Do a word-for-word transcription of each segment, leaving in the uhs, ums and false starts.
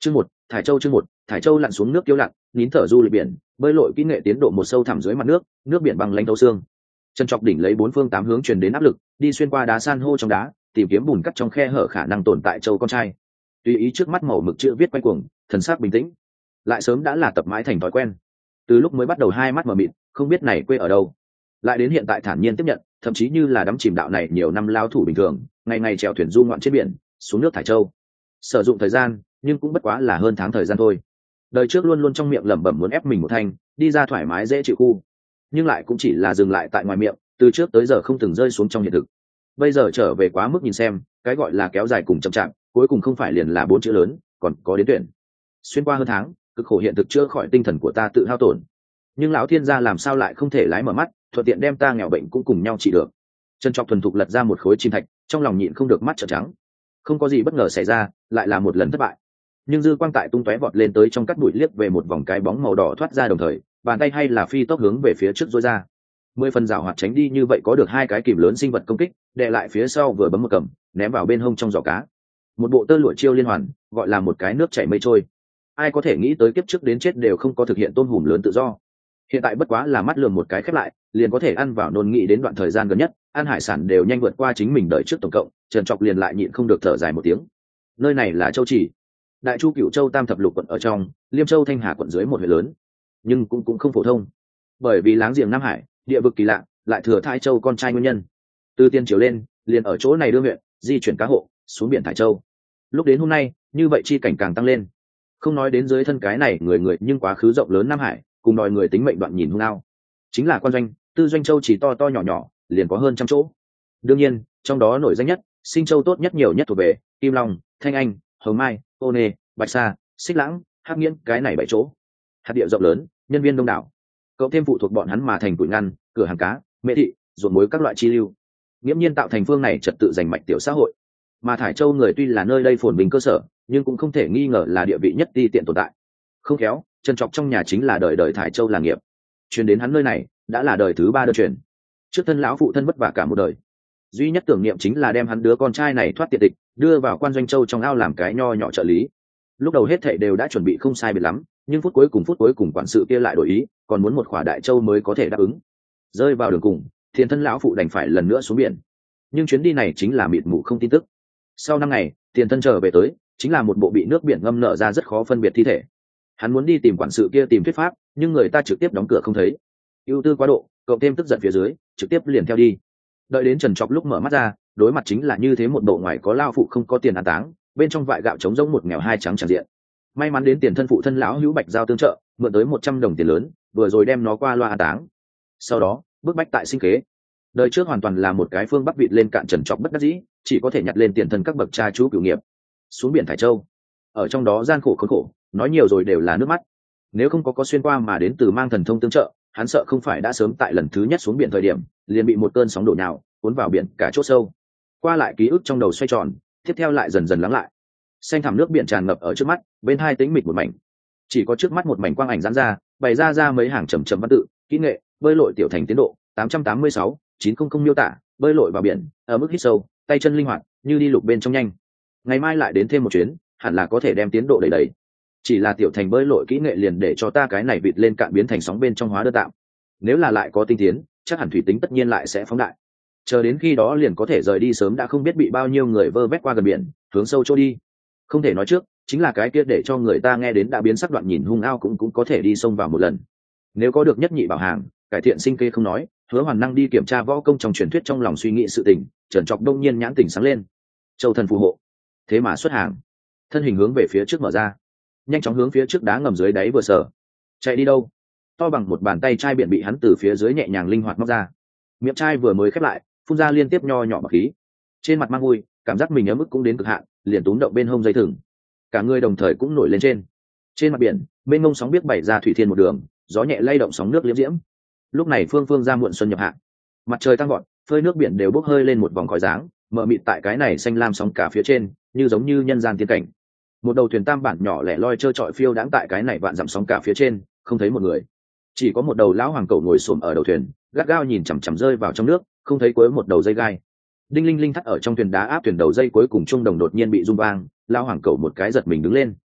Chương một, Thải Châu chương một, Thải Châu lặn xuống nước tiêu lặn, nín thở du lịch biển, bơi lội kỹ nghệ tiến độ một sâu thẳm dưới mặt nước, nước biển bằng lanh thấu xương. Trần Trọc đỉnh lấy bốn phương tám hướng truyền đến áp lực, đi xuyên qua đá san hô trong đá, tìm kiếm bùn cắt trong khe hở khả năng tồn tại châu con trai. Tùy ý trước mắt màu mực chữ viết quay cuồng, thần sắc bình tĩnh, lại sớm đã là tập mãi thành thói quen. Từ lúc mới bắt đầu hai mắt mở mịt, không biết này quê ở đâu, lại đến hiện tại thản nhiên tiếp nhận, thậm chí như là đắm chìm đạo này nhiều năm lao thủ bình thường, ngày ngày chèo thuyền du ngoạn trên biển, xuống nước Thải Châu. Sử dụng thời gian, nhưng cũng bất quá là hơn tháng thời gian thôi. Đời trước luôn luôn trong miệng lẩm bẩm muốn ép mình một thanh, đi ra thoải mái dễ chịu khu, nhưng lại cũng chỉ là dừng lại tại ngoài miệng, từ trước tới giờ không từng rơi xuống trong hiện thực. Bây giờ trở về quá mức nhìn xem, cái gọi là kéo dài cùng chậm chạp, cuối cùng không phải liền là bốn chữ lớn, còn có đến tuyển. Xuyên qua hơn tháng, cực khổ hiện thực chưa khỏi tinh thần của ta tự hao tổn, nhưng lão thiên gia làm sao lại không thể lái mở mắt, thuận tiện đem ta nghèo bệnh cũng cùng nhau trị được. Trân Trọc thuần thục lật ra một khối chim thạch, trong lòng nhịn không được mắt trợn trắng. Không có gì bất ngờ xảy ra, lại là một lần thất bại. Nhưng dư quang tại tung tóe vọt lên tới trong cắt bụi liếc về một vòng cái bóng màu đỏ thoát ra, đồng thời bàn tay hay là phi tốc hướng về phía trước dối ra. Mười phần rào hoạt tránh đi như vậy có được hai cái kìm lớn sinh vật công kích, đè lại phía sau vừa bấm một cầm, ném vào bên hông trong giỏ cá. Một bộ tơ lụa chiêu liên hoàn, gọi là một cái nước chảy mây trôi. Ai có thể nghĩ tới kiếp trước đến chết đều không có thực hiện tôm hùm lớn tự do. Hiện tại bất quá là mắt lườm một cái khép lại, liền có thể ăn vào nôn nghị đến đoạn thời gian gần nhất, ăn hải sản đều nhanh vượt qua chính mình đợi trước tổng cộng. Trần Trọc liền lại nhịn không được thở dài một tiếng. Nơi này là Châu Chỉ, Đại Chu Cửu Châu Tam thập lục quận ở trong, Liêm Châu Thanh Hà quận dưới một huyện lớn, nhưng cũng cũng không phổ thông, bởi vì láng giềng Nam Hải, địa vực kỳ lạ, lại thừa Thái Châu con trai nguyên nhân. Từ tiên triều lên, liền ở chỗ này đưa huyện, di chuyển cá hộ xuống biển Thải Châu. Lúc đến hôm nay, như vậy chi cảnh càng tăng lên. Không nói đến dưới thân cái này người người nhưng quá khứ rộng lớn Nam Hải, cùng đòi người tính mệnh đoạn nhìn hung ao. Chính là quan doanh, tư doanh châu chỉ to to nhỏ nhỏ, liền có hơn trăm chỗ. Đương nhiên, trong đó nổi danh nhất, sinh châu tốt nhất nhiều nhất thuộc về Kim Long, Thanh Anh, Hồng Mai, Ô Nê, Bạch Sa, Xích Lãng, Hắc Nghiễn, cái này bảy chỗ. Hạt địa rộng lớn, nhân viên đông đảo, cộng thêm phụ thuộc bọn hắn mà thành tuổi ngăn, cửa hàng cá, mễ thị, ruộng muối các loại chi lưu, nghiễm nhiên tạo thành phương này trật tự giành mạch tiểu xã hội. Mà Thải Châu người tuy là nơi đây phồn bình cơ sở, nhưng cũng không thể nghi ngờ là địa vị nhất ti tiện tồn tại. Không khéo, Trần Trọc trong nhà chính là đời đời Thải Châu là nghiệp, truyền đến hắn nơi này đã là đời thứ ba đơn truyền. Trước thân lão phụ thân vất vả cả một đời, duy nhất tưởng niệm chính là đem hắn đứa con trai này thoát tiệt tịch, đưa vào quan doanh châu trong ao làm cái nho nhỏ trợ lý. Lúc đầu hết thảy đều đã chuẩn bị không sai biệt lắm, nhưng phút cuối cùng phút cuối cùng quản sự kia lại đổi ý, còn muốn một khỏa đại châu mới có thể đáp ứng. Rơi vào đường cùng, Thiền thân lão phụ đành phải lần nữa xuống biển. Nhưng chuyến đi này chính là mịt mù không tin tức. Sau năm ngày, Tiền thân trở về tới, chính là một bộ bị nước biển ngâm nở ra rất khó phân biệt thi thể. Hắn muốn đi tìm quản sự kia tìm thuyết pháp, nhưng người ta trực tiếp đóng cửa không thấy. Ưu tư quá độ, cộng thêm tức giận phía dưới, trực tiếp liền theo đi. Đợi đến Trần Trọc lúc mở mắt ra, đối mặt chính là như thế một bộ ngoài có lao phụ không có tiền an táng, bên trong vại gạo trống rỗng một nghèo hai trắng tràn diện. May mắn đến Tiền thân phụ thân lão hữu Bạch giao tương trợ, mượn tới một trăm đồng tiền lớn, vừa rồi đem nó qua loa an táng. Sau đó, bức bách tại sinh kế. Đời trước hoàn toàn là một cái phương bắc vịt lên cạn, Trần Trọc bất đắc dĩ, chỉ có thể nhặt lên Tiền thân các bậc cha chú cửu nghiệp, xuống biển Thải Châu. Ở trong đó gian khổ khốn khổ, nói nhiều rồi đều là nước mắt. Nếu không có có xuyên qua mà đến từ mang thần thông tương trợ, hắn sợ không phải đã sớm tại lần thứ nhất xuống biển thời điểm, liền bị một cơn sóng đổ nhào, cuốn vào biển cả chỗ sâu. Qua lại ký ức trong đầu xoay tròn, tiếp theo lại dần dần lắng lại. Xanh thẳm nước biển tràn ngập ở trước mắt, bên hai tĩnh mịch một mảnh. Chỉ có trước mắt một mảnh quang ảnh giãn ra, bày ra ra mấy hàng trầm trầm văn tự, kỹ nghệ, bơi lội tiểu thành tiến độ, tám trăm tám mươi sáu, chín trăm miêu tả, bơi lội vào biển, ở mức hít sâu, tay chân linh hoạt, như đi lục bên trong nhanh. Ngày mai lại đến thêm một chuyến, hẳn là có thể đem tiến độ đẩy đẩy. Chỉ là tiểu thành bơi lội kỹ nghệ liền để cho ta cái này vịt lên cạn biến thành sóng bên trong hóa đơn tạm. Nếu là lại có tinh tiến, chắc hẳn thủy tính tất nhiên lại sẽ phóng đại. Chờ đến khi đó liền có thể rời đi, sớm đã không biết bị bao nhiêu người vơ vét qua gần biển, hướng sâu chỗ đi. Không thể nói trước, chính là cái kia để cho người ta nghe đến đã biến sắc đoạn nhìn hung ao cũng cũng có thể đi sông vào một lần. Nếu có được nhất nhị bảo hàng, cải thiện sinh kế không nói, Hứa Hoàn năng đi kiểm tra võ công trong truyền thuyết, trong lòng suy nghĩ sự tình, Trần Trọc đông nhiên nhãn tỉnh sáng lên. Châu thần phù hộ, thế mà xuất hàng. Thân hình hướng về phía trước mở ra, nhanh chóng hướng phía trước đá ngầm dưới đáy vừa sở. Chạy đi đâu? To bằng một bàn tay chai biển bị hắn từ phía dưới nhẹ nhàng linh hoạt móc ra. Miệng chai vừa mới khép lại, phun ra liên tiếp nho nhỏ bọt khí. Trên mặt mang vui, cảm giác mình ấm ức cũng đến cực hạn, liền túm động bên hông dây thừng. Cả người đồng thời cũng nổi lên trên. Trên mặt biển, mênh mông sóng biết bày ra thủy thiên một đường, gió nhẹ lay động sóng nước liễm diễm. Lúc này phương phương ra muộn xuân nhập hạ, mặt trời tăng gọn, phơi nước biển đều bốc hơi lên một vòng khói dáng, mờ mịt tại cái này xanh lam sóng cả phía trên, như giống như nhân gian tiên cảnh. Một đầu thuyền tam bản nhỏ lẻ loi trơ trọi phiêu đãng tại cái này vạn dặm sóng cả phía trên, không thấy một người, chỉ có một đầu lão hoàng cẩu ngồi xổm ở đầu thuyền, gắt gao nhìn chằm chằm rơi vào trong nước, không thấy cuối một đầu dây gai. Đinh linh linh thắt ở trong thuyền đá áp thuyền đầu dây cuối cùng trung đồng đột nhiên bị rung vang, lão hoàng cẩu một cái giật mình đứng lên.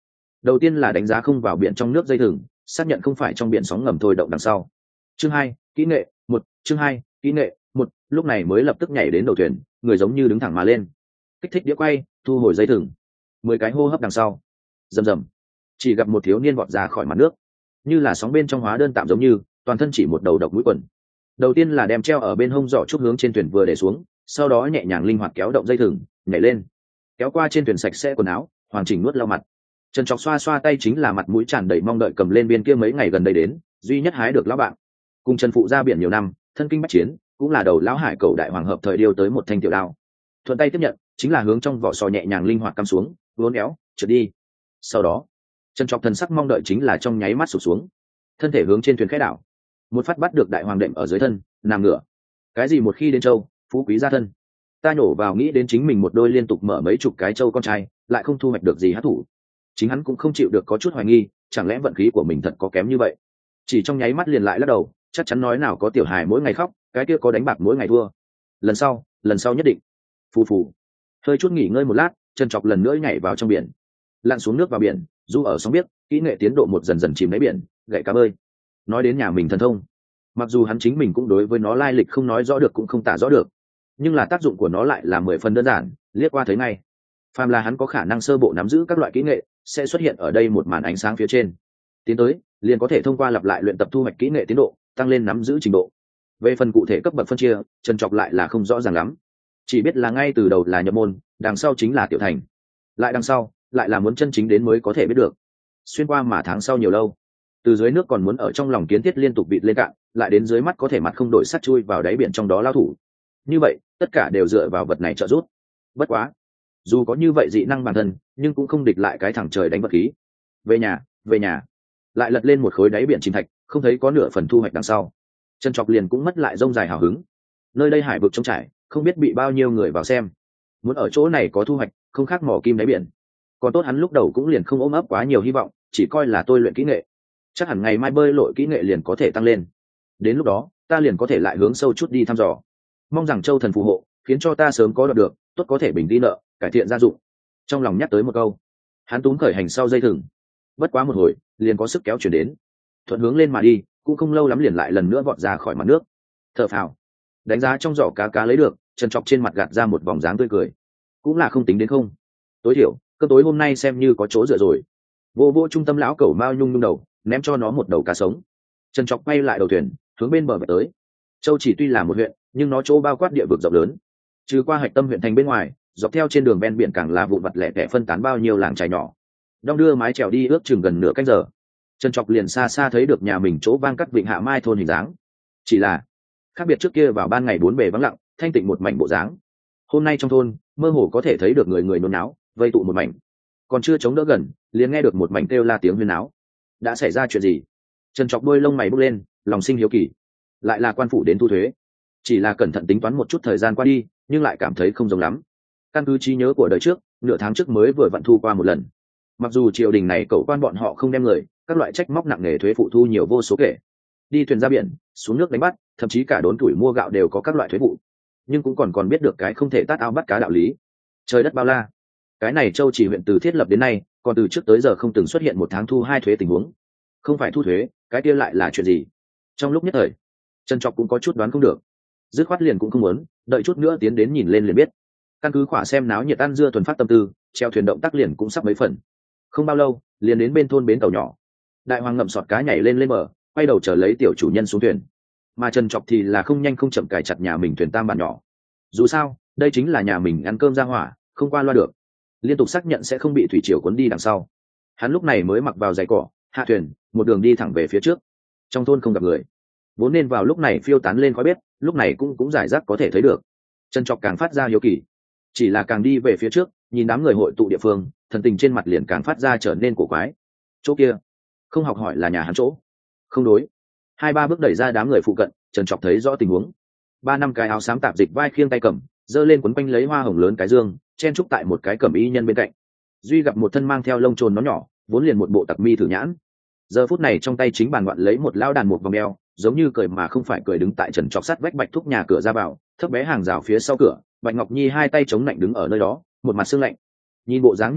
Đầu tiên là đánh giá không vào biển trong nước dây thừng, xác nhận không phải trong biển sóng ngầm thôi động đằng sau. Chương hai, kỹ nghệ một. Chương hai, kỹ nghệ một. Lúc này mới lập tức nhảy đến đầu thuyền, người giống như đứng thẳng mà lên, kích thích đĩa quay, thu hồi dây thừng. Mười cái hô hấp đằng sau, rầm rầm, chỉ gặp một thiếu niên vọt ra khỏi mặt nước, như là sóng bên trong hóa đơn tạm giống như, toàn thân chỉ một đầu độc mũi quần. Đầu tiên là đem treo ở bên hông giỏ trúc hướng trên thuyền vừa để xuống, sau đó nhẹ nhàng linh hoạt kéo động dây thừng, nhảy lên, kéo qua trên thuyền sạch sẽ quần áo, hoàn chỉnh nuốt lau mặt. Trần Trọc xoa xoa tay, chính là mặt mũi tràn đầy mong đợi cầm lên viên kia mấy ngày gần đây đến duy nhất hái được lão bạn. Cùng Trần Phụ ra biển nhiều năm, thân kinh bách chiến, cũng là đầu lão hải cầu đại hoàng hợp thời điều tới một thanh tiểu đao. Thuận tay tiếp nhận, chính là hướng trong vỏ sò nhẹ nhàng linh hoạt cắm xuống, uốn éo, trượt đi. Sau đó, Trần Trọc thần sắc mong đợi chính là trong nháy mắt sụp xuống, thân thể hướng trên thuyền khẽ đảo, một phát bắt được đại hoàng đệm ở dưới thân, nằm ngửa. Cái gì một khi đến châu, phú quý gia thân, ta nhổ vào nghĩ đến chính mình một đôi liên tục mở mấy chục cái châu con trai, lại không thu hoạch được gì hát thủ. Chính hắn cũng không chịu được, có chút hoài nghi, chẳng lẽ vận khí của mình thật có kém như vậy. Chỉ trong nháy mắt liền lại lắc đầu, chắc chắn nói nào có tiểu hài mỗi ngày khóc, cái kia có đánh bạc mỗi ngày thua. Lần sau, lần sau nhất định. Phù phù. Hơi chút nghỉ ngơi một lát, Trần Trọc lần nữa nhảy vào trong biển, lặn xuống nước vào biển, du ở sóng biết, kỹ nghệ tiến độ một dần dần chìm đáy biển, gậy cá bơi. Nói đến nhà mình thần thông, mặc dù hắn chính mình cũng đối với nó lai lịch không nói rõ được cũng không tả rõ được, nhưng là tác dụng của nó lại là mười phần đơn giản, liếc qua thấy ngay. Phàm là hắn có khả năng sơ bộ nắm giữ các loại kỹ nghệ, sẽ xuất hiện ở đây một màn ánh sáng phía trên. Tiến tới, liền có thể thông qua lặp lại luyện tập thu hoạch kỹ nghệ tiến độ, tăng lên nắm giữ trình độ. Về phần cụ thể cấp bậc phân chia, Trần Trọc lại là không rõ ràng lắm, chỉ biết là ngay từ đầu là nhập môn, đằng sau chính là tiểu thành, lại đằng sau lại là muốn chân chính đến mới có thể biết được. Xuyên qua mà tháng sau nhiều lâu, từ dưới nước còn muốn ở trong lòng kiến thiết liên tục vịt lên cạn, lại đến dưới mắt có thể mặt không đổi sắt chui vào đáy biển trong đó lao thủ. Như vậy, tất cả đều dựa vào vật này trợ giúp. Bất quá, dù có như vậy dị năng bản thân, nhưng cũng không địch lại cái thằng trời đánh vật khí. Về nhà, về nhà, lại lật lên một khối đáy biển chìm thạch, không thấy có nửa phần thu hoạch đằng sau. Trần Trọc liền cũng mất lại rông dài hào hứng. Nơi đây hải vực trống trải, không biết bị bao nhiêu người vào xem. Muốn ở chỗ này có thu hoạch, không khác mỏ kim đáy biển. Còn tốt hắn lúc đầu cũng liền không ôm ấp quá nhiều hy vọng, chỉ coi là tôi luyện kỹ nghệ. Chắc hẳn ngày mai bơi lội kỹ nghệ liền có thể tăng lên. Đến lúc đó, ta liền có thể lại hướng sâu chút đi thăm dò. Mong rằng Châu thần phù hộ, khiến cho ta sớm có đoạt được, tốt có thể bình đi nợ, cải thiện gia dụng. Trong lòng nhắc tới một câu, hắn túm khởi hành sau dây thừng. Bất quá một hồi, liền có sức kéo chuyển đến. Thuận hướng lên mà đi, cũng không lâu lắm liền lại lần nữa vọt ra khỏi mặt nước. Thở phào, đánh giá trong giỏ cá cá lấy được, Trần Trọc trên mặt gạt ra một vòng dáng tươi cười. Cũng là không tính đến không. Tối thiểu, cơm tối hôm nay xem như có chỗ dựa rồi. Vô vô trung tâm lão cẩu mao nhung nhung đầu, ném cho nó một đầu cá sống. Trần Trọc quay lại đầu thuyền, hướng bên bờ về tới. Châu chỉ tuy là một huyện, nhưng nó chỗ bao quát địa vực rộng lớn. Trừ qua hạch tâm huyện thành bên ngoài, dọc theo trên đường ven biển càng là vụn vặt lẻ tẻ phân tán bao nhiêu làng trài nhỏ. Đong đưa mái chèo đi ước chừng gần nửa canh giờ, Trần Trọc liền xa xa thấy được nhà mình chỗ vang cắt vịnh Hạ Mai thôn hình dáng. Chỉ là khác biệt trước kia vào ban ngày bốn bề vắng lặng, thanh tịnh một mảnh bộ dáng. Hôm nay trong thôn, mơ hồ có thể thấy được người người nôn náo, vây tụ một mảnh. Còn chưa chống đỡ gần, liền nghe được một mảnh kêu la tiếng huyên náo. Đã xảy ra chuyện gì? Trần Trọc đôi lông mày bốc lên, lòng sinh hiếu kỳ. Lại là quan phủ đến thu thuế. Chỉ là cẩn thận tính toán một chút thời gian qua đi, nhưng lại cảm thấy không giống lắm. Căn cứ trí nhớ của đời trước, nửa tháng trước mới vừa vận thu qua một lần. Mặc dù triều đình này cậu quan bọn họ không đem người, các loại trách móc nặng nề thuế phụ thu nhiều vô số kể. Đi thuyền ra biển, xuống nước đánh bắt, thậm chí cả đốn tuổi mua gạo đều có các loại thuế vụ. Nhưng cũng còn còn biết được cái không thể tát ao bắt cá đạo lý. Trời đất bao la. Cái này Châu Chỉ huyện từ thiết lập đến nay, còn từ trước tới giờ không từng xuất hiện một tháng thu hai thuế tình huống. Không phải thu thuế, cái kia lại là chuyện gì? Trong lúc nhất thời, Trần Trọc cũng có chút đoán không được. Dứt khoát liền cũng không muốn, đợi chút nữa tiến đến nhìn lên liền biết. Căn cứ khỏa xem náo nhiệt ăn dưa thuần phát tâm tư, treo thuyền động tác liền cũng sắp mấy phần. Không bao lâu, liền đến bên thôn bến tàu nhỏ. Đại hoàng ngậm sọt cá nhảy lên lên bờ, quay đầu chờ lấy tiểu chủ nhân xuống thuyền. Mà Trần Trọc thì là không nhanh không chậm cài chặt nhà mình thuyền tam bản nhỏ. Dù sao, đây chính là nhà mình ăn cơm ra hỏa, không qua loa được. Liên tục xác nhận sẽ không bị thủy triều cuốn đi đằng sau. Hắn lúc này mới mặc vào giày cỏ, hạ thuyền, một đường đi thẳng về phía trước. Trong thôn không gặp người, vốn nên vào lúc này phiêu tán lên khói bếp, lúc này cũng cũng giải rác có thể thấy được. Trần Trọc càng phát ra hiếu kỳ, chỉ là càng đi về phía trước, nhìn đám người hội tụ địa phương, thần tình trên mặt liền càng phát ra trở nên cổ quái. Chỗ kia, không học hỏi là nhà hắn chỗ. Không đối. Hai ba bước đẩy ra đám người phụ cận, Trần Trọc thấy rõ tình huống. Ba năm cái áo xám tạp dịch vai khiêng tay cầm, giơ lên quấn quanh lấy hoa hồng lớn cái dương, chen trúc tại một cái cẩm y nhân bên cạnh. Duy gặp một thân mang theo lông trồn nó nhỏ, vốn liền một bộ tặc mi thử nhãn. Giờ phút này trong tay chính bàn ngoạn lấy một lao đàn một vòng đeo, giống như cười mà không phải cười, đứng tại Trần Trọc sát vách bạch thúc nhà cửa ra vào, thấp bé hàng rào phía sau cửa, Bạch Ngọc Nhi hai tay chống lạnh đứng ở nơi đó, một mặt sương lạnh. Nhìn bộ dáng như vậy,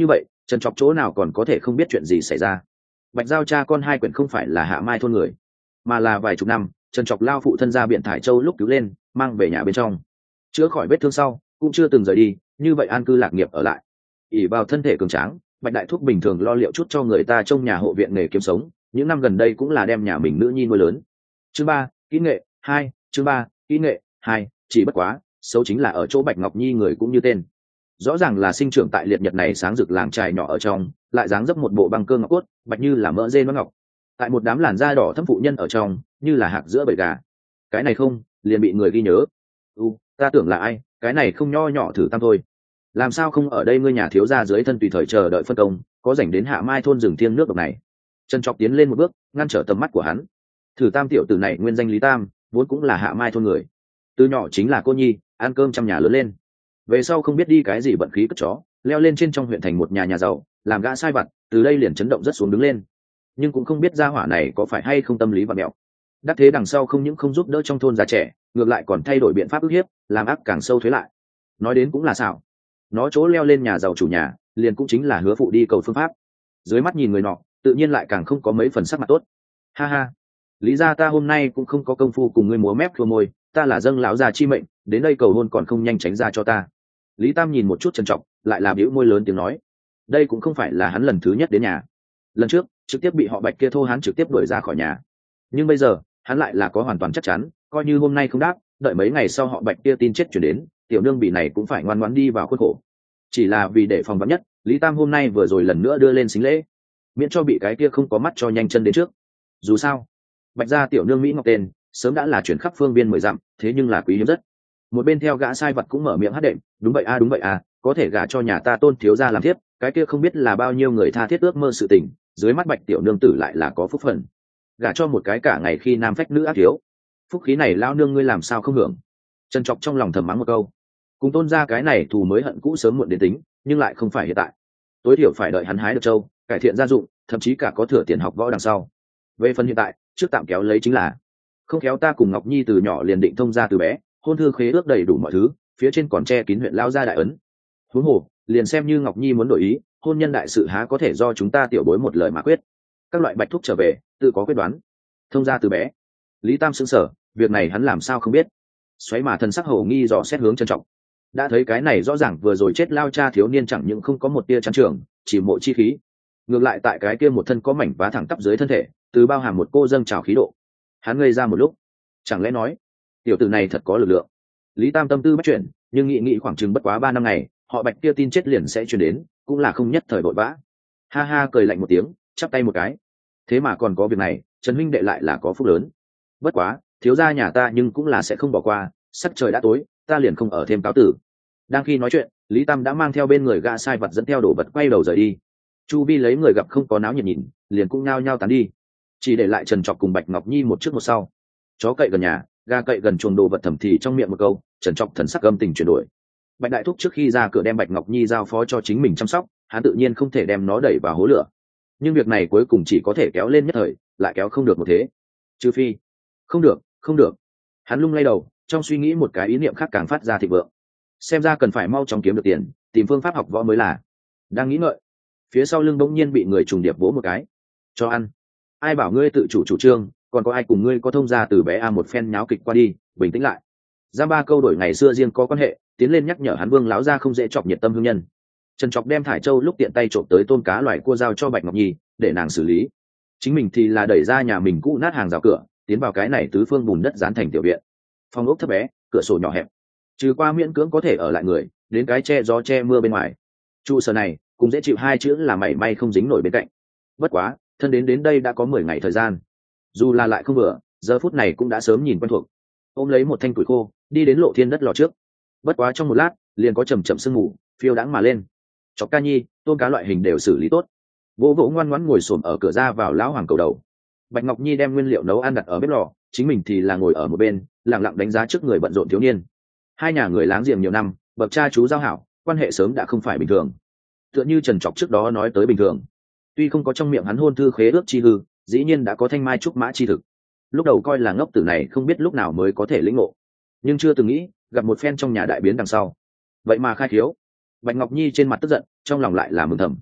Trần Trọc chỗ nào còn có thể không biết chuyện gì xảy ra. Bạch Giao cha con hai quyển không phải là Hạ Mai thôn người, mà là vài chục năm Trần Trọc lao phụ thân ra biển Thải Châu lúc cứu lên, mang về nhà bên trong chữa khỏi vết thương sau cũng chưa từng rời đi, như vậy an cư lạc nghiệp ở lại. ỷ vào thân thể cường tráng, Bạch Đại Thúc bình thường lo liệu chút cho người ta trong nhà hộ viện nghề kiếm sống, những năm gần đây cũng là đem nhà mình nữ nhi nuôi lớn. Chương ba, kỹ nghệ hai. Chương ba, kỹ nghệ hai. Chỉ bất quá xấu chính là ở chỗ Bạch Ngọc Nhi người cũng như tên, rõ ràng là sinh trưởng tại liệt nhật này sáng rực làng trài nhỏ ở trong, lại dáng dấp một bộ băng cơ ngọc cốt, bạch như là mỡ dê nó ngọc, tại một đám làn da đỏ thâm phụ nhân ở trong, như là hạc giữa bầy gà. Cái này không liền bị người ghi nhớ. u ta tưởng là ai, cái này không nho nhỏ thử tam thôi, làm sao không ở đây ngươi nhà thiếu gia dưới thân tùy thời chờ đợi phân công, có rảnh đến Hạ Mai thôn rừng thiêng nước độc này. Trần Trọc tiến lên một bước ngăn trở tầm mắt của hắn. Thử tam tiểu tử này nguyên danh Lý Tam, vốn cũng là Hạ Mai thôn người, từ nhỏ chính là cô nhi ăn cơm trong nhà lớn lên, về sau không biết đi cái gì vận khí cất chó, leo lên trên trong huyện thành một nhà nhà giàu, làm gã sai vặt, từ đây liền chấn động rất xuống đứng lên. Nhưng cũng không biết gia hỏa này có phải hay không tâm lý và mẹo, đắc thế đằng sau không những không giúp đỡ trong thôn già trẻ, ngược lại còn thay đổi biện pháp ức hiếp, làm ác càng sâu thuế lại. Nói đến cũng là sao, nó chỗ leo lên nhà giàu chủ nhà, liền cũng chính là hứa phụ đi cầu phương pháp. Dưới mắt nhìn người nọ, tự nhiên lại càng không có mấy phần sắc mặt tốt. Ha ha, lý ra ta hôm nay cũng không có công phu cùng ngươi múa mép thua môi, ta là dâng lão già chi mệnh, đến đây cầu hôn còn không nhanh tránh ra cho ta. Lý Tam nhìn một chút Trần Trọc, lại là bĩu môi lớn tiếng nói. Đây cũng không phải là hắn lần thứ nhất đến nhà, lần trước trực tiếp bị họ Bạch kia thô hắn trực tiếp đuổi ra khỏi nhà, nhưng bây giờ hắn lại là có hoàn toàn chắc chắn, coi như hôm nay không đáp, đợi mấy ngày sau họ Bạch kia tin chết chuyển đến, tiểu nương bị này cũng phải ngoan ngoãn đi vào khuất khổ. Chỉ là vì để phòng vắn nhất, Lý Tam hôm nay vừa rồi lần nữa đưa lên xính lễ, miễn cho bị cái kia không có mắt cho nhanh chân đến trước. Dù sao Bạch gia tiểu nương Mỹ Ngọc tên sớm đã là chuyển khắp phương biên mười dặm, thế nhưng là quý hiếm rất. Một bên theo gã sai vật cũng mở miệng hát đệm, đúng vậy a à, đúng vậy à, có thể gả cho nhà ta Tôn thiếu gia làm thiếp, cái kia không biết là bao nhiêu người tha thiết ước mơ sự tình, dưới mắt Bạch tiểu nương tử lại là có phúc phần, gả cho một cái cả ngày khi nam phách nữ ác thiếu, phúc khí này lao nương ngươi làm sao không hưởng. Trần Trọc trong lòng thầm mắng một câu, cùng Tôn gia cái này thù mới hận cũ sớm muộn đến tính, nhưng lại không phải hiện tại, tối thiểu phải đợi hắn hái được châu, cải thiện gia dụng, thậm chí cả có thừa tiền học võ đằng sau. Về phần hiện tại, trước tạm kéo lấy chính là, không khéo ta cùng Ngọc Nhi từ nhỏ liền định thông gia từ bé, hôn thư khế ước đầy đủ mọi thứ, phía trên còn che kín huyện lao gia đại ấn. Huống hồ liền xem như Ngọc Nhi muốn đổi ý, hôn nhân đại sự há có thể do chúng ta tiểu bối một lời mà quyết. Các loại bạch thúc trở về tự có quyết đoán. Thông gia từ bé, Lý Tam sững sờ, việc này hắn làm sao không biết. Xoáy mà thần sắc hổ nghi dò xét hướng Trân Trọng, đã thấy cái này rõ ràng vừa rồi chết lao cha thiếu niên chẳng những không có một tia chán trường, chỉ mộ chi khí, ngược lại tại cái kia một thân có mảnh vá thẳng tắp dưới thân thể, từ bao hàm một cô dâng trào khí độ. Hắn ngây ra một lúc, chẳng lẽ nói tiểu tử này thật có lực lượng. Lý Tam tâm tư bắt chuyển, nhưng nghị nghị khoảng chừng bất quá ba năm ngày, họ Bạch kia tin chết liền sẽ truyền đến, cũng là không nhất thời vội vã. Ha ha cười lạnh một tiếng, chắp tay một cái. Thế mà còn có việc này, Trần huynh đệ lại là có phúc lớn. Bất quá thiếu gia nhà ta nhưng cũng là sẽ không bỏ qua, sắc trời đã tối, ta liền không ở thêm cáo tử. Đang khi nói chuyện, Lý Tam đã mang theo bên người gã sai vật dẫn theo đồ vật quay đầu rời đi. Chu vi lấy người gặp không có náo nhiệt nhìn, liền cũng nhao nhao tán đi, chỉ để lại Trần Trọc cùng Bạch Ngọc Nhi một trước một sau. Chó cậy gần nhà, gà cậy gần chuồng đồ vật thầm thì trong miệng một câu, Trần Trọc thần sắc âm tình chuyển đổi. Bạch Đại Thúc trước khi ra cửa đem Bạch Ngọc Nhi giao phó cho chính mình chăm sóc, hắn tự nhiên không thể đem nó đẩy vào hố lửa, nhưng việc này cuối cùng chỉ có thể kéo lên nhất thời, lại kéo không được một thế. Trừ phi, không được, không được. Hắn lung lay đầu, trong suy nghĩ một cái ý niệm khác càng phát ra thịnh vượng. Xem ra cần phải mau chóng kiếm được tiền, tìm phương pháp học võ mới là. Đang nghĩ ngợi, phía sau lưng bỗng nhiên bị người trùng điệp vỗ một cái. Cho ăn. Ai bảo ngươi tự chủ chủ trương, còn có ai cùng ngươi có thông gia từ bé a một phen nháo kịch qua đi, bình tĩnh lại. Giam ba câu đổi ngày xưa riêng có quan hệ, tiến lên nhắc nhở hắn Vương lão gia không dễ chọc nhiệt tâm hương nhân. Trần Trọc đem Thải Châu lúc tiện tay trộm tới tôm cá loài cua giao cho Bạch Ngọc Nhi để nàng xử lý, chính mình thì là đẩy ra nhà mình cũ nát hàng rào cửa, tiến vào cái này tứ phương bùn đất dán thành tiểu viện. Phòng ốc thấp bé, cửa sổ nhỏ hẹp, trừ qua miễn cưỡng có thể ở lại người, đến cái che gió che mưa bên ngoài. Trụ sở này cũng dễ chịu hai chữ là mảy may không dính nổi bên cạnh. Bất quá thân đến đến đây đã có mười ngày thời gian, dù là lại không vừa, giờ phút này cũng đã sớm nhìn quen thuộc. Ôm lấy một thanh củi khô, đi đến lộ thiên đất lò trước. Bất quá trong một lát liền có chầm chậm sương mù phiêu đãng mà lên. Chọc ca nhi, tôm cá loại hình đều xử lý tốt, vỗ vỗ ngoan ngoãn ngồi xổm ở cửa ra vào lão hoàng cầu đầu. Bạch Ngọc Nhi đem nguyên liệu nấu ăn đặt ở bếp lò, chính mình thì là ngồi ở một bên lặng lặng đánh giá trước người bận rộn thiếu niên. Hai nhà người láng giềng nhiều năm, bậc cha chú giao hảo, quan hệ sớm đã không phải bình thường, tựa như Trần Trọc trước đó nói tới bình thường. Tuy không có trong miệng hắn hôn thư khế ước chi hư, dĩ nhiên đã có thanh mai trúc mã chi thực. Lúc đầu coi là ngốc tử này không biết lúc nào mới có thể lĩnh ngộ, nhưng chưa từng nghĩ gặp một phen trong nhà đại biến đằng sau, vậy mà khai thiếu. Bạch Ngọc Nhi trên mặt tức giận, trong lòng lại là mừng thầm.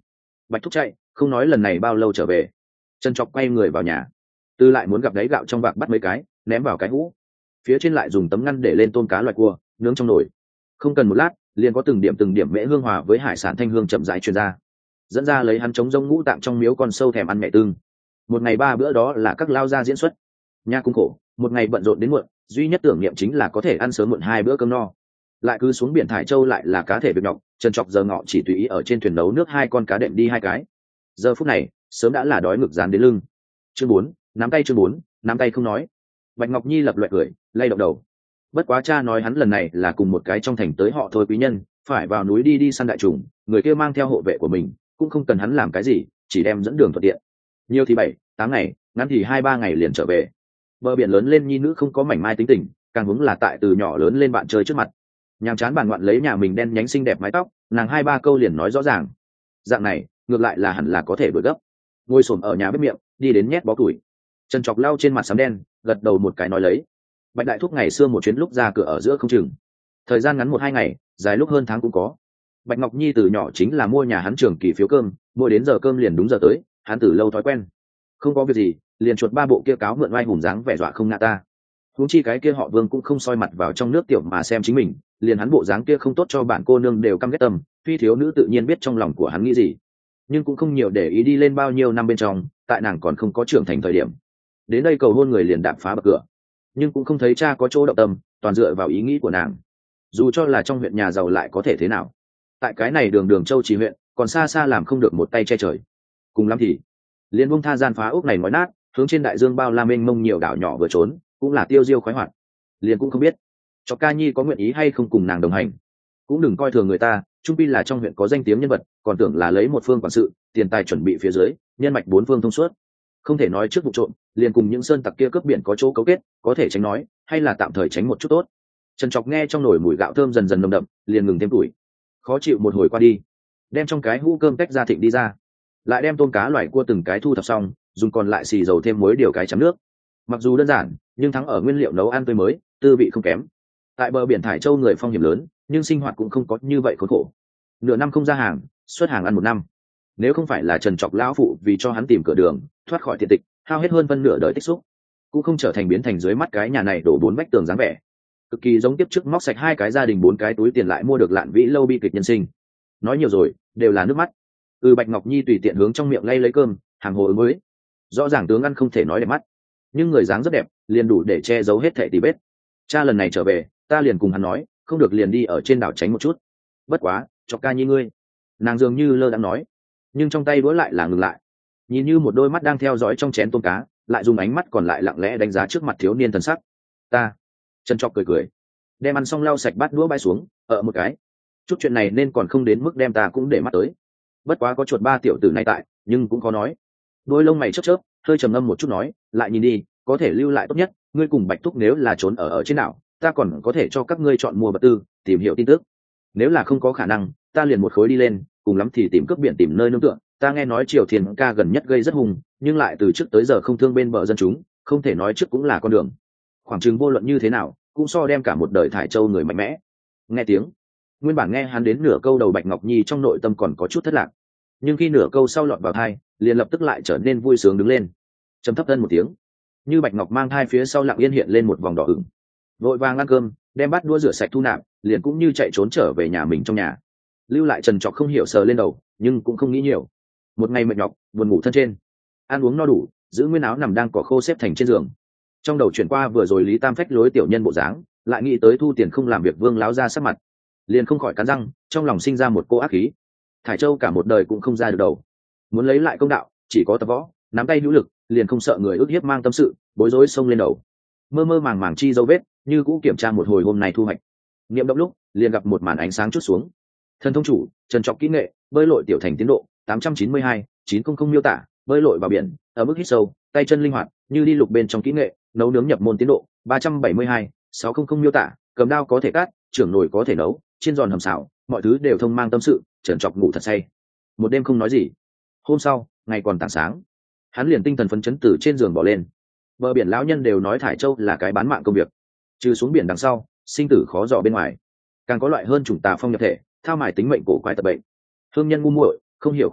Bạch thúc chạy, không nói lần này bao lâu trở về. Trần Trọc quay người vào nhà, Tư lại muốn gặp đáy gạo trong vạc bắt mấy cái, ném vào cái hũ, phía trên lại dùng tấm ngăn để lên tôm cá loại cua nướng trong nồi. Không cần một lát, liền có từng điểm từng điểm mễ hương hòa với hải sản thanh hương chậm rãi truyền ra, dẫn ra lấy hắn chống rông ngũ tạng trong miếu con sâu thèm ăn mẹ tương. Một ngày ba bữa đó là các lao gia diễn xuất, nha cung khổ, một ngày bận rộn đến muộn, duy nhất tưởng niệm chính là có thể ăn sớm muộn hai bữa cơm no. Lại cứ xuống biển Thải Châu lại là cá thể việc nhọc, Trần Trọc giờ ngọ chỉ tùy ý ở trên thuyền nấu nước hai con cá đệm đi hai cái. Giờ phút này sớm đã là đói ngực dán đến lưng. Chương bốn, nắm tay chương bốn, nắm tay không nói. Bạch Ngọc Nhi lập loẹt cười, lay động đầu. Bất quá cha nói hắn lần này là cùng một cái trong thành tới họ thôi quý nhân, phải vào núi đi đi săn đại trùng, người kia mang theo hộ vệ của mình, cũng không cần hắn làm cái gì, chỉ đem dẫn đường thuận tiện. Nhiều thì bảy, tám ngày, ngắn thì hai ba ngày liền trở về. Bờ biển lớn lên nhi nữ không có mảnh mai tính tình, càng hướng là tại từ nhỏ lớn lên bạn chơi trước mặt. Nhàm chán bàn ngoạn lấy nhà mình đen nhánh xinh đẹp mái tóc, nàng hai ba câu liền nói rõ ràng. Dạng này, ngược lại là hẳn là có thể đuổi gấp. Ngồi xổm ở nhà bếp miệng, đi đến nhét bó củi. Trần Trọc lau trên mặt sám đen, gật đầu một cái nói lấy. Bạch đại thúc ngày xưa một chuyến lúc ra cửa ở giữa không chừng, thời gian ngắn một hai ngày, dài lúc hơn tháng cũng có. Bạch Ngọc Nhi từ nhỏ chính là mua nhà hắn trường kỳ phiếu cơm, mua đến giờ cơm liền đúng giờ tới, hắn từ lâu thói quen. Không có việc gì, liền chuột ba bộ kia cáo mượn oai hùng dáng vẻ dọa không ngã ta. Huống chi cái kia họ Vương cũng không soi mặt vào trong nước tiểu mà xem chính mình, liền hắn bộ dáng kia không tốt cho bản cô nương đều căm ghét tâm, phi thiếu nữ tự nhiên biết trong lòng của hắn nghĩ gì, nhưng cũng không nhiều để ý đi lên bao nhiêu năm bên trong, tại nàng còn không có trưởng thành thời điểm. Đến đây cầu hôn người liền đạp phá bậc cửa, nhưng cũng không thấy cha có chỗ động tâm, toàn dựa vào ý nghĩ của nàng. Dù cho là trong huyện nhà giàu lại có thể thế nào, tại cái này đường đường châu trì huyện, còn xa xa làm không được một tay che trời. Cùng lắm thì liên bông tha gian phá ốc này nói nát, hướng trên đại dương bao la mênh mông nhiều đảo nhỏ vừa trốn, cũng là tiêu diêu khoái hoạt. Liền cũng không biết cho ca nhi có nguyện ý hay không cùng nàng đồng hành. Cũng đừng coi thường người ta, trung pi là trong huyện có danh tiếng nhân vật, còn tưởng là lấy một phương quản sự, tiền tài chuẩn bị phía dưới, nhân mạch bốn phương thông suốt, không thể nói trước vụ trộm liền cùng những sơn tặc kia cướp biển có chỗ cấu kết, có thể tránh nói, hay là tạm thời tránh một chút tốt. Trần Trọc nghe trong nồi mùi gạo thơm dần dần nồng đậm, liền ngừng thêm tuổi. Khó chịu một hồi qua đi, đem trong cái hũ cơm tách ra thịnh đi ra, lại đem tôm cá loại cua từng cái thu thập xong, dùng còn lại xì dầu thêm muối điều cái chấm nước. Mặc dù đơn giản, nhưng thắng ở nguyên liệu nấu ăn tươi mới, tư vị không kém. Tại bờ biển Thải Châu người phong hiểm lớn, nhưng sinh hoạt cũng không có như vậy khốn khổ. Nửa năm không ra hàng, xuất hàng ăn một năm. Nếu không phải là Trần Trọc lão phụ vì cho hắn tìm cửa đường, thoát khỏi thiệt tịch, hao hết hơn phân nửa đời tích xúc, cũng không trở thành biến thành dưới mắt cái nhà này đổ bốn vách tường dáng vẻ. Cực kỳ giống tiếp trước móc sạch hai cái gia đình bốn cái túi tiền lại mua được lạn vĩ lâu bi kịch nhân sinh. Nói nhiều rồi, đều là nước mắt. Ừ, Bạch Ngọc Nhi tùy tiện hướng trong miệng lay lấy cơm, hàng hồ ứng mới. Rõ ràng tướng ăn không thể nói đẹp mắt, nhưng người dáng rất đẹp, liền đủ để che giấu hết thảy tì vết. Cha lần này trở về, ta liền cùng hắn nói, không được liền đi ở trên đảo tránh một chút. Bất quá, Trọc ca nhi ngươi. Nàng dường như lơ đãng nói, nhưng trong tay đũa lại là ngừng lại, nhìn như một đôi mắt đang theo dõi trong chén tôm cá, lại dùng ánh mắt còn lại lặng lẽ đánh giá trước mặt thiếu niên thần sắc. Ta. Trần Trọc cười cười, đem ăn xong lau sạch bát đũa bay xuống, ở một cái. Chút chuyện này nên còn không đến mức đem ta cũng để mắt tới. Bất quá có chuột ba tiểu tử này tại, nhưng cũng có nói. Đôi lông mày chớp chớp, hơi trầm ngâm một chút nói, lại nhìn đi, có thể lưu lại tốt nhất. Ngươi cùng Bạch Thúc nếu là trốn ở ở trên đảo, ta còn có thể cho các ngươi chọn mua vật tư, tìm hiểu tin tức. Nếu là không có khả năng, ta liền một khối đi lên, cùng lắm thì tìm cướp biển tìm nơi nương tựa. Ta nghe nói Triều Thiên ca gần nhất gây rất hùng, nhưng lại từ trước tới giờ không thương bên bờ dân chúng, không thể nói trước cũng là con đường. Khoảng chừng vô luận như thế nào, cũng so đem cả một đời Thải Châu người mạnh mẽ. Nghe tiếng, nguyên bản nghe hắn đến nửa câu đầu Bạch Ngọc Nhi trong nội tâm còn có chút thất lạc, nhưng khi nửa câu sau lọt vào thai, liền lập tức lại trở nên vui sướng đứng lên, trầm thấp thân một tiếng, như Bạch Ngọc mang thai phía sau lặng yên hiện lên một vòng đỏ ửng, vội vàng ăn cơm, đem bát đũa rửa sạch thu nạp, liền cũng như chạy trốn trở về nhà mình trong nhà. Lưu lại Trần Trọc không hiểu sờ lên đầu, nhưng cũng không nghĩ nhiều. Một ngày mệt nhọc, buồn ngủ thân trên, ăn uống no đủ, giữ nguyên áo nằm đang cỏ khô xếp thành trên giường. Trong đầu chuyển qua vừa rồi Lý Tam phách lối tiểu nhân bộ dáng, lại nghĩ tới thu tiền không làm việc Vương láo ra sắc mặt, liền không khỏi cắn răng, trong lòng sinh ra một cô ác khí. Thải Châu cả một đời cũng không ra được đầu, muốn lấy lại công đạo, chỉ có tập võ, nắm tay hữu lực, liền không sợ người ức hiếp mang tâm sự, bối rối xông lên đầu. Mơ mơ màng màng chi dấu vết, như cũ kiểm tra một hồi hôm nay thu hoạch. Niệm động lúc, liền gặp một màn ánh sáng chút xuống. Thần thông chủ, Trần Trọc kỹ nghệ, bơi lội tiểu thành tiến độ, tám trăm chín mươi hai, chín trăm miêu tả, bơi lội vào biển, ở mức hít sâu, tay chân linh hoạt, như đi lục bên trong kỹ nghệ, nấu nướng nhập môn tiến độ, ba trăm bảy mươi hai, sáu trăm miêu tả, cầm đao có thể cắt, trưởng nồi có thể nấu, chiên giòn hầm xào, mọi thứ đều thông mang tâm sự. Trần Trọc ngủ thật say, một đêm không nói gì. Hôm sau, ngày còn tảng sáng, hắn liền tinh thần phấn chấn từ trên giường bỏ lên. Bờ biển lão nhân đều nói Thải Châu là cái bán mạng công việc, trừ xuống biển đằng sau, sinh tử khó dò bên ngoài, càng có loại hơn chủng tà phong nhập thể, thao mài tính mệnh cổ quái tập bệnh. Hương nhân ngu muội, không hiểu khoa học,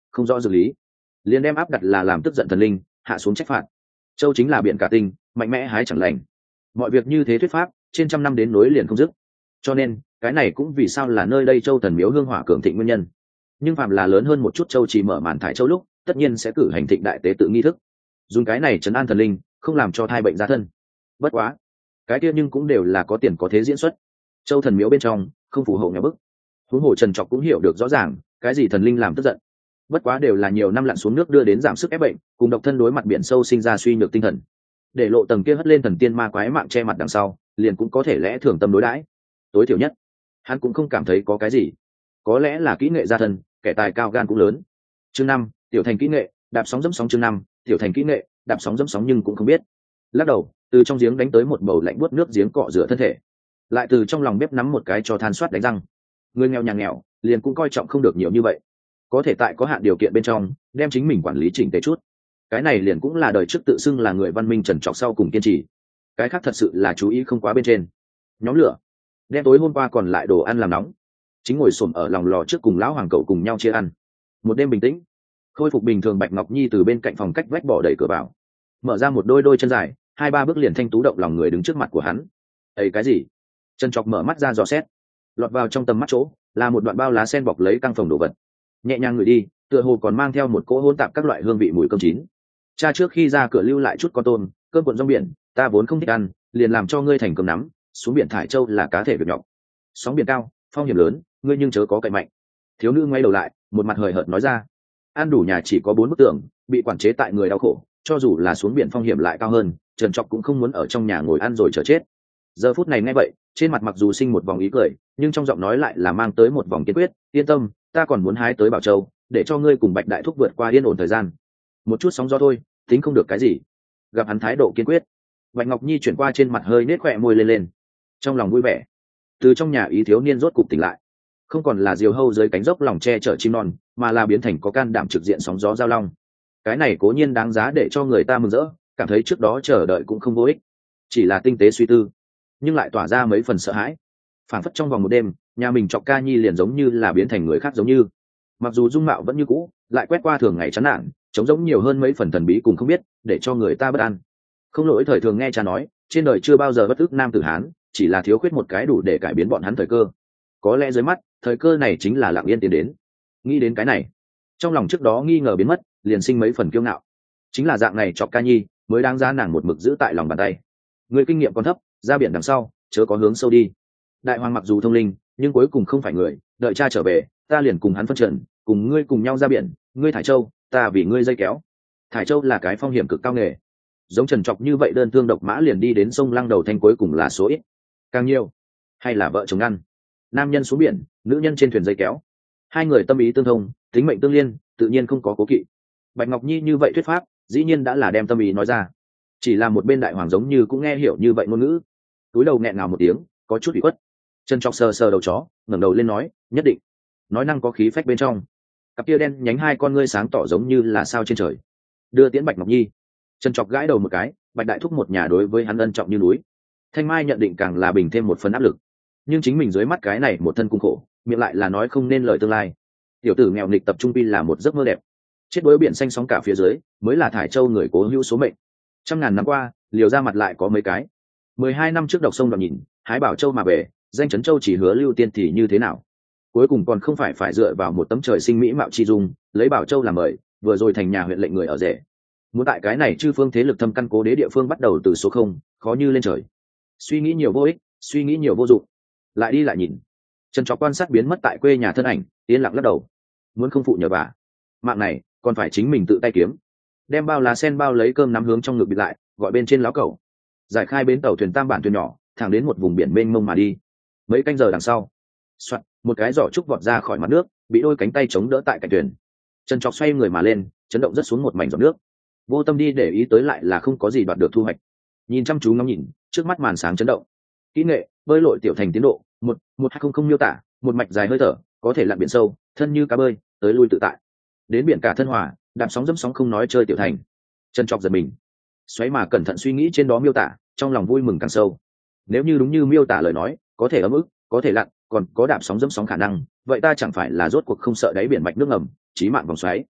không rõ dược lý, liền đem áp đặt là làm tức giận thần linh, hạ xuống trách phạt. Châu chính là biển cả tinh, mạnh mẽ hái chẳng lành, mọi việc như thế thuyết pháp trên trăm năm đến nối liền không dứt. Cho nên cái này cũng vì sao là nơi đây châu thần miếu hương hỏa cường thịnh nguyên nhân. Nhưng phạm là lớn hơn một chút châu chỉ mở màn thải châu lúc, tất nhiên sẽ cử hành thịnh đại tế tự nghi thức, dùng cái này trấn an thần linh, không làm cho thai bệnh ra thân. Bất quá cái kia nhưng cũng đều là có tiền có thế diễn xuất, châu thần miếu bên trong không phù hộ nhà bức. Huống hồ Trần Trọc cũng hiểu được rõ ràng cái gì thần linh làm tức giận, bất quá đều là nhiều năm lặn xuống nước đưa đến giảm sức ép bệnh, cùng độc thân đối mặt biển sâu sinh ra suy nhược tinh thần, để lộ tầng kia hất lên thần tiên ma quái mạng che mặt đằng sau, liền cũng có thể lẽ thường tâm đối đãi. Tối thiểu nhất hắn cũng không cảm thấy có cái gì, có lẽ là kỹ nghệ gia thân, kẻ tài cao gan cũng lớn. Chương năm, tiểu thành kỹ nghệ đạp sóng dẫm sóng. Chương năm, tiểu thành kỹ nghệ đạp sóng dẫm sóng. Nhưng cũng không biết, lắc đầu từ trong giếng đánh tới một bầu lạnh buốt nước giếng cọ rửa thân thể, lại từ trong lòng bếp nắm một cái cho than soát đánh răng. Người nghèo nhà nghèo liền cũng coi trọng không được nhiều như vậy, có thể tại có hạn điều kiện bên trong đem chính mình quản lý chỉnh tề chút, cái này liền cũng là đời trước tự xưng là người văn minh Trần Trọc sau cùng kiên trì. Cái khác thật sự là chú ý không quá bên trên. Nhóm lửa đem tối hôm qua còn lại đồ ăn làm nóng, chính ngồi xổm ở lòng lò trước cùng lão hoàng cậu cùng nhau chia ăn. Một đêm bình tĩnh khôi phục bình thường, Bạch Ngọc Nhi từ bên cạnh phòng cách vách bỏ đẩy cửa vào, mở ra một đôi đôi chân dài, hai ba bước liền thanh tú động lòng người đứng trước mặt của hắn. Ấy cái gì? Trần Trọc mở mắt ra dò xét, lọt vào trong tầm mắt chỗ là một đoạn bao lá sen bọc lấy căng phòng đồ vật, nhẹ nhàng ngửi đi, tựa hồ còn mang theo một cỗ hỗn tạp các loại hương vị mùi cơm chín. Cha trước khi ra cửa lưu lại chút con tôm cơm cuộn rong biển, ta vốn không thích ăn, liền làm cho ngươi thành cơm nắm. Xuống biển thải châu là cá thể việc nhọc, sóng biển cao, phong hiểm lớn, ngươi nhưng chớ có cậy mạnh. Thiếu nữ ngoay đầu lại, một mặt hời hợt nói ra. Ăn đủ nhà chỉ có bốn bức tường, bị quản chế tại người đau khổ, cho dù là xuống biển phong hiểm lại cao hơn, Trần Trọc cũng không muốn ở trong nhà ngồi ăn rồi chờ chết. Giờ phút này nghe vậy, trên mặt mặc dù sinh một vòng ý cười, nhưng trong giọng nói lại là mang tới một vòng kiên quyết. Yên tâm, ta còn muốn hái tới Bảo Châu, để cho ngươi cùng Bạch đại thúc vượt qua yên ổn thời gian. Một chút sóng gió thôi, tính không được cái gì. Gặp hắn thái độ kiên quyết, Bạch Ngọc Nhi chuyển qua trên mặt hơi nết khỏe môi lên lên, trong lòng vui vẻ. Từ trong nhà ý thiếu niên rốt cục tỉnh lại, không còn là diều hâu dưới cánh dốc lòng che chở chim non, mà là biến thành có can đảm trực diện sóng gió giao long. Cái này cố nhiên đáng giá để cho người ta mừng rỡ, cảm thấy trước đó chờ đợi cũng không vô ích, chỉ là tinh tế suy tư, nhưng lại tỏa ra mấy phần sợ hãi. Phản phất trong vòng một đêm, nhà mình Trọc Ca Nhi liền giống như là biến thành người khác giống như, mặc dù dung mạo vẫn như cũ, lại quét qua thường ngày chán nản, trống giống nhiều hơn mấy phần thần bí cùng không biết, để cho người ta bất an. Không lỗi thời thường nghe cha nói, trên đời chưa bao giờ bất ức nam tử hán, chỉ là thiếu khuyết một cái đủ để cải biến bọn hắn thời cơ. Có lẽ dưới mắt thời cơ này chính là lặng yên tiến đến. Nghĩ đến cái này, trong lòng trước đó nghi ngờ biến mất, liền sinh mấy phần kiêu ngạo. Chính là dạng này Trọc Ca Nhi mới đáng giá nàng một mực giữ tại lòng bàn tay. Người kinh nghiệm còn thấp, ra biển đằng sau chớ có hướng sâu đi. Đại hoàng mặc dù thông linh, nhưng cuối cùng không phải người, đợi cha trở về, ta liền cùng hắn phân trần, cùng ngươi cùng nhau ra biển, ngươi thải châu, ta vì ngươi dây kéo. Thải châu là cái phong hiểm cực cao nghề, giống Trần Trọc như vậy đơn thương độc mã liền đi đến sông Lăng Đầu Thanh cuối cùng là số ít, càng nhiều hay là vợ chồng ngăn, nam nhân xuống biển, nữ nhân trên thuyền dây kéo, hai người tâm ý tương thông, tính mệnh tương liên, tự nhiên không có cố kỵ. Bạch Ngọc Nhi như vậy thuyết pháp, dĩ nhiên đã là đem tâm ý nói ra, chỉ là một bên đại hoàng giống như cũng nghe hiểu như vậy ngôn ngữ, túi đầu nghẹn ngào một tiếng, có chút ủy khuất. Trần Trọc sờ sờ đầu chó, ngẩng đầu lên nói, nhất định. Nói năng có khí phách bên trong, cặp kia đen nhánh hai con ngươi sáng tỏ giống như là sao trên trời. Đưa tiễn Bạch Ngọc Nhi, Trần Trọc gãi đầu một cái, Bạch đại thúc một nhà đối với hắn ân trọng như núi. Thanh Mai nhận định càng là bình thêm một phần áp lực, nhưng chính mình dưới mắt cái này một thân cung khổ, miệng lại là nói không nên lời tương lai. Tiểu tử nghèo nghịch tập trung pi là một giấc mơ đẹp, chết đuối biển xanh sóng cả phía dưới mới là thải châu người cố hữu số mệnh. Trăm ngàn năm qua, liều ra mặt lại có mấy cái. Mười hai năm trước đọc sông đoạn nhìn, hái Bảo Châu mà về, danh chấn châu chỉ hứa lưu tiên thì như thế nào? Cuối cùng còn không phải phải dựa vào một tấm trời sinh mỹ mạo chi dung, lấy Bảo Châu làm mời, vừa rồi thành nhà huyện lệnh người ở rể. Muốn tại cái này chư phương thế lực thâm căn cố đế địa phương bắt đầu từ số không, khó như lên trời. Suy nghĩ nhiều vô ích, suy nghĩ nhiều vô dụng. Lại đi lại nhìn, Trần Trọc quan sát biến mất tại quê nhà thân ảnh, yên lặng lắc đầu. Muốn không phụ nhờ bà, mạng này còn phải chính mình tự tay kiếm. Đem bao lá sen bao lấy cơm nắm hướng trong ngực bịt lại, gọi bên trên láo cẩu, giải khai bến tàu thuyền tam bản thuyền nhỏ, thẳng đến một vùng biển mênh mông mà đi. Mấy canh giờ đằng sau, soạt, một cái giỏ trúc vọt ra khỏi mặt nước, bị đôi cánh tay chống đỡ tại cạnh thuyền. Trần Trọc xoay người mà lên, chấn động rất xuống một mảnh giọt nước. Vô tâm đi để ý tới lại là không có gì đoạt được thu hoạch. Nhìn chăm chú ngắm nhìn, trước mắt màn sáng chấn động. Kỹ nghệ bơi lội tiểu thành tiến độ một một hai không không miêu tả, một mạch dài hơi thở, có thể lặn biển sâu, thân như cá bơi, tới lui tự tại. Đến biển cả thân hòa, đạp sóng dẫm sóng không nói chơi tiểu thành. Trần Trọc giật mình, xoáy mà cẩn thận suy nghĩ trên đó miêu tả, trong lòng vui mừng càng sâu. Nếu như đúng như miêu tả lời nói, có thể ấm ức, có thể lặn, còn có đạp sóng dẫm sóng khả năng, vậy ta chẳng phải là rốt cuộc không sợ đáy biển mạch nước ngầm, chí mạng vòng xoáy.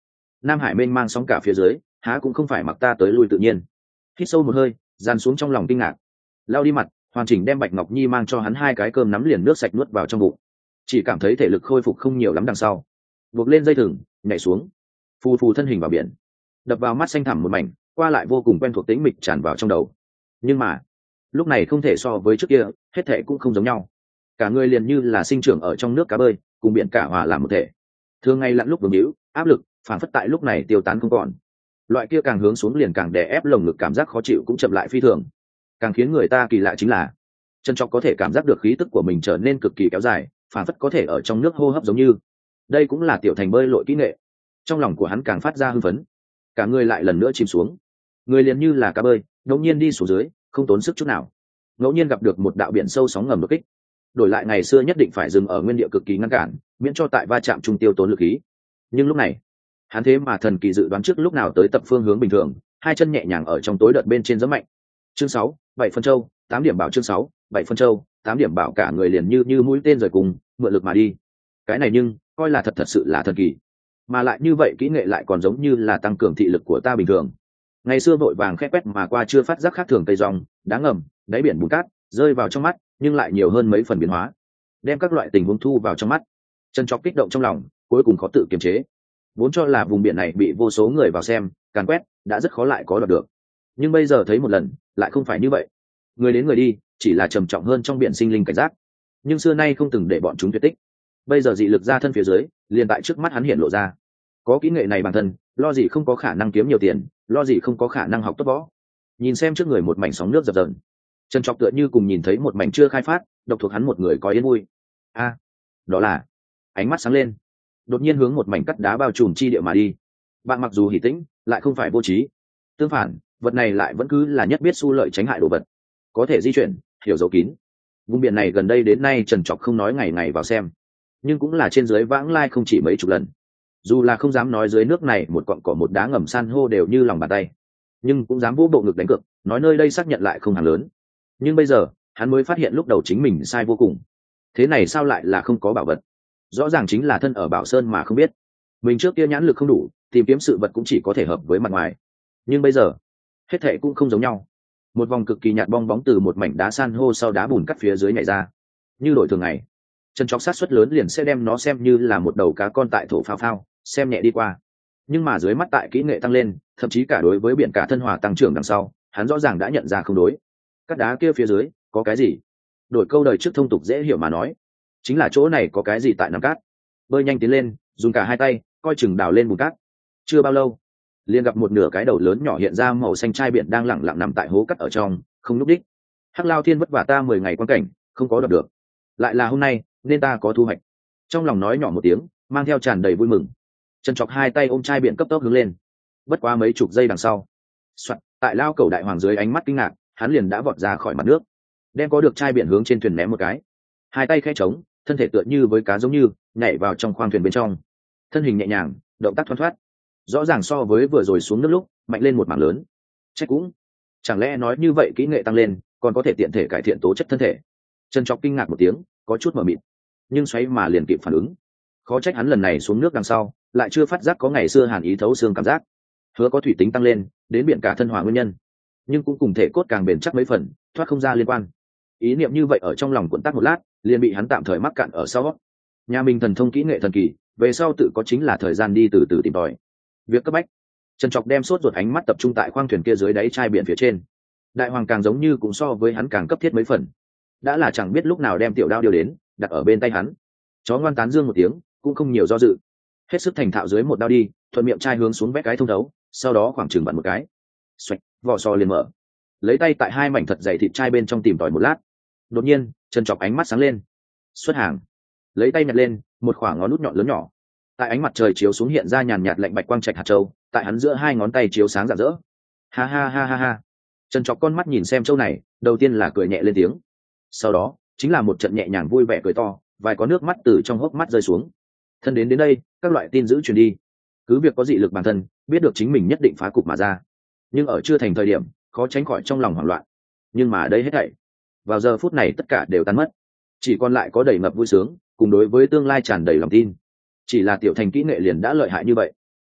Nam Hải mênh mang sóng cả phía dưới, há cũng không phải mặc ta tới lui tự nhiên. Hít sâu một hơi, dàn xuống trong lòng kinh ngạc, lao đi mặt, hoàn chỉnh đem Bạch Ngọc Nhi mang cho hắn hai cái cơm nắm liền nước sạch nuốt vào trong bụng. Chỉ cảm thấy thể lực khôi phục không nhiều lắm đằng sau, buộc lên dây thừng, nhảy xuống, phù phù thân hình vào biển, đập vào mắt xanh thẳm một mảnh, qua lại vô cùng quen thuộc tĩnh mịch tràn vào trong đầu. Nhưng mà lúc này không thể so với trước kia, hết thệ cũng không giống nhau. Cả người liền như là sinh trưởng ở trong nước cá bơi, cùng biển cả hòa làm một thể. Thường ngày lặn lúc vương hữu, áp lực phản phất tại lúc này tiêu tán không còn. Loại kia càng hướng xuống liền càng đè ép lồng ngực, cảm giác khó chịu cũng chậm lại phi thường. Càng khiến người ta kỳ lạ chính là Trần Trọc có thể cảm giác được khí tức của mình trở nên cực kỳ kéo dài, phản phất có thể ở trong nước hô hấp giống như. Đây cũng là tiểu thành bơi lội kỹ nghệ. Trong lòng của hắn càng phát ra hưng phấn, cả người lại lần nữa chìm xuống. Người liền như là cá bơi, ngẫu nhiên đi xuống dưới, không tốn sức chút nào. Ngẫu nhiên gặp được một đạo biển sâu sóng ngầm đột kích, đổi lại ngày xưa nhất định phải dừng ở nguyên địa cực kỳ ngăn cản, miễn cho tại va chạm trung tiêu tốn lực khí. Nhưng lúc này, hắn thế mà thần kỳ dự đoán trước lúc nào tới tập phương hướng bình thường, hai chân nhẹ nhàng ở trong tối đợt bên trên giẫm mạnh. Chương sáu, bảy phân châu, tám điểm bảo chương sáu, bảy phân châu, tám điểm bảo, cả người liền như như mũi tên rời cùng, mượn lực mà đi. Cái này nhưng coi là thật thật sự là thần kỳ. Mà lại như vậy kỹ nghệ lại còn giống như là tăng cường thị lực của ta bình thường. Ngày xưa vội vàng khép quét mà qua chưa phát giác khác thường cây rong, đá ngầm, đáy biển bùn cát rơi vào trong mắt, nhưng lại nhiều hơn mấy phần biến hóa, đem các loại tình huống thu vào trong mắt. Trần Trọc kích động trong lòng, cuối cùng khó tự kiềm chế. Vốn cho là vùng biển này bị vô số người vào xem, càn quét, đã rất khó lại có đoạt được. Nhưng bây giờ thấy một lần, lại không phải như vậy. Người đến người đi, chỉ là trầm trọng hơn trong biển sinh linh cảnh giác. Nhưng xưa nay không từng để bọn chúng tuyệt tích. Bây giờ dị lực ra thân phía dưới, liền tại trước mắt hắn hiện lộ ra. Có kỹ nghệ này bản thân, lo gì không có khả năng kiếm nhiều tiền, lo gì không có khả năng học tốt võ. Nhìn xem trước người một mảnh sóng nước dập dờn, Trần Trọc tựa như cùng nhìn thấy một mảnh chưa khai phát, độc thuộc hắn một người có yên vui. A, đó là. Ánh mắt sáng lên, đột nhiên hướng một mảnh cắt đá bao trùm chi địa mà đi. Bạn mặc dù hỉ tĩnh, lại không phải vô trí. Tương phản, vật này lại vẫn cứ là nhất biết xu lợi tránh hại đồ vật, có thể di chuyển, hiểu dấu kín. Vùng biển này gần đây đến nay Trần Trọc không nói ngày ngày vào xem, nhưng cũng là trên dưới vãng lai không chỉ mấy chục lần. Dù là không dám nói dưới nước này một cọn cỏ một đá ngầm san hô đều như lòng bàn tay, nhưng cũng dám vỗ bộ ngực đánh cược, nói nơi đây xác nhận lại không hàng lớn. Nhưng bây giờ hắn mới phát hiện lúc đầu chính mình sai vô cùng. Thế này sao lại là không có bảo vật? Rõ ràng chính là thân ở Bảo Sơn mà không biết. Mình trước kia nhãn lực không đủ, tìm kiếm sự vật cũng chỉ có thể hợp với mặt ngoài. Nhưng bây giờ hết thệ cũng không giống nhau. Một vòng cực kỳ nhạt bong bóng từ một mảnh đá san hô sau đá bùn cắt phía dưới nhảy ra. Như đổi thường ngày, Trần Trọc sát suất lớn liền sẽ đem nó xem như là một đầu cá con tại thổ phao phao, xem nhẹ đi qua. Nhưng mà dưới mắt tại kỹ nghệ tăng lên, thậm chí cả đối với biển cả thân hòa tăng trưởng đằng sau, hắn rõ ràng đã nhận ra không đối. Các đá kia phía dưới có cái gì? Đổi câu đời trước thông tục dễ hiểu mà nói, chính là chỗ này có cái gì tại nằm cát. Bơi nhanh tiến lên, dùng cả hai tay coi chừng đào lên bùn cát. Chưa bao lâu, liền gặp một nửa cái đầu lớn nhỏ hiện ra màu xanh trai biển đang lẳng lặng nằm tại hố cắt ở trong, không núp đích. Hắc Lao Thiên vất vả ta mười ngày quan cảnh, không có đoạt được, lại là hôm nay nên ta có thu hoạch. Trong lòng nói nhỏ một tiếng, mang theo tràn đầy vui mừng. Trần Trọc hai tay ôm chai biển cấp tốc hướng lên. Bất quá mấy chục giây đằng sau, soạt, tại lao cầu đại hoàng dưới ánh mắt kinh ngạc, hắn liền đã vọt ra khỏi mặt nước, đem có được chai biển hướng trên thuyền ném một cái. Hai tay khẽ trống, thân thể tựa như với cá giống như nhảy vào trong khoang thuyền bên trong. Thân hình nhẹ nhàng, động tác thoăn thoắt, rõ ràng so với vừa rồi xuống nước lúc mạnh lên một mảng lớn. Chắc cũng, chẳng lẽ nói như vậy kỹ nghệ tăng lên, còn có thể tiện thể cải thiện tố chất thân thể? Trần Trọc kinh ngạc một tiếng, có chút mờ mịt, nhưng xoáy mà liền kịp phản ứng. Khó trách hắn lần này xuống nước đằng sau lại chưa phát giác có ngày xưa hàn ý thấu xương cảm giác. Hứa có thủy tính tăng lên, đến biển cả thân hòa nguyên nhân, nhưng cũng cùng thể cốt càng bền chắc mấy phần, thoát không ra liên quan. Ý niệm như vậy ở trong lòng cuộn tắc một lát, liền bị hắn tạm thời mắc cạn ở sau. Nhà mình thần thông kỹ nghệ thần kỳ, về sau tự có chính là thời gian đi từ từ tìm tòi. Việc cấp bách, Trần Trọc đem sốt ruột ánh mắt tập trung tại khoang thuyền kia dưới đáy chai biển phía trên. Đại hoàng càng giống như cũng so với hắn càng cấp thiết mấy phần, đã là chẳng biết lúc nào đem tiểu đao điều đến, đặt ở bên tay hắn. Chó ngoan tán dương một tiếng, cũng không nhiều do dự, hết sức thành thạo dưới một đao đi, thuận miệng chai hướng xuống vét cái thông thấu, sau đó khoảng chừng vặn một cái, xoạch, vỏ sò liền mở. Lấy tay tại hai mảnh thật dày thịt chai bên trong tìm tòi một lát, đột nhiên Trần Trọc ánh mắt sáng lên. Xuất hàng, lấy tay nhặt lên một khoảng ngón nút nhọn lớn nhỏ, tại ánh mặt trời chiếu xuống hiện ra nhàn nhạt lạnh bạch quang trạch hạt châu, tại hắn giữa hai ngón tay chiếu sáng rạng rỡ. Ha ha ha ha ha. Trần Trọc con mắt nhìn xem châu này, đầu tiên là cười nhẹ lên tiếng, sau đó chính là một trận nhẹ nhàng vui vẻ cười to, vài có nước mắt từ trong hốc mắt rơi xuống. Thân đến đến đây, các loại tin dữ truyền đi, cứ việc có dị lực bản thân, biết được chính mình nhất định phá cục mà ra, nhưng ở chưa thành thời điểm, khó tránh khỏi trong lòng hoảng loạn. Nhưng mà đây hết thảy, vào giờ phút này tất cả đều tan mất, chỉ còn lại có đầy ngập vui sướng, cùng đối với tương lai tràn đầy lòng tin. Chỉ là tiểu thành kỹ nghệ liền đã lợi hại như vậy,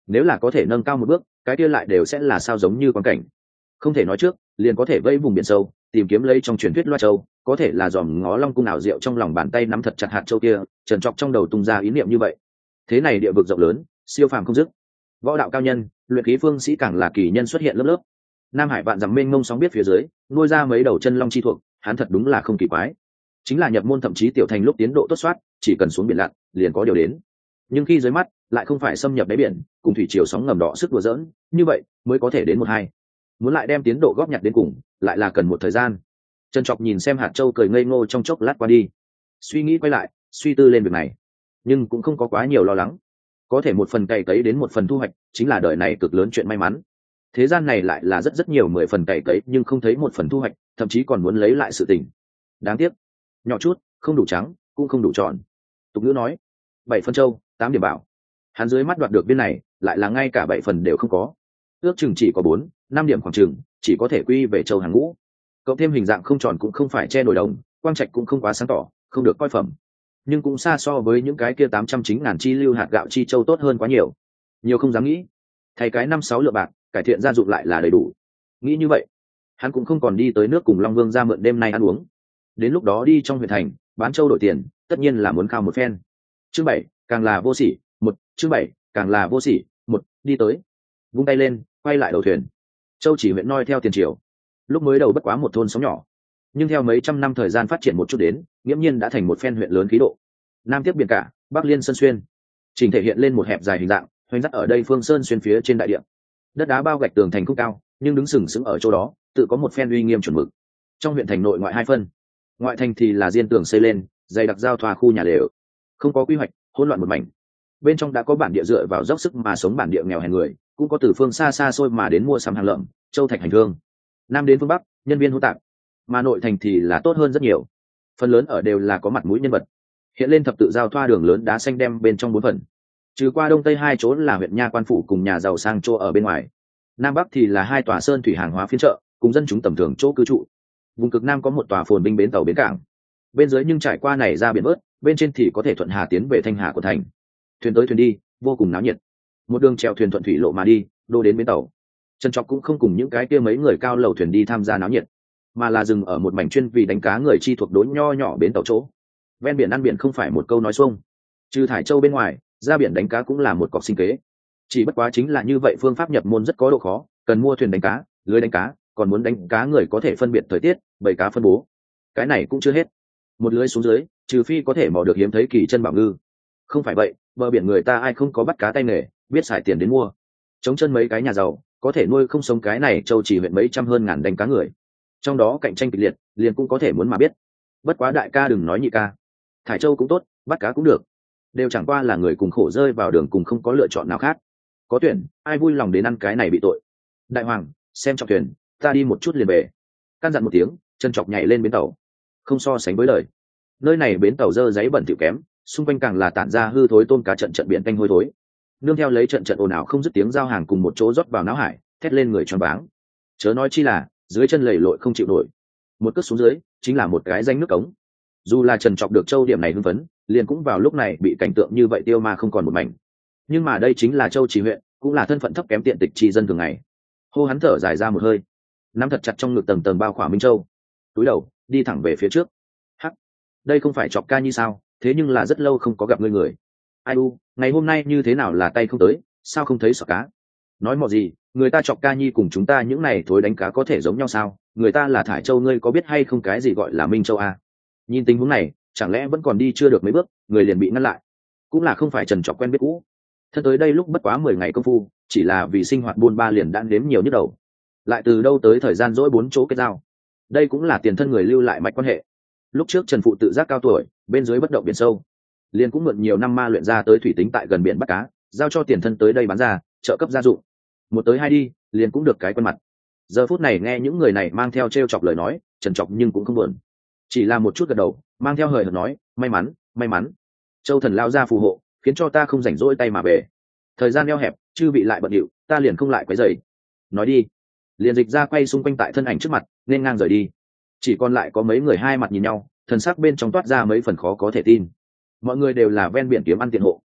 nếu là có thể nâng cao một bước, cái kia lại đều sẽ là sao giống như quan cảnh. Không thể nói trước, liền có thể vây vùng biển sâu, tìm kiếm lấy trong truyền thuyết loa châu, có thể là dòm ngó long cung ảo diệu trong lòng bàn tay nắm thật chặt hạt châu kia, Trần Trọc trong đầu tung ra ý niệm như vậy. Thế này địa vực rộng lớn, siêu phàm không dứt. Võ đạo cao nhân, luyện khí phương sĩ càng là kỳ nhân xuất hiện lớp lớp. Nam Hải vạn dặm mênh mông sóng biết phía dưới, nuôi ra mấy đầu chân long chi thuộc, hắn thật đúng là không kỳ quái. Chính là nhập môn thậm chí tiểu thành lúc tiến độ tốt soát, chỉ cần xuống biển lặn, liền có điều đến. Nhưng khi dưới mắt, lại không phải xâm nhập đáy biển, cùng thủy triều sóng ngầm đỏ sức đùa giỡn, như vậy mới có thể đến một hai. Muốn lại đem tiến độ góp nhặt đến cùng, lại là cần một thời gian. Trần Trọc nhìn xem hạt châu cười ngây ngô trong chốc lát qua đi, suy nghĩ quay lại, suy tư lên việc này, nhưng cũng không có quá nhiều lo lắng. Có thể một phần cày cấy đến một phần thu hoạch, chính là đời này cực lớn chuyện may mắn. Thế gian này lại là rất rất nhiều mười phần cày cấy nhưng không thấy một phần thu hoạch, thậm chí còn muốn lấy lại sự tình. Đáng tiếc, nhỏ chút, không đủ trắng, cũng không đủ tròn. Tục ngữ nói, bảy phần châu, tám điểm bảo. Hắn dưới mắt đoạt được viên này, lại là ngay cả bảy phần đều không có. Ước chừng chỉ có bốn, năm điểm khoảng chừng, chỉ có thể quy về châu hàng ngũ. Cộng thêm hình dạng không tròn cũng không phải che nổi đồng, quang trạch cũng không quá sáng tỏ, không được coi phẩm. Nhưng cũng xa so với những cái kia tám trăm chính ngàn chi lưu hạt gạo chi châu tốt hơn quá nhiều. Nhiều không dám nghĩ. Thay cái năm sáu lượng bạc, cải thiện gia dụng lại là đầy đủ. Nghĩ như vậy, hắn cũng không còn đi tới nước cùng Long Vương ra mượn đêm nay ăn uống. Đến lúc đó đi trong huyện thành, bán châu đổi tiền, tất nhiên là muốn khao một phen. Chương bảy, càng là vô sỉ, một, chương bảy, càng là vô sỉ, một, đi tới. Vung tay lên, quay lại đầu thuyền. Châu Chỉ huyện noi theo tiền triều. Lúc mới đầu bất quá một thôn xóm nhỏ, nhưng theo mấy trăm năm thời gian phát triển một chút đến, nghiễm nhiên đã thành một phen huyện lớn khí độ. Nam tiếp biển cả, Bắc liên sơn xuyên, chỉnh thể hiện lên một hẹp dài hình dạng, hoành dắt ở đây phương sơn xuyên phía trên đại địa. Đất đá bao gạch tường thành không cao, nhưng đứng sừng sững ở chỗ đó, tự có một phen uy nghiêm chuẩn mực. Trong huyện thành nội ngoại hai phân, ngoại thành thì là diên tường xây lên, dày đặc giao thoa khu nhà lều, không có quy hoạch, hỗn loạn một mảnh. Bên trong đã có bản địa dựa vào dốc sức mà sống bản địa nghèo hèn người, cũng có từ phương xa xa xôi mà đến mua sắm hàng lợm, châu thạch hành thương. Nam đến phương bắc, nhân viên hỗn tạp, mà nội thành thì là tốt hơn rất nhiều. Phần lớn ở đều là có mặt mũi nhân vật. Hiện lên thập tự giao thoa đường lớn đá xanh đem bên trong bốn phần. Trừ qua đông tây hai chỗ là huyện nha quan phủ cùng nhà giàu sang chỗ ở bên ngoài. Nam bắc thì là hai tòa sơn thủy hàng hóa phiên chợ, cùng dân chúng tầm thường chỗ cư trụ. Vùng cực nam có một tòa phồn binh bến tàu bến cảng. Bên dưới nhưng trải qua này ra biển bớt, bên trên thì có thể thuận hà tiến về Thanh Hà của thành. Thuyền tới thuyền đi, vô cùng náo nhiệt. Một đường chèo thuyền thuận thủy lộ mà đi, đô đến bến tàu. Trần Trọc cũng không cùng những cái kia mấy người cao lầu thuyền đi tham gia náo nhiệt, mà là dừng ở một mảnh chuyên vì đánh cá người chi thuộc đối nho nhỏ bến tàu chỗ. Ven biển ăn biển không phải một câu nói xuông, trừ thải châu bên ngoài, ra biển đánh cá cũng là một cọc sinh kế. Chỉ bất quá chính là như vậy, phương pháp nhập môn rất có độ khó, cần mua thuyền đánh cá, lưới đánh cá, còn muốn đánh cá người có thể phân biệt thời tiết, bầy cá phân bố. Cái này cũng chưa hết, một lưới xuống dưới, trừ phi có thể mò được hiếm thấy kỳ chân bảo ngư. Không phải vậy, bờ biển người ta ai không có bắt cá tay nghề, biết xài tiền đến mua. Chống chân mấy cái nhà giàu, có thể nuôi không sống cái này Châu Chỉ huyện mấy trăm hơn ngàn đánh cá người. Trong đó cạnh tranh kịch liệt, liền cũng có thể muốn mà biết. Bất quá đại ca đừng nói nhị ca, thải châu cũng tốt, bắt cá cũng được, đều chẳng qua là người cùng khổ rơi vào đường cùng không có lựa chọn nào khác. Có tuyển, ai vui lòng đến ăn cái này bị tội. Đại hoàng, xem trọng thuyền, ta đi một chút liền về. Căn dặn một tiếng, Trần Trọc nhảy lên bến tàu. Không so sánh với lời, nơi này bến tàu dơ giấy bẩn thỉu kém, xung quanh càng là tản ra hư thối tôm cá trận trận biển tanh hôi thối. Nương theo lấy trận trận ồn ào không dứt tiếng giao hàng cùng một chỗ rót vào não hải, thét lên người choáng váng. Chớ nói chi là dưới chân lầy lội không chịu nổi, một cước xuống dưới chính là một cái danh nước cống. Dù là Trần Trọc được châu điểm này hưng phấn, liền cũng vào lúc này bị cảnh tượng như vậy tiêu ma không còn một mảnh. Nhưng mà đây chính là Châu Chỉ huyện, cũng là thân phận thấp kém tiện tịch tri dân thường ngày. Hô hắn thở dài ra một hơi, nắm thật chặt trong ngực tầng tầng bao khỏa Minh Châu, túi đầu đi thẳng về phía trước. Hắc, đây không phải Trọc ca như sao? Thế nhưng là rất lâu không có gặp ngươi người. Ai u, ngày hôm nay như thế nào là tay không tới, sao không thấy sọ cá? Nói mò gì, người ta Trọc ca nhi cùng chúng ta những này thối đánh cá có thể giống nhau sao? Người ta là thải châu, ngươi có biết hay không cái gì gọi là Minh Châu a? Nhìn tình huống này, chẳng lẽ vẫn còn đi chưa được mấy bước, người liền bị ngăn lại. Cũng là không phải Trần Trọc quen biết cũ, thân tới đây lúc bất quá mười ngày công phu, chỉ là vì sinh hoạt buôn ba liền đã đếm nhiều nhức đầu, lại từ đâu tới thời gian dỗi bốn chỗ kết giao. Đây cũng là tiền thân người lưu lại mạch quan hệ. Lúc trước Trần phụ tự giác cao tuổi, bên dưới bất động biển sâu, liền cũng mượn nhiều năm ma luyện ra tới thủy tính tại gần biển bắt cá, giao cho tiền thân tới đây bán ra, trợ cấp gia dụng. Một tới hai đi, liền cũng được cái quen mặt. Giờ phút này nghe những người này mang theo trêu chọc lời nói, Trần Trọc nhưng cũng không buồn, chỉ là một chút gật đầu, mang theo hời hợt nói, may mắn, may mắn. Châu thần lao ra phù hộ, khiến cho ta không rảnh rỗi tay mà về. Thời gian eo hẹp, chư bị lại bận điệu, ta liền không lại quấy rầy. Nói đi, liền dịch ra quay xung quanh tại thân ảnh trước mặt, nên ngang rời đi. Chỉ còn lại có mấy người hai mặt nhìn nhau, thần sắc bên trong toát ra mấy phần khó có thể tin. Mọi người đều là ven biển kiếm ăn tiền hộ,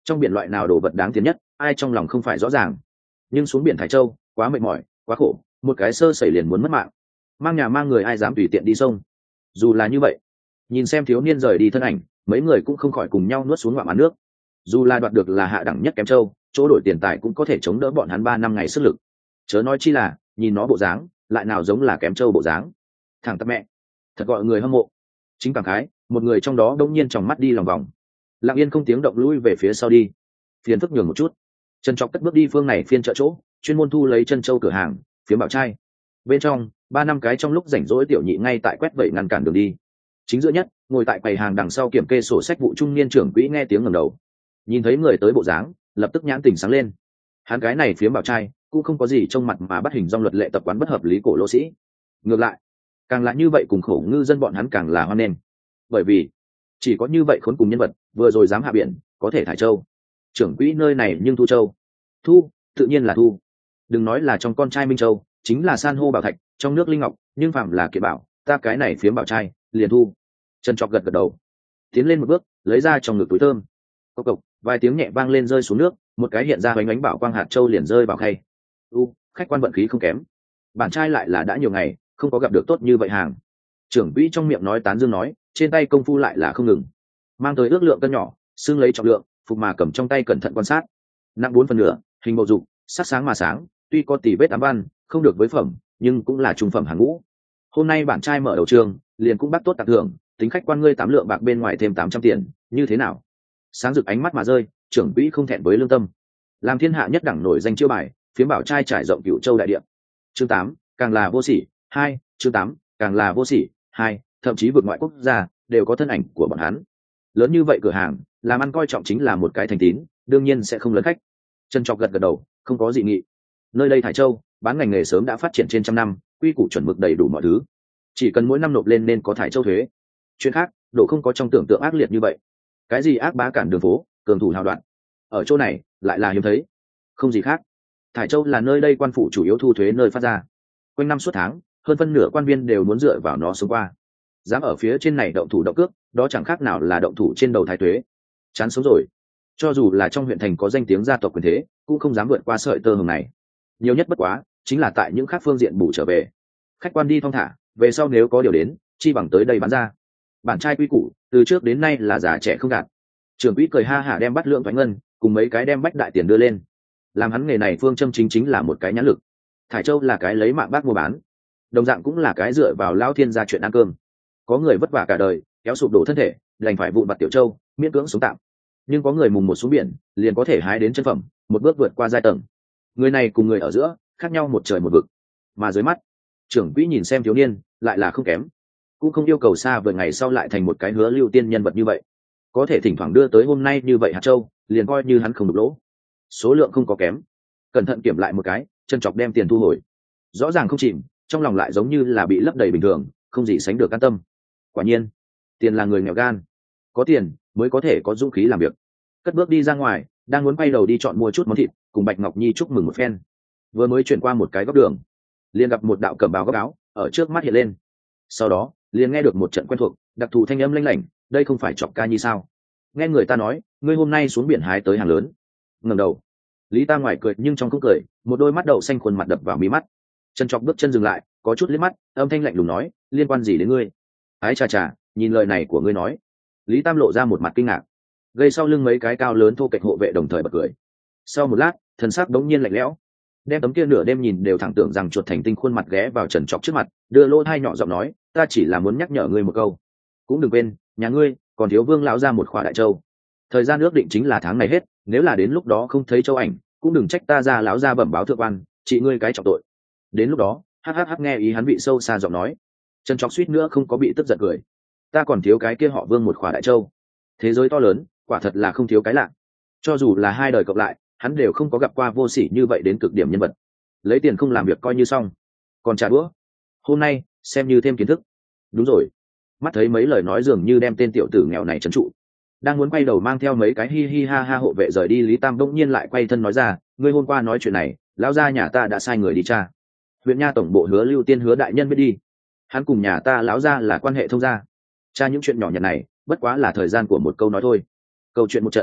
trong biển loại nào đồ vật đáng tiền nhất, ai trong lòng không phải rõ ràng. Nhưng xuống biển Thái Châu quá mệt mỏi quá khổ, một cái sơ sẩy liền muốn mất mạng, mang nhà mang người ai dám tùy tiện đi sông. Dù là như vậy, nhìn xem thiếu niên rời đi thân ảnh, mấy người cũng không khỏi cùng nhau nuốt xuống ngoạm ăn nước. Dù là đoạt được là hạ đẳng nhất Kém Châu, chỗ đổi tiền tài cũng có thể chống đỡ bọn hắn ba năm ngày sức lực, chớ nói chi là nhìn nó bộ dáng lại nào giống là Kém Châu bộ dáng. Thằng tặc mẹ, thật gọi người hâm mộ. Chính cảm khái, một người trong đó đông nhiên tròng mắt đi lòng vòng, lặng yên không tiếng động lui về phía sau đi. Phiền phức nhường một chút. Trần Trọc cất bước đi phương này phiên chợ chỗ chuyên môn thu lấy chân châu cửa hàng phía bảo trai. Bên trong ba năm cái trong lúc rảnh rỗi tiểu nhị ngay tại quét vẩy ngăn cản đường đi. Chính giữa nhất ngồi tại quầy hàng đằng sau kiểm kê sổ sách vụ trung niên trưởng quỹ nghe tiếng ngẩng đầu, nhìn thấy người tới bộ dáng lập tức nhãn tình sáng lên. Hắn cái này phía bảo trai cũng không có gì trong mặt mà bắt hình dong luật lệ tập quán bất hợp lý cổ lỗ sĩ, ngược lại càng là như vậy cùng khổ ngư dân bọn hắn càng là hoan nghênh, bởi vì chỉ có như vậy khốn cùng nhân vật vừa rồi dám hạ biển có thể thải châu. Trưởng quỹ nơi này nhưng thu châu thu tự nhiên là thu, đừng nói là trong con trai Minh Châu, chính là san hô bảo thạch trong nước linh ngọc, nhưng phạm là kiện bảo ta cái này phiếm bảo trai liền thu. Trần Trọc gật gật đầu, tiến lên một bước lấy ra trong ngực túi thơm, cộc cộc vài tiếng nhẹ vang lên rơi xuống nước, một cái hiện ra bánh bánh bảo quang hạt châu liền rơi vào khay. U khách quan vận khí không kém, bản trai lại là đã nhiều ngày không có gặp được tốt như vậy hàng. Trưởng quỹ trong miệng nói tán dương nói, trên tay công phu lại là không ngừng, mang tới ước lượng cân nhỏ xương lấy trọng lượng phục mà cầm trong tay cẩn thận quan sát. Nặng bốn phần nửa, hình bầu dục, sắc sáng mà sáng, tuy có tỷ vết ám văn không được với phẩm, nhưng cũng là trung phẩm hàng ngũ. Hôm nay bản trai mở đầu trường liền cũng bắt tốt tặng thưởng, tính khách quan ngươi tám lượng bạc bên ngoài thêm tám trăm tiền, như thế nào? Sáng rực ánh mắt mà rơi, trưởng quỹ không thẹn với lương tâm, làm thiên hạ nhất đẳng nổi danh chiêu bài, phiếm bảo trai trải rộng cửu châu đại địa. Chương tám càng là vô sỉ hai, chương tám càng là vô sỉ hai, thậm chí vượt ngoại quốc gia đều có thân ảnh của bọn hắn. Lớn như vậy cửa hàng làm ăn coi trọng chính là một cái thành tín, đương nhiên sẽ không lớn khách. Trần Trọc gật gật đầu, không có dị nghị. Nơi đây Thái Châu bán ngành nghề sớm đã phát triển trên trăm năm, quy củ chuẩn mực đầy đủ mọi thứ, chỉ cần mỗi năm nộp lên nên có Thái Châu thuế. Chuyện khác độ không có trong tưởng tượng ác liệt như vậy, cái gì ác bá cản đường phố cường thủ hào đoạn, ở chỗ này lại là hiếm thấy. Không gì khác, Thái Châu là nơi đây quan phủ chủ yếu thu thuế nơi phát ra, quanh năm suốt tháng hơn phân nửa quan viên đều muốn dựa vào nó sống qua. Dám ở phía trên này động thủ động cước, đó chẳng khác nào là động thủ trên đầu thái tuế. Chán sống rồi, cho dù là trong huyện thành có danh tiếng gia tộc quyền thế cũng không dám vượt qua sợi tơ hồng này. Nhiều nhất bất quá chính là tại những khác phương diện bù trở về. Khách quan đi thong thả, về sau nếu có điều đến chi bằng tới đây bán ra. Bản trai quy củ từ trước đến nay là già trẻ không gạt. Trưởng quỹ cười ha hả đem bắt lượng thoái ngân cùng mấy cái đem bách đại tiền đưa lên, làm hắn nghề này phương châm chính chính là một cái nhãn lực. Thải Châu là cái lấy mạng bác mua bán, đồng dạng cũng là cái dựa vào lao thiên gia chuyện ăn cơm. Có người vất vả cả đời kéo sụp đổ thân thể đành phải vụn vặt tiểu châu miễn cưỡng sống tạm, nhưng có người mùng một xuống biển liền có thể hái đến chân phẩm, một bước vượt qua giai tầng. Người này cùng người ở giữa khác nhau một trời một vực, mà dưới mắt trưởng quỹ nhìn xem thiếu niên lại là không kém, cũng không yêu cầu xa vời ngày sau lại thành một cái hứa lưu tiên nhân vật như vậy, có thể thỉnh thoảng đưa tới hôm nay như vậy hạt châu liền coi như hắn không đục lỗ. Số lượng không có kém, cẩn thận kiểm lại một cái, Trân Trọc đem tiền thu hồi, rõ ràng không chìm, trong lòng lại giống như là bị lấp đầy bình thường, không gì sánh được an tâm. Quả nhiên tiền là người nghèo gan, có tiền mới có thể có dũng khí làm việc. Cất bước đi ra ngoài, đang muốn quay đầu đi chọn mua chút món thịt cùng Bạch Ngọc Nhi chúc mừng một phen, vừa mới chuyển qua một cái góc đường liền gặp một đạo cẩm bào góc áo ở trước mắt hiện lên, sau đó liền nghe được một trận quen thuộc đặc thù thanh âm lanh lảnh, đây không phải Trọc ca nhi sao? Nghe người ta nói ngươi hôm nay xuống biển hái tới hàng lớn. Ngẩng đầu, Lý Ta ngoài cười nhưng trong không cười, một đôi mắt đậu xanh khuôn mặt đập vào mí mắt. Trần Trọc bước chân dừng lại, có chút liếc mắt, âm thanh lạnh lùng nói, liên quan gì đến ngươi? Ái chà chà, nhìn lời này của ngươi nói. Lý Tam lộ ra một mặt kinh ngạc, gây sau lưng mấy cái cao lớn thô kệch hộ vệ đồng thời bật cười. Sau một lát thần sắc đống nhiên lạnh lẽo, đem tấm kia nửa đêm nhìn đều thẳng tưởng rằng chuột thành tinh khuôn mặt ghé vào Trần Trọc trước mặt, đưa lỗ thai nhỏ giọng nói, ta chỉ là muốn nhắc nhở ngươi một câu, cũng đừng quên nhà ngươi còn thiếu Vương lão ra một khỏa đại châu, thời gian ước định chính là tháng này hết, nếu là đến lúc đó không thấy châu ảnh cũng đừng trách ta ra lão ra bẩm báo thượng quan trị ngươi cái trọng tội. Đến lúc đó hhh nghe ý hắn bị sâu xa giọng nói, Trần Trọc suýt nữa không có bị tức giận cười. Ta còn thiếu cái kia họ Vương một khỏa đại châu, thế giới to lớn quả thật là không thiếu cái lạ, cho dù là hai đời cộng lại hắn đều không có gặp qua vô sỉ như vậy đến cực điểm nhân vật. Lấy tiền không làm việc coi như xong, còn trả đũa, hôm nay xem như thêm kiến thức. Đúng rồi, mắt thấy mấy lời nói dường như đem tên tiểu tử nghèo này trấn trụ, đang muốn quay đầu mang theo mấy cái hi hi ha ha hộ vệ rời đi, Lý Tam bỗng nhiên lại quay thân nói ra, ngươi hôm qua nói chuyện này lão gia nhà ta đã sai người đi tra, huyện nha tổng bộ Hứa Lưu Tiên Hứa đại nhân biết đi, hắn cùng nhà ta lão gia là quan hệ thông gia, tra những chuyện nhỏ nhặt này bất quá là thời gian của một câu nói thôi. Câu chuyện một trận,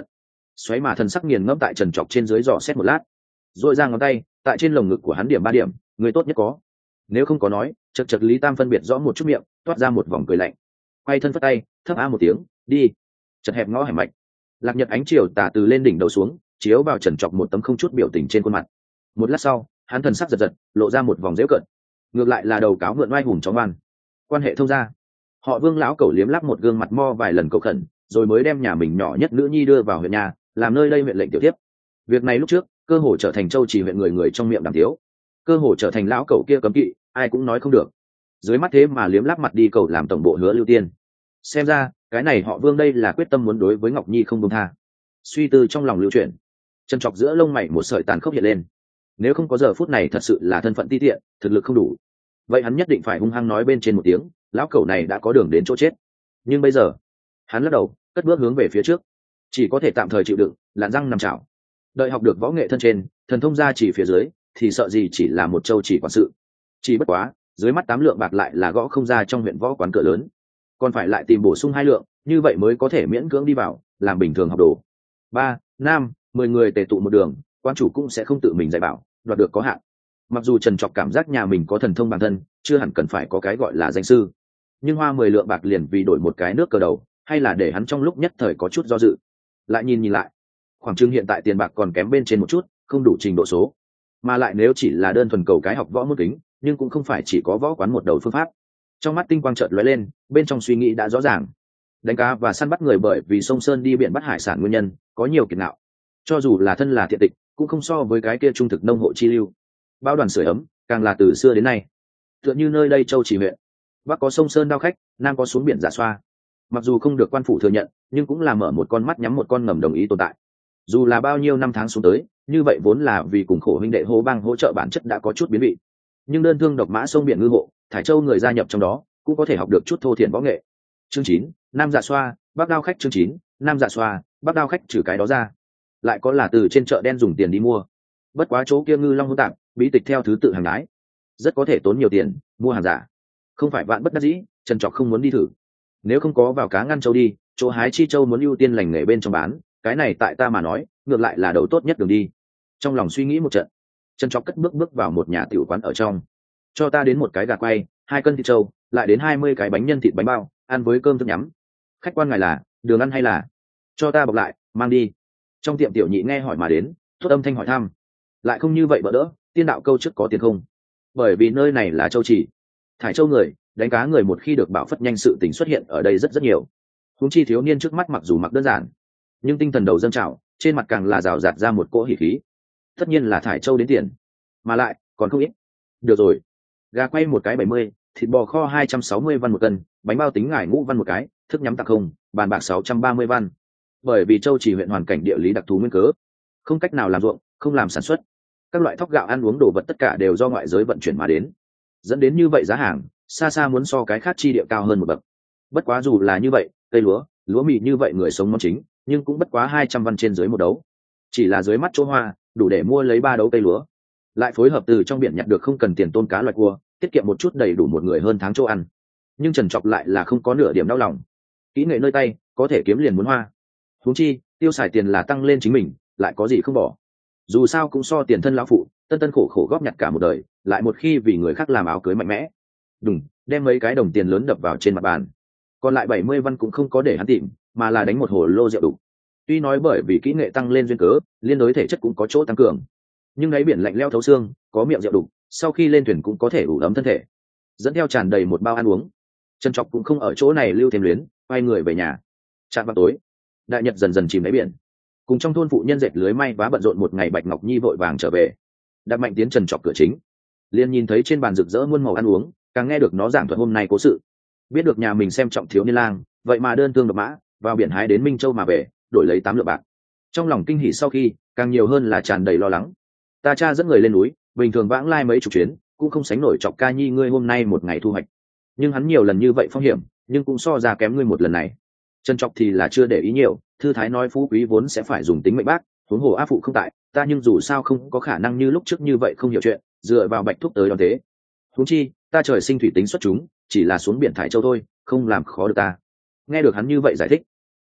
xoáy mà thần sắc nghiền ngẫm tại Trần Trọc trên dưới dò xét một lát, dội ra ngón tay tại trên lồng ngực của hắn điểm ba điểm. Người tốt nhất có, nếu không có nói. Chật chật Lý Tam phân biệt rõ một chút miệng, toát ra một vòng cười lạnh, quay thân phất tay thấp a một tiếng, đi. Chật hẹp ngõ hẻm mạch, lạc nhật ánh chiều tà từ lên đỉnh đầu xuống, chiếu vào Trần Trọc một tấm không chút biểu tình trên khuôn mặt. Một lát sau, hắn thần sắc giật giật, lộ ra một vòng dễu cợt. Ngược lại là đầu cáo mượn oai hùng chó ngoan, quan hệ thông gia. Họ Vương lão cẩu liếm lắp một gương mặt mo vài lần cầu khẩn, rồi mới đem nhà mình nhỏ nhất nữ nhi đưa vào huyện nhà, làm nơi đây huyện lệnh tiểu tiếp. Việc này lúc trước cơ hồ trở thành châu chỉ huyện người người trong miệng đàm tiếu, cơ hồ trở thành lão cẩu kia cấm kỵ, ai cũng nói không được. Dưới mắt thế mà liếm lắp mặt đi cầu làm tổng bộ hứa lưu tiên, xem ra cái này họ Vương đây là quyết tâm muốn đối với Ngọc Nhi không buông tha. Suy tư trong lòng lưu chuyển, Trần Trọc giữa lông mày một sợi tàn khốc hiện lên. Nếu không có giờ phút này thật sự là thân phận ti tiện, thực lực không đủ, vậy hắn nhất định phải hung hăng nói bên trên một tiếng, lão cẩu này đã có đường đến chỗ chết. Nhưng bây giờ hắn lắc đầu, cất bước hướng về phía trước, chỉ có thể tạm thời chịu đựng, làn răng nằm chảo. Đợi học được võ nghệ thân trên, thần thông gia chỉ phía dưới, thì sợ gì chỉ là một châu chỉ quản sự. Chỉ bất quá dưới mắt tám lượng bạc lại là gõ không ra trong huyện võ quán cửa lớn, còn phải lại tìm bổ sung hai lượng, như vậy mới có thể miễn cưỡng đi vào làm bình thường học đồ. Ba năm mười người tề tụ một đường, quan chủ cũng sẽ không tự mình dạy bảo, đoạt được có hạn. Mặc dù Trần Trọc cảm giác nhà mình có thần thông bản thân, chưa hẳn cần phải có cái gọi là danh sư, nhưng hoa mười lượng bạc liền vì đổi một cái nước cờ đầu, hay là để hắn trong lúc nhất thời có chút do dự. Lại nhìn nhìn lại, khoảng trưng hiện tại tiền bạc còn kém bên trên một chút, không đủ trình độ số. Mà lại nếu chỉ là đơn thuần cầu cái học võ môn kính, nhưng cũng không phải chỉ có võ quán một đầu phương pháp. Trong mắt tinh quang chợt lóe lên, bên trong suy nghĩ đã rõ ràng. Đánh cá và săn bắt người bởi vì sông Sơn đi biển bắt hải sản nguyên nhân có nhiều kiệt nạo, cho dù là thân là thiện tịch cũng không so với cái kia trung thực nông hộ chi lưu. Bao đoàn sưởi ấm càng là từ xưa đến nay, tựa như nơi đây châu chỉ huyện, bắc có sông Sơn đao khách, nam có xuống biển giả xoa. Mặc dù không được quan phủ thừa nhận, nhưng cũng là mở một con mắt nhắm một con ngầm đồng ý tồn tại. Dù là bao nhiêu năm tháng xuống tới, như vậy vốn là vì cùng khổ huynh đệ hô bang hỗ trợ bản chất đã có chút biến vị. Nhưng đơn thương độc mã sông biển ngư hộ, thải châu người gia nhập trong đó cũng có thể học được chút thô thiển võ nghệ. Chương chín, nam dạ xoa, bắc đao khách. Chương chín, nam dạ xoa, bắc đao khách. Trừ cái đó ra, lại có là từ trên chợ đen dùng tiền đi mua. Bất quá chỗ kia ngư long hỗn tạp, bí tịch theo thứ tự hàng đái, rất có thể tốn nhiều tiền mua hàng giả. Không phải vạn bất đắc dĩ, Trần Trọc không muốn đi thử. Nếu không có vào cá ngăn châu đi, chỗ hái chi châu muốn ưu tiên lành nghề bên trong bán, cái này tại ta mà nói ngược lại là đầu tốt nhất đường đi. Trong lòng suy nghĩ một trận, Trần Trọc cất bước bước vào một nhà tiểu quán ở trong. Cho ta đến một cái gà quay, hai cân thịt trâu, lại đến hai mươi cái bánh nhân thịt bánh bao, ăn với cơm thức nhắm. Khách quan ngài là đường ăn hay là cho ta bọc lại mang đi? Trong tiệm tiểu nhị nghe hỏi mà đến, thốt âm thanh hỏi thăm. Lại không như vậy bỡ đỡ, tiên đạo câu trước có tiền không? Bởi vì nơi này là châu chỉ, thải châu người đánh cá người một khi được bảo phất nhanh sự tình xuất hiện ở đây rất rất nhiều. Huống chi thiếu niên trước mắt mặc dù mặc đơn giản, nhưng tinh thần đầu dâng trào, trên mặt càng là rào rạt ra một cỗ hỉ khí. Tất nhiên là thải châu đến tiền, mà lại còn không ít. Được rồi, gà quay một cái bảy mươi, thịt bò kho hai trăm sáu mươi văn một cân, bánh bao tính ngải ngũ văn một cái, thức nhắm tặng không, bàn bạc sáu trăm ba mươi văn. Bởi vì châu chỉ huyện hoàn cảnh địa lý đặc thù nguyên cớ, không cách nào làm ruộng, không làm sản xuất, các loại thóc gạo ăn uống đồ vật tất cả đều do ngoại giới vận chuyển mà đến, dẫn đến như vậy giá hàng xa xa muốn so cái khác chi địa cao hơn một bậc. Bất quá dù là như vậy, cây lúa lúa mì như vậy người sống món chính, nhưng cũng bất quá hai trăm văn trên dưới một đấu. Chỉ là dưới mắt chỗ hoa đủ để mua lấy ba đấu cây lúa, lại phối hợp từ trong biển nhặt được không cần tiền tôm cá loại cua, tiết kiệm một chút đầy đủ một người hơn tháng chỗ ăn. Nhưng Trần Trọc lại là không có nửa điểm đau lòng. Kỹ nghệ nơi tay có thể kiếm liền muốn hoa, huống chi tiêu xài tiền là tăng lên chính mình, lại có gì không bỏ. Dù sao cũng so tiền thân lão phụ tân tân khổ khổ góp nhặt cả một đời, lại một khi vì người khác làm áo cưới mạnh mẽ. Đùng, đem mấy cái đồng tiền lớn đập vào trên mặt bàn. Còn lại bảy mươi văn cũng không có để hắn tìm, mà là đánh một hồ lô rượu đục. Tuy nói bởi vì kỹ nghệ tăng lên duyên cớ, liên đối thể chất cũng có chỗ tăng cường, nhưng đáy biển lạnh lẽo thấu xương, có miệng rượu đục, sau khi lên thuyền cũng có thể ủ ấm thân thể. Dẫn theo tràn đầy một bao ăn uống, Trần Trọc cũng không ở chỗ này lưu thêm luyến, quay người về nhà. Chạm vào tối, đại nhật dần dần chìm đáy biển. Cùng trong thôn phụ nhân dệt lưới may vá bận rộn một ngày, Bạch Ngọc Nhi vội vàng trở về, đặt mạnh tiến Trần Trọc cửa chính, liền nhìn thấy trên bàn rực rỡ muôn màu ăn uống, càng nghe được nó giảng thuật hôm nay cố sự, biết được nhà mình xem trọng thiếu niên lang, vậy mà đơn thương độc mã vào biển hái đến Minh Châu mà về, đổi lấy tám lượng bạc. Trong lòng kinh hỉ sau khi, càng nhiều hơn là tràn đầy lo lắng. Ta cha dẫn người lên núi, bình thường vãng lai mấy chục chuyến, cũng không sánh nổi Trọc ca nhi ngươi hôm nay một ngày thu hoạch. Nhưng hắn nhiều lần như vậy phong hiểm, nhưng cũng so ra kém ngươi một lần này. Trần Trọc thì là chưa để ý nhiều, thư thái nói phú quý vốn sẽ phải dùng tính mệnh bác, huống hồ áp phụ không tại, ta nhưng dù sao không có khả năng như lúc trước như vậy không hiểu chuyện, dựa vào Bạch thúc tới đón thế. Huống chi, ta trời sinh thủy tính xuất chúng, chỉ là xuống biển thải châu thôi, không làm khó được ta. Nghe được hắn như vậy giải thích,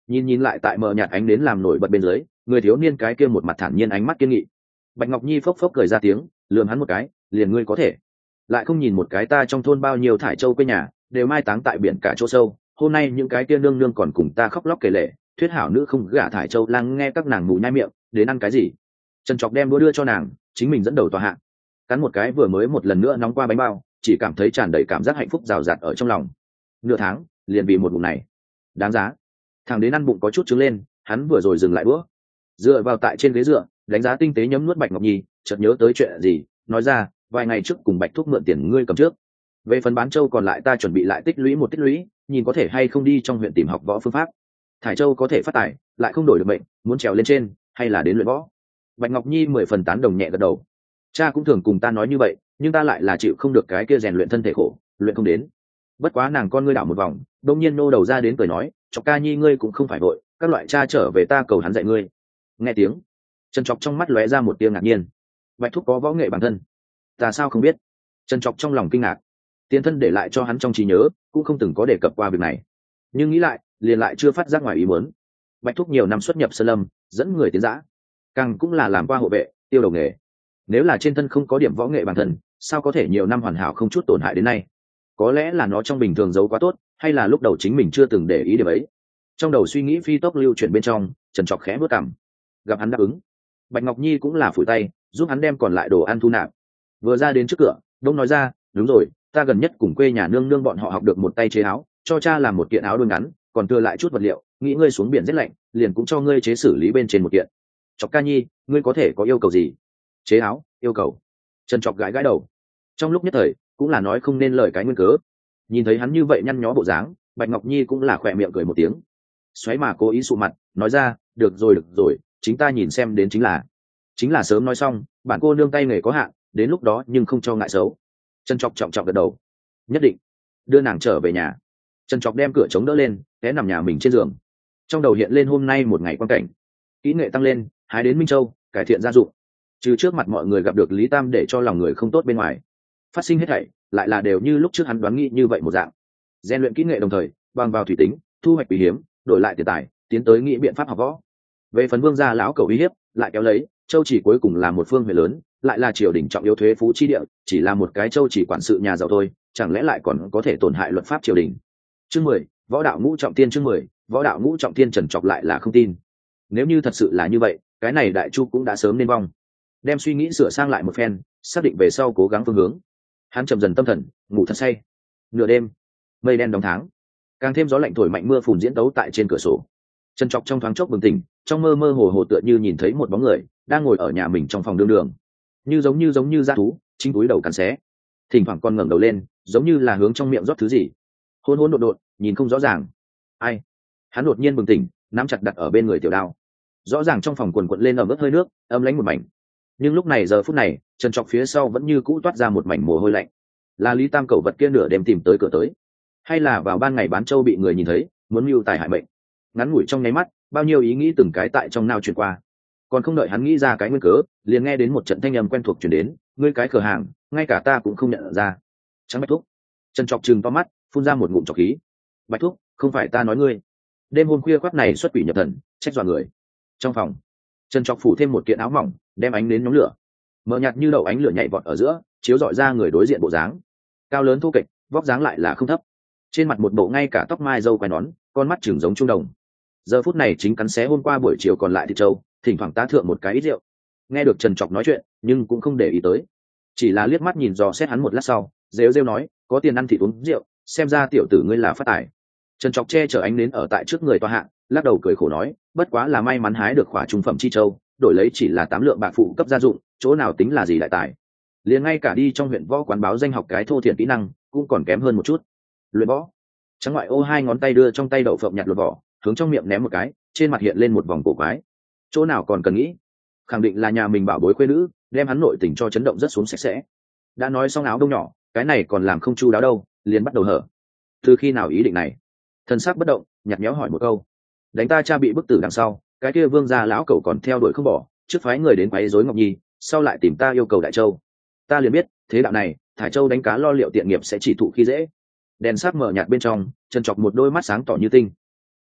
nhìn nhìn lại tại mờ nhạt ánh đến làm nổi bật bên dưới, người thiếu niên cái kia một mặt thản nhiên ánh mắt kiên nghị. Bạch Ngọc Nhi phốc phốc cười ra tiếng, lườm hắn một cái, liền ngươi có thể lại không nhìn một cái ta trong thôn bao nhiêu thải châu quê nhà đều mai táng tại biển cả chỗ sâu, hôm nay những cái kia nương nương còn cùng ta khóc lóc kể lể, thuyết hảo nữ không gả thải châu lang, nghe các nàng mù nhai miệng, đến ăn cái gì. Trần Trọc đem đũa đưa cho nàng, chính mình dẫn đầu tòa hạ, cắn một cái vừa mới một lần nữa nóng qua bánh bao, chỉ cảm thấy tràn đầy cảm giác hạnh phúc rào rạt ở trong lòng. Nửa tháng liền vì một bụng này, đáng giá. Thằng đến ăn bụng có chút trứng lên, hắn vừa rồi dừng lại bữa, dựa vào tại trên ghế dựa đánh giá tinh tế nhấm nuốt Bạch Ngọc Nhi, chợt nhớ tới chuyện gì, nói ra, vài ngày trước cùng Bạch Thúc mượn tiền ngươi cầm trước, về phần bán châu còn lại ta chuẩn bị lại tích lũy một tích lũy, nhìn có thể hay không đi trong huyện tìm học võ phương pháp. Thải châu có thể phát tài, lại không đổi được bệnh, muốn trèo lên trên hay là đến luyện võ. Bạch Ngọc Nhi mười phần tán đồng nhẹ gật đầu. Cha cũng thường cùng ta nói như vậy, nhưng ta lại là chịu không được cái kia rèn luyện thân thể khổ, luyện không đến. Bất quá nàng con ngươi đảo một vòng, đông nhiên nô đầu ra đến cười nói, Chọc ca nhi ngươi cũng không phải vội, các loại cha trở về ta cầu hắn dạy ngươi. Nghe tiếng, Trần Chọc trong mắt lóe ra một tia ngạc nhiên. Bạch Thúc có võ nghệ bản thân, ta sao không biết? Trần Chọc trong lòng kinh ngạc, tiền thân để lại cho hắn trong trí nhớ cũng không từng có đề cập qua việc này, nhưng nghĩ lại liền lại chưa phát giác ngoài ý muốn. Bạch Thúc nhiều năm xuất nhập sơn lâm, dẫn người tiến giã, càng cũng là làm qua hộ vệ tiêu đầu nghề, nếu là trên thân không có điểm võ nghệ bản thân, sao có thể nhiều năm hoàn hảo không chút tổn hại đến nay? Có lẽ là nó trong bình thường giấu quá tốt, hay là lúc đầu chính mình chưa từng để ý điểm ấy. Trong đầu suy nghĩ phi tốc lưu chuyển bên trong, Trần Chọc khẽ bước cằm, gặp hắn đáp ứng, Bạch Ngọc Nhi cũng là phủi tay giúp hắn đem còn lại đồ ăn thu nạp. Vừa ra đến trước cửa, đông nói ra, đúng rồi, ta gần nhất cùng quê nhà nương nương bọn họ học được một tay chế áo, cho cha làm một kiện áo đôi ngắn, còn thừa lại chút vật liệu, nghĩ ngươi xuống biển rét lạnh, liền cũng cho ngươi chế xử lý bên trên một kiện. Chọc ca nhi, ngươi có thể có yêu cầu gì? Chế áo, yêu cầu? Trần Chọc gãi gãi đầu, trong lúc nhất thời cũng là nói không nên lời cái nguyên cớ. Nhìn thấy hắn như vậy nhăn nhó bộ dáng, Bạch Ngọc Nhi cũng là khỏe miệng cười một tiếng, xoáy mà cố ý sụ mặt, nói ra, được rồi được rồi, chính ta nhìn xem đến chính là chính là sớm nói xong, bản cô nương tay nghề có hạn, đến lúc đó nhưng không cho ngại xấu. Trần Chọc trọng trọng gật đầu, nhất định. Đưa nàng trở về nhà, Trần Chọc đem cửa chống đỡ lên, té nằm nhà mình trên giường, trong đầu hiện lên hôm nay một ngày quan cảnh, kỹ nghệ tăng lên, hái đến Minh Châu, cải thiện gia dụng, trừ trước mặt mọi người gặp được Lý Tam để cho lòng người không tốt bên ngoài, phát sinh hết thảy lại là đều như lúc trước hắn đoán nghĩ như vậy một dạng. Rèn luyện kỹ nghệ đồng thời bằng vào thủy tính, thu hoạch quý hiếm, đổi lại tiền tài, tiến tới nghĩ biện pháp học võ. Về phần Vương gia lão cầu uy hiếp, lại kéo lấy châu chỉ cuối cùng là một phương huyện lớn, lại là triều đình trọng yếu thuế phú chi địa, chỉ là một cái châu chỉ quản sự nhà giàu thôi, chẳng lẽ lại còn có thể tổn hại luật pháp triều đình? Chương mười, võ đạo ngũ trọng tiên. Chương mười, võ đạo ngũ trọng tiên. Trần Chọc lại là không tin. Nếu như thật sự là như vậy, cái này đại chu cũng đã sớm nên vong. Đem suy nghĩ sửa sang lại một phen, xác định về sau cố gắng phương hướng, hắn chậm dần tâm thần, ngủ thật say. Nửa đêm, mây đen đóng tháng, càng thêm gió lạnh thổi mạnh, mưa phùn diễn tấu tại trên cửa sổ. Trần Chọc trong thoáng chốc bừng tỉnh, trong mơ mơ hồ hồ tựa như nhìn thấy một bóng người đang ngồi ở nhà mình trong phòng đương đường, như giống như giống như dã thú chính túi đầu cắn xé, thỉnh thoảng còn ngẩng đầu lên, giống như là hướng trong miệng rót thứ gì, hôn hôn đột đột, nhìn không rõ ràng. Ai? Hắn đột nhiên bừng tỉnh, nắm chặt đặt ở bên người tiểu đao. Rõ ràng trong phòng quần quận lên ẩm ướt hơi nước, âm lãnh một mảnh. Nhưng lúc này giờ phút này, Trần Chọc phía sau vẫn như cũ toát ra một mảnh mồ hôi lạnh. Là Lý Tam cẩu vật kia nửa đêm tìm tới cửa tới, hay là vào ban ngày bán châu bị người nhìn thấy, muốn mưu tài hại mệnh? Ngắn ngủi trong nháy mắt, bao nhiêu ý nghĩ từng cái tại trong nao truyền qua, còn không đợi hắn nghĩ ra cái nguyên cớ, liền nghe đến một trận thanh âm quen thuộc truyền đến, ngươi cái cửa hàng, ngay cả ta cũng không nhận ra. Trắng Bạch Thúc. Trần Chọc trừng to mắt, phun ra một ngụm trọc khí. Bạch Thúc, không phải ta nói ngươi. Đêm hôm khuya khoắt này xuất quỷ nhập thần, trách dọa người. Trong phòng, Trần Chọc phủ thêm một kiện áo mỏng, đem ánh đến nhóm lửa, mờ nhạt như đậu ánh lửa nhảy vọt ở giữa, chiếu rọi ra người đối diện bộ dáng, cao lớn thô kệch, vóc dáng lại là không thấp, trên mặt một bộ ngay cả tóc mai râu quai nón, con mắt chừng giống trung đồng. Giờ phút này chính cắn xé hôm qua buổi chiều còn lại thịt trâu, thỉnh thoảng tá thượng một cái ít rượu. Nghe được Trần Chọc nói chuyện, nhưng cũng không để ý tới, chỉ là liếc mắt nhìn dò xét hắn một lát sau, rêu rêu nói, có tiền ăn thịt uống rượu, xem ra tiểu tử ngươi là phát tài. Trần Chọc che chở ánh nến ở tại trước người tòa hạ, lắc đầu cười khổ nói, bất quá là may mắn hái được khỏa trung phẩm chi châu, đổi lấy chỉ là tám lượng bạc phụ cấp gia dụng, chỗ nào tính là gì đại tài. Liền ngay cả đi trong huyện võ quán báo danh học cái thô thiển kỹ năng cũng còn kém hơn một chút. Luyện võ. Trắng ngoại ô hai ngón tay đưa trong tay đậu phộng nhặt lột vỏ, hướng trong miệng ném một cái, trên mặt hiện lên một vòng cổ quái. Chỗ nào còn cần nghĩ, khẳng định là nhà mình bảo bối khuê nữ, đem hắn nội tình cho chấn động rất xuống sạch sẽ. Đã nói xong áo đông nhỏ, cái này còn làm không chu đáo đâu, liền bắt đầu hở. Từ khi nào ý định này? Thân xác bất động, nhặt nhẽo hỏi một câu. Đánh ta cha bị bức tử đằng sau, cái kia Vương gia lão cẩu còn theo đuổi không bỏ, trước phái người đến quấy rối Ngọc Nhi, sau lại tìm ta yêu cầu Đại Châu. Ta liền biết, thế đạo này, Thải Châu đánh cá lo liệu tiện nghiệp sẽ chỉ thụ khi dễ. Đèn sát mở nhạt bên trong, Trần Chọc một đôi mắt sáng tỏ như tinh.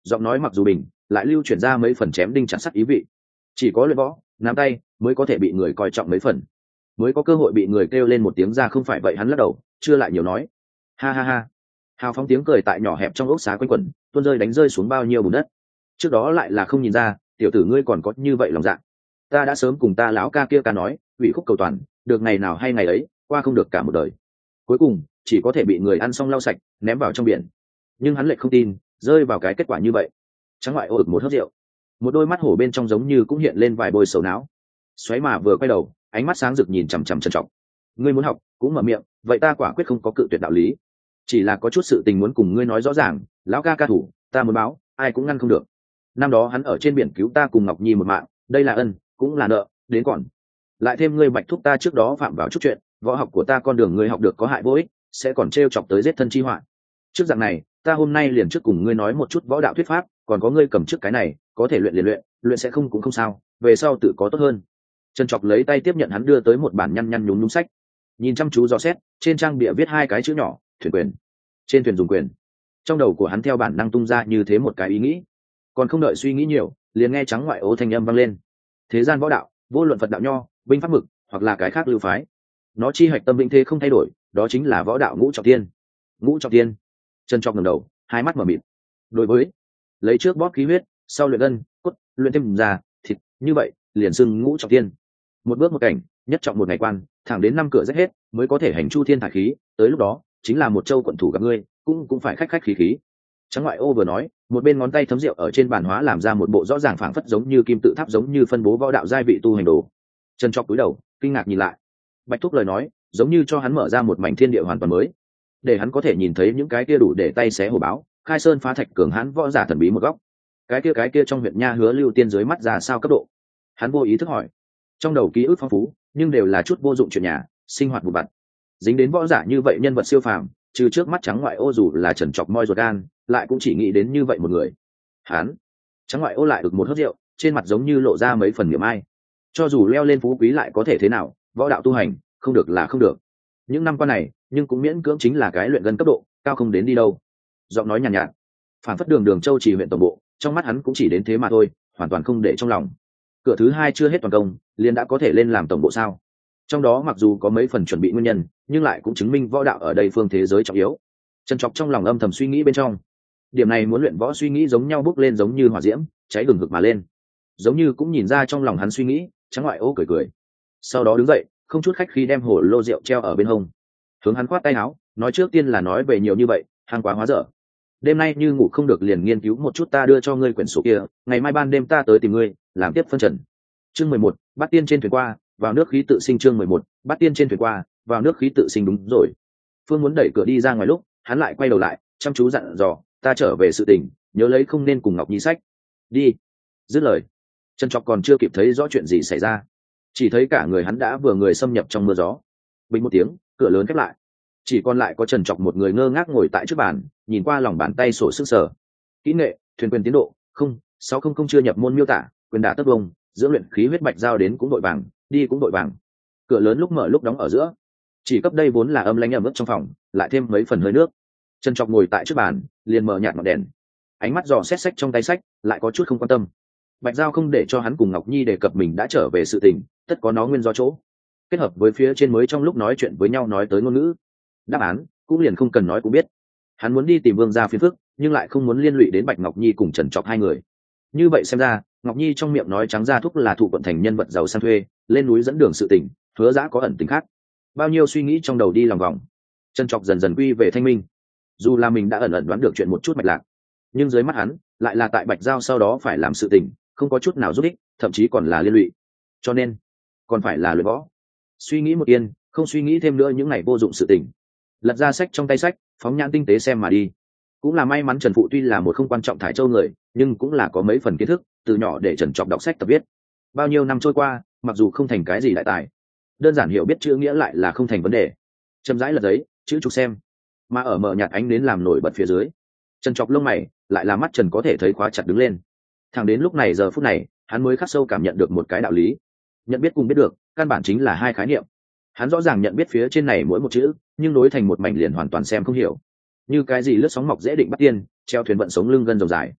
giọng nói mặc dù bình lại lưu chuyển ra mấy phần chém đinh chặt sắt ý vị. Chỉ có luyện võ nắm tay mới có thể bị người coi trọng mấy phần, mới có cơ hội bị người kêu lên một tiếng ra, không phải vậy hắn lắc đầu chưa lại nhiều nói. Ha ha ha, hào phóng tiếng cười tại nhỏ hẹp trong ốc xá quanh quẩn, tuôn rơi đánh rơi xuống bao nhiêu bùn đất. Trước đó lại là không nhìn ra tiểu tử ngươi còn có như vậy lòng dạ. Ta đã sớm cùng ta lão ca kia ca nói ủy khúc cầu toàn, được ngày nào hay ngày ấy, qua không được cả một đời, cuối cùng chỉ có thể bị người ăn xong lau sạch ném vào trong biển. Nhưng hắn lại không tin rơi vào cái kết quả như vậy. Trắng ngoại ô ực một hớp rượu, một đôi mắt hổ bên trong giống như cũng hiện lên vài bôi sầu não. Xoáy mà vừa quay đầu, ánh mắt sáng rực nhìn chằm chằm Trần Trọng. Ngươi muốn học cũng mở miệng, vậy ta quả quyết không có cự tuyệt đạo lý, chỉ là có chút sự tình muốn cùng ngươi nói rõ ràng. Lão ca ca thủ ta muốn báo, ai cũng ngăn không được. Năm đó hắn ở trên biển cứu ta cùng Ngọc Nhi một mạng, đây là ân cũng là nợ, đến còn lại thêm ngươi Bạch thúc ta trước đó phạm vào chút chuyện, võ học của ta con đường ngươi học được có hại vô ích, sẽ còn t chọc tới giết thân chi họa. Trước dạng này ta hôm nay liền trước cùng ngươi nói một chút võ đạo thuyết pháp, còn có ngươi cầm trước cái này có thể luyện liền luyện, luyện sẽ không cũng không sao, về sau tự có tốt hơn. Trần Trọc lấy tay tiếp nhận hắn đưa tới một bản nhăn nhăn nhúm nhúm sách, nhìn chăm chú dò xét, trên trang bìa viết hai cái chữ nhỏ thuyền quyền. Trên thuyền dùng quyền. Trong đầu của hắn theo bản năng tung ra như thế một cái ý nghĩ, còn không đợi suy nghĩ nhiều liền nghe trắng ngoại ô thanh âm vang lên. Thế gian võ đạo vô luận Phật đạo nho binh pháp mực hoặc là cái khác lưu phái, nó chi hạch tâm vĩnh thế không thay đổi, đó chính là võ đạo ngũ trọng thiên. Ngũ trọng thiên. Trần Trọc ngẩng đầu, hai mắt mở mịt. Đối với lấy trước bóp khí huyết, sau luyện gân cốt, luyện thêm da thịt, như vậy liền xưng ngũ trọng thiên. Một bước một cảnh, nhất trọng một ngày quan, thẳng đến năm cửa rách hết mới có thể hành chu thiên thải khí, tới lúc đó chính là một châu quận thủ gặp ngươi cũng cũng phải khách khách khí khí. Trắng ngoại ô vừa nói, một bên ngón tay thấm rượu ở trên bàn hóa làm ra một bộ rõ ràng phảng phất giống như kim tự tháp, giống như phân bố võ đạo giai vị tu hành đồ. Trần Trọc cúi đầu kinh ngạc nhìn lại, Bạch thúc lời nói giống như cho hắn mở ra một mảnh thiên địa hoàn toàn mới, để hắn có thể nhìn thấy những cái kia đủ để tay xé hổ báo, khai sơn phá thạch cường hãn võ giả thần bí một góc. Cái kia cái kia trong huyện nha Hứa Lưu Tiên dưới mắt ra sao cấp độ? Hắn vô ý thức hỏi. Trong đầu ký ức phong phú, nhưng đều là chút vô dụng chuyện nhà, sinh hoạt bụt bặm. Dính đến võ giả như vậy nhân vật siêu phàm, trừ trước mắt trắng ngoại ô dù là Trần Trọc moi ruột gan, lại cũng chỉ nghĩ đến như vậy một người. Hắn. Trắng ngoại ô lại được một hớp rượu, trên mặt giống như lộ ra mấy phần niềm ai. Cho dù leo lên phú quý lại có thể thế nào, võ đạo tu hành, không được là không được. Những năm qua này, nhưng cũng miễn cưỡng chính là cái luyện gần cấp độ, cao không đến đi đâu. Giọng nói nhàn nhạt, nhạt, phản phất đường đường châu chỉ huyện tổng bộ, trong mắt hắn cũng chỉ đến thế mà thôi, hoàn toàn không để trong lòng. Cửa thứ hai chưa hết toàn công, liền đã có thể lên làm tổng bộ sao? Trong đó mặc dù có mấy phần chuẩn bị nguyên nhân, nhưng lại cũng chứng minh võ đạo ở đây phương thế giới trọng yếu. Trần Trọc trong lòng âm thầm suy nghĩ bên trong, điểm này muốn luyện võ suy nghĩ giống nhau bốc lên giống như hỏa diễm, cháy gừng hực mà lên. Giống như cũng nhìn ra trong lòng hắn suy nghĩ, Trắng ngoại ô cười cười. Sau đó đứng dậy, không chút khách khí đem hồ lô rượu treo ở bên hông, hướng hắn khoát tay áo, nói trước tiên là nói về nhiều như vậy, hàng quá hóa dở. Đêm nay như ngủ không được liền nghiên cứu một chút ta đưa cho ngươi quyển sổ kia, ngày mai ban đêm ta tới tìm ngươi, làm tiếp phân trần. Chương mười một, Bát tiên trên thuyền qua, vào nước khí tự sinh. Chương mười một, Bát tiên trên thuyền qua, vào nước khí tự sinh. Đúng rồi. Phương muốn đẩy cửa đi ra ngoài lúc, hắn lại quay đầu lại, chăm chú dặn dò, ta trở về sự tình, nhớ lấy không nên cùng Ngọc Nhi sách. Đi. Dứt lời, Trần Trọc còn chưa kịp thấy rõ chuyện gì xảy ra, chỉ thấy cả người hắn đã vừa người xâm nhập trong mưa gió. Bình một tiếng, cửa lớn khép lại, chỉ còn lại có Trần Trọc một người ngơ ngác ngồi tại trước bàn, nhìn qua lòng bàn tay sổ sức sở. Kỹ nghệ thuyền quyền tiến độ không sáu không không chưa nhập môn miêu tả, quyền đả tất vông, dưỡng luyện khí huyết bạch giao đến cũng đội vàng, đi cũng đội vàng. Cửa lớn lúc mở lúc đóng ở giữa, chỉ cấp đây vốn là âm lãnh ẩm ướt trong phòng, lại thêm mấy phần hơi nước. Trần Trọc ngồi tại trước bàn, liền mở nhạt ngọn đèn, ánh mắt dò xét sách trong tay sách, lại có chút không quan tâm. Bạch giao không để cho hắn cùng Ngọc Nhi đề cập mình đã trở về sự tình, tất có nó nguyên do chỗ, kết hợp với phía trên mới trong lúc nói chuyện với nhau nói tới ngôn ngữ, đáp án cũng liền không cần nói cũng biết. Hắn muốn đi tìm Vương gia phiền phức, nhưng lại không muốn liên lụy đến Bạch Ngọc Nhi cùng Trần Trọc hai người. Như vậy xem ra, Ngọc Nhi trong miệng nói trắng ra thúc là thụ quận thành nhân vật giàu sang thuê, lên núi dẫn đường sự tình, hứa dã có ẩn tình khác. Bao nhiêu suy nghĩ trong đầu đi lòng vòng, Trần Trọc dần dần quy về thanh minh. Dù là mình đã ẩn ẩn đoán được chuyện một chút mạch lạc, nhưng dưới mắt hắn lại là tại Bạch Giao sau đó phải làm sự tình, không có chút nào giúp ích, thậm chí còn là liên lụy. Cho nên, còn phải là luyện võ. Suy nghĩ một yên, không suy nghĩ thêm nữa những ngày vô dụng sự tình. Lật ra sách trong tay sách, phóng nhãn tinh tế xem mà đi. Cũng là may mắn Trần Phụ tuy là một không quan trọng Thải Châu người, nhưng cũng là có mấy phần kiến thức, từ nhỏ để Trần Trọc đọc sách tập viết. Bao nhiêu năm trôi qua, mặc dù không thành cái gì đại tài, đơn giản hiểu biết chữ nghĩa lại là không thành vấn đề. Chậm rãi lật giấy, chữ trục xem, mà ở mờ nhạt ánh đến làm nổi bật phía dưới, Trần Trọc lông mày lại là mắt Trần có thể thấy khóa chặt đứng lên. Thẳng đến lúc này giờ phút này, hắn mới khắc sâu cảm nhận được một cái đạo lý. Nhận biết cùng biết được, căn bản chính là hai khái niệm. Hắn rõ ràng nhận biết phía trên này mỗi một chữ, nhưng đối thành một mảnh liền hoàn toàn xem không hiểu. Như cái gì lướt sóng mọc dễ định bắt tiên, treo thuyền vận sống lưng gân rồng dài.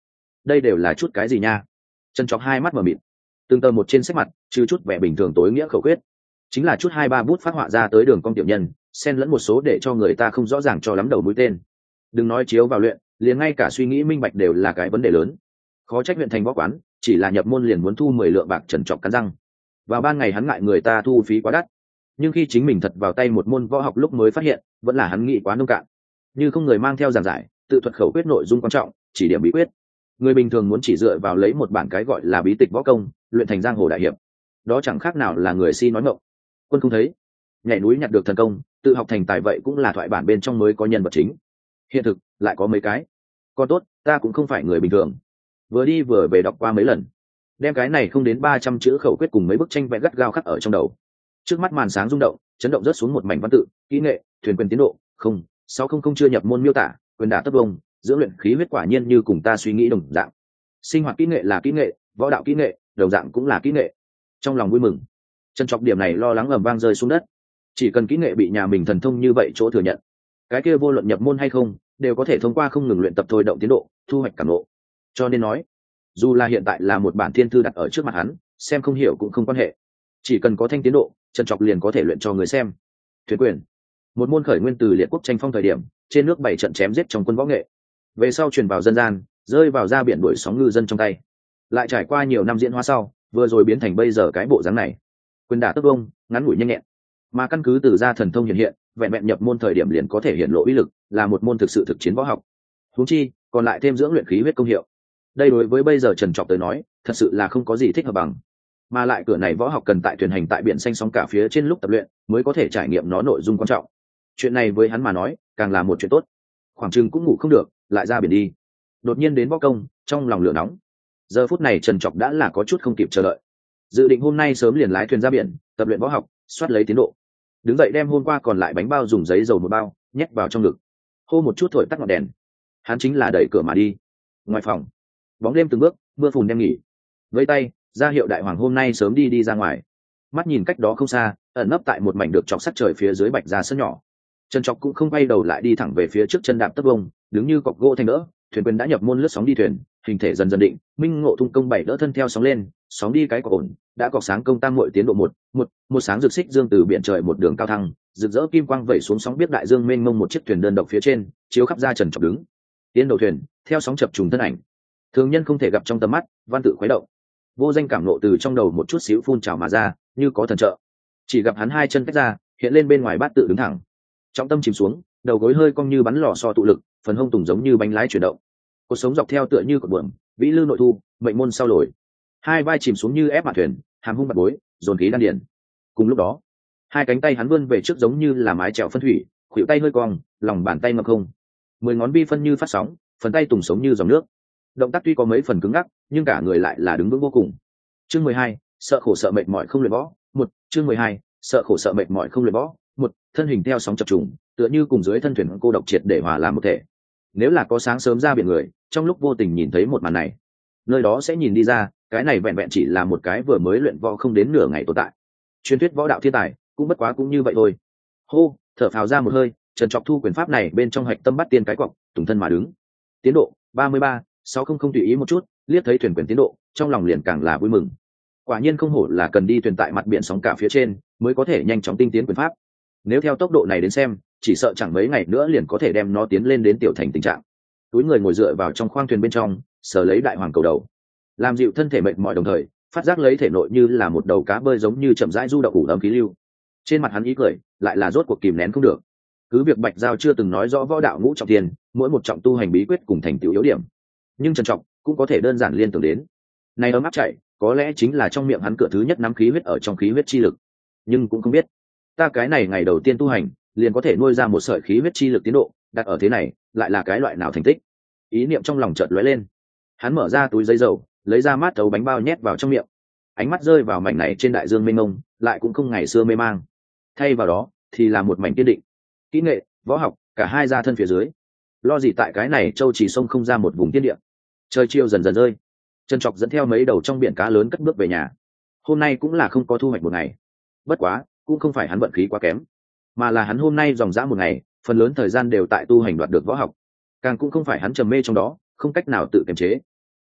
đây đều là chút cái gì nha? Trần Trọc hai mắt mở mịt, từng tờ một trên sách mặt trừ chút vẻ bình thường tối nghĩa khẩu quyết, chính là chút hai ba bút phát họa ra tới đường cong tiểu nhân, xen lẫn một số để cho người ta không rõ ràng cho lắm đầu mũi tên. Đừng nói chiếu vào luyện, liền ngay cả suy nghĩ minh bạch đều là cái vấn đề lớn. Khó trách huyện thành võ quán chỉ là nhập môn liền muốn thu mười lượng bạc. Trần Trọc cắn răng. Vào ban ngày hắn ngại người ta thu phí quá đắt, nhưng khi chính mình thật vào tay một môn võ học lúc mới phát hiện vẫn là hắn nghĩ quá nông cạn. Như không người mang theo giảng giải tự thuật khẩu quyết nội dung quan trọng, chỉ điểm bí quyết, người bình thường muốn chỉ dựa vào lấy một bản cái gọi là bí tịch võ công luyện thành giang hồ đại hiệp, đó chẳng khác nào là người si nói ngọng. Quân không thấy, nhảy núi nhặt được thần công, tự học thành tài, vậy cũng là thoại bản bên trong mới có nhân vật chính. Hiện thực lại có mấy cái. Còn tốt ta cũng không phải người bình thường, vừa đi vừa về đọc qua mấy lần, đem cái này không đến ba trăm chữ khẩu quyết cùng mấy bức tranh vẽ gắt gao khắc ở trong đầu. Trước mắt màn sáng rung động, chấn động rớt xuống một mảnh văn tự: kỹ nghệ, thuyền quyền tiến độ không sáu không không chưa nhập môn miêu tả, quyền đả tất vông, dưỡng luyện khí huyết, quả nhiên như cùng ta suy nghĩ đồng dạng. Sinh hoạt kỹ nghệ là kỹ nghệ, võ đạo kỹ nghệ đồng dạng cũng là kỹ nghệ. Trong lòng vui mừng, Trần Trọc điểm này lo lắng ầm vang rơi xuống đất. Chỉ cần kỹ nghệ bị nhà mình thần thông như vậy chỗ thừa nhận, cái kia vô luận nhập môn hay không đều có thể thông qua không ngừng luyện tập thôi động tiến độ, thu hoạch cảm ngộ. Cho nên nói, dù là hiện tại là một bản thiên thư đặt ở trước mặt hắn, xem không hiểu cũng không quan hệ, chỉ cần có thanh tiến độ, Trần Trọc liền có thể luyện cho người xem. Thuyền quyền, một môn khởi nguyên từ liệt quốc tranh phong thời điểm trên nước bảy trận chém giết trong quân võ nghệ, về sau truyền vào dân gian, rơi vào ra biển đuổi sóng ngư dân trong tay, lại trải qua nhiều năm diễn hóa sau, vừa rồi biến thành bây giờ cái bộ dáng này. Quyền đả tốc vông, ngắn ngủi nhanh nhẹn, mà căn cứ từ ra thần thông hiện hiện, vẹn vẹn nhập môn thời điểm liền có thể hiện lộ uy lực, là một môn thực sự thực chiến võ học. Huống chi còn lại thêm dưỡng luyện khí huyết công hiệu, đây đối với bây giờ Trần Trọc tới nói thật sự là không có gì thích hợp bằng. Mà lại cửa này võ học cần tại thuyền hành tại biển xanh sóng cả phía trên lúc tập luyện mới có thể trải nghiệm nó nội dung quan trọng. Chuyện này với hắn mà nói càng là một chuyện tốt. Khoảng chừng cũng ngủ không được, lại ra biển đi. Đột nhiên đến võ công, trong lòng lửa nóng. Giờ phút này Trần Trọc đã là có chút không kịp chờ đợi, dự định hôm nay sớm liền lái thuyền ra biển tập luyện võ học, soát lấy tiến độ. Đứng dậy đem hôm qua còn lại bánh bao dùng giấy dầu một bao nhét vào trong ngực, hô một chút thổi tắt ngọn đèn, hắn chính là đẩy cửa mà đi. Ngoài phòng, bóng đêm từng bước, mưa phùn đem nghỉ, với tay ra hiệu đại hoàng hôm nay sớm đi đi ra ngoài. Mắt nhìn cách đó không xa, ẩn nấp tại một mảnh được chọc sắt trời phía dưới bạch ra sân nhỏ, Trần Trọc cũng không quay đầu lại đi thẳng về phía trước, chân đạp tấp bông, đứng như cọc gỗ thành đỡ. Thuyền quyền đã nhập môn lướt sóng đi thuyền, hình thể dần dần định, minh ngộ thung công bảy đỡ thân theo sóng lên, sóng đi cái cọc ổn, đã cọc sáng công tam muội tiến độ một một một sáng rực xích dương từ biển trời một đường cao thăng, rực rỡ kim quang vẩy xuống sóng biết đại dương mênh mông một chiếc thuyền đơn độc phía trên, chiếu khắp ra Trần Trọc đứng tiến đầu thuyền, theo sóng chập trùng thân ảnh thường nhân không thể gặp trong tầm mắt, văn tự khuấy động, vô danh cảm nộ từ trong đầu một chút xíu phun trào mà ra, như có thần trợ. Chỉ gặp hắn hai chân tách ra, hiện lên bên ngoài bát tự đứng thẳng, trọng tâm chìm xuống, đầu gối hơi cong như bắn lò xo tụ lực, phần hông tùng giống như bánh lái chuyển động, cuộc sống dọc theo tựa như cột buồm, vĩ lư nội thu, mệnh môn sau lồi, hai vai chìm xuống như ép mạn thuyền, hàm hung bạt bối, dồn khí đan điền. Cùng lúc đó, hai cánh tay hắn vươn về trước giống như là mái chèo phân thủy, khuỷu tay hơi cong, lòng bàn tay ngập không, mười ngón bi phân như phát sóng, phần tay tùng sống như dòng nước. Động tác tuy có mấy phần cứng ngắc, nhưng cả người lại là đứng vững vô cùng. Chương mười hai, sợ khổ sợ mệt mỏi không luyện võ. Một, chương mười hai, sợ khổ sợ mệt mỏi không luyện võ. Một, thân hình theo sóng chập trùng, tựa như cùng dưới thân thuyền cô độc triệt để hòa làm một thể. Nếu là có sáng sớm ra biển người, trong lúc vô tình nhìn thấy một màn này, nơi đó sẽ nhìn đi ra, cái này vẹn vẹn chỉ là một cái vừa mới luyện võ không đến nửa ngày tồn tại. Truyền thuyết võ đạo thiên tài, cũng bất quá cũng như vậy thôi. Hô, thở phào ra một hơi, Trần Trọc thu quyền pháp này bên trong hạch tâm bắt tiên cái cọc, tùng thân mà đứng. Tiến độ ba mươi ba, sáu không không tùy ý một chút, liếc thấy thuyền quyền tiến độ, trong lòng liền càng là vui mừng. Quả nhiên không hổ là cần đi thuyền tại mặt biển sóng cả phía trên, mới có thể nhanh chóng tinh tiến quyền pháp. Nếu theo tốc độ này đến xem, chỉ sợ chẳng mấy ngày nữa liền có thể đem nó tiến lên đến tiểu thành tình trạng. Túi người ngồi dựa vào trong khoang thuyền bên trong, sờ lấy đại hoàng cầu đầu, làm dịu thân thể mệt mỏi đồng thời, phát giác lấy thể nội như là một đầu cá bơi giống như chậm rãi du động ủ ấm khí lưu. Trên mặt hắn ý cười, lại là rốt cuộc kìm nén không được. Cứ việc Bạch Giao chưa từng nói rõ võ đạo ngũ trọng thiên, mỗi một trọng tu hành bí quyết cùng thành tựu yếu điểm, nhưng Trần Trọc cũng có thể đơn giản liên tưởng đến. Này ấm áp chạy, có lẽ chính là trong miệng hắn cửa thứ nhất nắm khí huyết ở trong khí huyết chi lực. Nhưng cũng không biết, ta cái này ngày đầu tiên tu hành, liền có thể nuôi ra một sợi khí huyết chi lực tiến độ, đặt ở thế này, lại là cái loại nào thành tích. Ý niệm trong lòng chợt lóe lên. Hắn mở ra túi giấy dầu, lấy ra mát thấu bánh bao nhét vào trong miệng. Ánh mắt rơi vào mảnh này trên đại dương mênh mông, lại cũng không ngày xưa mê mang. Thay vào đó, thì là một mảnh kiên định. Kỹ nghệ, võ học, cả hai ra thân phía dưới. Lo gì tại cái này châu chỉ sông không ra một vùng thiên địa. Trời chiều dần dần rơi, Trần Trọc dẫn theo mấy đầu trong biển cá lớn cất bước về nhà. Hôm nay cũng là không có thu hoạch một ngày. Bất quá, cũng không phải hắn vận khí quá kém, mà là hắn hôm nay dòng dã một ngày, phần lớn thời gian đều tại tu hành đoạt được võ học. Càng cũng không phải hắn trầm mê trong đó, không cách nào tự kiềm chế.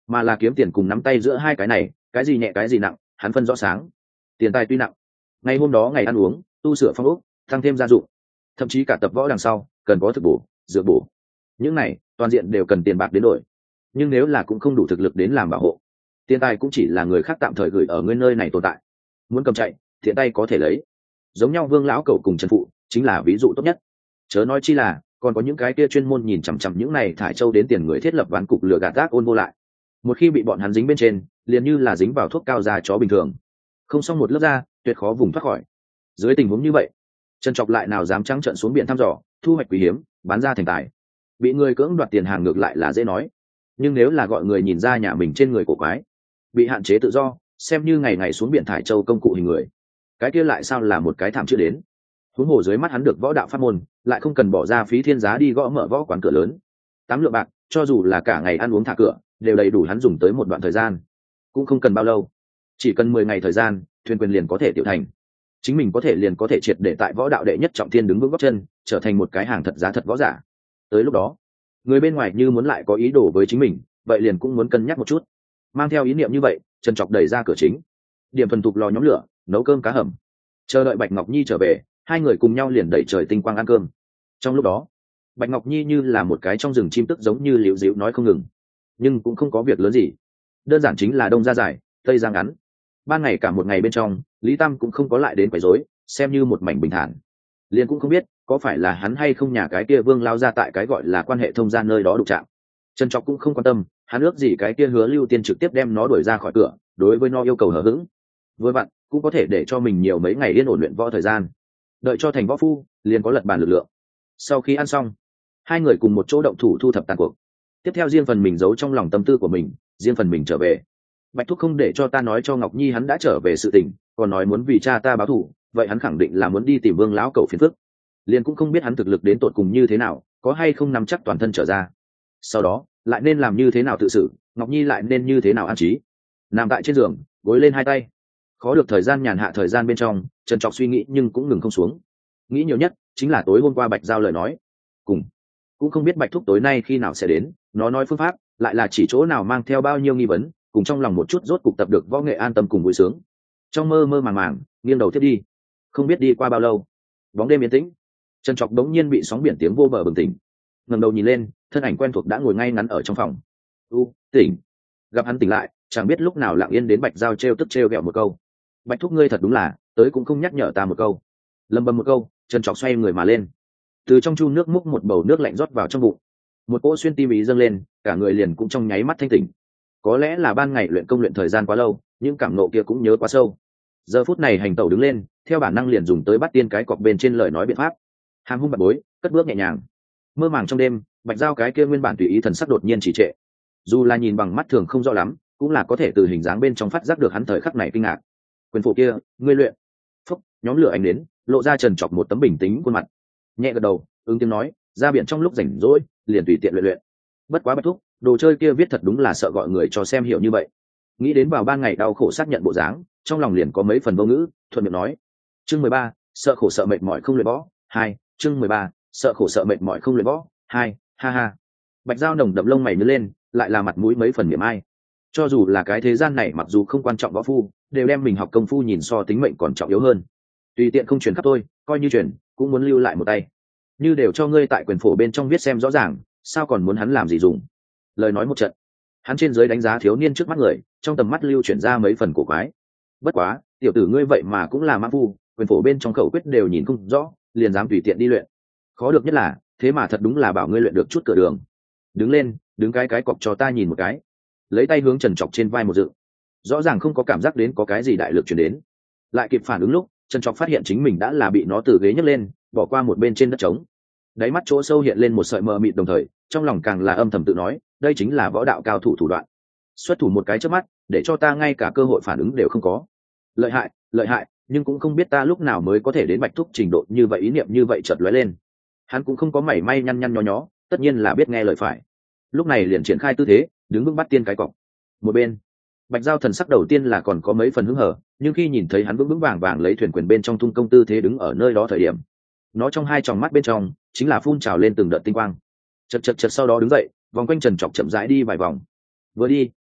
mà là kiếm tiền cùng nắm tay giữa hai cái này, cái gì nhẹ cái gì nặng hắn phân rõ sáng. Tiền tài tuy nặng, ngày hôm đó ngày ăn uống tu sửa phong ốc, tăng thêm gia dụng, thậm chí cả tập võ đằng sau cần có thực bổ dược bổ, những này toàn diện đều cần tiền bạc đến đổi. Nhưng nếu là cũng không đủ thực lực đến làm bảo hộ, tiền tài cũng chỉ là người khác tạm thời gửi ở ngươi nơi này tồn tại, muốn cầm chạy thiện tay có thể lấy. Giống nhau Vương lão cẩu cùng Trần Phụ chính là ví dụ tốt nhất, chớ nói chi là còn có những cái kia chuyên môn nhìn chằm chằm những này thải châu đến tiền người thiết lập ván cục lừa gạt gác ôn vô lại. Một khi bị bọn hắn dính bên trên, liền như là dính vào thuốc cao da chó bình thường, không xong một lớp da tuyệt khó vùng thoát khỏi. Dưới tình huống như vậy, Trần Trọc lại nào dám trắng trợn xuống biển thăm dò thu hoạch quý hiếm bán ra thành tài. Bị người cưỡng đoạt tiền hàng ngược lại là dễ nói, nhưng nếu là gọi người nhìn ra nhà mình trên người cổ quái, bị hạn chế tự do, xem như ngày ngày xuống biển thải châu công cụ hình người, cái kia lại sao là một cái thảm chưa đến. Huống hồ dưới mắt hắn được võ đạo pháp môn, lại không cần bỏ ra phí thiên giá đi gõ mở võ quán cửa lớn, tám lượng bạc cho dù là cả ngày ăn uống thả cửa đều đầy đủ hắn dùng tới một đoạn thời gian, cũng không cần bao lâu, chỉ cần mười ngày thời gian, thuyền quyền liền có thể tiểu thành. Chính mình có thể liền có thể triệt để tại võ đạo đệ nhất trọng thiên đứng vững gót chân, trở thành một cái hàng thật giá thật võ giả. Tới lúc đó, người bên ngoài như muốn lại có ý đồ với chính mình, vậy liền cũng muốn cân nhắc một chút. Mang theo ý niệm như vậy, Trần Trọc đẩy ra cửa chính, điểm thuần thục lò nhóm lửa nấu cơm cá hầm, chờ đợi Bạch Ngọc Nhi trở về, hai người cùng nhau liền đẩy trời tinh quang ăn cơm. Trong lúc đó, Bạch Ngọc Nhi như là một cái trong rừng chim tức giống như liễu dĩu nói không ngừng, nhưng cũng không có việc lớn gì, đơn giản chính là đông ra dài tây ra ngắn. Ban ngày cả một ngày bên trong, Lý Tam cũng không có lại đến quấy rối, xem như một mảnh bình thản. Liền cũng không biết có phải là hắn hay không nhà cái kia Vương lao ra tại cái gọi là quan hệ thông gia nơi đó đụng chạm. Trần Trọc cũng không quan tâm, hắn ước gì cái kia Hứa Lưu Tiên trực tiếp đem nó đuổi ra khỏi cửa, đối với nó yêu cầu hờ hững. Với bạn cũng có thể để cho mình nhiều mấy ngày yên ổn luyện võ thời gian, đợi cho thành võ phu liền có lật bàn lực lượng. Sau khi ăn xong, hai người cùng một chỗ động thủ thu thập tàn cuộc. Tiếp theo riêng phần mình giấu trong lòng tâm tư của mình, riêng phần mình trở về. Bạch Thúc không để cho ta nói cho Ngọc Nhi hắn đã trở về sự tình, còn nói muốn vì cha ta báo thù, vậy hắn khẳng định là muốn đi tìm Vương lão cẩu phiền phức. Liền cũng không biết hắn thực lực đến tột cùng như thế nào, có hay không nắm chắc toàn thân trở ra. Sau đó lại nên làm như thế nào tự xử, Ngọc Nhi lại nên như thế nào an trí. Nằm tại trên giường, gối lên hai tay, khó được thời gian nhàn hạ thời gian bên trong, Trần Trọc suy nghĩ nhưng cũng ngừng không xuống. Nghĩ nhiều nhất chính là tối hôm qua Bạch Giao lời nói, cùng cũng không biết Bạch Thúc tối nay khi nào sẽ đến, nó nói phương pháp lại là chỉ chỗ nào mang theo bao nhiêu nghi vấn, cùng trong lòng một chút rốt cục tập được võ nghệ an tâm cùng vui sướng. Trong mơ mơ màng màng nghiêng đầu tiếp đi, không biết đi qua bao lâu, bóng đêm yên tĩnh, Trần Trọc đống nhiên bị sóng biển tiếng vô bờ bừng tỉnh. Ngẩng đầu nhìn lên, thân ảnh quen thuộc đã ngồi ngay ngắn ở trong phòng. U tỉnh. Gặp hắn tỉnh lại, chẳng biết lúc nào lặng yên đến Bạch Giao trêu tức trêu ghẹo một câu. Bạch Thúc ngươi thật đúng là tới cũng không nhắc nhở ta một câu. Lầm bầm một câu, Trần Trọc xoay người mà lên, từ trong chu nước múc một bầu nước lạnh rót vào trong bụng. Một cỗ xuyên tim ý dâng lên, cả người liền cũng trong nháy mắt thanh tỉnh. Có lẽ là ban ngày luyện công luyện thời gian quá lâu, những cảm nộ kia cũng nhớ quá sâu. Giờ phút này hành tẩu đứng lên, theo bản năng liền dùng tới bắt tiên cái cọc bên trên lời nói biện pháp. Hàm hung bạc bối, cất bước nhẹ nhàng. Mơ màng trong đêm, Bạch Giao cái kia nguyên bản tùy ý thần sắc đột nhiên trì trệ. Dù là nhìn bằng mắt thường không rõ lắm, cũng là có thể từ hình dáng bên trong phát giác được hắn thời khắc này kinh ngạc. Quyền phổ kia, ngươi luyện. Phúc, nhóm lửa ánh đến, lộ ra Trần Trọc một tấm bình tĩnh khuôn mặt. Nhẹ gật đầu, ứng tiếng nói, ra biển trong lúc rảnh rỗi, liền tùy tiện luyện luyện. Bất quá Bạch Thúc, đồ chơi kia viết thật đúng là sợ gọi người cho xem hiểu như vậy. Nghĩ đến vào ban ngày đau khổ xác nhận bộ dáng, trong lòng liền có mấy phần vô ngữ, thuận miệng nói. Chương mười ba, sợ khổ sợ mệt mỏi không luyện võ. Hai, chương mười ba, sợ khổ sợ mệt mỏi không luyện võ. Hai, ha ha. Bạch Giao nồng đậm lông mày nhớ lên, lại là mặt mũi mấy phần niệm ai. Cho dù là cái thế gian này mặc dù không quan trọng võ phu, đều đem mình học công phu nhìn so tính mệnh còn trọng yếu hơn. Tùy tiện không truyền khắp tôi, coi như truyền, cũng muốn lưu lại một tay. Như đều cho ngươi tại quyền phổ bên trong viết xem rõ ràng, sao còn muốn hắn làm gì dùng. Lời nói một trận, hắn trên dưới đánh giá thiếu niên trước mắt người, trong tầm mắt lưu chuyển ra mấy phần cổ quái. Bất quá, tiểu tử ngươi vậy mà cũng là mã phu, quyền phổ bên trong khẩu quyết đều nhìn không rõ, liền dám tùy tiện đi luyện. Khó được nhất là, thế mà thật đúng là bảo ngươi luyện được chút cửa đường. Đứng lên, đứng cái cái cọc cho ta nhìn một cái. Lấy tay hướng Trần Trọc trên vai một dự, rõ ràng không có cảm giác đến có cái gì đại lực chuyển đến. Lại kịp phản ứng lúc, Trần Trọc phát hiện chính mình đã là bị nó từ ghế nhấc lên, bỏ qua một bên trên đất trống. Đáy mắt chỗ sâu hiện lên một sợi mờ mịt, đồng thời trong lòng càng là âm thầm tự nói, đây chính là võ đạo cao thủ thủ đoạn. Xuất thủ một cái chớp mắt, để cho ta ngay cả cơ hội phản ứng đều không có. Lợi hại, lợi hại, nhưng cũng không biết ta lúc nào mới có thể đến Bạch Thúc trình độ như vậy. Ý niệm như vậy chợt lóe lên. Hắn cũng không có mảy may nhăn nhăn nhó nhó, tất nhiên là biết nghe lời phải. Lúc này liền triển khai tư thế, đứng vững bắt tiên cái cọc. Một bên, Bạch Giao thần sắc đầu tiên là còn có mấy phần hứng hở, nhưng khi nhìn thấy hắn vững vững vàng vàng lấy thuyền quyền bên trong tung công tư thế đứng ở nơi đó thời điểm, nó trong hai tròng mắt bên trong chính là phun trào lên từng đợt tinh quang. Chật chật chật sau đó đứng dậy, vòng quanh Trần Trọc chậm rãi đi vài vòng. Vừa đi,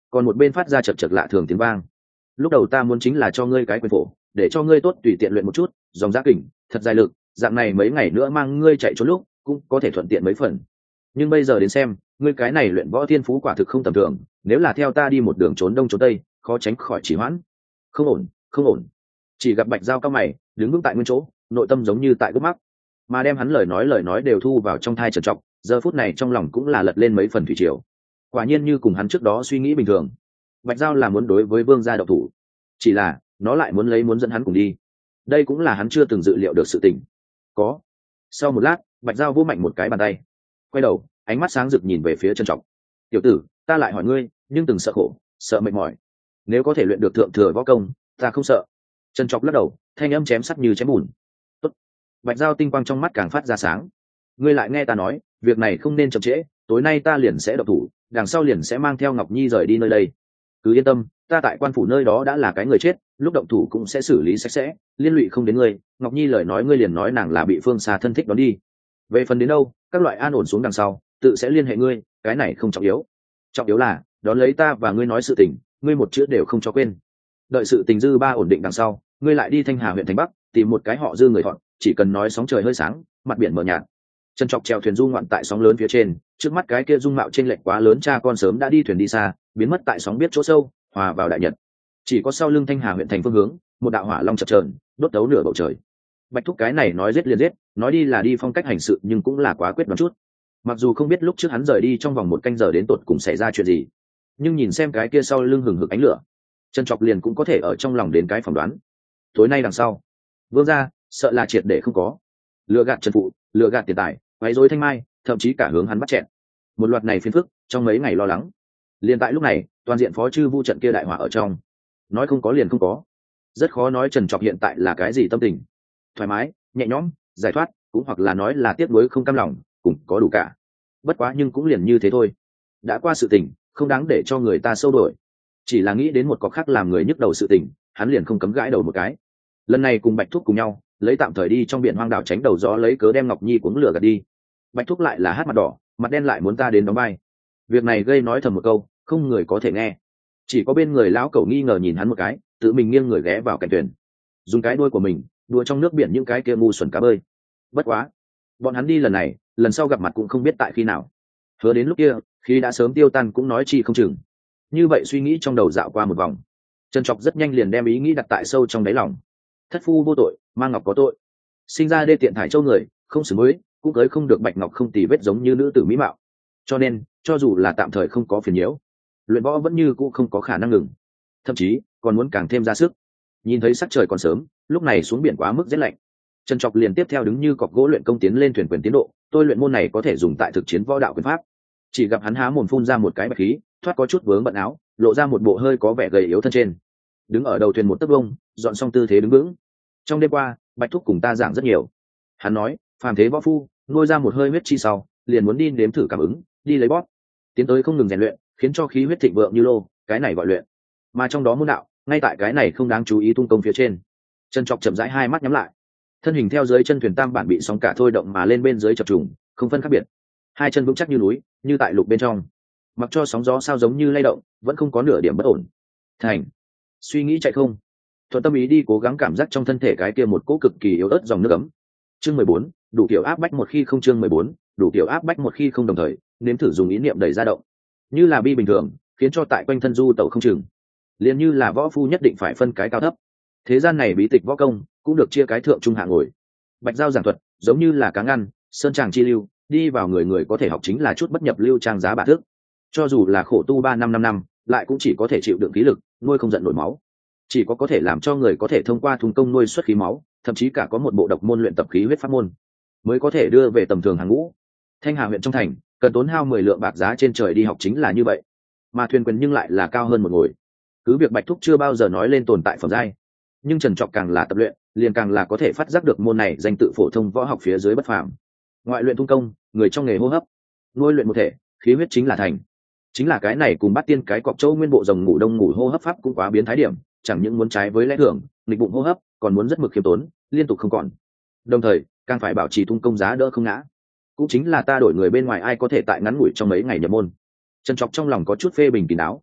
còn một bên phát ra chật chật lạ thường tiếng vang. Lúc đầu ta muốn chính là cho ngươi cái quyền phổ, để cho ngươi tốt tùy tiện luyện một chút dòng giá kình thật dài lực, dạng này mấy ngày nữa mang ngươi chạy trốn lúc cũng có thể thuận tiện mấy phần. Nhưng bây giờ đến xem, ngươi cái này luyện võ thiên phú quả thực không tầm thường, nếu là theo ta đi một đường trốn đông trốn tây, khó tránh khỏi trì hoãn. Không ổn, không ổn. Chỉ gặp Bạch Giao cao mày, đứng vững tại nguyên chỗ, nội tâm giống như tại gốc mắc, mà đem hắn lời nói lời nói đều thu vào trong thai Trần Trọng, giờ phút này trong lòng cũng là lật lên mấy phần thủy triều. Quả nhiên như cùng hắn trước đó suy nghĩ bình thường, Bạch Giao là muốn đối với Vương gia độc thủ, chỉ là nó lại muốn lấy muốn dẫn hắn cùng đi. Đây cũng là hắn chưa từng dự liệu được sự tình. Có. Sau một lát, Bạch Giao vỗ mạnh một cái bàn tay, quay đầu, ánh mắt sáng rực nhìn về phía Trần Trọng. Tiểu tử, ta lại hỏi ngươi, nhưng từng sợ khổ, sợ mệt mỏi. Nếu có thể luyện được thượng thừa võ công, ta không sợ. Trần Trọng lắc đầu, thanh âm chém sắc như chém bùn. Tốt. Bạch Giao tinh quang trong mắt càng phát ra sáng. Ngươi lại nghe ta nói, việc này không nên chậm trễ, tối nay ta liền sẽ động thủ, đằng sau liền sẽ mang theo Ngọc Nhi rời đi nơi đây. Cứ yên tâm, ta tại quan phủ nơi đó đã là cái người chết, lúc động thủ cũng sẽ xử lý sạch sẽ, liên lụy không đến ngươi. Ngọc Nhi lời nói ngươi liền nói nàng là bị Phương Xa thân thích đón đi. Về phần đến đâu, các loại an ổn xuống đằng sau, tự sẽ liên hệ ngươi, cái này không trọng yếu. Trọng yếu là đón lấy ta và ngươi nói sự tình, ngươi một chữ đều không cho quên. Đợi sự tình dư ba ổn định đằng sau, ngươi lại đi Thanh Hà huyện thành Bắc, tìm một cái họ Dư người Thọn, chỉ cần nói sóng trời hơi sáng, mặt biển mờ nhạt. Trần Trọc chèo thuyền du ngoạn tại sóng lớn phía trên, trước mắt cái kia dung mạo trên lệch quá lớn cha con sớm đã đi thuyền đi xa, biến mất tại sóng biết chỗ sâu, hòa vào đại nhật. Chỉ có sau lưng Thanh Hà huyện thành phương hướng, một đạo hỏa long chập chờn, đốt đấu nửa bầu trời. Bạch Thúc cái này nói giết liền giết, nói đi là đi phong cách hành sự nhưng cũng là quá quyết đoán chút. Mặc dù không biết lúc trước hắn rời đi trong vòng một canh giờ đến tột cùng xảy ra chuyện gì, nhưng nhìn xem cái kia sau lưng hừng hực ánh lửa, Trần Trọc liền cũng có thể ở trong lòng đến cái phỏng đoán. Tối nay đằng sau, Vương gia sợ là triệt để không có. Lừa gạt Trần phụ, lừa gạt tiền tài, quấy rối Thanh Mai, thậm chí cả hướng hắn bắt chẹn. Một loạt này phiền phức, trong mấy ngày lo lắng. Liền tại lúc này, toàn diện phó chư vu trận kia đại hỏa ở trong. Nói không có liền không có. Rất khó nói Trần Trọc hiện tại là cái gì tâm tình. Thoải mái, nhẹ nhõm, giải thoát, cũng hoặc là nói là tiếc nuối không cam lòng, cũng có đủ cả. Bất quá nhưng cũng liền như thế thôi. Đã qua sự tình, không đáng để cho người ta sâu đổi. Chỉ là nghĩ đến một cọc khác làm người nhức đầu sự tình, hắn liền không cấm gãi đầu một cái. Lần này cùng Bạch Thúc cùng nhau, lấy tạm thời đi trong biển hoang đảo tránh đầu gió lấy cớ đem Ngọc Nhi cuống lửa gạt đi. Bạch Thúc lại là hát mặt đỏ, mặt đen lại muốn ta đến đóng vai. Việc này gây nói thầm một câu, không người có thể nghe. Chỉ có bên người lão cẩu nghi ngờ nhìn hắn một cái, tự mình nghiêng người ghé vào cạnh thuyền, dùng cái đuôi của mình đùa trong nước biển những cái kia ngu xuẩn cá bơi. Bất quá, bọn hắn đi lần này, lần sau gặp mặt cũng không biết tại khi nào. Hứa đến lúc kia, khi đã sớm tiêu tan cũng nói chi không chừng. Như vậy suy nghĩ trong đầu dạo qua một vòng, Trần Trọc rất nhanh liền đem ý nghĩ đặt tại sâu trong đáy lòng. Thất phu vô tội, mang ngọc có tội. Sinh ra đê tiện thải châu người, không xử mới, cũng cưới không được bạch ngọc không tì vết giống như nữ tử mỹ mạo. Cho nên, cho dù là tạm thời không có phiền nhiễu, luyện võ vẫn như cũ không có khả năng ngừng, thậm chí còn muốn càng thêm ra sức. Nhìn thấy sắc trời còn sớm, lúc này xuống biển quá mức rét lạnh, Trần Trọc liền tiếp theo đứng như cọc gỗ luyện công tiến lên thuyền quyền tiến độ. Tôi luyện môn này có thể dùng tại thực chiến võ đạo quyền pháp. Chỉ gặp hắn há mồm phun ra một cái bạch khí, thoát có chút vướng bận áo, lộ ra một bộ hơi có vẻ gầy yếu thân trên. Đứng ở đầu thuyền một tấc vông, dọn xong tư thế đứng vững. Trong đêm qua, Bạch Thúc cùng ta giảng rất nhiều. Hắn nói, phàm thế võ phu, nuôi ra một hơi huyết chi sau, liền muốn đi nếm thử cảm ứng, đi lấy bóp, tiến tới không ngừng rèn luyện, khiến cho khí huyết thịnh vượng như lô, cái này gọi luyện. Mà trong đó môn đạo, ngay tại cái này không đáng chú ý tung công phía trên. Trần Trọc chậm rãi hai mắt nhắm lại, thân hình theo dưới chân thuyền tam bản bị sóng cả thôi động mà lên bên dưới chập trùng, không phân khác biệt. Hai chân vững chắc như núi, như tại lục bên trong, mặc cho sóng gió sao giống như lay động, vẫn không có nửa điểm bất ổn. Thành, suy nghĩ chạy không, thuận tâm ý đi cố gắng cảm giác trong thân thể cái kia một cỗ cực kỳ yếu ớt dòng nước ấm. Chương mười bốn, đủ kiểu áp bách một khi không. Chương mười bốn, đủ kiểu áp bách một khi không. Đồng thời nếm thử dùng ý niệm đẩy ra động, như là bi bình thường, khiến cho tại quanh thân du tẩu không chừng. Liền như là võ phu nhất định phải phân cái cao thấp. Thế gian này bí tịch võ công cũng được chia cái thượng trung hạ ngồi. Bạch Giao giảng thuật giống như là cá ngăn, sơn tràng chi lưu, đi vào người người có thể học chính là chút bất nhập lưu trang giá bả thước. Cho dù là khổ tu ba năm năm năm, lại cũng chỉ có thể chịu đựng khí lực, nuôi không giận nổi máu. Chỉ có có thể làm cho người có thể thông qua thùng công nuôi xuất khí máu, thậm chí cả có một bộ độc môn luyện tập khí huyết pháp môn, mới có thể đưa về tầm thường hàng ngũ. Thanh Hà huyện trong thành, cần tốn hao mười lượng bạc giá trên trời đi học chính là như vậy, mà thuyền quyền nhưng lại là cao hơn một ngồi. Cứ việc Bạch Thúc chưa bao giờ nói lên tồn tại phẩm giai, nhưng Trần Trọc càng là tập luyện, liền càng là có thể phát giác được môn này danh tự phổ thông võ học phía dưới bất phàm. Ngoại luyện tung công, người trong nghề hô hấp, nuôi luyện một thể, khí huyết chính là thành. Chính là cái này cùng bắt tiên cái cọc châu nguyên bộ rồng ngủ đông ngủ hô hấp pháp cũng quá biến thái điểm, chẳng những muốn trái với lẽ thường, nghịch bụng hô hấp, còn muốn rất mực khiêm tốn, liên tục không còn. Đồng thời, càng phải bảo trì tung công giá đỡ không ngã. Cũng chính là ta đổi người bên ngoài ai có thể tại ngắn ngủi trong mấy ngày nhập môn. Trần Trọc trong lòng có chút phê bình kín đáo.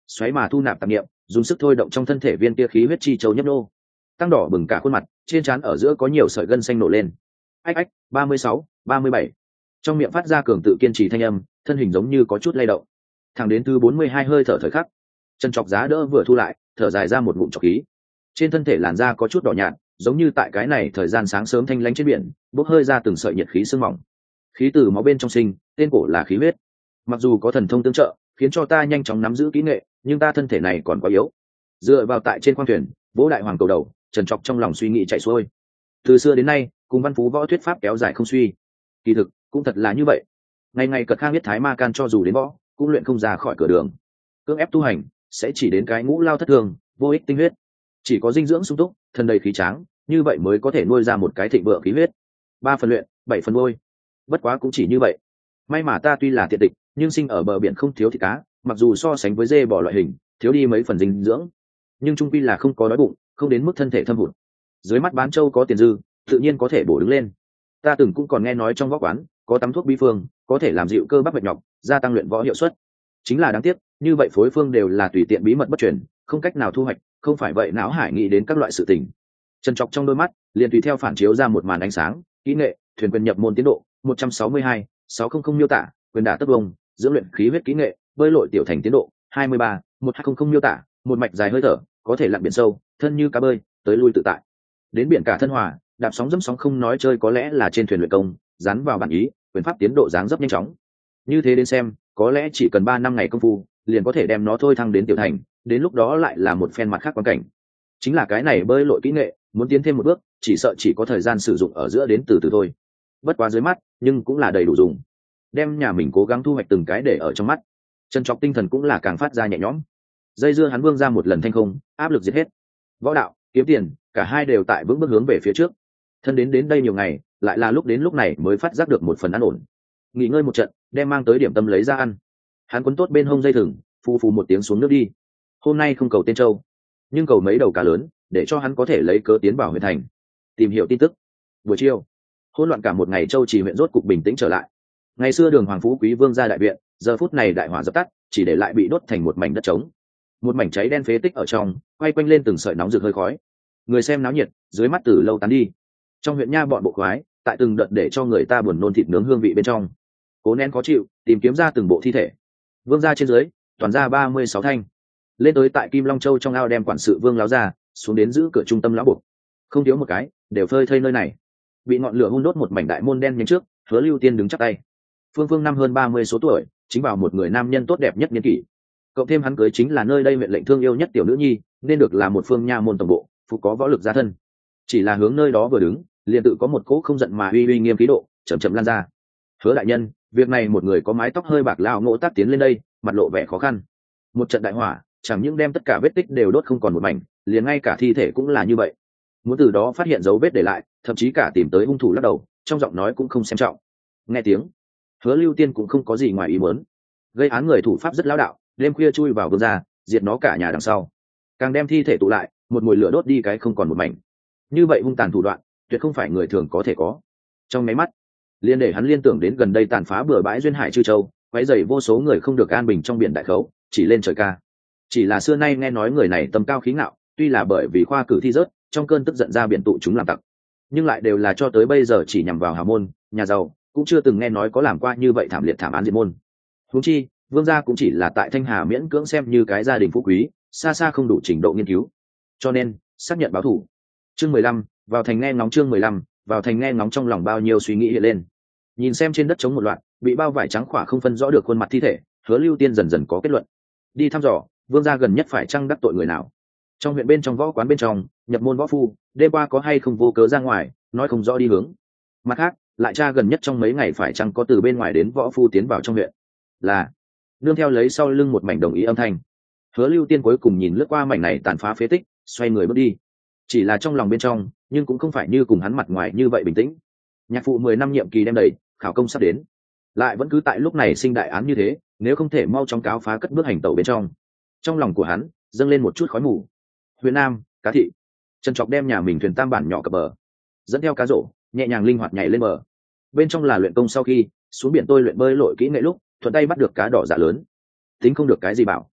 xoáy mà thu nạp tạp niệm, dùng sức thôi động trong thân thể viên kia khí huyết chi châu nhấp nô, tăng đỏ bừng cả khuôn mặt, trên trán ở giữa có nhiều sợi gân xanh nổ lên. Ách ách, ba mươi sáu, ba mươi bảy. Trong miệng phát ra cường tự kiên trì thanh âm, thân hình giống như có chút lay động. Thẳng đến thứ bốn mươi hai hơi thở thời khắc, chân chọc giá đỡ vừa thu lại, thở dài ra một ngụm trọc khí. Trên thân thể làn da có chút đỏ nhạt, giống như tại cái này thời gian sáng sớm thanh lãnh trên biển, bốc hơi ra từng sợi nhiệt khí sương mỏng. Khí từ máu bên trong sinh, tên cổ là khí huyết. Mặc dù có thần thông tương trợ, khiến cho ta nhanh chóng nắm giữ kỹ nghệ, nhưng ta thân thể này còn quá yếu. Dựa vào tại trên khoang thuyền, vỗ đại hoàng cầu đầu, trần trọc trong lòng suy nghĩ chạy xuôi. Từ xưa đến nay, cùng văn phú võ thuyết pháp kéo dài không suy. Kỳ thực, cũng thật là như vậy. Ngày ngày cật khang biết thái ma can cho dù đến võ, cũng luyện không ra khỏi cửa đường. Cưỡng ép tu hành, sẽ chỉ đến cái ngũ lao thất thường, vô ích tinh huyết. Chỉ có dinh dưỡng sung túc, thân đầy khí tráng, như vậy mới có thể nuôi ra một cái thịnh vượng khí huyết. Ba phần luyện, bảy phần nuôi. Bất quá cũng chỉ như vậy. May mà ta tuy là tiện địch, nhưng sinh ở bờ biển không thiếu thịt cá, mặc dù so sánh với dê bò loại hình, thiếu đi mấy phần dinh dưỡng, nhưng trung quy là không có đói bụng, không đến mức thân thể thâm hụt. Dưới mắt bán châu có tiền dư, tự nhiên có thể bổ đứng lên. Ta từng cũng còn nghe nói trong võ quán có tắm thuốc bí phương, có thể làm dịu cơ bắp mệt nhọc, gia tăng luyện võ hiệu suất. Chính là đáng tiếc, như vậy phối phương đều là tùy tiện bí mật bất truyền, không cách nào thu hoạch, không phải vậy não hải nghĩ đến các loại sự tình. Trần Trọc trong đôi mắt liền tùy theo phản chiếu ra một màn ánh sáng, kỹ nghệ, thuyền quyền nhập môn tiến độ một trăm sáu mươi hai, sáu trăm miêu tả, quyền đả tất vông, dưỡng luyện khí huyết kỹ nghệ, bơi lội tiểu thành tiến độ hai mươi ba, một nghìn hai trăm miêu tả, một mạch dài hơi thở, có thể lặn biển sâu, thân như cá bơi, tới lui tự tại. Đến biển cả thân hòa, đạp sóng dẫm sóng không nói chơi có lẽ là trên thuyền luyện công, dán vào bản ý, quyền pháp tiến độ dáng dấp nhanh chóng. Như thế đến xem, có lẽ chỉ cần ba năm ngày công phu, liền có thể đem nó thôi thăng đến tiểu thành, đến lúc đó lại là một phen mặt khác quan cảnh. Chính là cái này bơi lội kỹ nghệ, muốn tiến thêm một bước, chỉ sợ chỉ có thời gian sử dụng ở giữa đến từ từ thôi. Bất quá dưới mắt, nhưng cũng là đầy đủ dùng. Đem nhà mình cố gắng thu hoạch từng cái để ở trong mắt. Trần Trọc tinh thần cũng là càng phát ra nhẹ nhõm. Dây dưa hắn vương ra một lần thanh không, áp lực giết hết. Võ đạo, kiếm tiền, cả hai đều tại vững bước hướng về phía trước. Thân đến đến đây nhiều ngày, lại là lúc đến lúc này mới phát giác được một phần an ổn. Nghỉ ngơi một trận, đem mang tới điểm tâm lấy ra ăn. Hắn quấn tốt bên hông dây thừng, phù phù một tiếng xuống nước đi. Hôm nay không cầu tên châu, nhưng cầu mấy đầu cá lớn, để cho hắn có thể lấy cớ tiến vào huyện thành, tìm hiểu tin tức. Buổi chiều, hỗn loạn cả một ngày, châu Trì huyện rốt cục bình tĩnh trở lại. Ngày xưa đường hoàng phú quý vương gia đại viện, giờ phút này đại hỏa dập tắt, chỉ để lại bị đốt thành một mảnh đất trống, một mảnh cháy đen phế tích ở trong, quay quanh lên từng sợi nóng rực hơi khói. Người xem náo nhiệt, dưới mắt từ lâu tán đi. Trong huyện nha bọn bộ khoái, tại từng đợt để cho người ta buồn nôn thịt nướng hương vị bên trong, cố nén khó chịu, tìm kiếm ra từng bộ thi thể. Vương gia trên dưới, toàn ra ba mươi sáu thanh, lên tới tại Kim Long Châu trong ao đem quản sự Vương láo ra xuống đến giữ cửa trung tâm lão buộc, không thiếu một cái, đều phơi thây nơi này. Bị ngọn lửa hun đốt một mảnh đại môn đen nhánh trước, Hứa Lưu Tiên đứng chắp tay. Phương Phương năm hơn ba mươi số tuổi, chính vào một người nam nhân tốt đẹp nhất niên kỷ. Cộng thêm hắn cưới chính là nơi đây huyện lệnh thương yêu nhất tiểu nữ nhi, nên được là một phương nha môn tổng bộ, phục có võ lực gia thân. Chỉ là hướng nơi đó vừa đứng, liền tự có một cỗ không giận mà uy uy nghiêm khí độ chậm chậm lan ra. Hứa đại nhân, việc này một người có mái tóc hơi bạc lao ngộ tác tiến lên đây, mặt lộ vẻ khó khăn. Một trận đại hỏa, chẳng những đem tất cả vết tích đều đốt không còn một mảnh, liền ngay cả thi thể cũng là như vậy. Muốn từ đó phát hiện dấu vết để lại, thậm chí cả tìm tới hung thủ lắc đầu, trong giọng nói cũng không xem trọng. Nghe tiếng, Hứa Lưu Tiên cũng không có gì ngoài ý muốn. Gây án người thủ pháp rất lão đạo, đêm khuya chui vào vương gia, diệt nó cả nhà đằng sau, càng đem thi thể tụ lại, một mùi lửa đốt đi cái không còn một mảnh. Như vậy hung tàn thủ đoạn, tuyệt không phải người thường có thể có. Trong máy mắt, liên để hắn liên tưởng đến gần đây tàn phá bừa bãi duyên hải chư châu, quấy rầy vô số người không được an bình trong biển đại khấu, chỉ lên trời ca. Chỉ là xưa nay nghe nói người này tầm cao khí ngạo, tuy là bởi vì khoa cử thi rớt, trong cơn tức giận ra biển tụ chúng làm tặc, nhưng lại đều là cho tới bây giờ chỉ nhằm vào hào môn, nhà giàu, cũng chưa từng nghe nói có làm qua như vậy thảm liệt thảm án diệt môn. Huống chi, vương gia cũng chỉ là tại Thanh Hà miễn cưỡng xem như cái gia đình phú quý, xa xa không đủ trình độ nghiên cứu. Cho nên, xác nhận báo thủ. Chương mười lăm, vào thành nghe ngóng chương mười lăm, vào thành nghe ngóng trong lòng bao nhiêu suy nghĩ hiện lên. Nhìn xem trên đất trống một loạt, bị bao vải trắng khỏa không phân rõ được khuôn mặt thi thể, Hứa Lưu Tiên dần dần có kết luận. Đi thăm dò, vương gia gần nhất phải chăng đắc tội người nào? Trong huyện bên trong võ quán bên trong, nhập môn võ phu, đêm qua có hay không vô cớ ra ngoài, nói không rõ đi hướng. Mặt khác, lại tra gần nhất trong mấy ngày phải chăng có từ bên ngoài đến võ phu tiến vào trong huyện. Là nương theo lấy sau lưng một mảnh đồng ý âm thanh, Hứa Lưu Tiên cuối cùng nhìn lướt qua mảnh này tàn phá phế tích, xoay người bước đi. Chỉ là trong lòng bên trong, nhưng cũng không phải như cùng hắn mặt ngoài như vậy bình tĩnh. Nhạc phụ mười năm nhiệm kỳ đem đầy, khảo công sắp đến, lại vẫn cứ tại lúc này sinh đại án như thế, nếu không thể mau chóng cáo phá cất bước hành tẩu bên trong. Trong lòng của hắn dâng lên một chút khói mù. Huyện Nam, Cá Thị. Trần Trọc đem nhà mình thuyền tam bản nhỏ cập bờ, dẫn theo cá rổ, nhẹ nhàng linh hoạt nhảy lên bờ. Bên trong là luyện công sau khi xuống biển tôi luyện bơi lội kỹ nghệ lúc thuận tay bắt được cá đỏ dạ lớn. Tính không được cái gì bảo,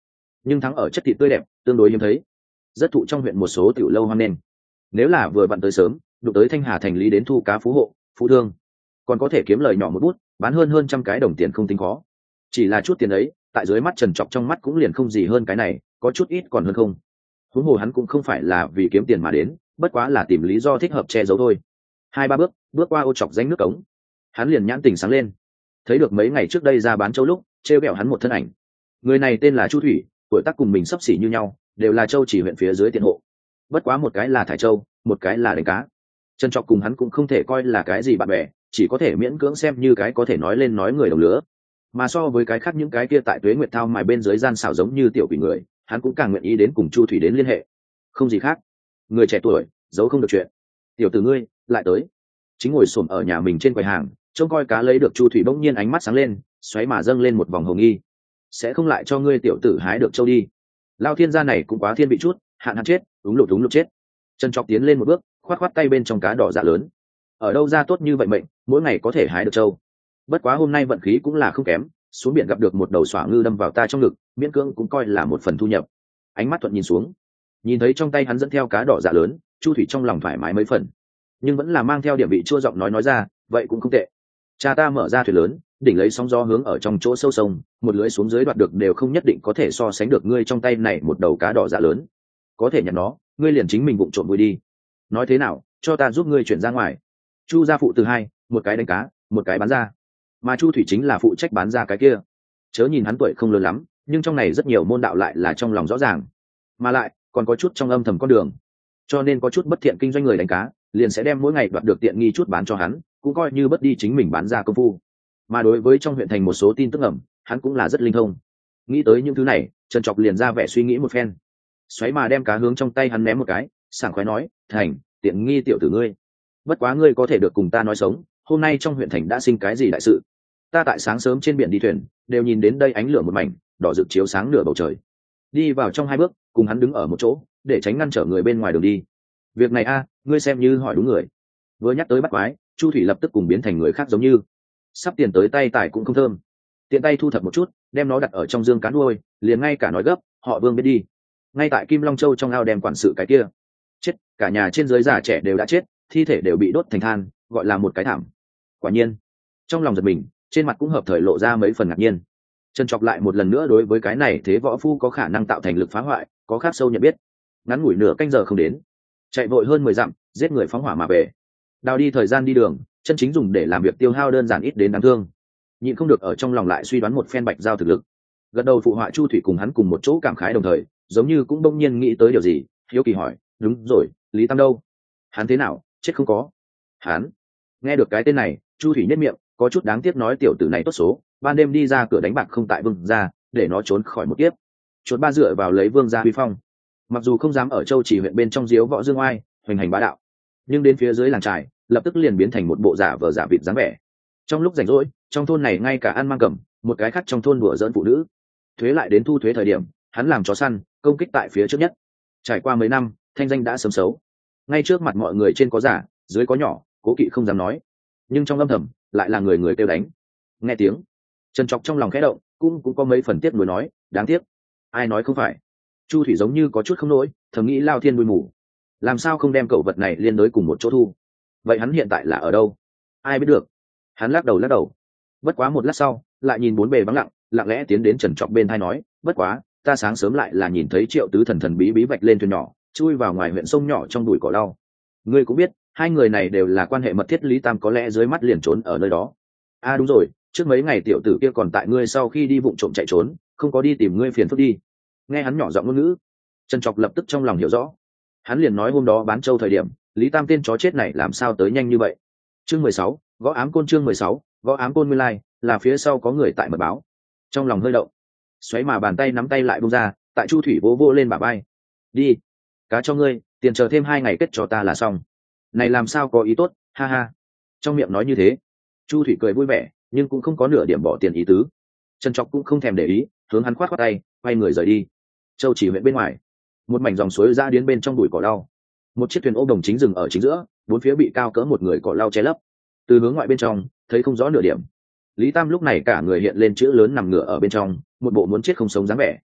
nhưng thắng ở chất thịt tươi đẹp tương đối hiếm thấy, rất thụ trong huyện một số tiểu lâu hoan nghênh. Nếu là vừa vặn tới sớm, đụng tới Thanh Hà thành lý đến thu cá phú hộ phú thương, còn có thể kiếm lời nhỏ một bút, bán hơn hơn trăm cái đồng tiền không tính khó. Chỉ là chút tiền ấy tại dưới mắt Trần Trọc trong mắt cũng liền không gì hơn cái này, có chút ít còn hơn không. Huống hồ hắn cũng không phải là vì kiếm tiền mà đến, bất quá là tìm lý do thích hợp che giấu thôi. Hai ba bước bước qua ô chọc danh nước cống, hắn liền nhãn tình sáng lên, thấy được mấy ngày trước đây ra bán châu lúc treo bẹo hắn một thân ảnh. Người này tên là Chu Thủy, tuổi tác cùng mình sắp xỉ như nhau, đều là châu chỉ huyện phía dưới tiện hộ. Bất quá một cái là thải châu, một cái là đánh cá. Trần Trọc cùng hắn cũng không thể coi là cái gì bạn bè, chỉ có thể miễn cưỡng xem như cái có thể nói lên nói người đồng lứa. Mà so với cái khác những cái kia tại Tuế Nguyệt Thao mài bên dưới gian xảo giống như tiểu quỷ người, hắn cũng càng nguyện ý đến cùng Chu Thủy đến liên hệ. Không gì khác, người trẻ tuổi giấu không được chuyện. Tiểu tử ngươi lại tới. Chính ngồi xổm ở nhà mình trên quầy hàng, trông coi cá lấy được Chu Thủy bỗng nhiên ánh mắt sáng lên, xoáy mà dâng lên một vòng hồng nghi. Sẽ không lại cho ngươi tiểu tử hái được châu đi. Lao thiên gia này cũng quá thiên vị chút, hạn hạn chết, đúng lục đúng lục chết. Trần Trọc tiến lên một bước, khoát khoát tay bên trong cá đỏ dạ lớn. Ở đâu ra tốt như vậy mệnh, mỗi ngày có thể hái được châu. Bất quá hôm nay vận khí cũng là không kém, xuống biển gặp được một đầu xỏa ngư đâm vào ta trong ngực, miễn cưỡng cũng coi là một phần thu nhập. Ánh mắt thuận nhìn xuống, nhìn thấy trong tay hắn dẫn theo cá đỏ dạ lớn, Chu Thủy trong lòng thoải mái mấy phần, nhưng vẫn là mang theo điểm vị chua giọng nói nói ra, vậy cũng không tệ. Cha ta mở ra thuyền lớn, đỉnh lấy sóng gió hướng ở trong chỗ sâu sông, một lưới xuống dưới đoạt được đều không nhất định có thể so sánh được ngươi trong tay này một đầu cá đỏ dạ lớn. Có thể nhận nó, ngươi liền chính mình bụng trộm vui đi. Nói thế nào, cho ta giúp ngươi chuyển ra ngoài. Chu gia phụ từ hai, một cái đánh cá, một cái bán ra, mà Chu Thủy chính là phụ trách bán ra cái kia. Chớ nhìn hắn tuổi không lớn lắm, nhưng trong này rất nhiều môn đạo lại là trong lòng rõ ràng, mà lại còn có chút trong âm thầm con đường, cho nên có chút bất thiện kinh doanh người đánh cá liền sẽ đem mỗi ngày đoạt được tiện nghi chút bán cho hắn, cũng coi như bất đi chính mình bán ra công phu. Mà đối với trong huyện thành một số tin tức ẩm, hắn cũng là rất linh thông. Nghĩ tới những thứ này, Trần Trọc liền ra vẻ suy nghĩ một phen, xoáy mà đem cá hướng trong tay hắn ném một cái, sảng khoái nói, thành tiện nghi tiểu tử ngươi. Bất quá ngươi có thể được cùng ta nói sống, hôm nay trong huyện thành đã sinh cái gì đại sự. Ta tại sáng sớm trên biển đi thuyền, đều nhìn đến đây ánh lửa một mảnh, đỏ rực chiếu sáng nửa bầu trời. Đi vào trong hai bước, cùng hắn đứng ở một chỗ, để tránh ngăn trở người bên ngoài đường đi. Việc này a, ngươi xem như hỏi đúng người. Vừa nhắc tới bắt quái, Chu Thủy lập tức cùng biến thành người khác giống như. Sắp tiền tới tay tài cũng không thơm. Tiện tay thu thập một chút, đem nó đặt ở trong dương cá nuôi, liền ngay cả nói gấp, họ Vương biết đi. Ngay tại Kim Long Châu trong ao đem quản sự cái kia. Chết, cả nhà trên dưới già trẻ đều đã chết, thi thể đều bị đốt thành than, gọi là một cái thảm. Quả nhiên, trong lòng giật mình, trên mặt cũng hợp thời lộ ra mấy phần ngạc nhiên. Trần Trọc lại một lần nữa đối với cái này thế võ phu có khả năng tạo thành lực phá hoại có khác sâu nhận biết. Ngắn ngủi nửa canh giờ không đến, chạy vội hơn mười dặm, giết người phóng hỏa mà về. Đào đi thời gian đi đường, chân chính dùng để làm việc tiêu hao đơn giản ít đến đáng thương. Nhịn không được ở trong lòng lại suy đoán một phen Bạch Giao thực lực. Gật đầu phụ họa Chu Thủy cùng hắn cùng một chỗ cảm khái đồng thời, giống như cũng đông nhiên nghĩ tới điều gì, hiếu kỳ hỏi, đúng rồi, Lý Tam đâu? Hắn thế nào, chết không có? Hắn? Nghe được cái tên này, Chu Thủy nhếch miệng, có chút đáng tiếc nói tiểu tử này tốt số, ban đêm đi ra cửa đánh bạc không tại Vương gia, để nó trốn khỏi một kiếp. Chuột ba dựa vào lấy Vương gia uy phong, mặc dù không dám ở Châu Chỉ huyện bên trong diếu võ dương oai, hoành hành bá đạo, nhưng đến phía dưới làng trại, lập tức liền biến thành một bộ giả vờ giả vịt dáng vẻ. Trong lúc rảnh rỗi, trong thôn này ngay cả ăn mang cầm, một cái khác trong thôn đùa giỡn phụ nữ. Thuế lại đến thu thuế thời điểm, hắn làm chó săn, công kích tại phía trước nhất. Trải qua mấy năm, thanh danh đã sớm xấu. Ngay trước mặt mọi người trên có giả, dưới có nhỏ, cố kỵ không dám nói, nhưng trong âm thầm lại là người người kêu đánh. Nghe tiếng, Trần Trọc trong lòng khẽ động, cũng cũng có mấy phần tiếc nuối nói, đáng tiếc. Ai nói không phải? Chu Thủy giống như có chút không nổi, thầm nghĩ lao thiên đuôi mù, làm sao không đem cậu vật này liên đối cùng một chỗ thu? Vậy hắn hiện tại là ở đâu? Ai biết được? Hắn lắc đầu lắc đầu. Bất quá một lát sau, lại nhìn bốn bề vắng lặng, lặng lẽ tiến đến Trần Trọc bên tai nói, bất quá, ta sáng sớm lại là nhìn thấy Triệu Tứ thần thần bí bí vạch lên thuyền nhỏ, chui vào ngoài huyện sông nhỏ trong bụi cỏ lau. Ngươi cũng biết, hai người này đều là quan hệ mật thiết, Lý Tam có lẽ dưới mắt liền trốn ở nơi đó. À đúng rồi, trước mấy ngày tiểu tử kia còn tại ngươi sau khi đi vụng trộm chạy trốn, không có đi tìm ngươi phiền phức đi. Nghe hắn nhỏ giọng ngôn ngữ, Trần Trọc lập tức trong lòng hiểu rõ. Hắn liền nói hôm đó bán châu thời điểm, Lý Tam tên chó chết này làm sao tới nhanh như vậy. Chương mười sáu, gõ ám côn. Chương mười sáu, gõ ám côn. Nguyên lai là phía sau có người tại mật báo. Trong lòng hơi động, xoáy mà bàn tay nắm tay lại buông ra, tại Chu Thủy vỗ vỗ lên bả vai. Đi, cá cho ngươi, tiền chờ thêm hai ngày kết cho ta là xong. Này làm sao có ý tốt, ha ha. Trong miệng nói như thế, Chu Thủy cười vui vẻ, nhưng cũng không có nửa điểm bỏ tiền ý tứ. Trần Trọc cũng không thèm để ý, hướng hắn khoát khoát tay, quay người rời đi. Châu Chỉ huyện bên ngoài, một mảnh dòng suối ra đến bên trong bụi cỏ lau. Một chiếc thuyền ô đồng chính dừng ở chính giữa, bốn phía bị cao cỡ một người cỏ lau che lấp. Từ hướng ngoại bên trong, thấy không rõ nửa điểm. Lý Tam lúc này cả người hiện lên chữ lớn nằm ngửa ở bên trong, một bộ muốn chết không sống dáng vẻ.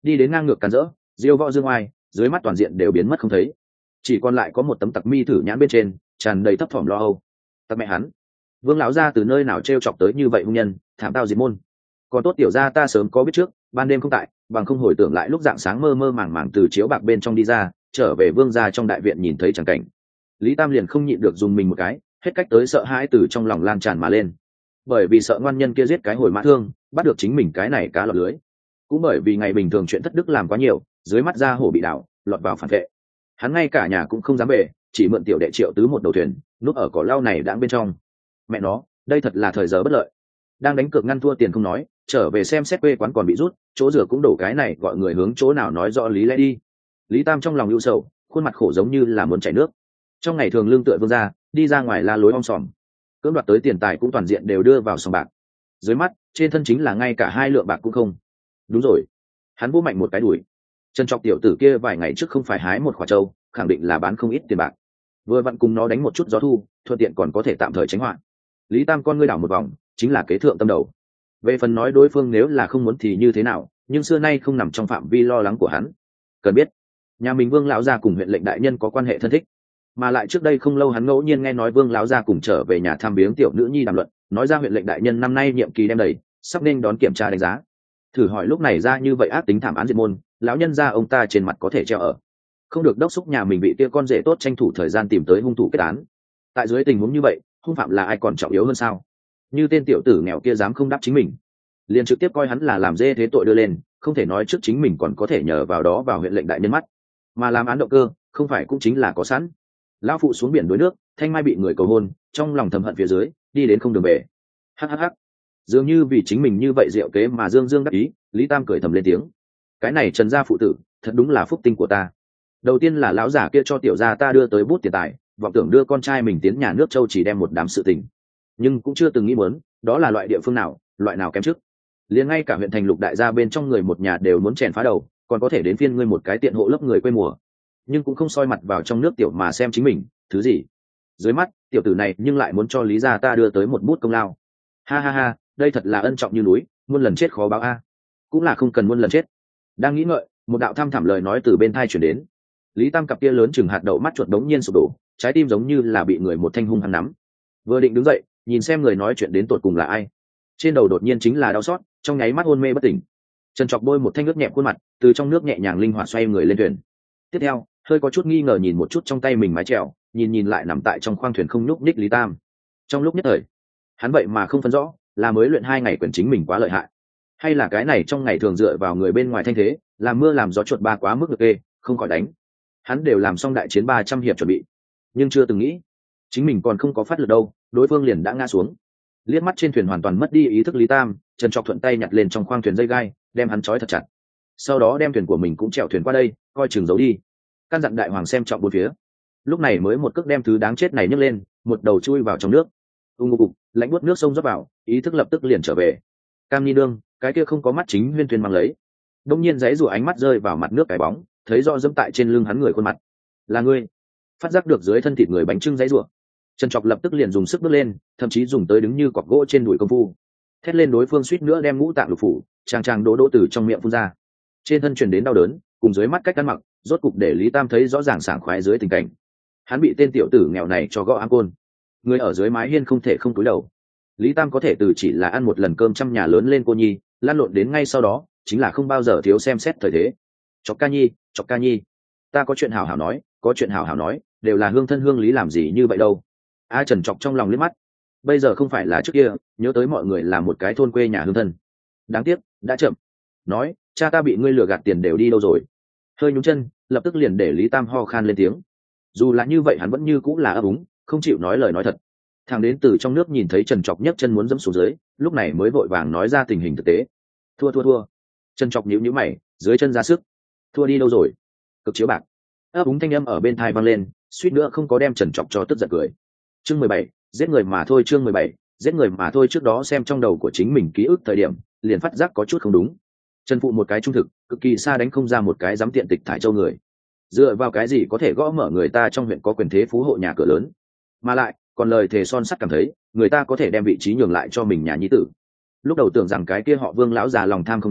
đi đến ngang ngược càn rỡ, diêu võ dương oai, dưới mắt toàn diện đều biến mất không thấy, chỉ còn lại có một tấm tặc mi thử nhãn bên trên tràn đầy thấp thỏm lo âu. Tặc mẹ hắn, Vương lão gia từ nơi nào trêu chọc tới như vậy hung nhân, thảm tao diệt môn. Còn tốt tiểu gia ta sớm có biết trước, ban đêm không tại, bằng không hồi tưởng lại lúc dạng sáng mơ mơ màng màng từ chiếu bạc bên trong đi ra, trở về Vương gia trong đại viện nhìn thấy chẳng cảnh. Lý Tam liền không nhịn được dùng mình một cái, hết cách tới sợ hãi từ trong lòng lan tràn mà lên. Bởi vì sợ ngoan nhân kia giết cái hồi mã thương, bắt được chính mình cái này cá lọt lưới. Cũng bởi vì ngày bình thường chuyện thất đức làm quá nhiều, dưới mắt ra hổ bị đảo, lọt vào phản vệ. Hắn ngay cả nhà cũng không dám về, chỉ mượn tiểu đệ Triệu Tứ một đầu thuyền, núp ở cỏ lau này đang bên trong. Mẹ nó, đây thật là thời giờ bất lợi. Đang đánh cược ngăn thua tiền không nói, trở về xem xét quê quán còn bị rút, chỗ rửa cũng đổ cái này gọi người hướng chỗ nào nói rõ lý lẽ đi. Lý Tam trong lòng ưu sầu, khuôn mặt khổ giống như là muốn chảy nước. Trong ngày thường lương tựa Vương gia, đi ra ngoài la lối om sòm, cưỡng đoạt tới tiền tài cũng toàn diện đều đưa vào sòng bạc. Dưới mắt, trên thân chính là ngay cả hai lượng bạc cũng không. Đúng rồi, hắn vô mạnh một cái đuổi. Trần Trọc tiểu tử kia vài ngày trước không phải hái một quả trâu, khẳng định là bán không ít tiền bạc. Vừa vặn cùng nó đánh một chút gió thu, thuận tiện còn có thể tạm thời tránh họa. Lý Tam con ngươi đảo một vòng, chính là kế thượng tâm đầu. Về phần nói đối phương nếu là không muốn thì như thế nào, nhưng xưa nay không nằm trong phạm vi lo lắng của hắn. Cần biết, nhà mình Vương lão gia cùng huyện lệnh đại nhân có quan hệ thân thích, mà lại trước đây không lâu hắn ngẫu nhiên nghe nói Vương lão gia cùng trở về nhà thăm viếng tiểu nữ nhi đàm luận, nói ra huyện lệnh đại nhân năm nay nhiệm kỳ đem đầy, sắp nên đón kiểm tra đánh giá. Thử hỏi lúc này ra như vậy ác tính thảm án diệt môn, lão nhân gia ông ta trên mặt có thể treo ở. Không được đốc xúc nhà mình bị kia con rể tốt tranh thủ thời gian tìm tới hung thủ kết án. Tại dưới tình huống như vậy, hung phạm là ai còn trọng yếu hơn sao? Như tên tiểu tử nghèo kia dám không đáp chính mình, liền trực tiếp coi hắn là làm dê thế tội đưa lên, không thể nói trước chính mình còn có thể nhờ vào đó vào huyện lệnh đại nhân mắt, mà làm án động cơ không phải cũng chính là có sẵn. Lão phụ xuống biển đuối nước, thanh mai bị người cầu hôn, trong lòng thầm hận phía dưới, đi đến không đường về. Hắc hắc hắc, dường như vì chính mình như vậy diệu kế mà dương dương đắc ý, Lý Tam cười thầm lên tiếng. Cái này Trần gia phụ tử, thật đúng là phúc tinh của ta. Đầu tiên là lão giả kia cho tiểu gia ta đưa tới bút tiền tài, vọng tưởng đưa con trai mình tiến nhà nước châu chỉ đem một đám sự tình, nhưng cũng chưa từng nghĩ muốn đó là loại địa phương nào, loại nào kém trước. Liền ngay cả huyện thành Lục đại gia bên trong người một nhà đều muốn chèn phá đầu, còn có thể đến phiên ngươi một cái tiện hộ lớp người quê mùa, nhưng cũng không soi mặt vào trong nước tiểu mà xem chính mình thứ gì. Dưới mắt tiểu tử này nhưng lại muốn cho Lý gia ta đưa tới một bút công lao. Ha ha ha, đây thật là ân trọng như núi, muôn lần chết khó báo a. Cũng là không cần muôn lần chết. Đang nghĩ ngợi, một đạo thăm thẳm lời nói từ bên thai chuyển đến. Lý Tam cặp kia lớn chừng hạt đậu mắt chuột đống nhiên sụp đổ, trái tim giống như là bị người một thanh hung hăng nắm. Vừa định đứng dậy, nhìn xem người nói chuyện đến tột cùng là ai, trên đầu đột nhiên chính là đau xót, trong nháy mắt hôn mê bất tỉnh. Trần Trọc bôi một thanh nước nhẹ khuôn mặt, từ trong nước nhẹ nhàng linh hoạt xoay người lên thuyền. Tiếp theo, hơi có chút nghi ngờ nhìn một chút trong tay mình mái chèo, nhìn nhìn lại nằm tại trong khoang thuyền không nhúc nhích Lý Tam. Trong lúc nhất thời, hắn vậy mà không phân rõ, là mới luyện hai ngày quyền chính mình quá lợi hại, hay là cái này trong ngày thường dựa vào người bên ngoài thanh thế, làm mưa làm gió chuột ba quá mức được kê, không khỏi đánh. Hắn đều làm xong đại chiến ba trăm hiệp chuẩn bị, nhưng chưa từng nghĩ chính mình còn không có phát lực đâu, đối phương liền đã ngã xuống. Liếc mắt trên thuyền hoàn toàn mất đi ý thức Lý Tam, Trần Trọc thuận tay nhặt lên trong khoang thuyền dây gai, đem hắn trói thật chặt, sau đó đem thuyền của mình cũng chèo thuyền qua đây, coi chừng giấu đi. Căn dặn đại hoàng xem trọng bốn phía, lúc này mới một cước đem thứ đáng chết này nhấc lên, một đầu chui vào trong nước. ung ngục lãnh buốt nước sông rót vào, ý thức lập tức liền trở về. Cam Ni Nương, cái kia không có mắt chính Huyên thuyền mang lấy, đông nhiên giấy rủa ánh mắt rơi vào mặt nước cái bóng, thấy rõ dẫm tại trên lưng hắn người khuôn mặt. Là ngươi. Phát giác được dưới thân thịt người bánh trưng giấy rủa, Trần Trọc lập tức liền dùng sức bước lên, thậm chí dùng tới đứng như cọc gỗ trên đùi công phu, thét lên đối phương suýt nữa đem ngũ tạng lục phủ tràng tràng đỗ đỗ từ trong miệng phun ra. Trên thân truyền đến đau đớn, cùng dưới mắt cách ăn mặc, rốt cục để Lý Tam thấy rõ ràng sảng khoái dưới tình cảnh. Hắn bị tên tiểu tử nghèo này cho gõ ám côn, người ở dưới mái hiên không thể không cúi đầu. Lý Tam có thể từ chỉ là ăn một lần cơm trăm nhà lớn lên cô nhi, lan lộn đến ngay sau đó chính là không bao giờ thiếu xem xét thời thế. Chọc ca nhi, chọc ca nhi, ta có chuyện hảo hảo nói, có chuyện hảo hảo nói, đều là hương thân hương lý làm gì như vậy đâu. A Trần Trọc trong lòng liếc mắt, bây giờ không phải là trước kia, nhớ tới mọi người là một cái thôn quê nhà hương thân. Đáng tiếc, đã chậm. Nói, cha ta bị ngươi lừa gạt tiền đều đi đâu rồi. Hơi nhún chân, lập tức liền để Lý Tam ho khan lên tiếng. Dù là như vậy hắn vẫn như cũng là ấp úng, không chịu nói lời nói thật. Thằng đến từ trong nước nhìn thấy Trần Trọc nhấc chân muốn dẫm xuống dưới, lúc này mới vội vàng nói ra tình hình thực tế. Thua thua thua. Trần Trọc nhíu nhíu mày, dưới chân ra sức. Thua đi đâu rồi? Cực chiếu bạc. Ấp úng thanh âm ở bên tai vang lên, suýt nữa không có đem Trần Trọc cho tức giận cười. Chương mười bảy, giết người mà thôi. Chương mười bảy, giết người mà thôi. Trước đó xem trong đầu của chính mình ký ức thời điểm, liền phát giác có chút không đúng. Trần phụ một cái trung thực, cực kỳ xa đánh không ra một cái dám tiện tịch thải châu người. Dựa vào cái gì có thể gõ mở người ta trong huyện có quyền thế phú hộ nhà cửa lớn, mà lại còn lời thề son sắt cảm thấy người ta có thể đem vị trí nhường lại cho mình nhà nhi tử. Lúc đầu tưởng rằng cái kia họ Vương lão già lòng tham không đáy,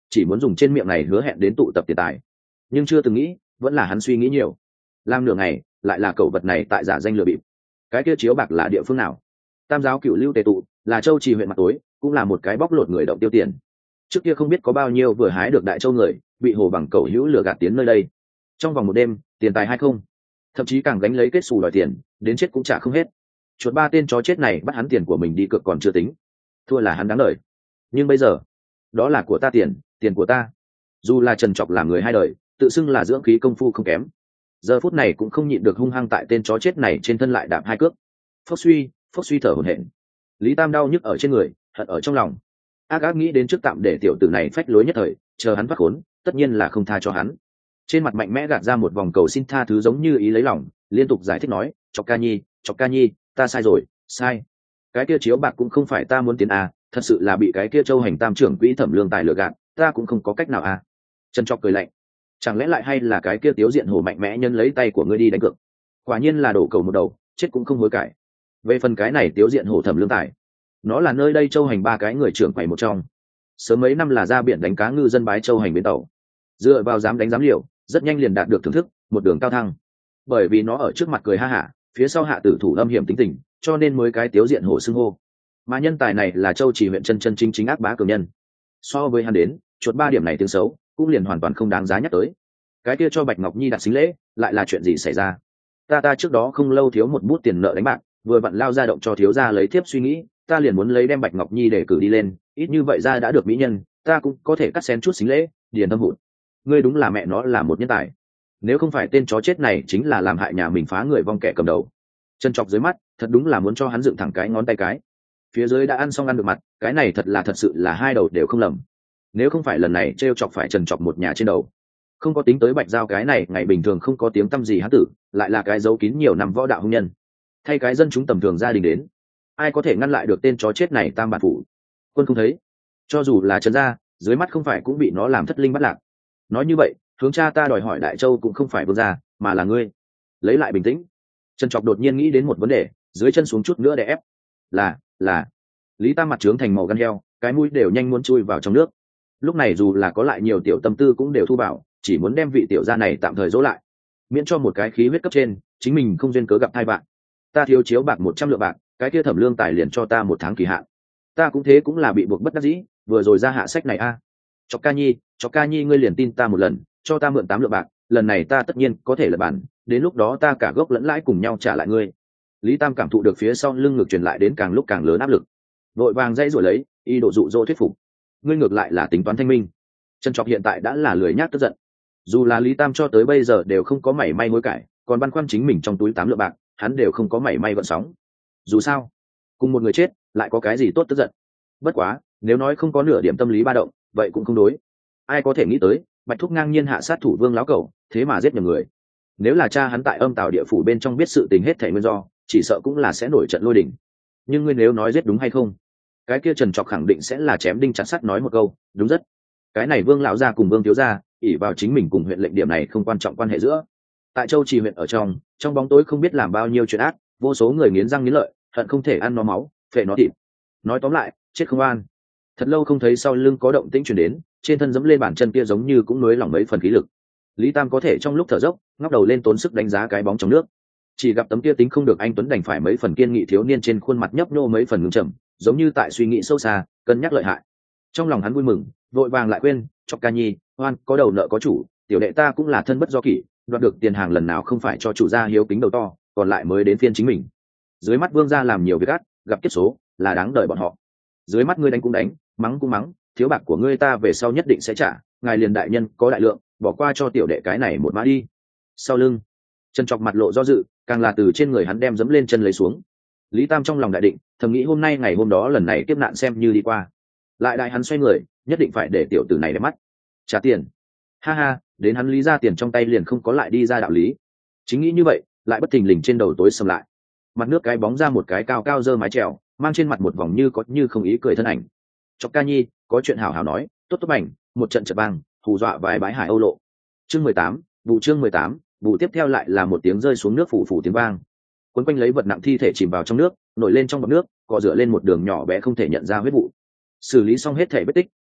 chỉ muốn dùng trên miệng này hứa hẹn đến tụ tập tiền tài, nhưng chưa từng nghĩ vẫn là hắn suy nghĩ nhiều. Làm nửa ngày lại là cẩu vật này tại giả danh lừa bịp. Cái kia chiếu bạc là địa phương nào? Tam giáo cựu lưu tề tụ, là châu trì huyện mặt tối, cũng là một cái bóc lột người động tiêu tiền. Trước kia không biết có bao nhiêu vừa hái được đại châu người bị hồ bằng cẩu hữu lừa gạt tiến nơi đây, trong vòng một đêm tiền tài hay không, thậm chí càng gánh lấy kết xù đòi tiền, đến chết cũng trả không hết. Chuột ba tên chó chết này bắt hắn tiền của mình đi cược còn chưa tính, thua là hắn đáng lời. Nhưng bây giờ đó là của ta tiền, tiền của ta. Dù là Trần Trọc làm người hai đời, tự xưng là dưỡng khí công phu không kém, giờ phút này cũng không nhịn được hung hăng tại tên chó chết này trên thân lại đạp hai cước. Phốc suy, phốc suy thở hổn hển. Lý Tam đau nhức ở trên người, hận ở trong lòng. Ác ác nghĩ đến trước tạm để tiểu tử này phách lối nhất thời, chờ hắn thoát khốn, tất nhiên là không tha cho hắn. Trên mặt mạnh mẽ gạt ra một vòng cầu xin tha thứ giống như ý lấy lòng, liên tục giải thích nói, Chọc ca nhi, Chọc ca nhi, ta sai rồi, sai. Cái kia chiếu bạc cũng không phải ta muốn tiền à, thật sự là bị cái kia châu hành tam trưởng quỹ thẩm lương tài lừa gạt, ta cũng không có cách nào à. Trần Chọc cười lạnh, chẳng lẽ lại hay là cái kia tiếu diện hổ mạnh mẽ nhân lấy tay của ngươi đi đánh cược? Quả nhiên là đổ cầu một đầu, chết cũng không hối cải. Về phần cái này tiếu diện hổ thẩm lương tài, nó là nơi đây châu hành ba cái người trưởng quầy một trong, sớm mấy năm là ra biển đánh cá ngư dân bái châu hành bến tàu, dựa vào dám đánh dám liều, rất nhanh liền đạt được thưởng thức, một đường cao thăng. Bởi vì nó ở trước mặt cười ha hả, phía sau hạ tử thủ âm hiểm tính tình, cho nên mới cái tiếu diện hổ xưng hô. Mà nhân tài này là châu chỉ huyện chân chân chính chính ác bá cường nhân, so với hắn đến chuột ba điểm này tiếng xấu cũng liền hoàn toàn không đáng giá nhắc tới. Cái kia cho Bạch Ngọc Nhi đặt xính lễ lại là chuyện gì xảy ra? Ta ta trước đó không lâu thiếu một bút tiền nợ đánh bạc, vừa vặn lao ra động cho thiếu gia lấy tiếp suy nghĩ, ta liền muốn lấy đem Bạch Ngọc Nhi để cử đi lên, ít như vậy ra đã được mỹ nhân, ta cũng có thể cắt xén chút xính lễ, điền thâm hụt. Ngươi đúng là mẹ nó là một nhân tài, nếu không phải tên chó chết này chính là làm hại nhà mình phá người vong kẻ cầm đầu. Chân Chọc dưới mắt thật đúng là muốn cho hắn dựng thẳng cái ngón tay cái. Phía dưới đã ăn xong ăn được mặt, cái này thật là thật sự là hai đầu đều không lầm. Nếu không phải lần này trêu chọc phải Trần Chọc một nhà trên đầu, không có tính tới Bạch Giao cái này ngày bình thường không có tiếng tăm gì hắn tử, lại là cái giấu kín nhiều năm võ đạo hung nhân, thay cái dân chúng tầm thường gia đình đến, ai có thể ngăn lại được tên chó chết này tam bản phủ? Quân không thấy, cho dù là Trần gia dưới mắt không phải cũng bị nó làm thất linh bắt lạc. Nói như vậy hướng cha ta đòi hỏi Đại Châu cũng không phải vương gia mà là ngươi. Lấy lại bình tĩnh, Trần Chọc đột nhiên nghĩ đến một vấn đề, dưới chân xuống chút nữa để ép. Là, là. Lý Tam mặt trướng thành màu gan heo, cái mũi đều nhanh muốn chui vào trong nước. Lúc này dù là có lại nhiều tiểu tâm tư cũng đều thu bảo, chỉ muốn đem vị tiểu gia này tạm thời dỗ lại, miễn cho một cái khí huyết cấp trên, chính mình không duyên cớ gặp thai bạn. Ta thiếu chiếu bạc một trăm lượng bạc, cái kia thẩm lương tài liền cho ta một tháng kỳ hạn. Ta cũng thế cũng là bị buộc bất đắc dĩ, vừa rồi ra hạ sách này a. À. Chọc ca nhi, Chọc ca nhi ngươi liền tin ta một lần, cho ta mượn tám lượng bạc, lần này ta tất nhiên có thể là bản, đến lúc đó ta cả gốc lẫn lãi cùng nhau trả lại ngươi. Lý Tam cảm thụ được phía sau lưng ngực truyền lại đến càng lúc càng lớn áp lực, vội vàng dây rồi lấy ý đồ dụ dỗ thuyết phục. Ngươi ngược lại là tính toán thanh minh. Trần Chọc hiện tại đã là lười nhác tức giận, dù là Lý Tam cho tới bây giờ đều không có mảy may hối cải, còn băn khoăn chính mình trong túi tám lượng bạc, hắn đều không có mảy may gợn sóng. Dù sao cùng một người chết lại có cái gì tốt tức giận? Bất quá nếu nói không có nửa điểm tâm lý ba động, vậy cũng không đối. Ai có thể nghĩ tới Bạch Thúc ngang nhiên hạ sát thủ Vương láo cẩu, thế mà giết nhầm người. Nếu là cha hắn tại Âm Tào địa phủ bên trong biết sự tình hết thảy nguyên do, chỉ sợ cũng là sẽ nổi trận lôi đình. Nhưng ngươi nếu nói giết đúng hay không, cái kia Trần Chọc khẳng định sẽ là chém đinh chặt sắt nói một câu đúng rất. Cái này Vương lão gia cùng Vương thiếu gia ỷ vào chính mình cùng huyện lệnh điểm này không quan trọng quan hệ giữa. Tại Châu Trì huyện ở trong trong bóng tối không biết làm bao nhiêu chuyện ác, vô số người nghiến răng nghiến lợi, hận không thể ăn nó máu phệ nó thịt. Nói tóm lại chết không an. Thật lâu không thấy sau lưng có động tĩnh truyền đến, trên thân dẫm lên bàn chân kia giống như cũng nới lỏng mấy phần khí lực. Lý Tam có thể trong lúc thở dốc ngóc đầu lên tốn sức đánh giá cái bóng trong nước, chỉ gặp tấm kia tính không được anh tuấn đành phải mấy phần kiên nghị thiếu niên trên khuôn mặt nhấp nhô mấy phần ngưng trầm, giống như tại suy nghĩ sâu xa cân nhắc lợi hại. Trong lòng hắn vui mừng, vội vàng lại quên, Chọc ca nhi oan có đầu nợ có chủ, tiểu đệ ta cũng là thân bất do kỷ, đoạt được tiền hàng lần nào không phải cho chủ gia hiếu kính đầu to, còn lại mới đến phiên chính mình. Dưới mắt Vương gia làm nhiều việc ác, gặp kiếp số là đáng đợi bọn họ. Dưới mắt ngươi đánh cũng đánh, mắng cũng mắng, thiếu bạc của ngươi ta về sau nhất định sẽ trả, ngài liền đại nhân có đại lượng, bỏ qua cho tiểu đệ cái này một mã đi. Sau lưng Trần Chọc mặt lộ do dự, càng là từ trên người hắn đem dẫm lên chân lấy xuống. Lý Tam trong lòng đại định, thầm nghĩ hôm nay ngày hôm đó lần này kiếp nạn xem như đi qua, lại đại hắn xoay người nhất định phải để tiểu tử này để mắt trả tiền. Ha ha, đến hắn Lý ra tiền trong tay liền không có lại đi ra đạo lý. Chính nghĩ như vậy, lại bất thình lình trên đầu tối sầm lại, mặt nước cái bóng ra một cái cao cao dơ mái trèo, mang trên mặt một vòng như có như không ý cười thân ảnh. Chọc ca nhi có chuyện hảo hảo nói, tốt tốt ảnh một trận chợt băng hù dọa vài bãi hải Âu lộ. Chương mười tám, vụ chương mười tám, vụ tiếp theo lại là một tiếng rơi xuống nước phủ phủ tiếng vang, quấn quanh lấy vật nặng thi thể chìm vào trong nước, nổi lên trong bọt nước, cọ rửa lên một đường nhỏ bé không thể nhận ra huyết vụ. Xử lý xong hết thể vết tích,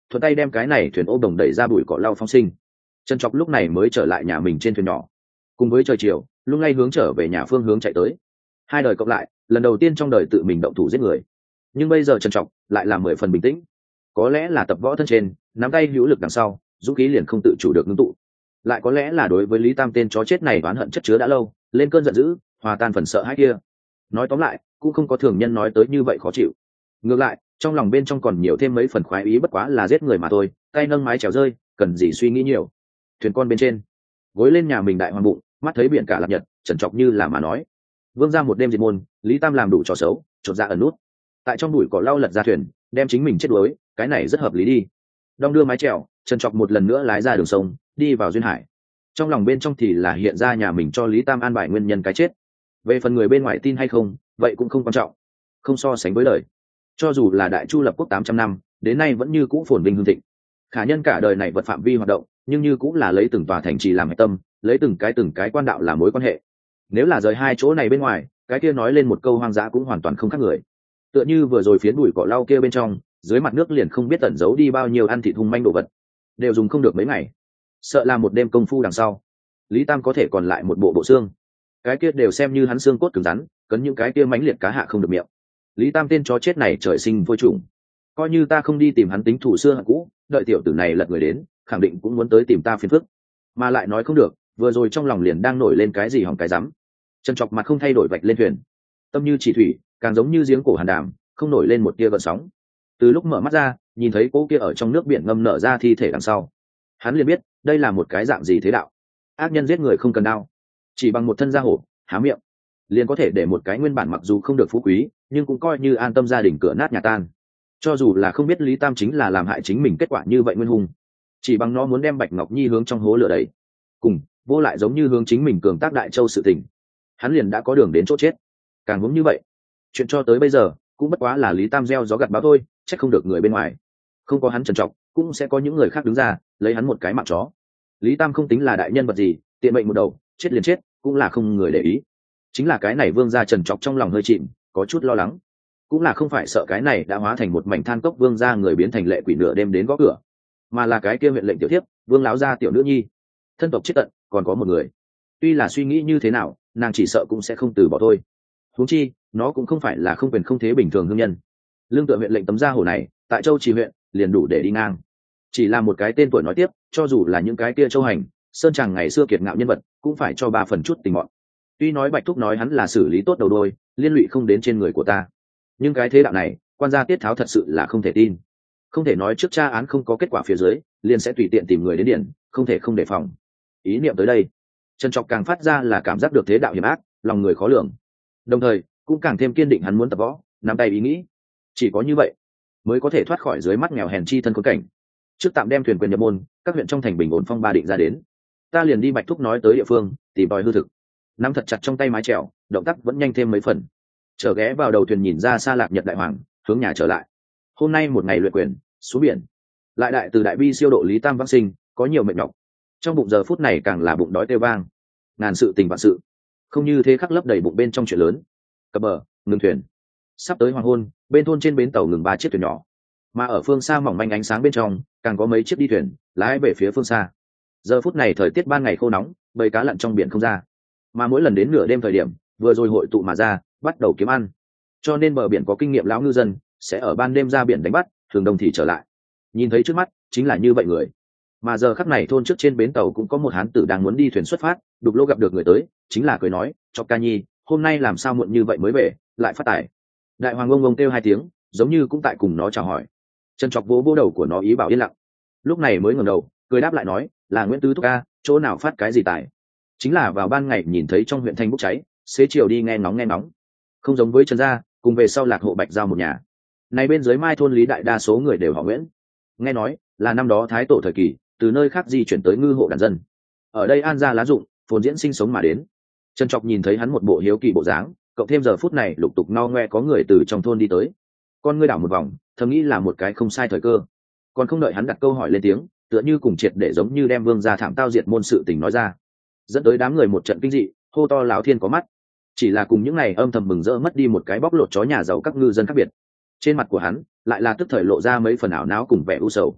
thuận tay đem cái này thuyền ô đồng đẩy ra bụi cỏ lau phong sinh. Trần Trọc lúc này mới trở lại nhà mình trên thuyền nhỏ, cùng với trời chiều lung lay hướng trở về nhà phương hướng chạy tới. Hai đời cộng lại lần đầu tiên trong đời tự mình động thủ giết người, nhưng bây giờ Trần Trọc lại là mười phần bình tĩnh. Có lẽ là tập võ thân trên nắm tay hữu lực đằng sau, dũng khí liền không tự chủ được ngưng tụ, lại có lẽ là đối với Lý Tam tên chó chết này oán hận chất chứa đã lâu, lên cơn giận dữ hòa tan phần sợ hãi kia. Nói tóm lại cũng không có thường nhân nói tới như vậy khó chịu, ngược lại trong lòng bên trong còn nhiều thêm mấy phần khoái ý, bất quá là giết người mà thôi, tay nâng mái chèo rơi cần gì suy nghĩ nhiều. Thuyền con bên trên gối lên nhà mình đại hoàng bụng, mắt thấy biển cả lạc nhật, Trần Trọc như là mà nói: vương ra một đêm diệt môn, Lý Tam làm đủ trò xấu, chột dạ ẩn nút tại trong bụi cỏ lau lật ra thuyền, đem chính mình chết đuối, cái này rất hợp lý đi. Đong đưa mái chèo, Trần Trọc một lần nữa lái ra đường sông, đi vào duyên hải. Trong lòng bên trong thì là hiện ra nhà mình cho Lý Tam an bài nguyên nhân cái chết. Về phần người bên ngoài tin hay không, vậy cũng không quan trọng, không so sánh với đời. Cho dù là đại chu lập quốc tám trăm năm, đến nay vẫn như cũ phồn vinh hương thịnh. Khả nhân cả đời này vật phạm vi hoạt động, nhưng như cũng là lấy từng tòa thành trì làm hệ tâm, lấy từng cái từng cái quan đạo làm mối quan hệ. Nếu là rời hai chỗ này bên ngoài, cái kia nói lên một câu hoang dã cũng hoàn toàn không khác người. Tựa như vừa rồi phiến bụi cỏ lau kia bên trong, dưới mặt nước liền không biết tẩn giấu đi bao nhiêu ăn thịt hung manh đồ vật, đều dùng không được mấy ngày, sợ là một đêm công phu đằng sau, Lý Tam có thể còn lại một bộ bộ xương, cái kia đều xem như hắn xương cốt cứng rắn, cấn những cái kia mãnh liệt cá hạ không được miệng. Lý Tam tên chó chết này trời sinh vô chủng, coi như ta không đi tìm hắn tính thủ xưa hận cũ, đợi tiểu tử này lật người đến, khẳng định cũng muốn tới tìm ta phiền phức, mà lại nói không được, vừa rồi trong lòng liền đang nổi lên cái gì hỏng cái rắm. Trần Trọc mặt không thay đổi vạch lên thuyền, tâm như chỉ thủy, càng giống như giếng cổ hàn đàm, không nổi lên một tia gợn sóng. Từ lúc mở mắt ra, nhìn thấy cô kia ở trong nước biển ngâm nở ra thi thể đằng sau, hắn liền biết đây là một cái dạng gì thế đạo. Ác nhân giết người không cần đao, chỉ bằng một thân da hổ há miệng liền có thể để một cái nguyên bản mặc dù không được phú quý, nhưng cũng coi như an tâm gia đình cửa nát nhà tan. Cho dù là không biết Lý Tam chính là làm hại chính mình kết quả như vậy nguyên hung, chỉ bằng nó muốn đem Bạch Ngọc Nhi hướng trong hố lửa đẩy, cùng vô lại giống như hướng chính mình cường tác Đại Châu sự tình, hắn liền đã có đường đến chỗ chết. Càng hướng như vậy, chuyện cho tới bây giờ cũng bất quá là Lý Tam gieo gió gặt bão thôi, chắc không được người bên ngoài, không có hắn Trần Trọc cũng sẽ có những người khác đứng ra lấy hắn một cái mạng chó. Lý Tam không tính là đại nhân vật gì, tiện mệnh một đầu, chết liền chết cũng là không người để ý. Chính là cái này vương gia Trần Trọc trong lòng hơi chìm, có chút lo lắng, cũng là không phải sợ cái này đã hóa thành một mảnh than cốc vương gia người biến thành lệ quỷ nửa đêm đến gõ cửa, mà là cái kia huyện lệnh tiểu thiếp vương láo gia tiểu nữ nhi, thân tộc chết tận còn có một người. Tuy là suy nghĩ như thế nào, nàng chỉ sợ cũng sẽ không từ bỏ thôi. Huống chi nó cũng không phải là không quyền không thế bình thường hương nhân. Lương tựa huyện lệnh tấm gia hổ này tại Châu Trì huyện liền đủ để đi ngang, chỉ là một cái tên tuổi nói tiếp, cho dù là những cái kia châu hành sơn tràng ngày xưa kiệt ngạo nhân vật cũng phải cho ba phần chút tình bọn. Tuy nói Bạch Thúc nói hắn là xử lý tốt đầu đôi, liên lụy không đến trên người của ta, nhưng cái thế đạo này quan gia tiết tháo thật sự là không thể tin. Không thể nói trước tra án không có kết quả phía dưới liền sẽ tùy tiện tìm người đến điển, không thể không đề phòng. Ý niệm tới đây, Trần Trọc càng phát ra là cảm giác được thế đạo hiểm ác, lòng người khó lường, đồng thời cũng càng thêm kiên định hắn muốn tập võ, nắm tay ý nghĩ. Chỉ có như vậy mới có thể thoát khỏi dưới mắt nghèo hèn chi thân khốn cảnh. Trước tạm đem thuyền quyền nhập môn, các huyện trong thành bình ổn phong ba định ra đến, ta liền đi Bạch Thúc nói tới địa phương tìm tòi hư thực. Nắm thật chặt trong tay mái chèo, động tác vẫn nhanh thêm mấy phần, trở ghé vào đầu thuyền nhìn ra xa Lạc Nhật đại hoàng, hướng nhà trở lại. Hôm nay một ngày luyện quyền, xuống biển lại đại từ đại bi siêu độ Lý Tam vãng sinh, có nhiều mệt nhọc, trong bụng giờ phút này càng là bụng đói kêu vang. Ngàn sự tình vạn sự, không như thế khắc lấp đầy bụng bên trong chuyện lớn. Cập bờ, ngừng thuyền. Sắp tới hoàng hôn, bên thôn trên bến tàu ngừng ba chiếc thuyền nhỏ, mà ở phương xa mỏng manh ánh sáng bên trong càng có mấy chiếc đi thuyền lái về phía phương xa. Giờ phút này thời tiết ban ngày khô nóng, bầy cá lặn trong biển không ra, mà mỗi lần đến nửa đêm thời điểm vừa rồi hội tụ mà ra bắt đầu kiếm ăn, cho nên bờ biển có kinh nghiệm lão ngư dân sẽ ở ban đêm ra biển đánh bắt, thường đồng thì trở lại. Nhìn thấy trước mắt chính là như vậy người, mà giờ khắc này thôn trước trên bến tàu cũng có một hán tử đang muốn đi thuyền xuất phát, đục lỗ gặp được người tới, chính là cười nói: Chọc ca nhi, hôm nay làm sao muộn như vậy mới về, lại phát tài. Đại hoàng ông ông kêu hai tiếng, giống như cũng tại cùng nó chào hỏi. Trần Chọc vỗ vỗ đầu của nó ý bảo yên lặng, lúc này mới ngẩng đầu cười đáp lại nói: là Nguyễn Tứ Thúc ca, chỗ nào phát cái gì tài? Chính là vào ban ngày nhìn thấy trong huyện thanh bốc cháy, xế chiều đi nghe ngóng nghe ngóng. Không giống với Trần gia, cùng về sau Lạc Hộ Bạch giao một nhà. Này bên dưới Mai thôn Lý đại đa số người đều họ Nguyễn. Nghe nói là năm đó thái tổ thời kỳ từ nơi khác di chuyển tới ngư hộ đàn dân, ở đây an gia lá dụng phồn diễn sinh sống mà đến. Trần Chọc nhìn thấy hắn một bộ hiếu kỳ bộ dáng, cộng thêm giờ phút này lục tục no ngoe có người từ trong thôn đi tới, con ngươi đảo một vòng, thầm nghĩ là một cái không sai thời cơ. Còn không đợi hắn đặt câu hỏi lên tiếng, tựa như cùng triệt để giống như đem vương gia thảm tao diệt môn sự tình nói ra, dẫn tới đám người một trận kinh dị, hô to lão thiên có mắt. Chỉ là cùng những ngày âm thầm mừng rỡ mất đi một cái bóc lột chó nhà giàu các ngư dân khác biệt, trên mặt của hắn lại là tức thời lộ ra mấy phần ảo não cùng vẻ u sầu.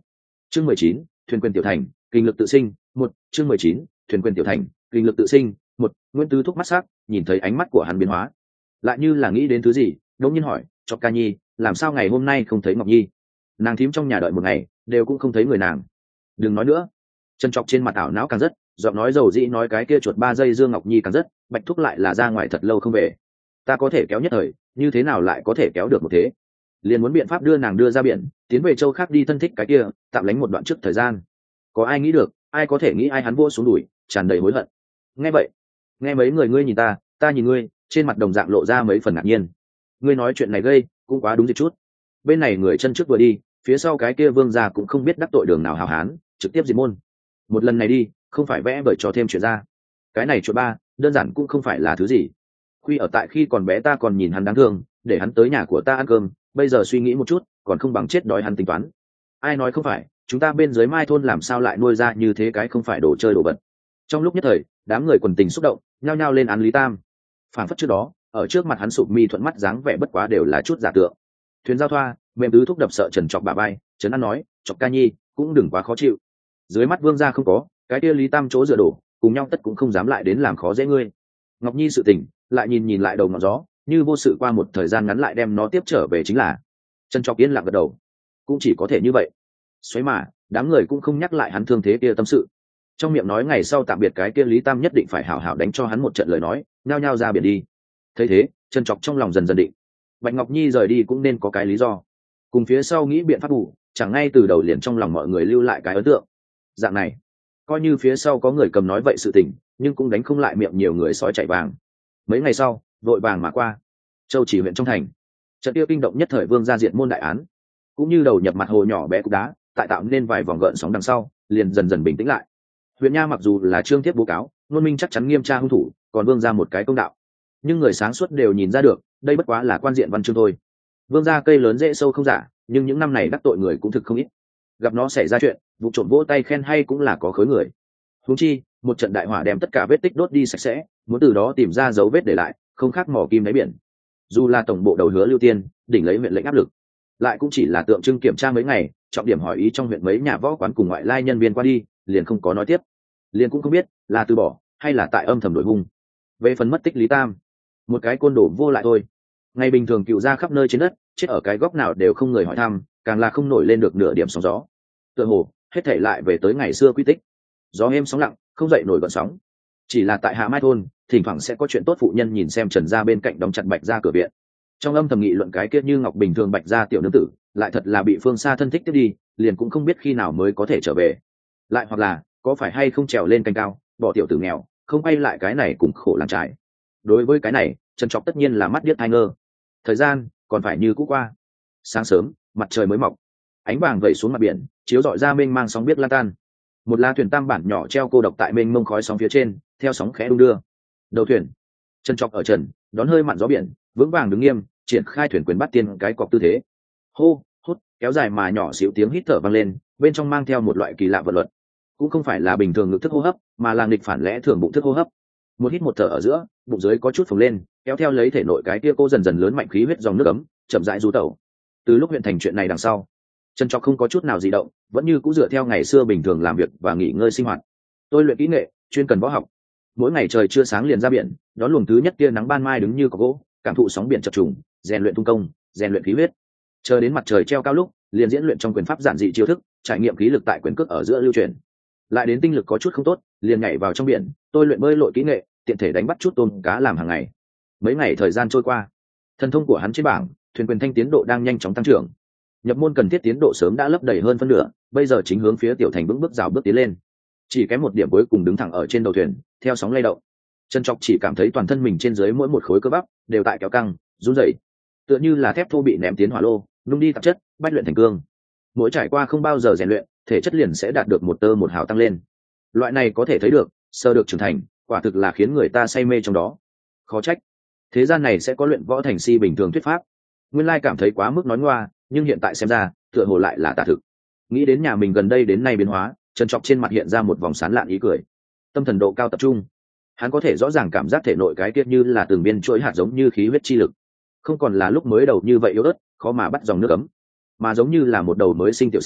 Chương mười chín, thuyền quyền tiểu thành, kinh lực tự sinh, một, chương mười chín, thuyền quyền tiểu thành, kinh lực tự sinh, một. Nguyễn Tứ thúc mắt sắc, nhìn thấy ánh mắt của hắn biến hóa, lại như là nghĩ đến thứ gì, đột nhiên hỏi, "Chọc ca nhi, làm sao ngày hôm nay không thấy Ngọc Nhi?" Nàng thím trong nhà đợi một ngày, đều cũng không thấy người nàng. Đừng nói nữa. Trần Trọc trên mặt ảo não càng rất, giọng nói dầu dĩ nói cái kia chuột ba giây Dương Ngọc Nhi càng rất, Bạch thúc lại là ra ngoài thật lâu không về. Ta có thể kéo nhất thời, như thế nào lại có thể kéo được một thế? Liền muốn biện pháp đưa nàng đưa ra biển, tiến về châu khác đi thân thích cái kia, tạm lánh một đoạn trước thời gian. Có ai nghĩ được, ai có thể nghĩ ai hắn vô xuống đuổi, tràn đầy hối hận. Nghe vậy, nghe mấy người ngươi nhìn ta, ta nhìn ngươi, trên mặt đồng dạng lộ ra mấy phần ngạc nhiên. Ngươi nói chuyện này gây, cũng quá đúng dịch chút. Bên này người chân trước vừa đi, phía sau cái kia vương gia cũng không biết đắc tội đường nào hào hán, trực tiếp diệt môn. Một lần này đi, không phải vẽ vời cho thêm chuyện ra. Cái này chuột ba, đơn giản cũng không phải là thứ gì. Khuy ở tại khi còn bé ta còn nhìn hắn đáng thương, để hắn tới nhà của ta ăn cơm, bây giờ suy nghĩ một chút, còn không bằng chết đói hắn tính toán. Ai nói không phải, chúng ta bên dưới Mai thôn làm sao lại nuôi ra như thế cái không phải đồ chơi đồ vật. Trong lúc nhất thời, đám người quần tình xúc động, nhao nhao lên án Lý Tam. Phản phất trước đó, ở trước mặt hắn sụp mi thuận mắt dáng vẻ bất quá đều là chút giả tượng. Thuyền giao thoa, mềm tứ thúc đập sợ Trần Trọc bà bay, Trấn An nói, "Trọc ca nhi, cũng đừng quá khó chịu. Dưới mắt vương gia không có, cái kia Lý Tam chỗ dựa đổ, cùng nhau tất cũng không dám lại đến làm khó dễ ngươi." Ngọc Nhi sự tình, lại nhìn nhìn lại đầu ngọn gió, như vô sự qua một thời gian ngắn lại đem nó tiếp trở về chính là. Trần Trọc yên lặng gật đầu, cũng chỉ có thể như vậy. Xoáy mà, đám người cũng không nhắc lại hắn thương thế kia tâm sự. Trong miệng nói ngày sau tạm biệt cái kia Lý Tam nhất định phải hảo hảo đánh cho hắn một trận lời nói, nhao nhao ra biển đi. Thấy thế, Trần Trọc trong lòng dần dần định. Bạch Ngọc Nhi rời đi cũng nên có cái lý do. Cùng phía sau nghĩ biện pháp bù, chẳng ngay từ đầu liền trong lòng mọi người lưu lại cái ấn tượng. Dạng này, coi như phía sau có người cầm nói vậy sự tình, nhưng cũng đánh không lại miệng nhiều người sói chạy vàng. Mấy ngày sau, vội vàng mà qua. Châu Chỉ huyện trong thành, trận tiêu kinh động nhất thời vương gia diện môn đại án, cũng như đầu nhập mặt hồ nhỏ bé cục đá, tại tạo nên vài vòng gợn sóng đằng sau, liền dần dần bình tĩnh lại. Huyện nha mặc dù là trương tiếp bố cáo, Nôn Minh chắc chắn nghiêm tra hung thủ, còn vương ra một cái công đạo. Nhưng người sáng suốt đều nhìn ra được, đây bất quá là quan diện văn chương thôi. Vương gia cây lớn dễ sâu không giả, nhưng những năm này đắc tội người cũng thực không ít. Gặp nó xảy ra chuyện, vụ trộm vỗ tay khen hay cũng là có khối người. Huống chi, một trận đại hỏa đem tất cả vết tích đốt đi sạch sẽ, muốn từ đó tìm ra dấu vết để lại, không khác mỏ kim đáy biển. Dù là tổng bộ đầu hứa Lưu Tiên, đỉnh lấy huyện lệnh áp lực, lại cũng chỉ là tượng trưng kiểm tra mấy ngày, trọng điểm hỏi ý trong huyện mấy nhà võ quán cùng ngoại lai nhân viên qua đi, liền không có nói tiếp. Liền cũng không biết là từ bỏ hay là tại âm thầm đổi hung. Về phần mất tích Lý Tam, một cái côn đồ vô lại thôi. Ngày bình thường cựu ra khắp nơi trên đất, chết ở cái góc nào đều không người hỏi thăm, càng là không nổi lên được nửa điểm sóng gió. Tựa hồ hết thảy lại về tới ngày xưa quy tích. Gió êm sóng lặng, không dậy nổi gợn sóng. Chỉ là tại Hạ Mai thôn, thỉnh thoảng sẽ có chuyện tốt phụ nhân nhìn xem Trần gia bên cạnh đóng chặt Bạch gia cửa viện. Trong âm thầm nghị luận cái kia như ngọc bình thường Bạch gia tiểu nữ tử, lại thật là bị phương xa thân thích tiếp đi, liền cũng không biết khi nào mới có thể trở về. Lại hoặc là có phải hay không trèo lên cành cao, bỏ tiểu tử nghèo, không quay lại cái này cùng khổ làm trái. Đối với cái này, Trần Trọc tất nhiên là mắt điếc tai ngơ. Thời gian còn phải như cũ qua. Sáng sớm, mặt trời mới mọc, ánh vàng vẩy xuống mặt biển, chiếu rọi ra mênh mang sóng biết lan tan. Một la thuyền tam bản nhỏ treo cô độc tại mênh mông khói sóng phía trên, theo sóng khẽ đung đưa. Đầu thuyền, Trần Trọc ở trần, đón hơi mặn gió biển, vững vàng đứng nghiêm, triển khai thuyền quyền bắt tiên cái cọc tư thế. Hô, hút, kéo dài mà nhỏ xíu tiếng hít thở vang lên, bên trong mang theo một loại kỳ lạ vật luật. Cũng không phải là bình thường ngực thức hô hấp, mà là nghịch phản lẽ thường bụng thức hô hấp. Một hít một thở ở giữa, bụng dưới có chút phồng lên, kéo theo lấy thể nội cái kia cô dần dần lớn mạnh khí huyết dòng nước ấm, chậm rãi du tẩu. Từ lúc huyện thành chuyện này đằng sau, Trần Trọc không có chút nào dị động, vẫn như cũ dựa theo ngày xưa bình thường làm việc và nghỉ ngơi sinh hoạt. Tôi luyện kỹ nghệ, chuyên cần võ học. Mỗi ngày trời chưa sáng liền ra biển, đón luồng thứ nhất tia nắng ban mai đứng như có gỗ, cảm thụ sóng biển chập trùng, rèn luyện tung công, rèn luyện khí huyết. Chờ đến mặt trời treo cao lúc, liền diễn luyện trong quyền pháp giản dị chiêu thức, trải nghiệm khí lực tại quyền cước ở giữa lưu truyền. Lại đến tinh lực có chút không tốt, liền nhảy vào trong biển, tôi luyện bơi lội kỹ nghệ, tiện thể đánh bắt chút tôm cá làm hàng ngày. Mấy ngày thời gian trôi qua, thần thông của hắn trên bảng, thuyền quyền thanh tiến độ đang nhanh chóng tăng trưởng. Nhập môn cần thiết tiến độ sớm đã lấp đầy hơn phân nửa, bây giờ chính hướng phía tiểu thành vững bước rào bước tiến lên. Chỉ kém một điểm cuối cùng đứng thẳng ở trên đầu thuyền, theo sóng lay động. Trần Trọc chỉ cảm thấy toàn thân mình trên dưới mỗi một khối cơ bắp đều tại kéo căng, run rẩy, tựa như là thép thô bị ném tiến hỏa lô, nung đi tạp chất, bách luyện thành cương. Mỗi trải qua không bao giờ rèn luyện, thể chất liền sẽ đạt được một tơ một hào tăng lên. Loại này có thể thấy được, sơ được trưởng thành, quả thực là khiến người ta say mê trong đó. Khó trách thế gian này sẽ có luyện võ thành si bình thường thuyết pháp. Nguyên lai cảm thấy quá mức nói ngoa, nhưng hiện tại xem ra, tựa hồ lại là tả thực. Nghĩ đến nhà mình gần đây đến nay biến hóa, Trần Trọc trên mặt hiện ra một vòng sán lạn ý cười. Tâm thần độ cao tập trung, hắn có thể rõ ràng cảm giác thể nội cái tiết như là từng viên chuỗi hạt giống như khí huyết chi lực, không còn là lúc mới đầu như vậy yếu ớt, khó mà bắt dòng nước ấm, mà giống như là một đầu mới sinh tiểu xà,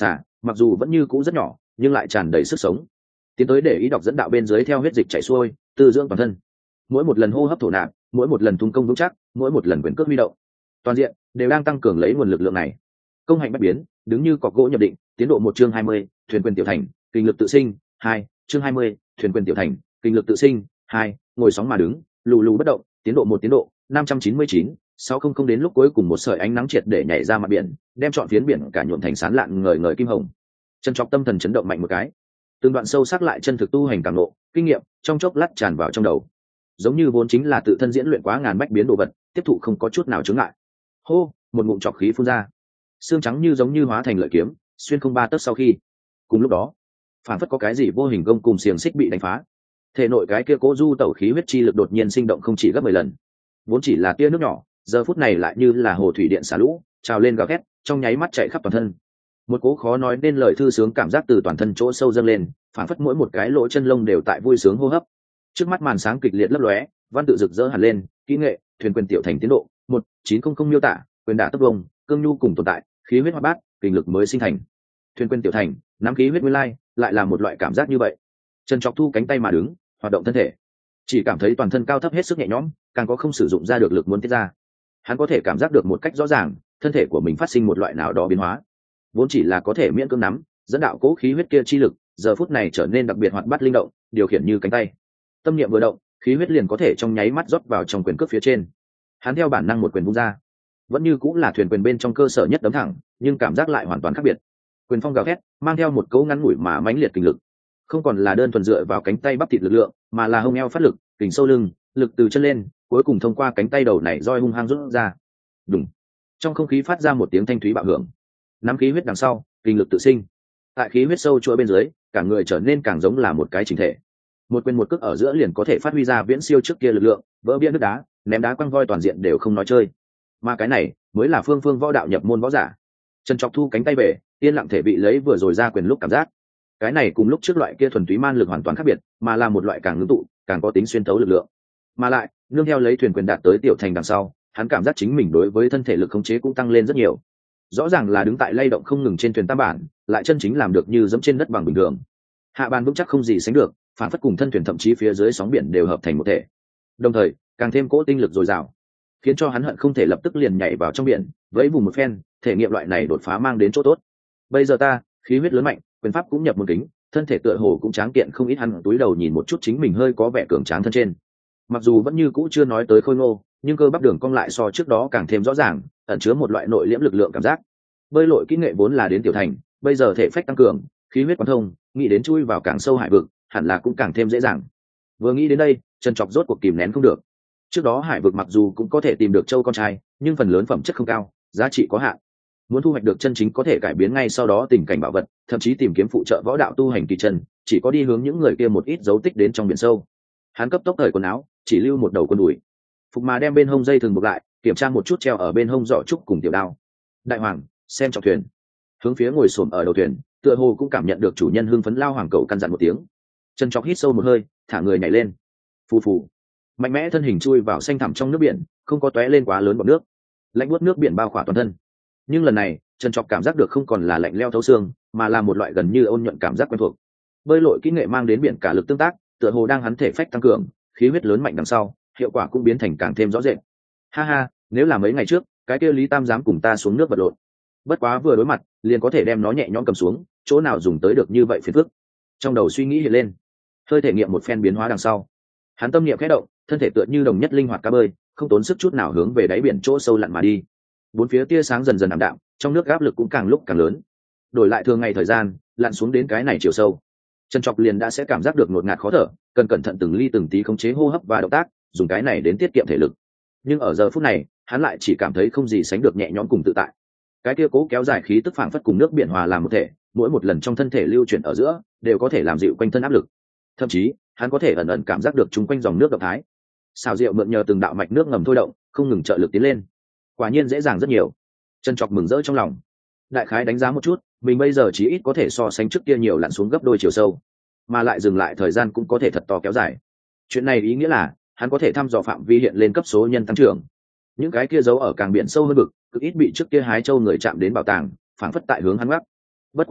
mặc dù vẫn như cũ rất nhỏ nhưng lại tràn đầy sức sống. Tiến tới để ý đọc dẫn đạo bên dưới theo huyết dịch chảy xuôi, tư dưỡng toàn thân. Mỗi một lần hô hấp thổ nạp, mỗi một lần tung công vững chắc, mỗi một lần quyền cước huy động, toàn diện đều đang tăng cường lấy nguồn lực lượng này. Công hạnh bất biến, đứng như cọc gỗ nhập định. Tiến độ một chương hai mươi, thuyền quyền tiểu thành, kinh lực tự sinh. Hai chương hai mươi, thuyền quyền tiểu thành, kinh lực tự sinh. Hai ngồi sóng mà đứng, lù lù bất động. Tiến độ một tiến độ năm trăm chín mươi chín, sáu không không đến lúc cuối cùng một sợi ánh nắng triệt để nhảy ra mặt biển, đem trọn phiến biển cả nhuộm thành sán lạn ngời ngời kim hồng. Trần Trọc tâm thần chấn động mạnh một cái, từng đoạn sâu sắc lại chân thực tu hành cảm ngộ, kinh nghiệm trong chốc lát tràn vào trong đầu, giống như vốn chính là tự thân diễn luyện quá ngàn bách biến đồ vật, tiếp thụ không có chút nào chướng ngại. Hô, một ngụm trọc khí phun ra, xương trắng như giống như hóa thành lợi kiếm, xuyên không ba tấc. Sau khi, cùng lúc đó, phản phất có cái gì vô hình gông cùng xiềng xích bị đánh phá, thể nội cái kia cố du tẩu khí huyết chi lực đột nhiên sinh động không chỉ gấp mười lần. Vốn chỉ là tia nước nhỏ, giờ phút này lại như là hồ thủy điện xả lũ, trào lên gào thét, trong nháy mắt chạy khắp toàn thân. Một cố khó nói nên lời thư sướng cảm giác từ toàn thân chỗ sâu dâng lên, phản phất mỗi một cái lỗ chân lông đều tại vui sướng hô hấp. Trước mắt màn sáng kịch liệt lấp lóe, văn tự rực rỡ hẳn lên, kỹ nghệ, thuyền quyền tiểu thành tiến độ một chín không không miêu tả, quyền đả tốc vông, cương nhu cùng tồn tại, khí huyết hoạt bát, kinh lực mới sinh thành. Thuyền quyền tiểu thành, nắm khí huyết nguyên lai, lại là một loại cảm giác như vậy. Trần Trọc thu cánh tay mà đứng, hoạt động thân thể, chỉ cảm thấy toàn thân cao thấp hết sức nhẹ nhõm, càng có không sử dụng ra được lực muốn tiết ra. Hắn có thể cảm giác được một cách rõ ràng, thân thể của mình phát sinh một loại nào đó biến hóa. Vốn chỉ là có thể miễn cưỡng nắm, dẫn đạo cố khí huyết kia chi lực, giờ phút này trở nên đặc biệt hoạt bát linh động, điều khiển như cánh tay. Tâm niệm vừa động, khí huyết liền có thể trong nháy mắt rót vào trong quyền cước phía trên. Hắn theo bản năng một quyền vung ra, vẫn như cũng là thuyền quyền bên trong cơ sở nhất đấm thẳng, nhưng cảm giác lại hoàn toàn khác biệt. Quyền phong gào thét, mang theo một cấu ngắn ngủi mà mãnh liệt kinh lực, không còn là đơn thuần dựa vào cánh tay bắp thịt lực lượng, mà là hông eo phát lực, kình sâu lưng, lực từ chân lên, cuối cùng thông qua cánh tay đầu này roi hung hăng rút ra. Đùng. Trong không khí phát ra một tiếng thanh thúy bạo hưởng. Nắm khí huyết đằng sau, kinh lực tự sinh. Tại khí huyết sâu chuỗi bên dưới, cả người trở nên càng giống là một cái chỉnh thể. Một quyền một cước ở giữa liền có thể phát huy ra viễn siêu trước kia lực lượng, vỡ bia nước đá, ném đá quăng voi toàn diện đều không nói chơi. Mà cái này mới là phương phương võ đạo nhập môn võ giả. Trần Trọc thu cánh tay về, yên lặng thể vị lấy vừa rồi ra quyền lúc cảm giác. Cái này cùng lúc trước loại kia thuần túy man lực hoàn toàn khác biệt, mà là một loại càng ngưng tụ, càng có tính xuyên tấu lực lượng. Mà lại, nương theo lấy thuyền quyền đạt tới tiểu thành đằng sau, hắn cảm giác chính mình đối với thân thể lực khống chế cũng tăng lên rất nhiều. Rõ ràng là đứng tại lay động không ngừng trên thuyền tam bản, lại chân chính làm được như dẫm trên đất bằng bình thường. Hạ bàn vững chắc không gì sánh được, phản phất cùng thân thuyền thậm chí phía dưới sóng biển đều hợp thành một thể. Đồng thời, càng thêm cỗ tinh lực dồi dào, khiến cho hắn hận không thể lập tức liền nhảy vào trong biển, vẫy vùng một phen, thể nghiệm loại này đột phá mang đến chỗ tốt. Bây giờ ta, khí huyết lớn mạnh, quyền pháp cũng nhập môn kính, thân thể tựa hồ cũng tráng kiện không ít. Hắn túi đầu nhìn một chút chính mình hơi có vẻ cường tráng thân trên, mặc dù vẫn như cũ chưa nói tới khôi ngô, nhưng cơ bắp đường cong lại so trước đó càng thêm rõ ràng, ẩn chứa một loại nội liễm lực lượng cảm giác. Bơi lội kỹ nghệ vốn là đến tiểu thành, bây giờ thể phách tăng cường, khí huyết quán thông, nghĩ đến chui vào càng sâu hải vực, hẳn là cũng càng thêm dễ dàng. Vừa nghĩ đến đây, Trần Trọc rốt cuộc kìm nén không được. Trước đó hải vực mặc dù cũng có thể tìm được châu con trai, nhưng phần lớn phẩm chất không cao, giá trị có hạn. Muốn thu hoạch được chân chính có thể cải biến ngay sau đó tình cảnh bảo vật, thậm chí tìm kiếm phụ trợ võ đạo tu hành kỳ chân, chỉ có đi hướng những người kia một ít dấu tích đến trong biển sâu. Hắn cấp tốc cởi quần áo, chỉ lưu một đầu quần đùi, phục mà đem bên hông dây thừng buộc lại, kiểm tra một chút treo ở bên hông giỏ trúc cùng tiểu đao. Đại hoàng, xem trọng thuyền. Hướng phía ngồi xổm ở đầu thuyền, tựa hồ cũng cảm nhận được chủ nhân hưng phấn lao hoàng cầu căn dặn một tiếng. Trần Trọc hít sâu một hơi, thả người nhảy lên. Phù phù, mạnh mẽ thân hình chui vào xanh thẳm trong nước biển, không có tóe lên quá lớn bọt nước. Lạnh buốt nước biển bao khỏa toàn thân. Nhưng lần này, Trần Trọc cảm giác được không còn là lạnh leo thấu xương, mà là một loại gần như ôn nhuận cảm giác quen thuộc. Bơi lội kỹ nghệ mang đến biển cả lực tương tác, tựa hồ đang hắn thể phách tăng cường, khí huyết lớn mạnh đằng sau, hiệu quả cũng biến thành càng thêm rõ rệt. Ha ha, nếu là mấy ngày trước, cái kia Lý Tam dám cùng ta xuống nước vật lộn. Bất quá vừa đối mặt, liền có thể đem nó nhẹ nhõm cầm xuống, chỗ nào dùng tới được như vậy phiền phức. Trong đầu suy nghĩ hiện lên, hơi thể nghiệm một phen biến hóa đằng sau, hắn tâm niệm khẽ động, thân thể tựa như đồng nhất linh hoạt cá bơi, không tốn sức chút nào hướng về đáy biển chỗ sâu lặn mà đi. Bốn phía tia sáng dần dần ảm đạm, trong nước áp lực cũng càng lúc càng lớn. Đổi lại thường ngày thời gian, lặn xuống đến cái này chiều sâu, Trần Trọc liền đã sẽ cảm giác được ngột ngạt khó thở, cần cẩn thận từng ly từng tí khống chế hô hấp và động tác, dùng cái này đến tiết kiệm thể lực. Nhưng ở giờ phút này, hắn lại chỉ cảm thấy không gì sánh được nhẹ nhõm cùng tự tại. Cái kia cố kéo dài khí tức phảng phất cùng nước biển hòa làm một thể, mỗi một lần trong thân thể lưu chuyển ở giữa, đều có thể làm dịu quanh thân áp lực. Thậm chí, hắn có thể ẩn ẩn cảm giác được chung quanh dòng nước động thái. Xào rượu mượn nhờ từng đạo mạch nước ngầm thôi động, không ngừng trợ lực tiến lên. Quả nhiên dễ dàng rất nhiều. Trần Trọc mừng rỡ trong lòng. Đại khái đánh giá một chút, mình bây giờ chí ít có thể so sánh trước kia nhiều lặn xuống gấp đôi chiều sâu, mà lại dừng lại thời gian cũng có thể thật to kéo dài. Chuyện này ý nghĩa là hắn có thể thăm dò phạm vi hiện lên cấp số nhân tăng trưởng. Những cái kia giấu ở càng biển sâu hơn vực, cực ít bị trước kia hái châu người chạm đến bảo tàng, phảng phất tại hướng hắn gác. Bất quá,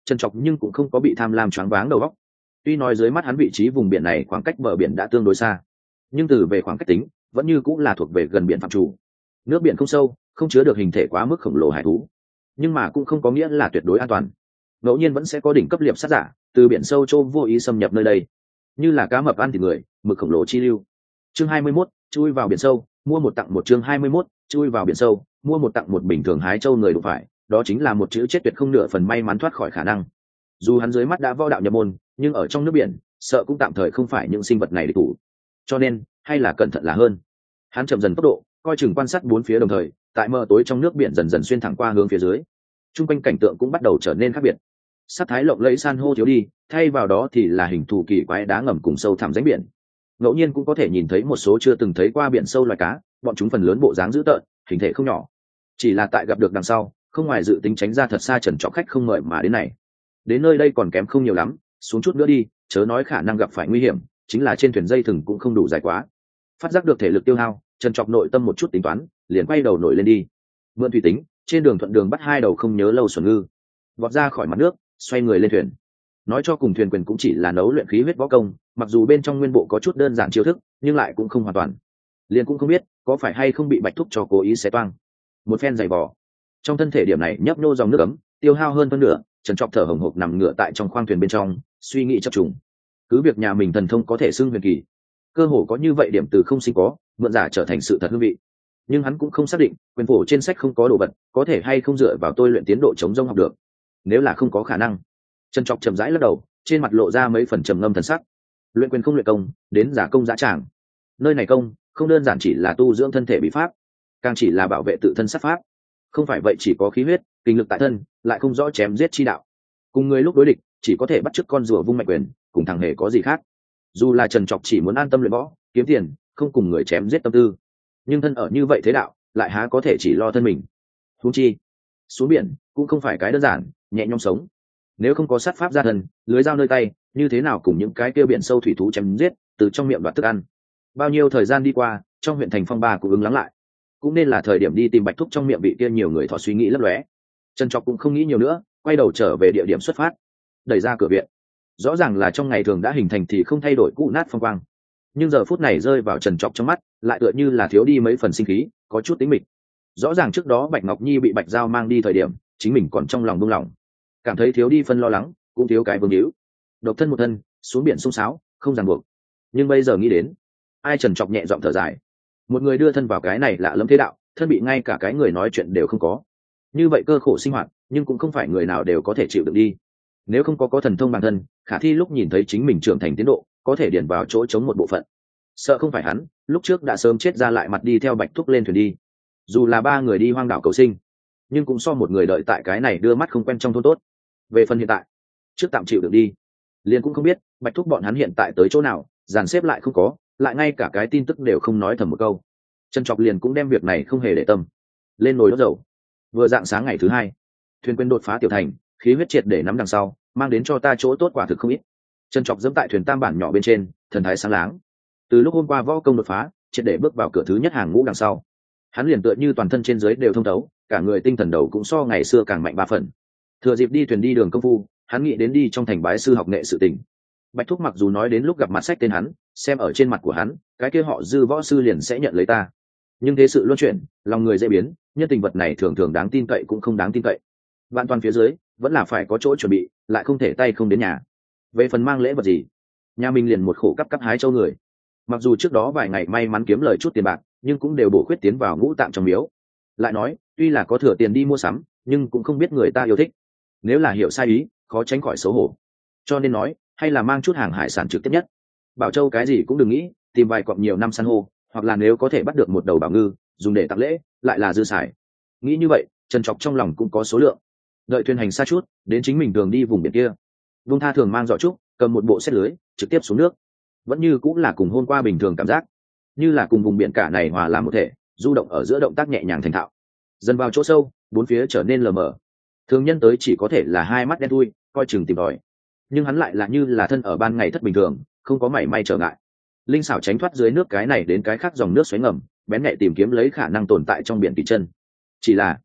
Trần Trọc nhưng cũng không có bị tham lam choáng váng đầu óc. Tuy nói dưới mắt hắn vị trí vùng biển này khoảng cách bờ biển đã tương đối xa, nhưng từ về khoảng cách tính vẫn như cũng là thuộc về gần biển phạm chủ. Nước biển không sâu, không chứa được hình thể quá mức khổng lồ hải thú, nhưng mà cũng không có nghĩa là tuyệt đối an toàn. Ngẫu nhiên vẫn sẽ có đỉnh cấp liệp sát giả từ biển sâu châu vô ý xâm nhập nơi đây, như là cá mập ăn thịt người, mực khổng lồ chi lưu. Chương hai mươi mốt, chui vào biển sâu, mua một tặng một. Chương hai mươi mốt, chui vào biển sâu, mua một tặng một. Bình thường hái châu người đụng phải, đó chính là một chữ chết tuyệt không nửa phần may mắn thoát khỏi khả năng. Dù hắn dưới mắt đã võ đạo nhập môn, nhưng ở trong nước biển, sợ cũng tạm thời không phải những sinh vật này địch thủ. Cho nên, hay là cẩn thận là hơn. Hắn chậm dần tốc độ, coi chừng quan sát bốn phía đồng thời, tại mờ tối trong nước biển dần dần xuyên thẳng qua hướng phía dưới. Trung quanh cảnh tượng cũng bắt đầu trở nên khác biệt. Sắc thái lộng lẫy san hô thiếu đi, thay vào đó thì là hình thù kỳ quái đá ngầm cùng sâu thẳm rãnh biển. Ngẫu nhiên cũng có thể nhìn thấy một số chưa từng thấy qua biển sâu loài cá, bọn chúng phần lớn bộ dáng dữ tợn, hình thể không nhỏ. Chỉ là tại gặp được đằng sau, không ngoài dự tính tránh ra thật xa Trần Trọc khách không mời mà đến này. Đến nơi đây còn kém không nhiều lắm, xuống chút nữa đi, chớ nói khả năng gặp phải nguy hiểm, chính là trên thuyền dây thừng cũng không đủ dài quá. Phát giác được thể lực tiêu hao, Trần Trọc nội tâm một chút tính toán, liền quay đầu nổi lên đi. Mượn thủy tính, trên đường thuận đường bắt hai đầu không nhớ lâu xuẩn ngư, vọt ra khỏi mặt nước, xoay người lên thuyền. Nói cho cùng thuyền quyền cũng chỉ là nấu luyện khí huyết võ công, mặc dù bên trong nguyên bộ có chút đơn giản chiêu thức, nhưng lại cũng không hoàn toàn. Liền cũng không biết có phải hay không bị Bạch Thúc cho cố ý xé toang. Một phen giày vò, trong thân thể điểm này nhấp nhô dòng nước ấm, tiêu hao hơn phân nửa, Trần Trọc thở hổn hộc nằm ngửa tại trong khoang thuyền bên trong, suy nghĩ chập trùng. Cứ việc nhà mình thần thông có thể xưng huyền kỳ, cơ hồ có như vậy điểm từ không sinh có, mượn giả trở thành sự thật hương vị. Nhưng hắn cũng không xác định, quyền phổ trên sách không có đồ vật, có thể hay không dựa vào tôi luyện tiến độ chống rông học được. Nếu là không có khả năng, Trần Trọc chậm rãi lắc đầu, trên mặt lộ ra mấy phần trầm ngâm thần sắc. Luyện quyền không luyện công, đến giả công giả tràng. Nơi này công, không đơn giản chỉ là tu dưỡng thân thể bị pháp, càng chỉ là bảo vệ tự thân sát pháp. Không phải vậy chỉ có khí huyết, kinh lực tại thân, lại không rõ chém giết chi đạo. Cùng người lúc đối địch, chỉ có thể bắt chước con rùa vung mạnh quyền, cùng thằng hề có gì khác. Dù là Trần Trọc chỉ muốn an tâm luyện võ, kiếm tiền, không cùng người chém giết tâm tư, nhưng thân ở như vậy thế đạo, lại há có thể chỉ lo thân mình. Huống chi, xuống biển cũng không phải cái đơn giản, nhẹ nhõm sống. Nếu không có sát pháp gia thân, lưới dao nơi tay, như thế nào cùng những cái kia biển sâu thủy thú chém giết, từ trong miệng đoạt thức ăn. Bao nhiêu thời gian đi qua, trong huyện thành phong ba cũng ứng lắng lại. Cũng nên là thời điểm đi tìm Bạch Thúc trong miệng vị kia nhiều người thọ suy nghĩ lấp lóe. Trần Trọc cũng không nghĩ nhiều nữa, quay đầu trở về địa điểm xuất phát, đẩy ra cửa viện. Rõ ràng là trong ngày thường đã hình thành thì không thay đổi cũ nát phong quang, nhưng giờ phút này rơi vào Trần Trọc trong mắt, lại tựa như là thiếu đi mấy phần sinh khí, có chút tính mịch. Rõ ràng trước đó Bạch Ngọc Nhi bị Bạch Giao mang đi thời điểm, chính mình còn trong lòng buông lỏng, cảm thấy thiếu đi phân lo lắng, cũng thiếu cái vương hữu. Độc thân một thân, xuống biển sông sáo, không ràng buộc. Nhưng bây giờ nghĩ đến, ai Trần Trọc nhẹ giọng thở dài. Một người đưa thân vào cái này lạ lẫm thế đạo, thân bị ngay cả cái người nói chuyện đều không có. Như vậy cơ khổ sinh hoạt, nhưng cũng không phải người nào đều có thể chịu được đi. Nếu không có có thần thông bản thân, khả thi lúc nhìn thấy chính mình trưởng thành tiến độ, có thể điền vào chỗ chống một bộ phận. Sợ không phải hắn, lúc trước đã sớm chết ra lại mặt đi theo Bạch Thúc lên thuyền đi. Dù là ba người đi hoang đảo cầu sinh, nhưng cũng so một người đợi tại cái này đưa mắt không quen trong thôn tốt. Về phần hiện tại, trước tạm chịu được đi. Liền cũng không biết Bạch Thúc bọn hắn hiện tại tới chỗ nào, dàn xếp lại không có, lại ngay cả cái tin tức đều không nói thầm một câu. Trần Trọc liền cũng đem việc này không hề để tâm, lên nồi đốt dầu. Vừa dạng sáng ngày thứ hai, thuyền quên đột phá tiểu thành, khí huyết triệt để nắm đằng sau, mang đến cho ta chỗ tốt quả thực không ít. Trần Trọc dẫm tại thuyền tam bản nhỏ bên trên, thần thái sáng láng. Từ lúc hôm qua võ công đột phá, triệt để bước vào cửa thứ nhất hàng ngũ đằng sau, hắn liền tựa như toàn thân trên dưới đều thông thấu, cả người tinh thần đầu cũng so ngày xưa càng mạnh ba phần. Thừa dịp đi thuyền đi đường công phu, hắn nghĩ đến đi trong thành bái sư học nghệ sự tình. Bạch Thúc mặc dù nói đến lúc gặp mặt sách tên hắn, xem ở trên mặt của hắn, cái kia họ Dư võ sư liền sẽ nhận lấy ta. Nhưng thế sự luân chuyển, lòng người dễ biến, nhân tình vật này thường thường đáng tin cậy cũng không đáng tin cậy. Vạn toàn phía dưới, vẫn là phải có chỗ chuẩn bị, lại không thể tay không đến nhà. Về phần mang lễ vật gì, nhà mình liền một khổ cấp cấp hái châu người. Mặc dù trước đó vài ngày may mắn kiếm lời chút tiền bạc, nhưng cũng đều bổ khuyết tiến vào ngũ tạng trong miếu. Lại nói, tuy là có thừa tiền đi mua sắm, nhưng cũng không biết người ta yêu thích. Nếu là hiểu sai ý, khó tránh khỏi xấu hổ. Cho nên nói, hay là mang chút hàng hải sản trực tiếp nhất. Bảo châu cái gì cũng đừng nghĩ, tìm vài cọp nhiều năm san hô, hoặc là nếu có thể bắt được một đầu bảo ngư, dùng để tặng lễ, lại là dư xài. Nghĩ như vậy, Trần Trọc trong lòng cũng có số lượng. Đợi thuyền hành xa chút, đến chính mình đường đi vùng biển kia. Vung Tha thường mang giỏ trúc, cầm một bộ xét lưới, trực tiếp xuống nước. Vẫn như cũng là cùng hôm qua bình thường cảm giác, như là cùng vùng biển cả này hòa làm một thể, du động ở giữa động tác nhẹ nhàng thành thạo. Dần vào chỗ sâu, bốn phía trở nên lờ mờ. Thường nhân tới chỉ có thể là hai mắt đen thui, coi chừng tìm tòi. Nhưng hắn lại là như là thân ở ban ngày thất bình thường, không có mảy may trở ngại. Linh xảo tránh thoát dưới nước cái này đến cái khác dòng nước xoáy ngầm, bén nhạy tìm kiếm lấy khả năng tồn tại trong biển kỳ chân. Chỉ là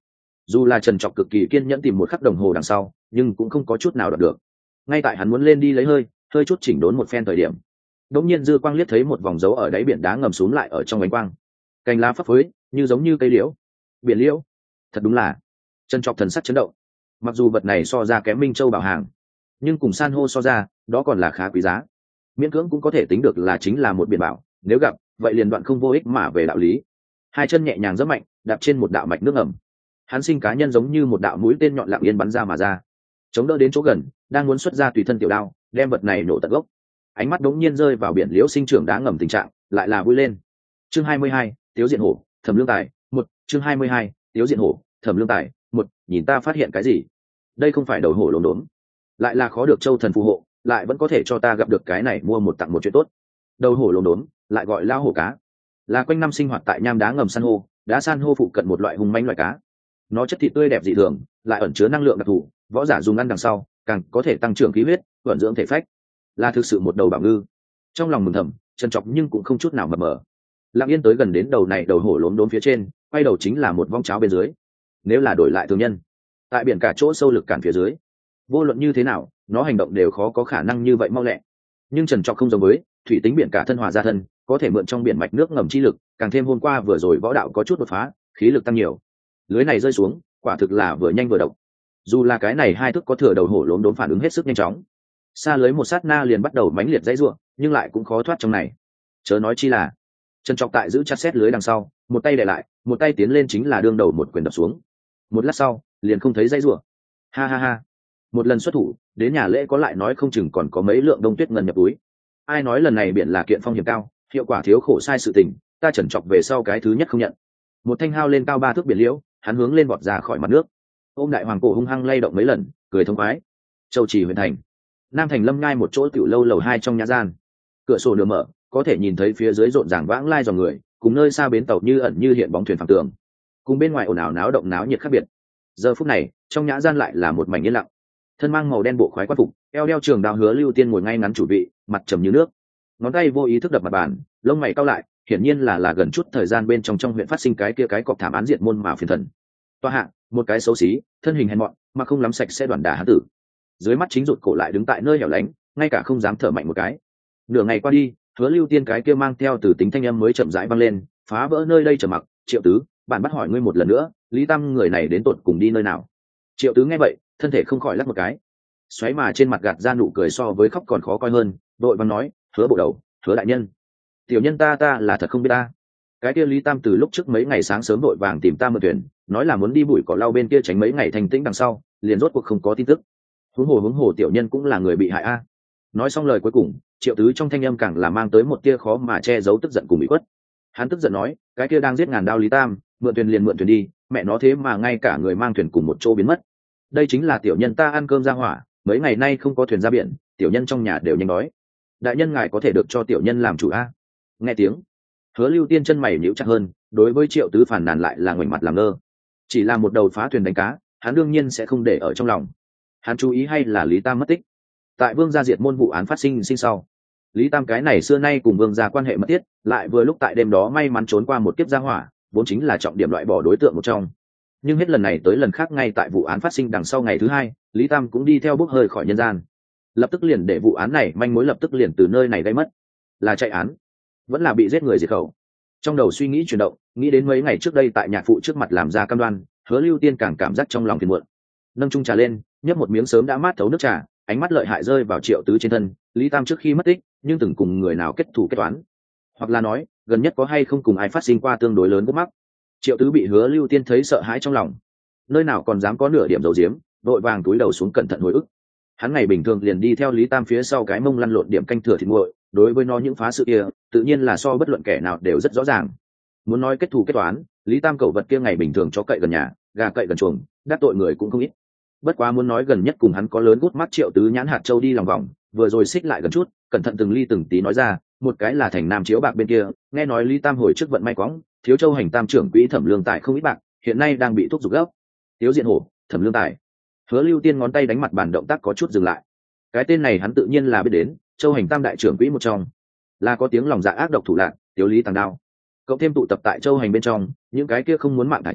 Dù là Trần Trọc cực kỳ kiên nhẫn tìm một khắc đồng hồ đằng sau, nhưng cũng không có chút nào đoạt được. Ngay tại hắn muốn lên đi lấy hơi hơi chút chỉnh đốn một phen thời điểm, đột nhiên dư quang liếc thấy một vòng dấu ở đáy biển đá ngầm xuống lại ở trong ánh quang, cành lá phấp phới như giống như cây liễu. Biển liễu, thật đúng là. Trần Trọc thần sắc chấn động. Mặc dù vật này so ra kém Minh Châu bảo hàng, nhưng cùng san hô so ra, đó còn là khá quý giá. Miễn cưỡng cũng có thể tính được là chính là một biển bảo, nếu gặp, vậy liền đoạn không vô ích mà về đạo lý. Hai chân nhẹ nhàng giẫm mạnh, đạp trên một đạo mạch nước ẩm. Hắn sinh cá nhân giống như một đạo mũi tên nhọn lặng yên bắn ra mà ra, chống đỡ đến chỗ gần, đang muốn xuất ra tùy thân tiểu đao, đem vật này nổ tận gốc. Ánh mắt đống nhiên rơi vào biển liễu sinh trưởng đá ngầm tình trạng, lại là vui lên. Chương hai mươi hai, Tiếu Diện Hổ, Thẩm Lương Tài, một. Chương hai mươi hai, Tiếu Diện Hổ, Thẩm Lương Tài, một. Nhìn ta phát hiện cái gì? Đây không phải đầu hổ lốm đốm, lại là khó được châu thần phù hộ, lại vẫn có thể cho ta gặp được cái này mua một tặng một chuyện tốt. Đầu hổ lốm đốm, lại gọi lao hổ cá, là quanh năm sinh hoạt tại nham đá ngầm san hô, đá san hô phụ cận một loại hung manh loại cá. Nó chất thịt tươi đẹp dị thường, lại ẩn chứa năng lượng đặc thù, võ giả dùng ăn đằng sau, càng có thể tăng trưởng khí huyết, vận dưỡng thể phách, là thực sự một đầu bảo ngư. Trong lòng mừng thầm, Trần Trọc nhưng cũng không chút nào mập mờ. Lặng yên tới gần đến đầu này đầu hổ lốm đốm phía trên, quay đầu chính là một vong cháo bên dưới. Nếu là đổi lại thường nhân, tại biển cả chỗ sâu lực cản phía dưới, vô luận như thế nào, nó hành động đều khó có khả năng như vậy mau lẹ. Nhưng Trần Trọc không giống với, thủy tính biển cả thân hòa ra thân, có thể mượn trong biển mạch nước ngầm chi lực, càng thêm hôm qua vừa rồi võ đạo có chút đột phá, khí lực tăng nhiều. Lưới này rơi xuống, quả thực là vừa nhanh vừa độc. Dù là cái này hai thức có thừa đầu hổ lốm đốm phản ứng hết sức nhanh chóng, xa lưới một sát na liền bắt đầu mãnh liệt dãy ruộng, nhưng lại cũng khó thoát trong này. Chớ nói chi là Trần Trọc tại giữ chặt xét lưới đằng sau, một tay đè lại, một tay tiến lên chính là đương đầu một quyền đập xuống. Một lát sau, liền không thấy dãy ruộng. Ha ha ha, một lần xuất thủ, đến nhà lễ có lại nói không chừng còn có mấy lượng đông tuyết ngân nhập túi. Ai nói lần này biển là kiện phong hiểm cao, hiệu quả thiếu khổ sai sự tình, ta Trần Trọc về sau cái thứ nhất không nhận. Một thanh hao lên cao ba thước biển liễu, hắn hướng lên vọt ra khỏi mặt nước, ôm đại hoàng cổ hung hăng lay động mấy lần, cười thông khoái. Châu Trì huyện thành, Nam Thành Lâm Ngai một chỗ tiểu lâu lầu hai trong nhã gian, cửa sổ nửa mở, có thể nhìn thấy phía dưới rộn ràng vãng lai dòng người, cùng nơi xa bến tàu như ẩn như hiện bóng thuyền phẳng tường, cùng bên ngoài ồn ào náo động náo nhiệt khác biệt. Giờ phút này, trong nhã gian lại là một mảnh yên lặng. Thân mang màu đen bộ khoái quan phục, eo đeo trường đao Hứa Lưu Tiên ngồi ngay ngắn chủ vị, mặt trầm như nước, ngón tay vô ý thức đập mặt bàn, lông mày cau lại, hiển nhiên là là gần chút thời gian bên trong trong huyện phát sinh cái kia cái cọc thảm án diệt môn mà phiền thần. Toa hạ, một cái xấu xí, thân hình hèn mọn, mà không lắm sạch sẽ đoàn đả hán tử, dưới mắt chính rụt cổ lại đứng tại nơi hẻo lánh, ngay cả không dám thở mạnh một cái. Nửa ngày qua đi, Hứa Lưu Tiên cái kia mang theo từ tính thanh âm mới chậm rãi vang lên, phá vỡ nơi đây trầm mặc. Triệu Tứ, bạn bắt hỏi ngươi một lần nữa, Lý Tam người này đến tột cùng đi nơi nào? Triệu Tứ nghe vậy, thân thể không khỏi lắc một cái, xoáy mà trên mặt gạt ra nụ cười so với khóc còn khó coi hơn, đội văn nói, Hứa bộ đầu, Hứa đại nhân, tiểu nhân ta ta là thật không biết ta. Cái kia Lý Tam từ lúc trước mấy ngày sáng sớm đội vàng tìm ta mượn thuyền, nói là muốn đi bụi cỏ lau bên kia tránh mấy ngày thành tĩnh đằng sau, liền rốt cuộc không có tin tức. Huống hồ huống hồ tiểu nhân cũng là người bị hại a. Nói xong lời cuối cùng, Triệu Tứ trong thanh âm càng là mang tới một tia khó mà che giấu tức giận cùng bị khuất. Hắn tức giận nói, cái kia đang giết ngàn đao Lý Tam, mượn thuyền liền mượn thuyền đi, mẹ nó thế mà ngay cả người mang thuyền cùng một chỗ biến mất. Đây chính là tiểu nhân ta ăn cơm ra hỏa, mấy ngày nay không có thuyền ra biển, tiểu nhân trong nhà đều nhanh đói. Đại nhân ngài có thể được cho tiểu nhân làm chủ a. Nghe tiếng, Hứa Lưu Tiên chân mày nhíu chặt hơn, đối với Triệu Tứ phản nàn lại là ngoảnh mặt làm ngơ. Chỉ là một đầu phá thuyền đánh cá, hắn đương nhiên sẽ không để ở trong lòng. Hắn chú ý hay là Lý Tam mất tích. Tại Vương gia diệt môn vụ án phát sinh sinh sau, Lý Tam cái này xưa nay cùng Vương gia quan hệ mật thiết, lại vừa lúc tại đêm đó may mắn trốn qua một kiếp gia hỏa, vốn chính là trọng điểm loại bỏ đối tượng một trong. Nhưng hết lần này tới lần khác ngay tại vụ án phát sinh đằng sau ngày thứ hai, Lý Tam cũng đi theo bốc hơi khỏi nhân gian. Lập tức liền để vụ án này manh mối lập tức liền từ nơi này gây mất. Là chạy án, vẫn là bị giết người diệt khẩu. Trong đầu suy nghĩ chuyển động, nghĩ đến mấy ngày trước đây tại nhạc phụ trước mặt làm ra cam đoan, Hứa Lưu Tiên càng cảm giác trong lòng phiền muộn. Nâng chung trà lên, nhấp một miếng sớm đã mát thấu nước trà, ánh mắt lợi hại rơi vào Triệu Tứ trên thân. Lý Tam trước khi mất tích, nhưng từng cùng người nào kết thù kết toán, hoặc là nói gần nhất có hay không cùng ai phát sinh qua tương đối lớn gút mắc. Triệu Tứ bị Hứa Lưu Tiên thấy sợ hãi trong lòng, nơi nào còn dám có nửa điểm dầu diếm, vội vàng túi đầu xuống cẩn thận hồi ức. Hắn ngày bình thường liền đi theo Lý Tam phía sau cái mông lăn lộn điểm canh thừa thịt nguội, đối với nó những phá sự kia tự nhiên là so bất luận kẻ nào đều rất rõ ràng. Muốn nói kết thù kết toán, Lý Tam cẩu vật kia ngày bình thường cho cậy gần nhà, gà cậy gần chuồng, đắc tội người cũng không ít. Bất quá muốn nói gần nhất cùng hắn có lớn gút mắt Triệu Tứ nhãn hạt châu đi lòng vòng, vừa rồi xích lại gần chút, cẩn thận từng ly từng tí nói ra, một cái là thành Nam chiếu bạc bên kia, nghe nói Lý Tam hồi trước vận may quõng, thiếu châu hành tam trưởng quỹ Thẩm Lương Tài không ít bạc, hiện nay đang bị thúc giục gấp. Tiếu Diện Hổ, Thẩm Lương Tài. Hứa Lưu Tiên ngón tay đánh mặt bàn động tác có chút dừng lại. Cái tên này hắn tự nhiên là biết đến, châu hành tam đại trưởng quỹ một trong, là có tiếng lòng dạ ác độc thủ lạn, Tiếu Lý Tàng Đao. Cộng thêm tụ tập tại châu hành bên trong, những cái kia không muốn mạng thải châu,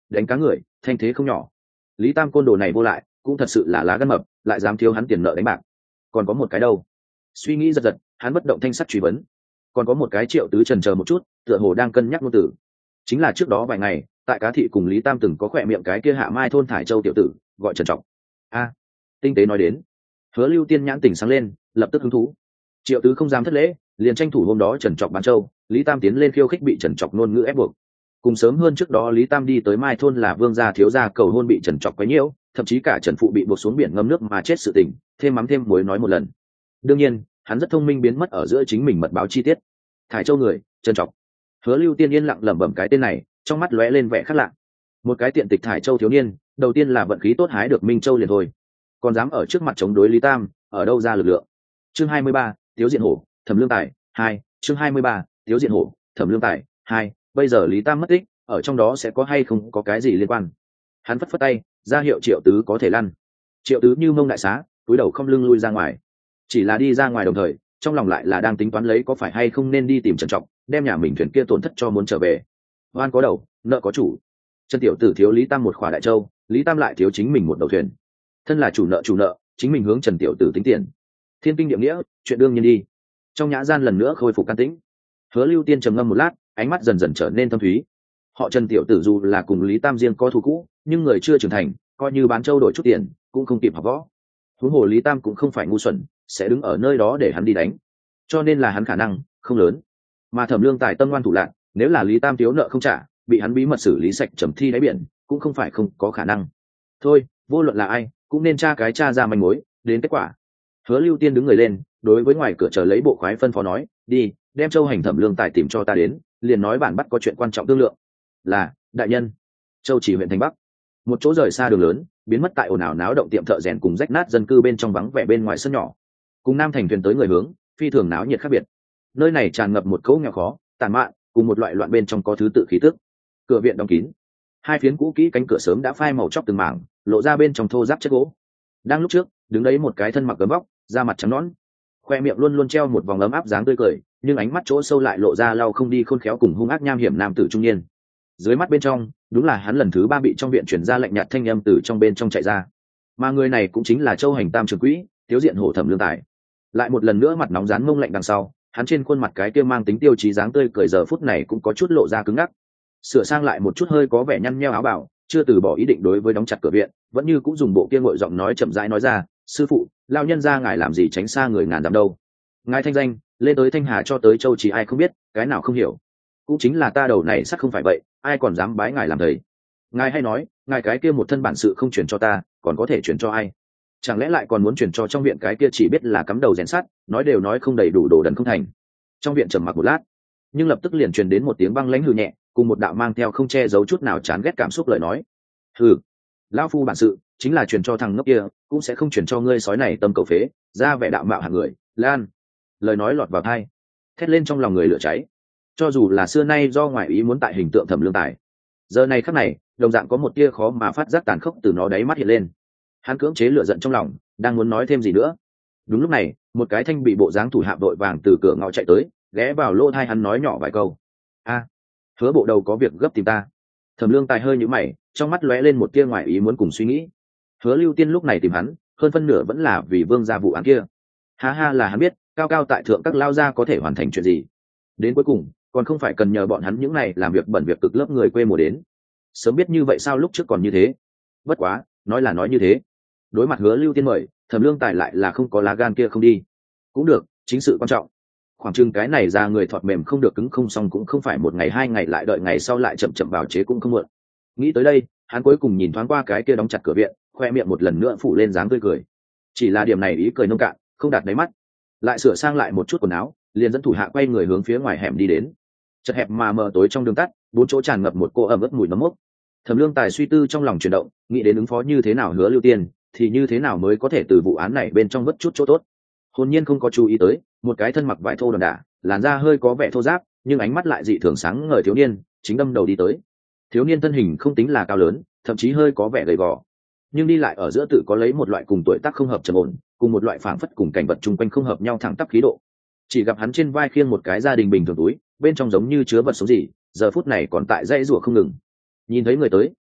đánh cá người thanh thế không nhỏ. Lý Tam côn đồ này vô lại cũng thật sự là lá gan mập, lại dám thiếu hắn tiền nợ đánh bạc. Còn có một cái đâu? Suy nghĩ giật giật, hắn bất động thanh sắc truy vấn. Còn có một cái Triệu Tứ chần chờ một chút, tựa hồ đang cân nhắc ngôn từ. Chính là trước đó vài ngày tại Cá Thị cùng Lý Tam từng có khỏe miệng cái kia Hạ Mai thôn Thải Châu tiểu tử gọi Trần Trọng. A, tinh tế nói đến. Hứa Lưu Tiên nhãn tỉnh sáng lên, lập tức hứng thú. Triệu Tứ không dám thất lễ, liền tranh thủ hôm đó Trần Trọng bán châu, Lý Tam tiến lên khiêu khích bị Trần Trọng ngôn ngữ ép buộc. Cùng sớm hơn trước đó Lý Tam đi tới Mai thôn là Vương gia thiếu gia cầu hôn bị Trần Trọng quấy nhiễu, thậm chí cả Trần phụ bị buộc xuống biển ngâm nước mà chết sự tình, thêm mắm thêm muối nói một lần. Đương nhiên, hắn rất thông minh biến mất ở giữa chính mình mật báo chi tiết. Thải Châu người, Trần Trọng. Hứa Lưu Tiên yên lặng lẩm bẩm cái tên này, trong mắt lóe lên vẻ khác lạ. Một cái tiện tịch Thải Châu thiếu niên, đầu tiên là vận khí tốt hái được Minh Châu liền thôi, còn dám ở trước mặt chống đối Lý Tam, ở đâu ra lực lượng? Chương hai mươi ba, Tiếu Diện Hổ, Thẩm Lương Tài, hai, chương hai mươi ba, Tiếu Diện Hổ, Thẩm Lương Tài, hai, bây giờ Lý Tam mất tích, ở trong đó sẽ có hay không có cái gì liên quan? Hắn phất phất tay, ra hiệu Triệu Tứ có thể lăn. Triệu Tứ như mông đại xá, cúi đầu không lưng lui ra ngoài. Chỉ là đi ra ngoài đồng thời, trong lòng lại là đang tính toán lấy có phải hay không nên đi tìm Trần Trọng, đem nhà mình thuyền kia tổn thất cho muốn trở về. Oan có đầu, nợ có chủ. Trần tiểu tử thiếu Lý Tam một khỏa đại châu, Lý Tam lại thiếu chính mình một đầu thuyền. Thân là chủ nợ chủ nợ, chính mình hướng Trần tiểu tử tính tiền. Thiên kinh địa nghĩa, chuyện đương nhiên đi. Trong nhã gian lần nữa khôi phục can tĩnh. Hứa Lưu Tiên trầm ngâm một lát, ánh mắt dần dần trở nên thâm thúy. Họ Trần tiểu tử dù là cùng Lý Tam riêng có thù cũ, nhưng người chưa trưởng thành, coi như bán châu đổi chút tiền, cũng không kịp học võ. Huống hồ Lý Tam cũng không phải ngu xuẩn, sẽ đứng ở nơi đó để hắn đi đánh. Cho nên là hắn khả năng không lớn. Mà Thẩm Lương Tài tâm ngoan thủ lạn, nếu là Lý Tam thiếu nợ không trả, bị hắn bí mật xử lý sạch trầm thi đáy biển, cũng không phải không có khả năng. Thôi, vô luận là ai, cũng nên tra cái tra ra manh mối, đến kết quả. Hứa Lưu Tiên đứng người lên, đối với ngoài cửa chờ lấy bộ khoái phân phó nói, đi, đem Châu Hành Thẩm Lương Tài tìm cho ta đến, liền nói bản bắt có chuyện quan trọng thương lượng. Là, đại nhân. Châu Chỉ huyện thành Bắc, một chỗ rời xa đường lớn, biến mất tại ồn ào náo động tiệm thợ rèn cùng rách nát dân cư bên trong vắng vẻ bên ngoài sân nhỏ. Cùng Nam thành thuyền tới người hướng, phi thường náo nhiệt khác biệt. Nơi này tràn ngập một cỗ nghèo khó, tàn mạn, cùng một loại loạn bên trong có thứ tự khí tức. Cửa viện đóng kín, hai phiến cũ kỹ cánh cửa sớm đã phai màu chóc từng mảng, lộ ra bên trong thô ráp chất gỗ. Đang lúc trước, đứng đấy một cái thân mặc gấm vóc, da mặt trắng nõn, khoe miệng luôn luôn treo một vòng ấm áp dáng tươi cười, nhưng ánh mắt chỗ sâu lại lộ ra lau không đi khôn khéo cùng hung ác nham hiểm nam tử trung niên. Dưới mắt bên trong, đúng là hắn lần thứ ba bị trong viện chuyển ra lệnh nhạt thanh âm từ trong bên trong chạy ra. Mà người này cũng chính là Châu Hành Tam trưởng quỹ, Tiếu Diện Hổ Thẩm Lương Tài. Lại một lần nữa mặt nóng rán mông lạnh đằng sau, hắn trên khuôn mặt cái kia mang tính tiêu chí dáng tươi cười giờ phút này cũng có chút lộ ra cứng ngắc. Sửa sang lại một chút hơi có vẻ nhăn nheo áo bào, chưa từ bỏ ý định đối với đóng chặt cửa viện, vẫn như cũng dùng bộ kia ngội giọng nói chậm rãi nói ra, sư phụ, lao nhân ra ngài làm gì tránh xa người ngàn dặm đâu? Ngài thanh danh lên tới Thanh Hà cho tới Châu Chỉ ai không biết, cái nào không hiểu. Cũng chính là ta đầu này sắc không phải vậy, ai còn dám bái ngài làm thầy? Ngài hay nói, ngài cái kia một thân bản sự không chuyển cho ta, còn có thể chuyển cho ai? Chẳng lẽ lại còn muốn chuyển cho trong viện cái kia chỉ biết là cắm đầu rèn sắt, nói đều nói không đầy đủ đồ đần không thành? Trong viện trầm mặc một lát, nhưng lập tức liền truyền đến một tiếng băng lãnh hừ nhẹ, cùng một đạo mang theo không che giấu chút nào chán ghét cảm xúc lời nói. Hừ, lão phu bản sự chính là truyền cho thằng ngốc kia, cũng sẽ không truyền cho ngươi sói này tâm cầu phế, ra vẻ đạo mạo hạng người. Lan, lời nói lọt vào tai, thét lên trong lòng người lửa cháy. Cho dù là xưa nay do ngoại ý muốn tại hình tượng Thẩm Lương Tài, giờ này khắc này đồng dạng có một tia khó mà phát giác tàn khốc từ nó đáy mắt hiện lên. Hắn cưỡng chế lửa giận trong lòng, đang muốn nói thêm gì nữa. Đúng lúc này, một cái thanh bị bộ dáng thủ hạ vội vàng từ cửa ngõ chạy tới, ghé vào lỗ tai hắn nói nhỏ vài câu. A, Hứa bộ đầu có việc gấp tìm ta. Thẩm Lương Tài hơi nhíu mày, trong mắt lóe lên một tia ngoại ý muốn cùng suy nghĩ. Hứa Lưu Tiên lúc này tìm hắn, hơn phân nửa vẫn là vì Vương gia vụ án kia. Ha ha, là hắn biết, cao cao tại thượng các lao gia có thể hoàn thành chuyện gì. Đến cuối cùng, còn không phải cần nhờ bọn hắn những này làm việc bẩn việc cực lớp người quê mùa đến. Sớm biết như vậy sao lúc trước còn như thế. Bất quá, nói là nói như thế, đối mặt Hứa Lưu Tiên mời, Thẩm Lương Tài lại là không có lá gan kia không đi. Cũng được, chính sự quan trọng. Khoảng chừng cái này ra người thọt mềm không được cứng không xong cũng không phải một ngày hai ngày lại đợi ngày sau lại chậm chậm bào chế cũng không muộn. Nghĩ tới đây, hắn cuối cùng nhìn thoáng qua cái kia đóng chặt cửa viện, khoe miệng một lần nữa phủ lên dáng tươi cười. Chỉ là điểm này ý cười nông cạn, không đạt đáy mắt. Lại sửa sang lại một chút quần áo, liền dẫn thủ hạ quay người hướng phía ngoài hẻm đi đến. Chật hẹp mà mờ tối trong đường tắt, bốn chỗ tràn ngập một cô ẩm ướt mùi nấm mốc. Thẩm Lương Tài suy tư trong lòng chuyển động, nghĩ đến ứng phó như thế nào Hứa Lưu Tiên, thì như thế nào mới có thể từ vụ án này bên trong vớt chút chỗ tốt. Hồn nhiên không có chú ý tới, một cái thân mặc vải thô đòn đả, làn da hơi có vẻ thô ráp, nhưng ánh mắt lại dị thường sáng ngời thiếu niên, chính đâm đầu đi tới. Thiếu niên thân hình không tính là cao lớn, thậm chí hơi có vẻ gầy gò, nhưng đi lại ở giữa tự có lấy một loại cùng tuổi tác không hợp trầm ổn, cùng một loại phảng phất cùng cảnh vật chung quanh không hợp nhau thẳng tắp khí độ. Chỉ gặp hắn trên vai khiêng một cái gia đình bình thường túi, bên trong giống như chứa vật sống gì, giờ phút này còn tại dãy rủa không ngừng. Nhìn thấy người tới,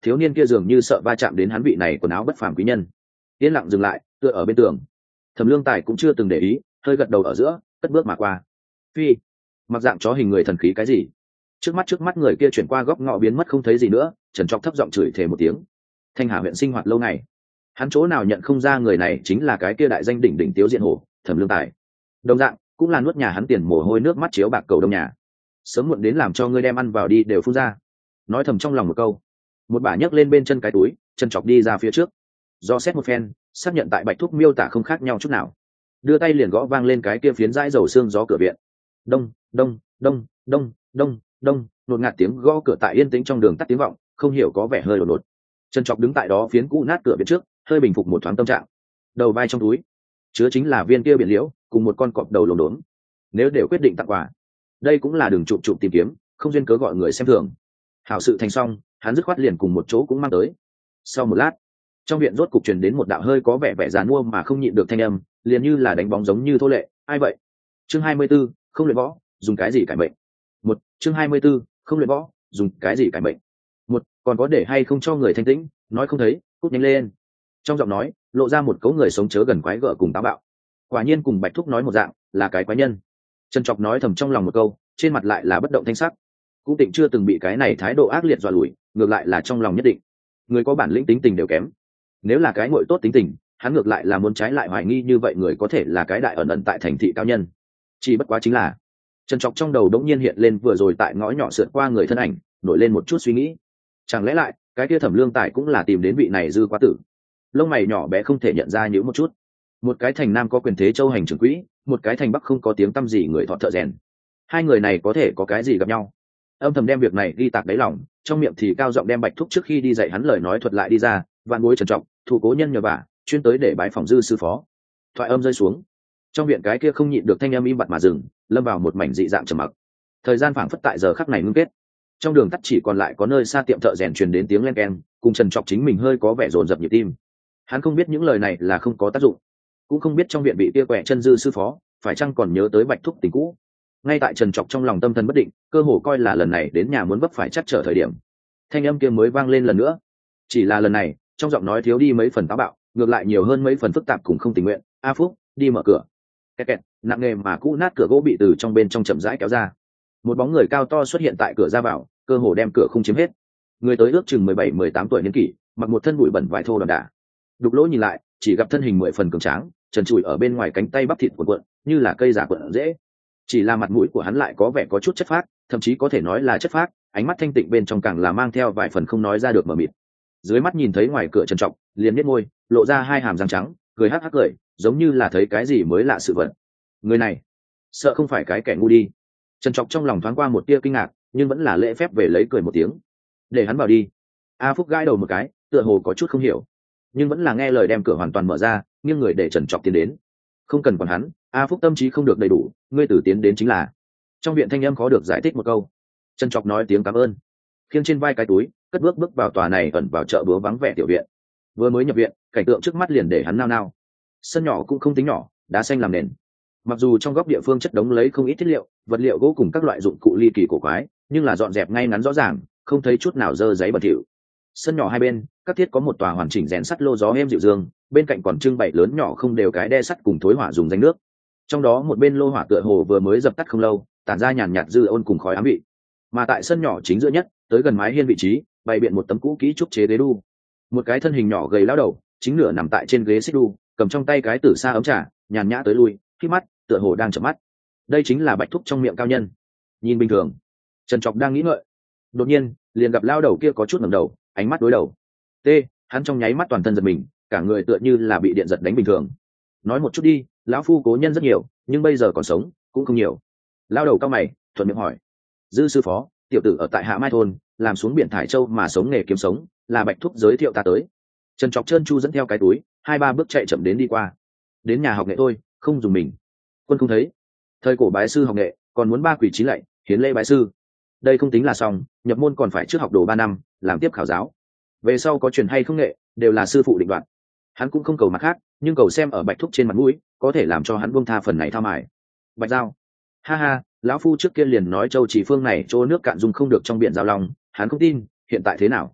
thiếu niên kia dường như sợ va chạm đến hắn vị này quần áo bất phàm quý nhân, yên lặng dừng lại tựa ở bên tường. Thẩm Lương Tài cũng chưa từng để ý, hơi gật đầu ở giữa, cất bước mà qua. Phi, mặc dạng chó hình người thần khí cái gì? Trước mắt trước mắt người kia chuyển qua góc ngõ biến mất không thấy gì nữa. Trần Trọc thấp giọng chửi thề một tiếng. Thanh Hà huyện sinh hoạt lâu ngày, hắn chỗ nào nhận không ra người này chính là cái kia đại danh đỉnh đỉnh Tiếu Diện Hổ, Thẩm Lương Tài. Đồng dạng cũng là nuốt nhà hắn tiền mồ hôi nước mắt chiếu bạc cầu đông nhà, sớm muộn đến làm cho ngươi đem ăn vào đi đều phun ra. Nói thầm trong lòng một câu, một bà nhấc lên bên chân cái túi, Trần Trọc đi ra phía trước, do xét một phen, xác nhận tại Bạch Thúc miêu tả không khác nhau chút nào, đưa tay liền gõ vang lên cái kia phiến dãi dầu xương gió cửa viện. Đông đông đông đông đông đông, nột ngạt tiếng gõ cửa tại yên tĩnh trong đường tắt tiếng vọng, không hiểu có vẻ hơi đột ngột. Trần Trọc đứng tại đó phiến cũ nát cửa viện trước, hơi bình phục một thoáng tâm trạng. Đầu vai trong túi chứa chính là viên kia biển liễu cùng một con cọp đầu lồn đốn. Nếu đều quyết định tặng quà, đây cũng là đường chụp chụp tìm kiếm, không duyên cớ gọi người xem thường. Hảo sự thành xong, hắn dứt khoát liền cùng một chỗ cũng mang tới. Sau một lát, trong viện rốt cục truyền đến một đạo hơi có vẻ vẻ giàn mua mà không nhịn được thanh âm, liền như là đánh bóng giống như thô lệ. Ai vậy? Chương hai mươi 'bốn, không luyện võ, dùng cái gì cải mệnh. Một, chương hai mươi 'bốn, không luyện võ, dùng cái gì cải mệnh. Một, còn có để hay không cho người thanh tĩnh, nói không thấy, cút nhanh lên. Trong giọng nói lộ ra một cấu người sống chớ gần quái gở cùng táo bạo. Quả nhiên cùng Bạch Thúc nói một dạng, là cái quái nhân. Trần Trọc nói thầm trong lòng một câu, trên mặt lại là bất động thanh sắc. Cũng Tịnh chưa từng bị cái này thái độ ác liệt dọa lùi, ngược lại là trong lòng nhất định. Người có bản lĩnh tính tình đều kém. Nếu là cái ngội tốt tính tình, hắn ngược lại là muốn trái lại hoài nghi như vậy người có thể là cái đại ẩn ẩn tại thành thị cao nhân. Chỉ bất quá chính là, Trần Trọc trong đầu đống nhiên hiện lên vừa rồi tại ngõ nhỏ sượt qua người thân ảnh, nổi lên một chút suy nghĩ. Chẳng lẽ lại, cái kia Thẩm Lương Tài cũng là tìm đến vị này dư quá tử? Lông mày nhỏ bé không thể nhận ra nhíu một chút. Một cái thành nam có quyền thế châu hành trưởng quỹ, một cái thành bắc không có tiếng tăm gì người thọ thợ rèn. Hai người này có thể có cái gì gặp nhau? Âm thầm đem việc này ghi tạc đáy lòng, trong miệng thì cao giọng đem Bạch Thúc trước khi đi dạy hắn lời nói thuật lại đi ra. Vạn bối Trần Trọng, thủ cố nhân nhờ vả, chuyên tới để bái phòng dư sư phó. Thoại âm rơi xuống, trong viện cái kia không nhịn được thanh âm im bặt mà dừng, lâm vào một mảnh dị dạng trầm mặc. Thời gian phảng phất tại giờ khắc này ngưng kết. Trong đường tắt chỉ còn lại có nơi xa tiệm thợ rèn truyền đến tiếng len keng, cùng Trần Trọng chính mình hơi có vẻ rồn rập nhịp tim. Hắn không biết những lời này là không có tác dụng, cũng không biết trong viện bị kia quẹ chân dư sư phó phải chăng còn nhớ tới Bạch Thúc tình cũ. Ngay tại Trần Trọc trong lòng tâm thần bất định, cơ hồ coi là lần này đến nhà muốn vấp phải chắc trở thời điểm, thanh âm kia mới vang lên lần nữa. Chỉ là lần này, trong giọng nói thiếu đi mấy phần táo bạo, ngược lại nhiều hơn mấy phần phức tạp cùng không tình nguyện. A Phúc, đi mở cửa. Kẹt kẹt, nặng nề mà cũ nát cửa gỗ bị từ trong bên trong chậm rãi kéo ra. Một bóng người cao to xuất hiện tại cửa ra vào, cơ hồ đem cửa không chiếm hết. Người tới ước chừng mười bảy mười tám tuổi niên kỷ, mặc một thân bụi bẩn vải thô đòn đả. Đục lỗ nhìn lại, chỉ gặp thân hình mười phần cường tráng, trần trụi ở bên ngoài cánh tay bắp thịt cuộn cuộn, như là cây giả cuộn dễ. Chỉ là mặt mũi của hắn lại có vẻ có chút chất phác, thậm chí có thể nói là chất phác, ánh mắt thanh tịnh bên trong càng là mang theo vài phần không nói ra được mờ mịt. Dưới mắt nhìn thấy ngoài cửa Trần Trọng, liền nhếch môi, lộ ra hai hàm răng trắng, cười hắc hắc cười, giống như là thấy cái gì mới lạ sự vật. Người này, sợ không phải cái kẻ ngu đi. Trần Trọng trong lòng thoáng qua một tia kinh ngạc, nhưng vẫn là lễ phép về lấy cười một tiếng, để hắn vào đi. A Phúc gãi đầu một cái, tựa hồ có chút không hiểu, nhưng vẫn là nghe lời đem cửa hoàn toàn mở ra, nghiêng người để Trần Trọng tiến đến. Không cần còn hắn, A Phúc tâm trí không được đầy đủ, ngươi tử tiến đến chính là. Trong viện thanh âm khó được giải thích một câu. Trần Trọng nói tiếng cảm ơn, khiêng trên vai cái túi, cất bước bước vào tòa này ẩn vào chợ búa vắng vẻ tiểu viện. Vừa mới nhập viện, cảnh tượng trước mắt liền để hắn nao nao. Sân nhỏ cũng không tính nhỏ, đá xanh làm nền. Mặc dù trong góc địa phương chất đống lấy không ít thiết liệu, vật liệu gỗ cùng các loại dụng cụ ly kỳ cổ quái, nhưng là dọn dẹp ngay ngắn rõ ràng, không thấy chút nào dơ giấy bẩn thỉu. Sân nhỏ hai bên, các thiết có một tòa hoàn chỉnh rèn sắt lô gió êm dịu dương, bên cạnh còn trưng bày lớn nhỏ không đều cái đe sắt cùng thối hỏa dùng danh nước. Trong đó một bên lô hỏa tựa hồ vừa mới dập tắt không lâu, tản ra nhàn nhạt dư ôn cùng khói ám vị. Mà tại sân nhỏ chính giữa nhất, tới gần mái hiên vị trí, bày biện một tấm cũ kỹ trúc chế ghế đu. Một cái thân hình nhỏ gầy lão đầu, chính nửa nằm tại trên ghế xích đu, cầm trong tay cái tử sa ấm trà, nhàn nhã tới lui, khi mắt, tựa hồ đang chợp mắt. Đây chính là Bạch Thúc trong miệng cao nhân. Nhìn bình thường, Trần Trọc đang nghĩ ngợi, đột nhiên liền gặp lão đầu kia có chút ngẩng đầu, ánh mắt đối đầu. T, hắn trong nháy mắt toàn thân giật mình, cả người tựa như là bị điện giật đánh bình thường. Nói một chút đi, lão phu cố nhân rất nhiều, nhưng bây giờ còn sống cũng không nhiều. Lão đầu cao mày, thuận miệng hỏi. Dư sư phó, tiểu tử ở tại Hạ Mai thôn, làm xuống biển Thải Châu mà sống nghề kiếm sống, là Bạch Thúc giới thiệu ta tới. Trần Trọc trơn chu dẫn theo cái túi, hai ba bước chạy chậm đến đi qua. Đến nhà học nghệ thôi, không dùng mình. Quân không thấy. Thời cổ bái sư học nghệ, còn muốn ba quỷ trí lạy, hiến lễ bái sư. Đây không tính là xong, nhập môn còn phải trước học đồ ba năm, làm tiếp khảo giáo. Về sau có truyền hay không nghệ, đều là sư phụ định đoạt. Hắn cũng không cầu mặt khác, nhưng cầu xem ở Bạch Thúc trên mặt mũi, có thể làm cho hắn buông tha phần này thao mài. Bạch Giao, ha ha, lão phu trước kia liền nói Châu Chỉ phương này chỗ nước cạn dùng không được trong biển Giao Long, hắn không tin, hiện tại thế nào?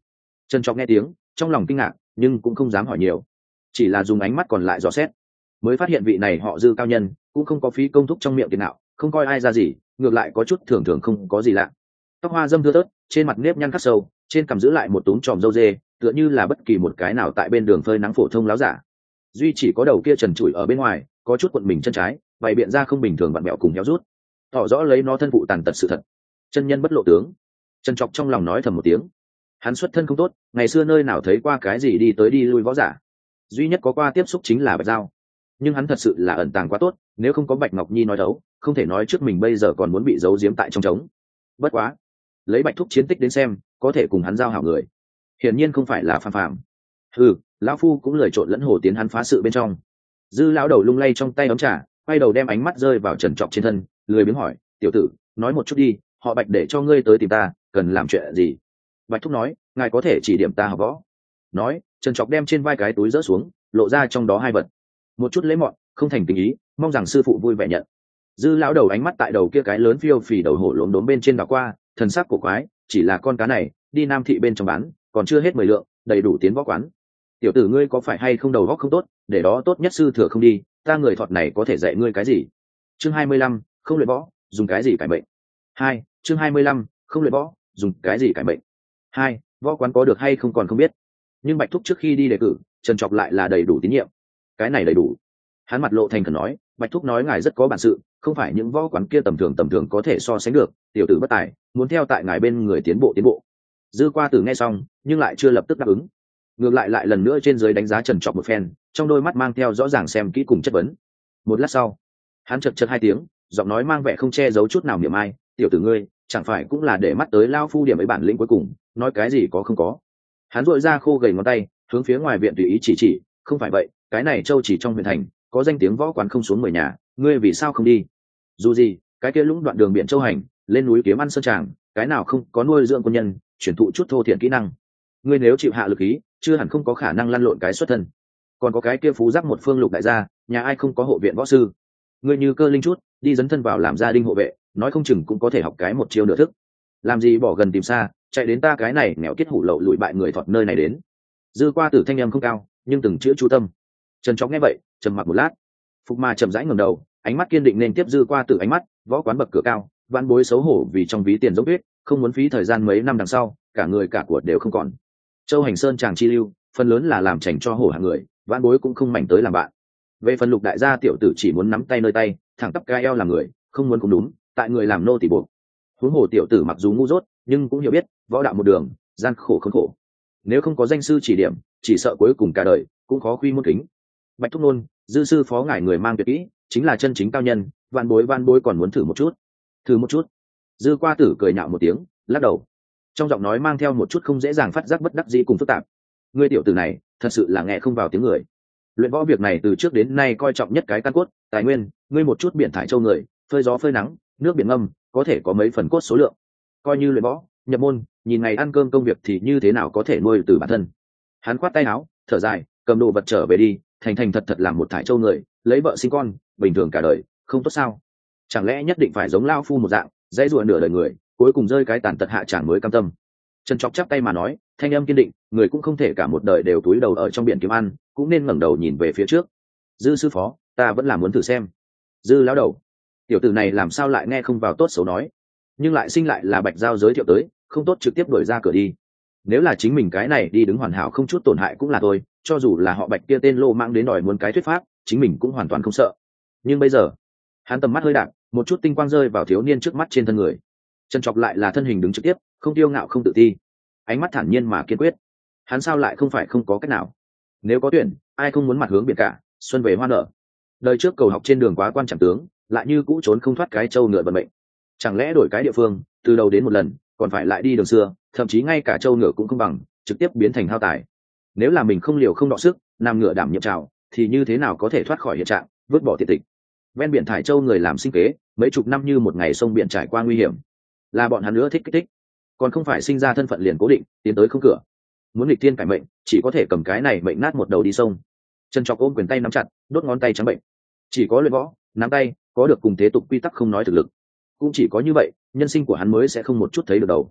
Trần Trọc nghe tiếng trong lòng kinh ngạc nhưng cũng không dám hỏi nhiều, chỉ là dùng ánh mắt còn lại dò xét, mới phát hiện vị này họ Dư cao nhân cũng không có phí công thúc trong miệng tiền nào, không coi ai ra gì, ngược lại có chút thường thường không có gì lạ. Tóc hoa dâm thưa tớt, trên mặt nếp nhăn khắc sâu, trên cằm giữ lại một túm tròm râu dê, tựa như là bất kỳ một cái nào tại bên đường phơi nắng phổ thông láo giả. Duy chỉ có đầu kia trần trụi ở bên ngoài, có chút cuộn mình chân trái, bày biện ra không bình thường vặn mẹo cùng héo rút, tỏ rõ lấy nó thân phụ tàn tật sự thật. Chân nhân bất lộ tướng. Trần Trọc trong lòng nói thầm một tiếng. Hắn xuất thân không tốt, ngày xưa nơi nào thấy qua cái gì đi tới đi lui võ giả, duy nhất có qua tiếp xúc chính là Bạch Giao. Nhưng hắn thật sự là ẩn tàng quá tốt, nếu không có Bạch Ngọc Nhi nói đấu, không thể nói trước mình bây giờ còn muốn bị giấu giếm tại trong trống. Bất quá, lấy Bạch Thúc chiến tích đến xem, có thể cùng hắn giao hảo người, hiển nhiên không phải là phàm phàm. Ừ, lão phu cũng lời trộn lẫn hồ tiến hắn phá sự bên trong. Dư lão đầu lung lay trong tay ấm trà, quay đầu đem ánh mắt rơi vào Trần Trọc trên thân, lười biếng hỏi: "Tiểu tử, nói một chút đi, họ Bạch để cho ngươi tới tìm ta, cần làm chuyện gì?" Bạch Thúc nói: "Ngài có thể chỉ điểm ta học võ." Nói, Trần Trọc đem trên vai cái túi rỡ xuống, lộ ra trong đó hai vật, một chút lễ mọn, không thành tình ý, mong rằng sư phụ vui vẻ nhận. Dư lão đầu ánh mắt tại đầu kia cái lớn phiêu phì đầu hổ lốm đốm bên trên đảo qua, thần sắc cổ quái, chỉ là con cá này đi Nam thị bên trong bán, còn chưa hết mười lượng, đầy đủ tiến võ quán. Tiểu tử ngươi có phải hay không đầu óc không tốt, để đó tốt nhất sư thừa không đi, ta người thọt này có thể dạy ngươi cái gì? Chương hai mươi lăm, không luyện võ, dùng cái gì cải mệnh. Hai, chương hai mươi lăm, không luyện võ, dùng cái gì cải mệnh. Hai, võ quán có được hay không còn không biết, nhưng Bạch Thúc trước khi đi đề cử, Trần Trọc lại là đầy đủ tín nhiệm. Cái này đầy đủ. Hắn mặt lộ thành khẩn nói: "Bạch Thúc nói ngài rất có bản sự, không phải những võ quán kia tầm thường tầm thường có thể so sánh được, tiểu tử bất tài, muốn theo tại ngài bên người tiến bộ tiến bộ." Dư Qua Tử nghe xong, nhưng lại chưa lập tức đáp ứng, ngược lại lại lần nữa trên dưới đánh giá Trần Trọc một phen, trong đôi mắt mang theo rõ ràng xem kỹ cùng chất vấn. Một lát sau, hắn chật chật hai tiếng, giọng nói mang vẻ không che giấu chút nào niệm ai: "Tiểu tử ngươi, chẳng phải cũng là để mắt tới lao phu điểm ấy bản lĩnh cuối cùng, nói cái gì có không có." Hắn dội ra khô gầy ngón tay, hướng phía ngoài viện tùy ý chỉ chỉ: "Không phải vậy, cái này châu chỉ trong huyện thành có danh tiếng võ quán không xuống mười nhà, ngươi vì sao không đi? Dù gì cái kia lũng đoạn đường biển châu hành, lên núi kiếm ăn sơn tràng, cái nào không có nuôi dưỡng quân nhân, chuyển thụ chút thô thiện kỹ năng. Ngươi nếu chịu hạ lực ý, chưa hẳn không có khả năng lăn lộn cái xuất thân. Còn có cái kia phú giác một phương lục đại gia, nhà ai không có hộ viện võ sư? Ngươi như cơ linh chút, đi dấn thân vào làm gia đình hộ vệ, nói không chừng cũng có thể học cái một chiêu nửa thức. Làm gì bỏ gần tìm xa, chạy đến ta cái này nghèo kết hủ lậu lụi bại người thọt nơi này đến." Dư Qua Tử thanh âm không cao, nhưng từng chữ chú tâm. Trần Trọc nghe vậy, trầm mặc một lát, Phục Ma chậm rãi ngẩng đầu, ánh mắt kiên định nên tiếp Dư Qua Tử ánh mắt. "Võ quán bậc cửa cao, vạn bối xấu hổ vì trong ví tiền dốc tuyết, không muốn phí thời gian mấy năm đằng sau, cả người cả của đều không còn. Châu hành sơn chàng chi lưu, phần lớn là làm chảnh cho hổ hạng người, vạn bối cũng không mảnh tới làm bạn. Về phần Lục đại gia tiểu tử chỉ muốn nắm tay nơi tay, thẳng tắp cái eo làm người, không muốn cũng đúng, tại người làm nô tỳ buộc. Huống hồ tiểu tử mặc dù ngu dốt, nhưng cũng hiểu biết, võ đạo một đường, gian khổ khốn khổ. Nếu không có danh sư chỉ điểm, chỉ sợ cuối cùng cả đời cũng khó quy môn kính. Bạch Thúc nôn, Dư sư phó ngài người mang tuyệt kỹ, chính là chân chính cao nhân, vạn bối vạn bối còn muốn thử một chút." "Thử một chút?" Dư Qua Tử cười nhạo một tiếng, lắc đầu, trong giọng nói mang theo một chút không dễ dàng phát giác bất đắc dĩ cùng phức tạp. "Ngươi tiểu tử này thật sự là nghe không vào tiếng người. Luyện võ việc này từ trước đến nay coi trọng nhất cái căn cốt, tài nguyên, ngươi một chút biển thải châu người, phơi gió phơi nắng, nước biển ngâm, có thể có mấy phần cốt số lượng. Coi như luyện võ, nhập môn, nhìn ngày ăn cơm công việc thì như thế nào có thể nuôi từ bản thân." Hắn khoát tay áo, thở dài, cầm đồ vật trở về đi, thành thành thật thật làm một thải châu người, lấy vợ sinh con, bình thường cả đời, không tốt sao? Chẳng lẽ nhất định phải giống lao phu một dạng, dãy rùa nửa đời người, cuối cùng rơi cái tàn tật hạ tràng mới cam tâm? Trần Trọc chắp tay mà nói, thanh âm kiên định, người cũng không thể cả một đời đều túi đầu ở trong biển kiếm ăn, cũng nên ngẩng đầu nhìn về phía trước. "Dư sư phó, ta vẫn là muốn thử xem." Dư lão đầu, tiểu tử này làm sao lại nghe không vào tốt xấu nói, nhưng lại sinh lại là Bạch Giao giới thiệu tới, không tốt trực tiếp đuổi ra cửa đi. Nếu là chính mình cái này đi đứng hoàn hảo không chút tổn hại cũng là thôi, cho dù là họ Bạch kia tên lô mang đến đòi muốn cái thuyết pháp, chính mình cũng hoàn toàn không sợ. Nhưng bây giờ, hắn tầm mắt hơi đạm, một chút tinh quang rơi vào thiếu niên trước mắt trên thân người. Trần Trọc lại là thân hình đứng trực tiếp, không tiêu ngạo không tự ti, ánh mắt thản nhiên mà kiên quyết. Hắn sao lại không phải không có cách nào? Nếu có tuyển, ai không muốn mặt hướng biển cả, xuân về hoa nở. Đời trước cầu học trên đường quá quan trọng tướng, lại như cũ trốn không thoát cái trâu ngựa vận mệnh. Chẳng lẽ đổi cái địa phương, từ đầu đến một lần, còn phải lại đi đường xưa, thậm chí ngay cả trâu ngựa cũng không bằng, trực tiếp biến thành hao tài. Nếu là mình không liều không đọ sức, nằm ngựa đảm nhiệm trào, thì như thế nào có thể thoát khỏi hiện trạng, vứt bỏ tiệt tịch. Ven biển thải châu người làm sinh kế, mấy chục năm như một ngày sông biển trải qua nguy hiểm, là bọn hắn nữa thích kích thích, còn không phải sinh ra thân phận liền cố định, tiến tới không cửa. Muốn nghịch thiên cải mệnh, chỉ có thể cầm cái này mệnh nát một đầu đi sông. Trần Trọc ôm quyền tay nắm chặt, đốt ngón tay trắng bệnh. Chỉ có luyện võ, nắm tay, có được cùng thế tục quy tắc không nói thực lực, cũng chỉ có như vậy, nhân sinh của hắn mới sẽ không một chút thấy được đầu.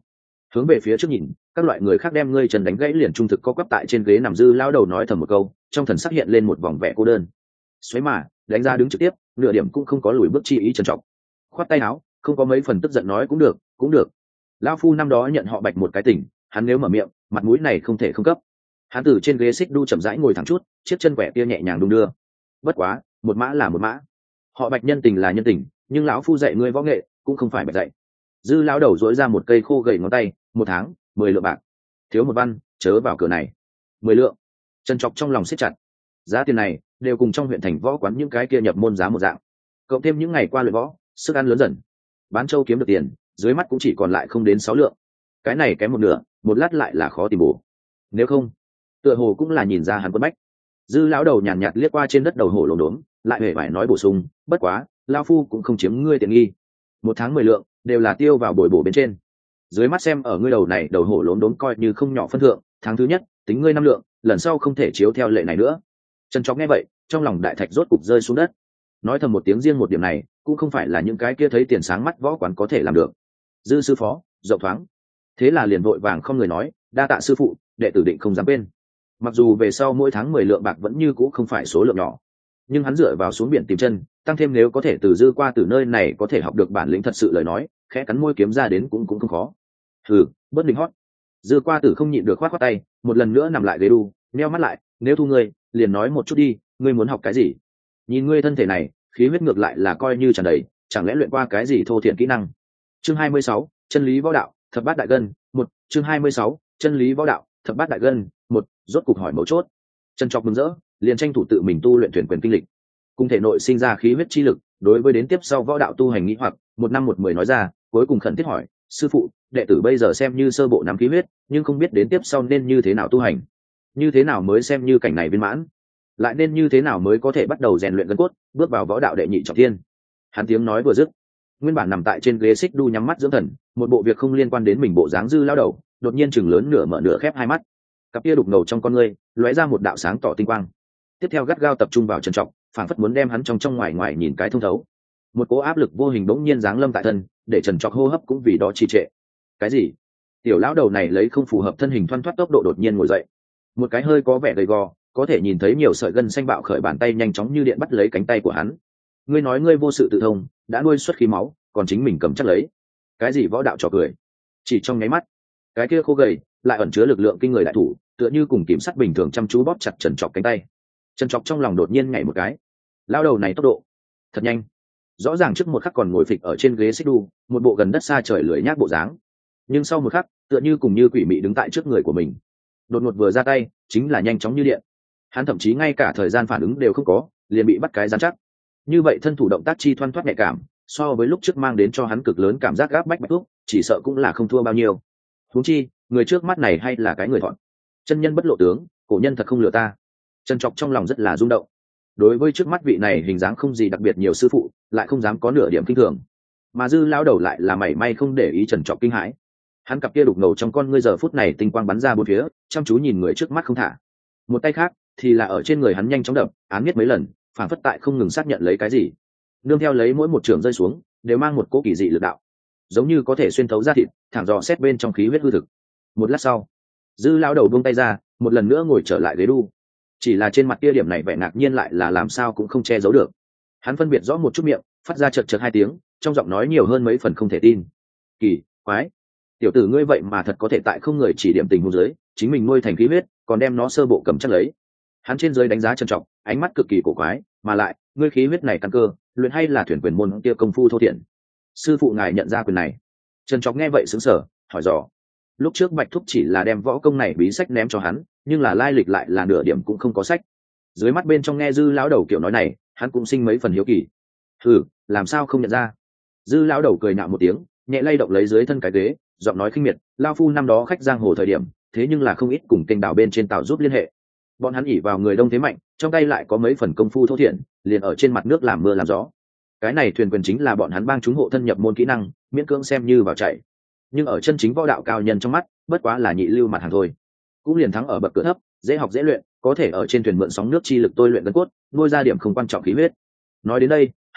hướng về phía trước nhìn, các loại người khác đem ngươi chân đánh gãy liền trung thực co quắp tại trên ghế nằm. Dư lão đầu nói thầm một câu, trong thần sắc hiện lên một vòng vẻ cô đơn. Xoáy mà đánh ra đứng trực tiếp, nửa điểm cũng không có lùi bước chi ý. Trân Trọng khoát tay áo, không có mấy phần tức giận nói cũng được cũng được. Lão phu năm đó nhận họ Bạch một cái tỉnh, hắn nếu mở miệng, mặt mũi này không thể không cấp. Hắn từ trên ghế xích đu chậm rãi ngồi thẳng chút, chiếc chân quẹ kia nhẹ nhàng đung đưa. Bất quá, một mã là một mã, họ Bạch nhân tình là nhân tình, nhưng lão phu dạy ngươi võ nghệ cũng không phải Bạch dạy. Dư lão đầu dỗi ra một cây khô gầy ngón tay, một tháng mười lượng bạc, thiếu một văn chớ vào cửa này. Mười lượng. Trần Trọc trong lòng siết chặt, giá tiền này đều cùng trong huyện thành võ quán những cái kia nhập môn giá một dạng, cộng thêm những ngày qua luyện võ, sức ăn lớn dần, bán châu kiếm được tiền, dưới mắt cũng chỉ còn lại không đến sáu lượng. Cái này kém một nửa, một lát lại là khó tìm bổ. Nếu không, tựa hồ cũng là nhìn ra hắn quân bách. Dư lão đầu nhàn nhạt liếc qua trên đất đầu hổ lồn đốm, lại hề phải nói bổ sung, bất quá lao phu cũng không chiếm ngươi tiện nghi, một tháng mười lượng đều là tiêu vào bồi bổ bên trên. Dưới mắt xem ở ngươi đầu này đầu hổ lốm đốm coi như không nhỏ phân thượng, tháng thứ nhất tính ngươi năm lượng, lần sau không thể chiếu theo lệ này nữa. Trần Chó nghe vậy, trong lòng đại thạch rốt cục rơi xuống đất, nói thầm một tiếng, riêng một điểm này cũng không phải là những cái kia thấy tiền sáng mắt võ quán có thể làm được. Dư sư phó rộng thoáng, thế là liền vội vàng không người nói, đa tạ sư phụ, đệ tử định không dám quên. Mặc dù về sau mỗi tháng mười lượng bạc vẫn như cũ không phải số lượng nhỏ, nhưng hắn dựa vào xuống biển tìm chân, tăng thêm nếu có thể từ Dư qua từ nơi này có thể học được bản lĩnh thật sự lời nói, khẽ cắn môi kiếm ra đến cũng cũng không khó. Hừ, bớt định hót. Dư qua tử không nhịn được khoát khoát tay, một lần nữa nằm lại ghế đu, neo mắt lại, nếu thu ngươi liền nói một chút đi, ngươi muốn học cái gì? Nhìn ngươi thân thể này, khí huyết ngược lại là coi như tràn đầy, chẳng lẽ luyện qua cái gì thô thiện kỹ năng? Chương hai mươi sáu, chân lý võ đạo, thập bát đại gân, một. Chương hai mươi sáu, chân lý võ đạo, thập bát đại gân, một. Rốt cục hỏi mấu chốt. Trần Trọc mừng rỡ, liền tranh thủ tự mình tu luyện thuyền quyền kinh lịch, cùng thể nội sinh ra khí huyết chi lực, đối với đến tiếp sau võ đạo tu hành nghĩ hoặc một năm một mười nói ra, cuối cùng khẩn thiết hỏi, sư phụ, đệ tử bây giờ xem như sơ bộ nắm khí huyết, nhưng không biết đến tiếp sau nên như thế nào tu hành, như thế nào mới xem như cảnh này viên mãn, lại nên như thế nào mới có thể bắt đầu rèn luyện gân cốt, bước vào võ đạo đệ nhị trọng thiên. Hắn tiếng nói vừa dứt, nguyên bản nằm tại trên ghế xích đu nhắm mắt dưỡng thần, một bộ việc không liên quan đến mình bộ dáng Dư lao đầu, đột nhiên chừng lớn nửa mở nửa khép hai mắt, cặp kia đục ngầu trong con ngươi lóe ra một đạo sáng tỏ tinh quang, tiếp theo gắt gao tập trung vào Trần Trọng, phảng phất muốn đem hắn trong trong ngoài ngoài nhìn cái thông thấu. Một cỗ áp lực vô hình bỗng nhiên giáng lâm tại thân, để Trần Trọng hô hấp cũng vì đó trì trệ. Cái gì? Tiểu lão đầu này lấy không phù hợp thân hình thoăn thoắt tốc độ đột nhiên ngồi dậy, một cái hơi có vẻ gầy gò, có thể nhìn thấy nhiều sợi gân xanh bạo khởi bàn tay nhanh chóng như điện bắt lấy cánh tay của hắn. Ngươi nói ngươi vô sự tự thông, đã nuôi xuất khí máu, còn chính mình cầm chắc lấy. Cái gì võ đạo trò cười? Chỉ trong nháy mắt, cái kia khô gầy lại ẩn chứa lực lượng kinh người đại thủ, tựa như cùng kiểm sắt bình thường chăm chú bóp chặt Trần Trọng cánh tay. Trần Trọng trong lòng đột nhiên nhảy một cái, lao đầu này tốc độ thật nhanh, rõ ràng trước một khắc còn ngồi phịch ở trên ghế xích đu, một bộ gần đất xa trời lười nhác bộ dáng, nhưng sau một khắc tựa như cùng như quỷ mị đứng tại trước người của mình, đột ngột vừa ra tay chính là nhanh chóng như điện. Hắn thậm chí ngay cả thời gian phản ứng đều không có, liền bị bắt cái giám chắc. Như vậy thân thủ động tác chi thoăn thoắt nhạy cảm, so với lúc trước mang đến cho hắn cực lớn cảm giác gáp bách bạch thuốc, chỉ sợ cũng là không thua bao nhiêu. Huống chi người trước mắt này hay là cái người thọn, chân nhân bất lộ tướng, cổ nhân thật không lừa ta. Trần Trọc trong lòng rất là rung động, đối với trước mắt vị này hình dáng không gì đặc biệt nhiều sư phụ, lại không dám có nửa điểm kinh thường, mà Dư lão đầu lại là mảy may không để ý Trần Trọc kinh hãi. Hắn cặp kia đục ngầu trong con ngươi giờ phút này tinh quang bắn ra bốn phía, chăm chú nhìn người trước mắt không thả. Một tay khác thì là ở trên người hắn nhanh chóng đập, án nhất mấy lần, phản phất tại không ngừng xác nhận lấy cái gì. Nương theo lấy mỗi một trường rơi xuống, đều mang một cỗ kỳ dị lực đạo, giống như có thể xuyên thấu da thịt, thẳng dò xét bên trong khí huyết hư thực. Một lát sau, Dư lão đầu buông tay ra, một lần nữa ngồi trở lại ghế đu. Chỉ là trên mặt kia điểm này vẻ ngạc nhiên lại là làm sao cũng không che giấu được. Hắn phân biệt rõ một chút miệng, phát ra chật chật hai tiếng, trong giọng nói nhiều hơn mấy phần không thể tin. Kỳ quái, tiểu tử ngươi vậy mà thật có thể tại không người chỉ điểm tình huống dưới, chính mình nuôi thành khí huyết, còn đem nó sơ bộ cầm chắc lấy. Hắn trên dưới đánh giá Trần Trọng, ánh mắt cực kỳ cổ quái, mà lại, ngươi khí huyết này căn cơ, luyện hay là thuyền quyền môn kia công phu thô thiển? Sư phụ ngài nhận ra quyền này? Trần Trọng nghe vậy sững sờ, hỏi dò. Lúc trước Bạch Thúc chỉ là đem võ công này bí sách ném cho hắn, nhưng là lai lịch lại là nửa điểm cũng không có sách. Dưới mắt bên trong nghe Dư lão đầu kiểu nói này, hắn cũng sinh mấy phần hiếu kỳ. Hừ, làm sao không nhận ra? Dư lão đầu cười nhạo một tiếng, nhẹ lay động lấy dưới thân cái ghế, giọng nói khinh miệt, lao phu năm đó khách giang hồ thời điểm, thế nhưng là không ít cùng kênh đảo bên trên tàu giúp liên hệ. Bọn hắn ỉ vào người đông thế mạnh, trong tay lại có mấy phần công phu thô thiển, liền ở trên mặt nước làm mưa làm gió. Cái này thuyền quyền chính là bọn hắn bang chúng hộ thân nhập môn kỹ năng, miễn cưỡng xem như vào chạy. Nhưng ở chân chính võ đạo cao nhân trong mắt, bất quá là nhị lưu mặt hàng thôi. Cũng liền thắng ở bậc cửa thấp, dễ học dễ luyện, có thể ở trên thuyền mượn sóng nước chi lực tôi luyện gân cốt, nuôi ra điểm không quan trọng khí huyết. Nói đến đây,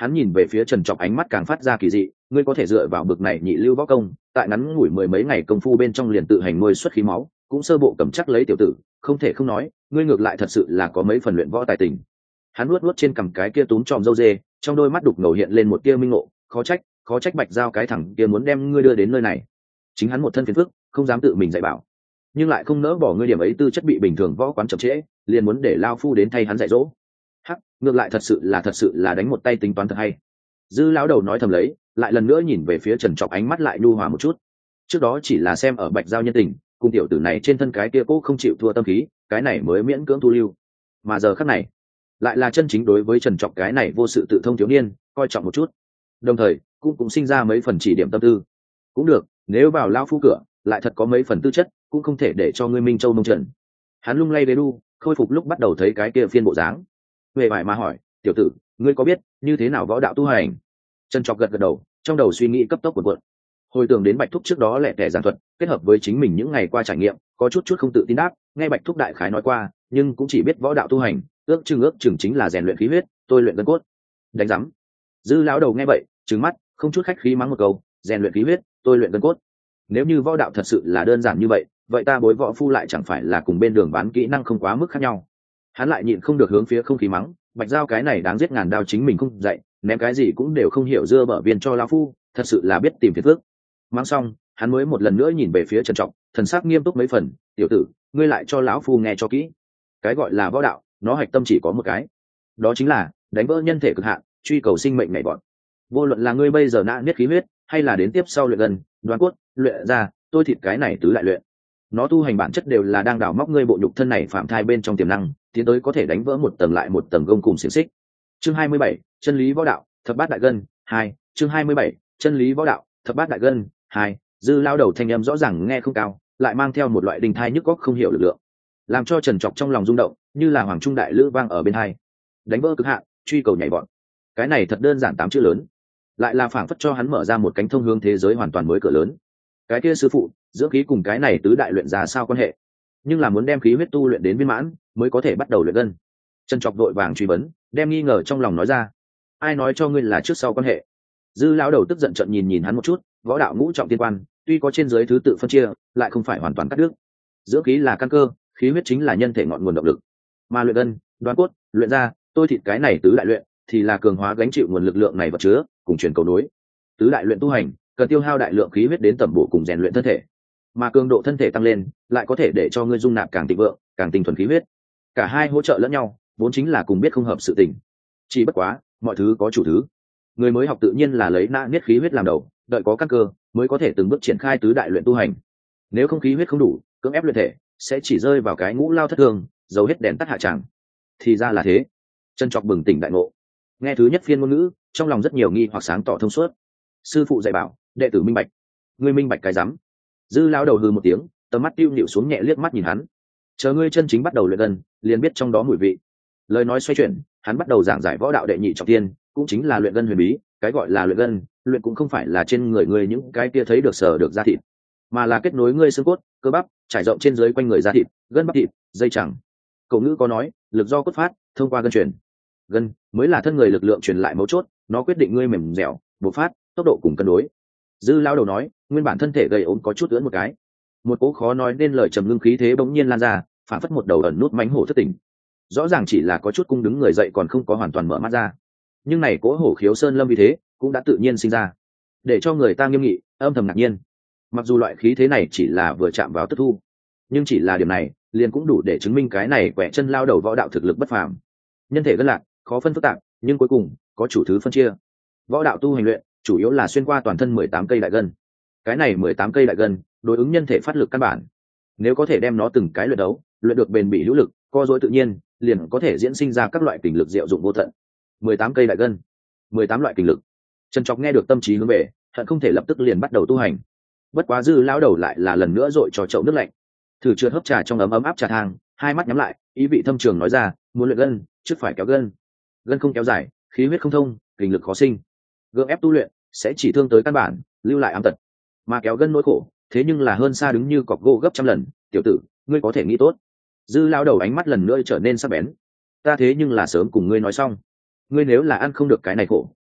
Hắn nhìn về phía Trần Trọc, ánh mắt càng phát ra kỳ dị. Ngươi có thể dựa vào bực này nhị lưu võ công, tại ngắn ngủi mười mấy ngày công phu bên trong liền tự hành nuôi xuất khí máu, cũng sơ bộ cầm chắc lấy tiểu tử, không thể không nói, ngươi ngược lại thật sự là có mấy phần luyện võ tài tình. Hắn nuốt nuốt trên cằm cái kia túm tròm râu dê, trong đôi mắt đục ngầu hiện lên một tia minh ngộ. Khó trách, khó trách Bạch Giao cái thằng kia muốn đem ngươi đưa đến nơi này. Chính hắn một thân phiền phức, không dám tự mình dạy bảo, nhưng lại không nỡ bỏ ngươi điểm ấy tư chất bị bình thường võ quán chậm trễ, liền muốn để lao phu đến thay hắn dạy dỗ. Hắc, ngược lại thật sự là thật sự là đánh một tay tính toán thật hay. Dư lão đầu nói thầm lấy, lại lần nữa nhìn về phía Trần Trọc, ánh mắt lại nhu hòa một chút. Trước đó chỉ là xem ở Bạch Giao nhân tình, cùng tiểu tử này trên thân cái kia cố không chịu thua tâm khí, cái này mới miễn cưỡng thu lưu. Mà giờ khắc này, lại là chân chính đối với Trần Trọc cái này vô sự tự thông thiếu niên coi trọng một chút, đồng thời cũng cũng sinh ra mấy phần chỉ điểm tâm tư. Cũng được, nếu vào lao phu cửa lại thật có mấy phần tư chất, cũng không thể để cho ngươi Minh Châu mông trần. Hắn lung lay ghế đu, khôi phục lúc bắt đầu thấy cái kia phiên bộ dáng, huệ vải mà hỏi, tiểu tử, ngươi có biết như thế nào võ đạo tu hành? Trần Trọc gật gật đầu, trong đầu suy nghĩ cấp tốc cuộn cuộn. Hồi tưởng đến Bạch Thúc trước đó lẻ tẻ giảng thuật, kết hợp với chính mình những ngày qua trải nghiệm, có chút chút không tự tin đáp, nghe Bạch Thúc đại khái nói qua, nhưng cũng chỉ biết võ đạo tu hành, ước chừng ước chừng chính là rèn luyện khí huyết, tôi luyện gân cốt. Đánh rắm. Dư lão đầu nghe vậy, trừng mắt, không chút khách khí mắng một câu, rèn luyện khí huyết, tôi luyện gân cốt. Nếu như võ đạo thật sự là đơn giản như vậy, vậy ta bối võ phu lại chẳng phải là cùng bên đường bán kỹ năng không quá mức khác nhau. Hắn lại nhịn không được hướng phía không khí mắng, Bạch Giao cái này đáng giết ngàn đao chính mình không dạy, ném cái gì cũng đều không hiểu dưa bở viên cho lão phu, thật sự là biết tìm phiền phức. Mang xong, hắn mới một lần nữa nhìn về phía Trần Trọng, thần sắc nghiêm túc mấy phần, tiểu tử, ngươi lại cho lão phu nghe cho kỹ. Cái gọi là võ đạo, nó hạch tâm chỉ có một cái, đó chính là đánh vỡ nhân thể cực hạn, truy cầu sinh mệnh nhảy vọt. Vô luận là ngươi bây giờ nã biết khí huyết, hay là đến tiếp sau luyện gần, đoán cốt, luyện ra, tôi thịt cái này tứ đại luyện, nó tu hành bản chất đều là đang đào móc ngươi bộ nhục thân này phạm thai bên trong tiềm năng, tiến tới có thể đánh vỡ một tầng lại một tầng gông cùng xiềng xích. Chương hai mươi bảy, chân lý võ đạo, thập bát đại gân, hai. Chương hai mươi bảy, chân lý võ đạo, thập bát đại gân, hai. Dư lao đầu thanh âm rõ ràng nghe không cao, lại mang theo một loại đình thai nhức góc không hiểu lực lượng, làm cho Trần Trọc trong lòng rung động, như là hoàng trung đại lữ vang ở bên hai. Đánh vỡ cực hạn, truy cầu nhảy vọt, cái này thật đơn giản tám chữ lớn, lại là phảng phất cho hắn mở ra một cánh thông hướng thế giới hoàn toàn mới cửa lớn. Cái kia sư phụ, dưỡng khí cùng cái này tứ đại luyện ra sao quan hệ? Nhưng là muốn đem khí huyết tu luyện đến viên mãn mới có thể bắt đầu luyện gân. Trần Trọc vội vàng truy vấn, đem nghi ngờ trong lòng nói ra. Ai nói cho ngươi là trước sau quan hệ? Dư lão đầu tức giận trợn nhìn nhìn hắn một chút, võ đạo ngũ trọng tiên quan, tuy có trên dưới thứ tự phân chia, lại không phải hoàn toàn cắt đứt. Dưỡng khí là căn cơ, khí huyết chính là nhân thể ngọn nguồn động lực, mà luyện gân, đoán cốt, luyện ra, tôi thịt cái này tứ đại luyện thì là cường hóa gánh chịu nguồn lực lượng này vật chứa, cùng truyền cầu nối. Tứ đại luyện tu hành cần tiêu hao đại lượng khí huyết đến tẩm bổ cùng rèn luyện thân thể, mà cường độ thân thể tăng lên lại có thể để cho ngươi dung nạp càng thịnh vượng, càng tinh thuần khí huyết. Cả hai hỗ trợ lẫn nhau, vốn chính là cùng biết không hợp sự tình. Chỉ bất quá, mọi thứ có chủ thứ. Người mới học tự nhiên là lấy nã niết khí huyết làm đầu, đợi có căn cơ mới có thể từng bước triển khai tứ đại luyện tu hành. Nếu không khí huyết không đủ, cưỡng ép luyện thể sẽ chỉ rơi vào cái ngũ lao thất thường, dầu hết đèn tắt hạ tràng. Thì ra là thế. Trần Trọc bừng tỉnh đại ngộ, nghe thứ nhất phiên ngôn ngữ, trong lòng rất nhiều nghi hoặc sáng tỏ thông suốt. Sư phụ dạy bảo, đệ tử minh bạch. Ngươi minh bạch cái rắm? Dư lao đầu hừ một tiếng, tầm mắt tiêu nhịu xuống nhẹ liếc mắt nhìn hắn. Chờ ngươi chân chính bắt đầu luyện gần, liền biết trong đó mùi vị. Lời nói xoay chuyển, hắn bắt đầu giảng giải võ đạo đệ nhị trọng tiên, cũng chính là luyện gân huyền bí. Cái gọi là luyện gân, luyện cũng không phải là trên người ngươi những cái kia thấy được sờ được da thịt, mà là kết nối ngươi xương cốt, cơ bắp, trải rộng trên dưới quanh người da thịt, gân bắp thịt, dây chẳng. Cổ ngữ có nói, lực do cốt phát, thông qua gân truyền. Gân mới là thân người lực lượng truyền lại mấu chốt, nó quyết định ngươi mềm dẻo, bộc phát, tốc độ cùng cân đối. Dư lao đầu nói, nguyên bản thân thể gầy ốm có chút ưỡn một cái, một cỗ khó nói nên lời trầm ngưng khí thế bỗng nhiên lan ra, phản phất một đầu ẩn nút mánh hổ thất tỉnh. Rõ ràng chỉ là có chút cung đứng người dậy, còn không có hoàn toàn mở mắt ra, nhưng này cỗ hổ khiếu sơn lâm vì thế cũng đã tự nhiên sinh ra, để cho người ta nghiêm nghị, âm thầm ngạc nhiên. Mặc dù loại khí thế này chỉ là vừa chạm vào tức thu, nhưng chỉ là điểm này liền cũng đủ để chứng minh cái này quẻ chân lao đầu võ đạo thực lực bất phàm. Nhân thể gân lạc, khó phân phức tạp, nhưng cuối cùng có chủ thứ phân chia. Võ đạo tu hành luyện chủ yếu là xuyên qua toàn thân mười tám cây đại gân. Cái này mười tám cây đại gân đối ứng nhân thể phát lực căn bản. Nếu có thể đem nó từng cái luyện đấu, luyện được bền bỉ hữu lực, co dối tự nhiên, liền có thể diễn sinh ra các loại kình lực diệu dụng vô tận. mười tám cây đại gân, mười tám loại kình lực. Trần Trọc nghe được tâm trí hướng về, hận không thể lập tức liền bắt đầu tu hành. Bất quá dư lão đầu lại là lần nữa dội cho chậu nước lạnh, thử trượt hấp trà trong ấm ấm áp trà thang, hai mắt nhắm lại, ý vị thâm trường nói ra, muốn luyện gân, trước phải kéo gân. Gân không kéo dài, khí huyết không thông, kình lực khó sinh. Gượng ép tu luyện sẽ chỉ thương tới căn bản, lưu lại ám tật. Mà kéo gân nỗi khổ, thế nhưng là hơn xa đứng như cọc gỗ gấp trăm lần. Tiểu tử, ngươi có thể nghĩ tốt. Dư lao đầu ánh mắt lần nữa trở nên sắc bén. Ta thế nhưng là sớm cùng ngươi nói xong, ngươi nếu là ăn không được cái này khổ,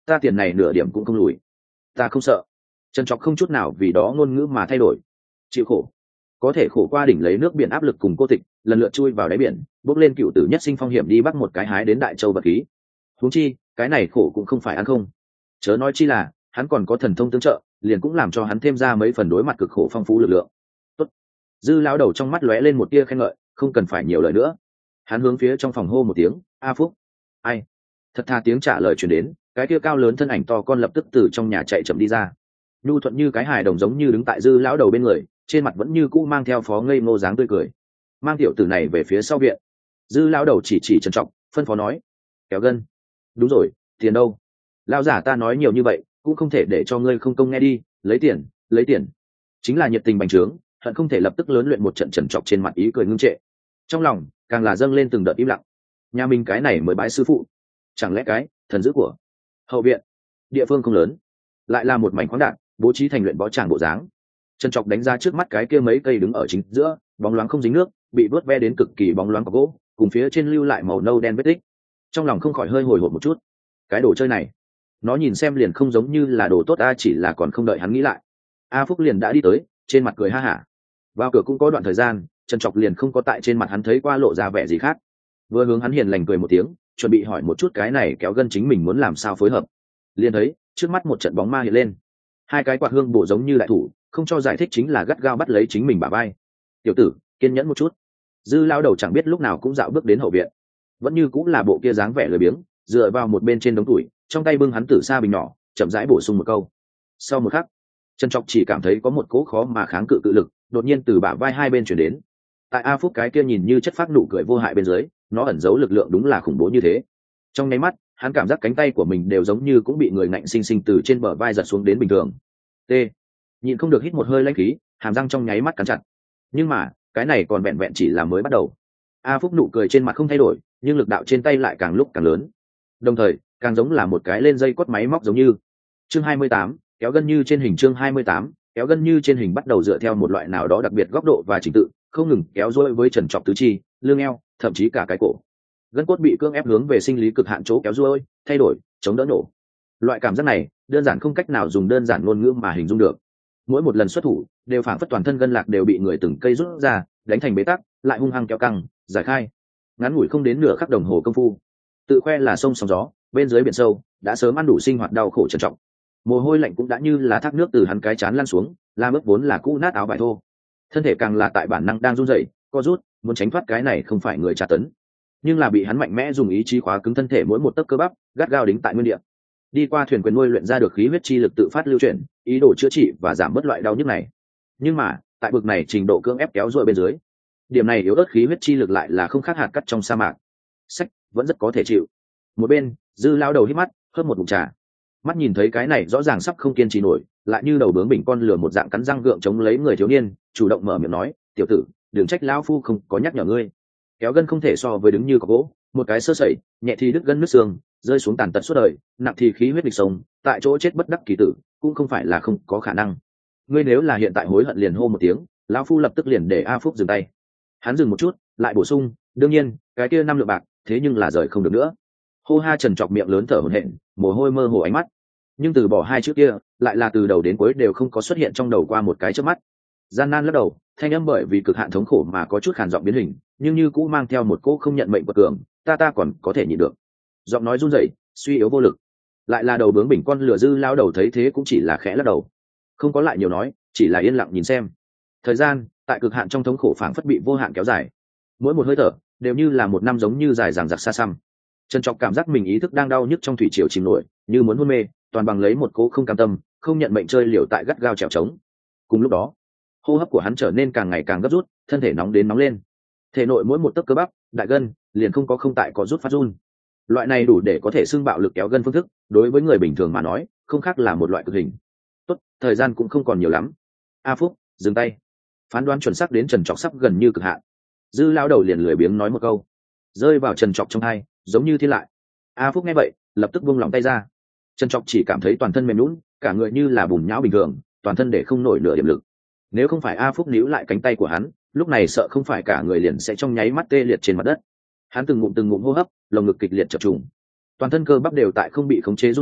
ta tiền này nửa điểm cũng không lùi, ta không sợ. Trần Trọc không chút nào vì đó ngôn ngữ mà thay đổi. Chịu khổ, có thể khổ qua đỉnh lấy nước biển áp lực cùng cô tịch, lần lượt chui vào đáy biển, bước lên cựu tử nhất sinh phong hiểm đi bắt một cái hái đến Đại Châu vật khí. Huống chi cái này khổ cũng không phải ăn không, chớ nói chi là hắn còn có thần thông tương trợ, liền cũng làm cho hắn thêm ra mấy phần đối mặt cực khổ phong phú lực lượng. Tốt. Dư lão đầu trong mắt lóe lên một tia khen ngợi, không cần phải nhiều lời nữa. Hắn hướng phía trong phòng hô một tiếng, a Phúc. Ai? Thật tha tiếng trả lời truyền đến, cái kia cao lớn thân ảnh to con lập tức từ trong nhà chạy chậm đi ra. Nhu thuận như cái hài đồng giống như đứng tại dư lão đầu bên người, trên mặt vẫn như cũ mang theo phó ngây ngô dáng tươi cười. Mang tiểu tử này về phía sau viện. Dư lão đầu chỉ chỉ Trần Trọng, phân phó nói, kéo gân. Đúng rồi, tiền đâu? Lão giả ta nói nhiều như vậy cũng không thể để cho ngươi không công nghe đi, lấy tiền, lấy tiền. Chính là nhiệt tình bành trướng, hận không thể lập tức lớn luyện một trận. Trần Trọng trên mặt ý cười ngưng trệ, trong lòng càng là dâng lên từng đợt im lặng. Nhà mình cái này mới bái sư phụ, chẳng lẽ cái thần dữ của hậu viện. Địa phương không lớn, lại là một mảnh khoáng đạn, bố trí thành luyện võ tràng bộ dáng. Trần Trọng đánh ra trước mắt cái kia mấy cây đứng ở chính giữa, bóng loáng không dính nước, bị vớt ve đến cực kỳ bóng loáng có gỗ, cùng phía trên lưu lại màu nâu đen vết tích. Trong lòng không khỏi hơi hồi hộp một chút. Cái đồ chơi này, nó nhìn xem liền không giống như là đồ tốt a, chỉ là còn không đợi hắn nghĩ lại, a Phúc liền đã đi tới, trên mặt cười ha hả. Vào cửa cũng có đoạn thời gian, Trần Trọng liền không có tại trên mặt hắn thấy qua lộ ra vẻ gì khác. Vừa hướng hắn hiền lành cười một tiếng, chuẩn bị hỏi một chút cái này kéo gân chính mình muốn làm sao phối hợp, liền thấy trước mắt một trận bóng ma hiện lên, hai cái quạt hương bổ giống như đại thủ, không cho giải thích chính là gắt gao bắt lấy chính mình bả vai. Tiểu tử, kiên nhẫn một chút. Dư lao đầu chẳng biết lúc nào cũng dạo bước đến hậu viện, vẫn như cũng là bộ kia dáng vẻ lười biếng, dựa vào một bên trên đống tuổi, trong tay bưng hắn tử sa bình nhỏ, chậm rãi bổ sung một câu. Sau một khắc, Trần Trọng chỉ cảm thấy có một cỗ khó mà kháng cự cự lực đột nhiên từ bả vai hai bên chuyển đến. Tại a Phúc cái kia nhìn như chất phát nụ cười vô hại bên dưới, nó ẩn giấu lực lượng đúng là khủng bố như thế. Trong nháy mắt, hắn cảm giác cánh tay của mình đều giống như cũng bị người ngạnh sinh sinh từ trên bờ vai giật xuống đến bình thường. T. Nhìn không được hít một hơi lãnh khí, hàm răng trong nháy mắt cắn chặt. Nhưng mà cái này còn vẹn vẹn chỉ là mới bắt đầu. A Phúc nụ cười trên mặt không thay đổi, nhưng lực đạo trên tay lại càng lúc càng lớn, đồng thời càng giống là một cái lên dây cốt máy móc giống như. Chương hai mươi tám, kéo gân như trên hình. Chương hai mươi tám, kéo gân như trên hình bắt đầu dựa theo một loại nào đó đặc biệt góc độ và trình tự, không ngừng kéo duỗi với Trần Trọng tứ chi, lưng eo, thậm chí cả cái cổ. Gân cốt bị cưỡng ép hướng về sinh lý cực hạn chỗ kéo duỗi, thay đổi, chống đỡ nổ. Loại cảm giác này đơn giản không cách nào dùng đơn giản ngôn ngữ mà hình dung được. Mỗi một lần xuất thủ đều phảng phất toàn thân gân lạc đều bị người từng cây rút ra, đánh thành bế tắc, lại hung hăng kéo căng, giải khai. Ngắn ngủi không đến nửa khắc đồng hồ công phu, tự khoe là sông sóng gió, bên dưới biển sâu đã sớm ăn đủ sinh hoạt đau khổ Trần Trọng. Mồ hôi lạnh cũng đã như là thác nước từ hắn cái chán lăn xuống, la ướt vốn là cũ nát áo vải thô. Thân thể càng là tại bản năng đang run rẩy, co rút, muốn tránh thoát cái này không phải người tra tấn, nhưng là bị hắn mạnh mẽ dùng ý chí khóa cứng thân thể mỗi một tấc cơ bắp, gắt gao đính tại nguyên địa. Đi qua thuyền quyền nuôi luyện ra được khí huyết chi lực tự phát lưu chuyển, ý đồ chữa trị và giảm bớt loại đau nhức này. Nhưng mà tại bực này trình độ cưỡng ép kéo dội bên dưới, điểm này yếu ớt khí huyết chi lực lại là không khác hạt cát trong sa mạc. Sách vẫn rất có thể chịu. Một bên Dư lao đầu hít mắt, hớp một ngụm trà. Mắt nhìn thấy cái này rõ ràng sắp không kiên trì nổi, lại như đầu bướng bình con lừa một dạng cắn răng gượng chống lấy người thiếu niên, chủ động mở miệng nói, tiểu tử, đừng trách lão phu không có nhắc nhở ngươi. Kéo gân không thể so với đứng như có gỗ, một cái sơ sẩy, nhẹ thì đứt gân nứt xương, rơi xuống tàn tật suốt đời, nặng thì khí huyết địch sống, tại chỗ chết bất đắc kỳ tử, cũng không phải là không có khả năng. Ngươi nếu là hiện tại hối hận liền hô một tiếng, lão phu lập tức liền để A Phúc dừng tay. Hắn dừng một chút, lại bổ sung, đương nhiên, cái kia năm lượng bạc, thế nhưng là rời không được nữa. Hô ha Trần chọc miệng lớn thở hổn hển, mồ hôi mơ hồ ánh mắt, nhưng từ bỏ hai chữ kia, lại là từ đầu đến cuối đều không có xuất hiện trong đầu qua một cái chớp mắt. Gian nan lắc đầu, thanh âm bởi vì cực hạn thống khổ mà có chút khàn giọng biến hình, nhưng như cũ mang theo một cỗ không nhận mệnh quật cường, ta ta còn có thể nhịn được. Giọng nói run rẩy, suy yếu vô lực. Lại là đầu bướng bỉnh con lừa Dư lao đầu thấy thế cũng chỉ là khẽ lắc đầu, không có lại nhiều nói, chỉ là yên lặng nhìn xem. Thời gian tại cực hạn trong thống khổ phảng phất bị vô hạn kéo dài, mỗi một hơi thở đều như là một năm giống như dài dằng dặc xa xăm. Trần Trọc cảm giác mình ý thức đang đau nhức trong thủy triều chìm nổi, như muốn hôn mê, toàn bằng lấy một cố không cam tâm, không nhận mệnh chơi liều tại gắt gao trèo trống. Cùng lúc đó, hô hấp của hắn trở nên càng ngày càng gấp rút, thân thể nóng đến nóng lên. Thể nội mỗi một tấc cơ bắp, đại gân, liền không có không tại có rút phát run. Loại này đủ để có thể xưng bạo lực kéo gân phương thức, đối với người bình thường mà nói, không khác là một loại cực hình. Tốt, thời gian cũng không còn nhiều lắm. A Phúc, dừng tay. Phán đoán chuẩn xác đến Trần Trọc sắp gần như cực hạn. Dư lao đầu liền lười biếng nói một câu, rơi vào Trần Trọc trong tai, giống như thiên lại. A Phúc nghe vậy, lập tức buông lỏng tay ra. Trần Trọc chỉ cảm thấy toàn thân mềm nhũn, cả người như là bùn nhão bình thường, toàn thân để không nổi nửa điểm lực. Nếu không phải A Phúc níu lại cánh tay của hắn, lúc này sợ không phải cả người liền sẽ trong nháy mắt tê liệt trên mặt đất. Hắn từng ngụm từng ngụm hô hấp, lồng ngực kịch liệt chập trùng, toàn thân cơ bắp đều tại không bị khống chế run rẩy,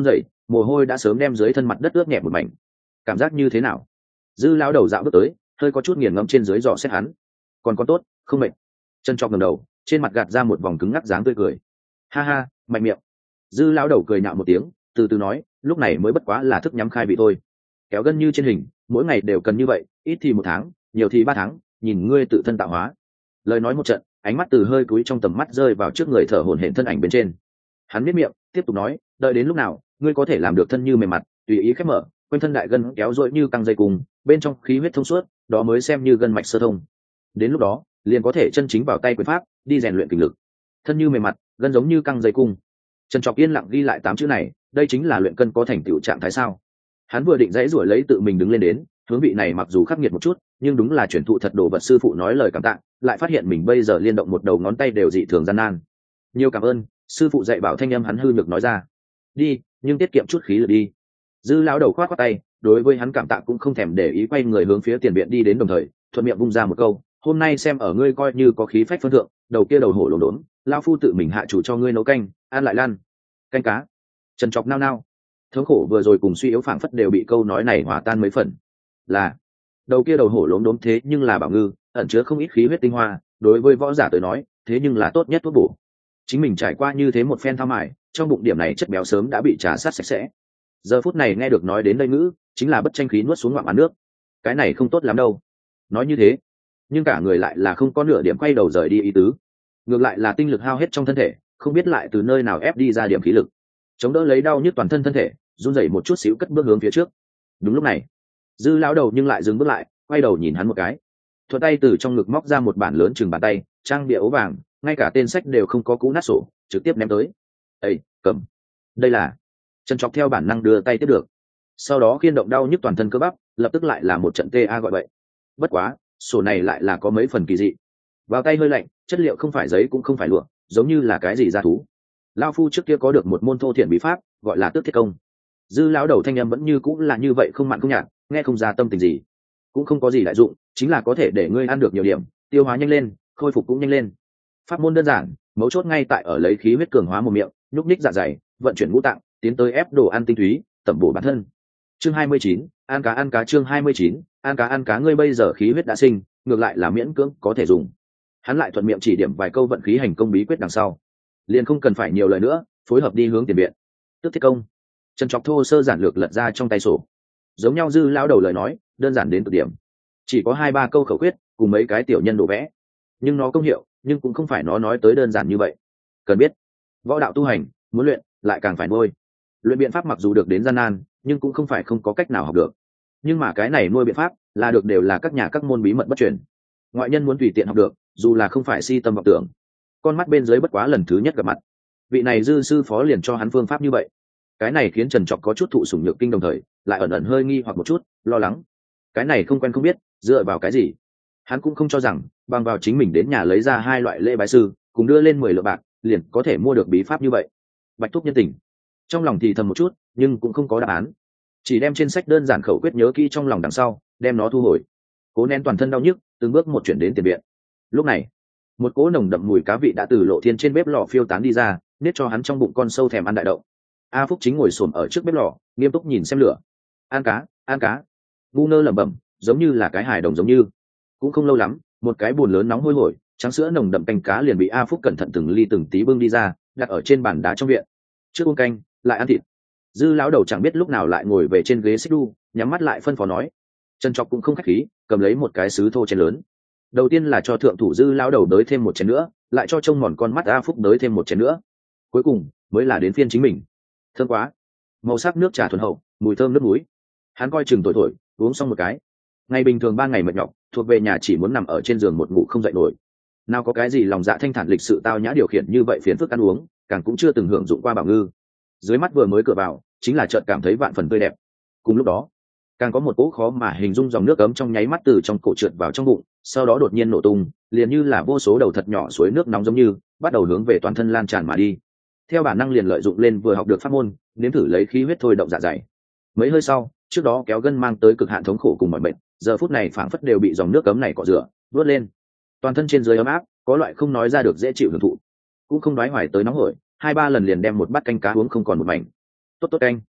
mồ hôi đã sớm đem dưới thân mặt đất ướt nhẹ một mảnh. Cảm giác như thế nào? Dư lão đầu dạo bước tới, hơi có chút nghiền ngẫm trên dưới dò xét hắn. Còn có tốt, không mệt. Trân Trọc ngẩng đầu, trên mặt gạt ra một vòng cứng ngắc dáng tươi cười. Ha ha, mạnh miệng. Dư lão đầu cười nhạo một tiếng, từ từ nói, lúc này mới bất quá là thức nhắm khai vị thôi. Kéo gân như trên hình, mỗi ngày đều cần như vậy, ít thì một tháng, nhiều thì ba tháng, nhìn ngươi tự thân tạo hóa. Lời nói một trận, ánh mắt từ hơi cúi trong tầm mắt rơi vào trước người thở hổn hển thân ảnh bên trên. Hắn biết miệng, tiếp tục nói, đợi đến lúc nào, ngươi có thể làm được thân như mềm mặt, tùy ý khép mở, quanh thân đại gân kéo dội như căng dây cùng, bên trong khí huyết thông suốt, đó mới xem như gân mạch sơ thông. Đến lúc đó, liền có thể chân chính vào tay quyền pháp, đi rèn luyện kinh lực. Thân như mềm mặt, gân giống như căng dây cung. Trần Trọc yên lặng ghi lại tám chữ này, đây chính là luyện cân có thành tựu trạng thái sao? Hắn vừa định dãy rủi lấy tự mình đứng lên đến, hướng vị này mặc dù khắc nghiệt một chút, nhưng đúng là truyền thụ thật đồ vật sư phụ nói lời cảm tạ, lại phát hiện mình bây giờ liên động một đầu ngón tay đều dị thường gian nan. Nhiều cảm ơn, sư phụ dạy bảo thanh âm hắn hư nhược nói ra. Đi, nhưng tiết kiệm chút khí lực đi. Dư lão đầu khoát khoát tay, đối với hắn cảm tạ cũng không thèm để ý, quay người hướng phía tiền viện đi đến, đồng thời thuận miệng vung ra một câu, hôm nay xem ở ngươi coi như có khí phách phân thượng, đầu kia đầu hổ lổn đốn, lão phu tự mình hạ chủ cho ngươi nấu canh, ăn lại lan. Canh cá. Trần Trọc nao nao, thống khổ vừa rồi cùng suy yếu phảng phất đều bị câu nói này hòa tan mấy phần. Là đầu kia đầu hổ lốm đốm thế nhưng là bảo ngư, ẩn chứa không ít khí huyết tinh hoa, đối với võ giả tới nói thế nhưng là tốt nhất thuốc bổ. Chính mình trải qua như thế một phen thao mài, trong bụng điểm này chất béo sớm đã bị trà sát sạch sẽ. Giờ phút này nghe được nói đến đây ngữ, chính là bất tranh khí nuốt xuống ngoạm ăn nước. Cái này không tốt lắm đâu. Nói như thế, nhưng cả người lại là không có nửa điểm quay đầu rời đi ý tứ. Ngược lại là tinh lực hao hết trong thân thể, không biết lại từ nơi nào ép đi ra điểm khí lực, chống đỡ lấy đau nhức toàn thân thân thể, run rẩy một chút xíu cất bước hướng phía trước. Đúng lúc này, Dư lão đầu nhưng lại dừng bước lại, quay đầu nhìn hắn một cái, thuận tay từ trong ngực móc ra một bản lớn chừng bàn tay, trang bìa ố vàng, ngay cả tên sách đều không có cũ nát sổ, trực tiếp ném tới. "Ê, cầm. Đây là." Trần Trọc theo bản năng đưa tay tiếp được, sau đó khiên động đau nhức toàn thân cơ bắp, lập tức lại là một trận tê a gọi vậy. Bất quá, sổ này lại là có mấy phần kỳ dị. Vào tay hơi lạnh, chất liệu không phải giấy cũng không phải lụa, giống như là cái gì da thú. Lão phu trước kia có được một môn thô thiện bí pháp, gọi là tước thiết công. Dư lão đầu thanh âm vẫn như cũng là như vậy, không mặn không nhạt, nghe không ra tâm tình gì. Cũng không có gì đại dụng, chính là có thể để ngươi ăn được nhiều điểm, tiêu hóa nhanh lên, khôi phục cũng nhanh lên. Pháp môn đơn giản, mấu chốt ngay tại ở lấy khí huyết cường hóa một miệng, nhúc nhích dạ dày, vận chuyển ngũ tạng, tiến tới ép đồ ăn tinh túy, tẩm bổ bản thân. Chương hai mươi chín, ăn cá ăn cá chương hai mươi chín, ăn cá ăn cá ngươi bây giờ khí huyết đã sinh, ngược lại là miễn cưỡng có thể dùng. Hắn lại thuận miệng chỉ điểm vài câu vận khí hành công bí quyết đằng sau, liền không cần phải nhiều lời nữa, phối hợp đi hướng tiền viện. Tức thiết công. Trần Trọc thô sơ giản lược lật ra trong tay sổ, giống nhau Dư lão đầu lời nói, đơn giản đến cực điểm, chỉ có hai ba câu khẩu quyết cùng mấy cái tiểu nhân đồ vẽ, nhưng nó công hiệu nhưng cũng không phải nó nói tới đơn giản như vậy. Cần biết, võ đạo tu hành muốn luyện lại càng phải nuôi. Luyện biện pháp mặc dù được đến gian nan, nhưng cũng không phải không có cách nào học được. Nhưng mà cái này nuôi biện pháp là được đều là các nhà các môn bí mật bất truyền, ngoại nhân muốn tùy tiện học được, dù là không phải si tâm vọng tưởng, con mắt bên dưới bất quá lần thứ nhất gặp mặt, vị này Dư sư phó liền cho hắn phương pháp như vậy. Cái này khiến Trần Trọc có chút thụ sủng nhược kinh, đồng thời lại ẩn ẩn hơi nghi hoặc một chút lo lắng. Cái này không quen không biết, dựa vào cái gì? Hắn cũng không cho rằng bằng vào chính mình đến nhà lấy ra hai loại lễ bái sư, cùng đưa lên mười lượng bạc, liền có thể mua được bí pháp như vậy. Bạch thúc nhân tình, trong lòng thì thầm một chút, nhưng cũng không có đáp án, chỉ đem trên sách đơn giản khẩu quyết nhớ kỹ trong lòng, đằng sau đem nó thu hồi, cố nén toàn thân đau nhức, từng bước một chuyển đến tiền viện. Lúc này, một cỗ nồng đậm mùi cá vị đã từ lộ thiên trên bếp lò phiêu tán đi ra, nết cho hắn trong bụng con sâu thèm ăn đại đậu. A Phúc chính ngồi xổm ở trước bếp lò, nghiêm túc nhìn xem lửa. Ăn cá, ăn cá. Ngu ngơ lẩm bẩm, giống như là cái hài đồng giống như. Cũng không lâu lắm, một cái bùn lớn nóng hôi hổi, trắng sữa nồng đậm canh cá liền bị A Phúc cẩn thận từng ly từng tí bưng đi ra, đặt ở trên bàn đá trong viện. Trước uống canh, lại ăn thịt. Dư lão đầu chẳng biết lúc nào lại ngồi về trên ghế xích đu, nhắm mắt lại phân phó nói. Trần Trọc cũng không khách khí, cầm lấy một cái sứ thô chén lớn. Đầu tiên là cho thượng thủ Dư lão đầu đới thêm một chén nữa, lại cho trông mòn con mắt A Phúc đới thêm một chén nữa. Cuối cùng mới là đến phiên chính mình. Thơm quá, màu sắc nước trà thuần hậu, mùi thơm nước muối. Hắn coi chừng tội thổi, uống xong một cái. Ngày bình thường ba ngày mệt nhọc, thuộc về nhà chỉ muốn nằm ở trên giường một ngủ không dậy nổi. Nào có cái gì lòng dạ thanh thản lịch sự tao nhã điều khiển như vậy phiền phức ăn uống, càng cũng chưa từng hưởng dụng qua bảo ngư. Dưới mắt vừa mới cửa vào, chính là chợt cảm thấy vạn phần tươi đẹp. Cùng lúc đó, càng có một cỗ khó mà hình dung dòng nước ấm trong nháy mắt từ trong cổ trượt vào trong bụng, sau đó đột nhiên nổ tung, liền như là vô số đầu thật nhỏ suối nước nóng giống như bắt đầu hướng về toàn thân lan tràn mà đi. Theo bản năng liền lợi dụng lên vừa học được pháp môn, nếm thử lấy khí huyết thôi động dạ dày. Mấy hơi sau, trước đó kéo gân mang tới cực hạn thống khổ cùng mọi bệnh, giờ phút này phảng phất đều bị dòng nước cấm này cọ rửa, vớt lên. Toàn thân trên dưới ấm áp, có loại không nói ra được dễ chịu hưởng thụ. Cũng không nói hoài tới nóng hổi, hai ba lần liền đem một bát canh cá uống không còn một mảnh. Tốt tốt canh.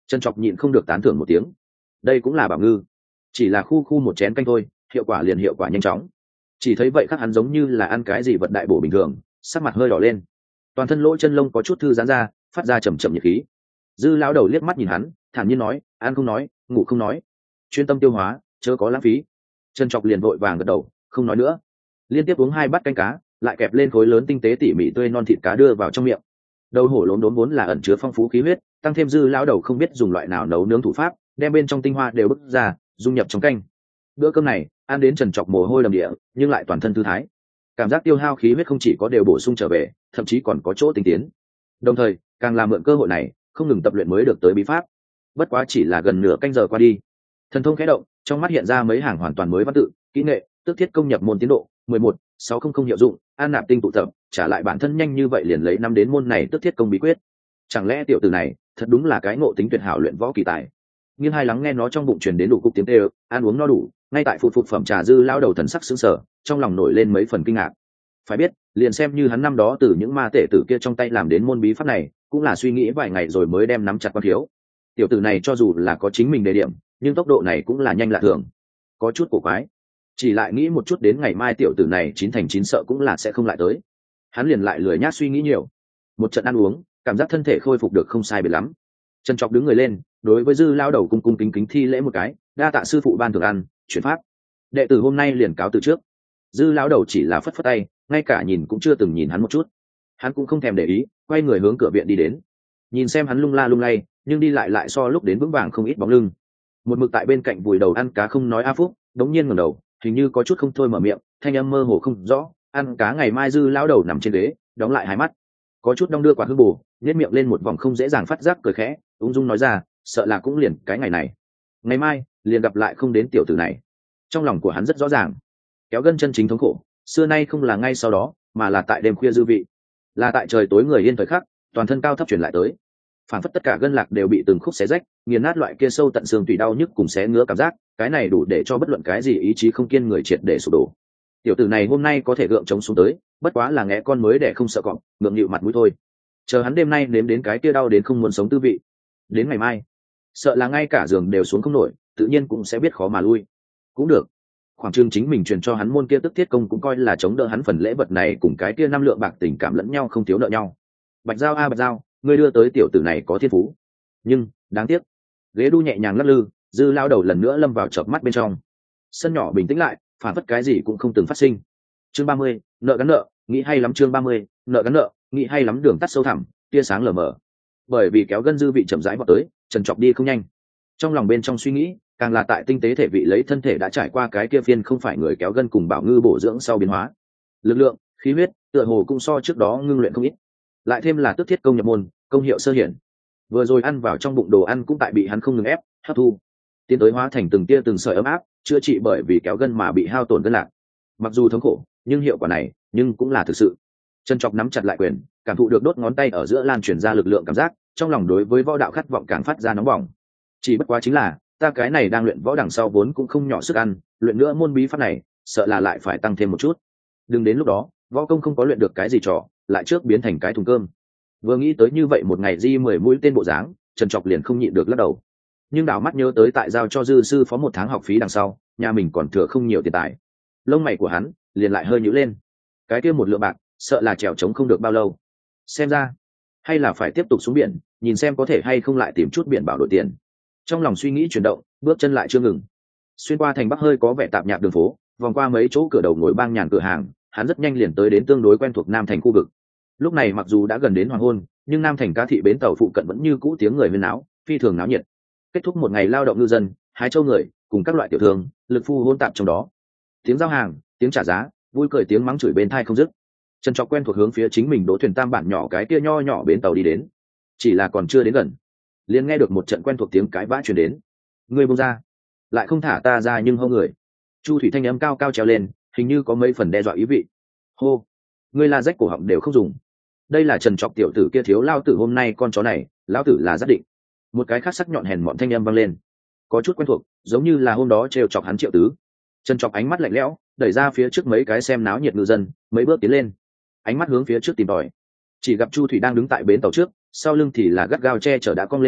Trần Trọc nhịn không được tán thưởng một tiếng. Đây cũng là bảo ngư, chỉ là khu khu một chén canh thôi, hiệu quả liền hiệu quả nhanh chóng. Chỉ thấy vậy khác hắn giống như là ăn cái gì vật đại bổ bình thường, sắc mặt hơi đỏ lên, toàn thân lỗ chân lông có chút thư giãn ra, phát ra chầm chậm nhiệt khí. Dư lão đầu liếc mắt nhìn hắn, thản nhiên nói, ăn không nói, ngủ không nói, chuyên tâm tiêu hóa, chớ có lãng phí. Trần Trọc liền vội vàng gật đầu, không nói nữa. Liên tiếp uống hai bát canh cá, lại kẹp lên khối lớn tinh tế tỉ mỉ tươi non thịt cá đưa vào trong miệng. Đầu hổ lốm đốm vốn là ẩn chứa phong phú khí huyết, tăng thêm dư lão đầu không biết dùng loại nào nấu nướng thủ pháp, đem bên trong tinh hoa đều bứt ra, dung nhập trong canh. Bữa cơm này ăn đến Trần Trọc mồ hôi đầm địa, nhưng lại toàn thân thư thái, cảm giác tiêu hao khí huyết không chỉ có đều bổ sung trở về, thậm chí còn có chỗ tinh tiến. Đồng thời càng làm mượn cơ hội này không ngừng tập luyện mới được tới bí pháp. Bất quá chỉ là gần nửa canh giờ qua đi, thần thông khẽ động, trong mắt hiện ra mấy hàng hoàn toàn mới văn tự, kỹ nghệ, tức thiết công nhập môn tiến độ mười một sáu không không hiệu dụng, an nạp tinh tụ tập, trả lại bản thân nhanh như vậy liền lấy năm đến môn này tức thiết công bí quyết. Chẳng lẽ tiểu tử này thật đúng là cái ngộ tính tuyệt hảo luyện võ kỳ tài. Nhưng hai lắng nghe nó trong bụng truyền đến đủ cục tiếng tê, ăn uống no đủ, ngay tại phụ phục phẩm trà dư lao đầu thần sắc sững sờ, trong lòng nổi lên mấy phần kinh ngạc. Phải biết, liền xem như hắn năm đó từ những ma tể tử kia trong tay làm đến môn bí pháp này, cũng là suy nghĩ vài ngày rồi mới đem nắm chặt quan thiếu. Tiểu tử này cho dù là có chính mình đề điểm, nhưng tốc độ này cũng là nhanh lạ thường, có chút cổ quái. Chỉ lại nghĩ một chút đến ngày mai tiểu tử này chín thành chín sợ cũng là sẽ không lại tới. Hắn liền lại lười nhác suy nghĩ nhiều. Một trận ăn uống, cảm giác thân thể khôi phục được không sai biệt lắm. Trần Trọc đứng người lên, đối với dư lao đầu cung cung kính kính thi lễ một cái, đa tạ sư phụ ban thưởng ăn, chuyển pháp. Đệ tử hôm nay liền cáo từ trước. Dư lao đầu chỉ là phất phất tay, ngay cả nhìn cũng chưa từng nhìn hắn một chút. Hắn cũng không thèm để ý, quay người hướng cửa viện đi đến. Nhìn xem hắn lung la lung lay, nhưng đi lại lại so lúc đến vững vàng không ít bóng lưng. Một mực tại bên cạnh vùi đầu ăn cá không nói A Phúc, đống nhiên ngẩng đầu, hình như có chút không thôi mở miệng, thanh âm mơ hồ không rõ. Ăn cá ngày mai dư lao đầu nằm trên ghế, đóng lại hai mắt, có chút đong đưa quả hương bù, nhếch miệng lên một vòng không dễ dàng phát giác cười khẽ, ung dung nói ra, sợ là cũng liền cái ngày này, ngày mai liền gặp lại không đến tiểu tử này. Trong lòng của hắn rất rõ ràng, kéo gân chân chính thống khổ xưa nay không là ngay sau đó, mà là tại đêm khuya dư vị, là tại trời tối người yên thời khắc, toàn thân cao thấp truyền lại tới, phản phất tất cả gân lạc đều bị từng khúc xé rách, nghiền nát loại kia sâu tận xương tùy đau nhức cùng xé ngứa cảm giác, cái này đủ để cho bất luận cái gì ý chí không kiên người triệt để sụp đổ. Tiểu tử này hôm nay có thể gượng chống xuống tới, bất quá là ngẽ con mới để không sợ cọp, ngượng nghịu mặt mũi thôi. Chờ hắn đêm nay nếm đến cái kia đau đến không muốn sống tư vị, đến ngày mai sợ là ngay cả giường đều xuống không nổi, tự nhiên cũng sẽ biết khó mà lui. Cũng được, khoảng trừng chính mình truyền cho hắn môn kia tức thiết công cũng coi là chống đỡ hắn phần lễ vật này, cùng cái kia năm lượng bạc tình cảm lẫn nhau không thiếu nợ nhau. Bạch Giao a Bạch Giao, ngươi đưa tới tiểu tử này có thiên phú, nhưng đáng tiếc. Ghế đu nhẹ nhàng lắc lư, dư lao đầu lần nữa lâm vào chợp mắt bên trong. Sân nhỏ bình tĩnh lại, phản phất cái gì cũng không từng phát sinh. Chương ba mươi, nợ gắn nợ, nghĩ hay lắm. Chương ba mươi, nợ gắn nợ, nghĩ hay lắm. Đường tắt sâu thẳm, tia sáng lờ mờ. Bởi vì kéo gân dư vị chậm rãi vọt tới, Trần Trọc đi không nhanh. Trong lòng bên trong suy nghĩ, càng là tại tinh tế thể vị lấy thân thể đã trải qua cái kia phiên không phải người kéo gân cùng bảo ngư bổ dưỡng sau biến hóa. Lực lượng, khí huyết, tựa hồ cũng so trước đó ngưng luyện không ít. Lại thêm là tức thiết công nhập môn, công hiệu sơ hiển. Vừa rồi ăn vào trong bụng đồ ăn cũng tại bị hắn không ngừng ép, hấp thu, tiến tới hóa thành từng tia từng sợi ấm áp, chữa trị bởi vì kéo gân mà bị hao tổn gân lạc. Mặc dù thống khổ, nhưng hiệu quả này, nhưng cũng là thực sự. Trần Trọc nắm chặt lại quyền, cảm thụ được đốt ngón tay ở giữa lan truyền ra lực lượng cảm giác, trong lòng đối với võ đạo khát vọng càng phát ra nóng bỏng. Chỉ bất quá chính là, ta cái này đang luyện võ đằng sau vốn cũng không nhỏ sức ăn, luyện nữa môn bí pháp này, sợ là lại phải tăng thêm một chút. Đừng đến lúc đó, võ công không có luyện được cái gì trò, lại trước biến thành cái thùng cơm. Vừa nghĩ tới như vậy một ngày di mười mũi tên bộ dáng, Trần Trọc liền không nhịn được lắc đầu. Nhưng đảo mắt nhớ tới tại giao cho dư sư phó một tháng học phí đằng sau, nhà mình còn thừa không nhiều tiền tài. Lông mày của hắn liền lại hơi nhíu lên. Cái kia một lượng bạc, sợ là trèo trống không được bao lâu. Xem ra, hay là phải tiếp tục xuống biển, nhìn xem có thể hay không lại tìm chút biển bảo đổi tiền. Trong lòng suy nghĩ chuyển động, bước chân lại chưa ngừng. Xuyên qua thành Bắc hơi có vẻ tạp nhạp đường phố, vòng qua mấy chỗ cửa đầu ngồi bang nhàn cửa hàng, hắn rất nhanh liền tới đến tương đối quen thuộc Nam thành khu vực. Lúc này mặc dù đã gần đến hoàng hôn, nhưng Nam thành cá thị bến tàu phụ cận vẫn như cũ tiếng người huyên náo, phi thường náo nhiệt. Kết thúc một ngày lao động ngư dân, hái châu người, cùng các loại tiểu thương, lực phu hỗn tạp trong đó. Tiếng giao hàng, tiếng trả giá, vui cười tiếng mắng chửi bên tai không dứt. Trần Trọc quen thuộc hướng phía chính mình đỗ thuyền tam bản nhỏ cái kia nho nhỏ bến tàu đi đến. Chỉ là còn chưa đến gần, liền nghe được một trận quen thuộc tiếng cãi vã truyền đến. Ngươi buông ra, lại không thả ta ra nhưng hô người. Chu thủy thanh âm cao cao treo lên, hình như có mấy phần đe dọa ý vị. Hô, ngươi la rách cổ họng đều không dùng. Đây là Trần Trọc tiểu tử kia thiếu lao tử hôm nay con chó này, lão tử là giác định. Một cái khác sắc nhọn hèn mọn thanh âm vang lên, có chút quen thuộc, giống như là hôm đó trêu chọc hắn Triệu Tứ. Trần Trọc ánh mắt lạnh lẽo, đẩy ra phía trước mấy cái xem náo nhiệt ngư dân, mấy bước tiến lên, ánh mắt hướng phía trước tìm tòi. Chỉ gặp Chu thủy đang đứng tại bến tàu trước, sau lưng thì là gắt gao che chở đã cong lên eo,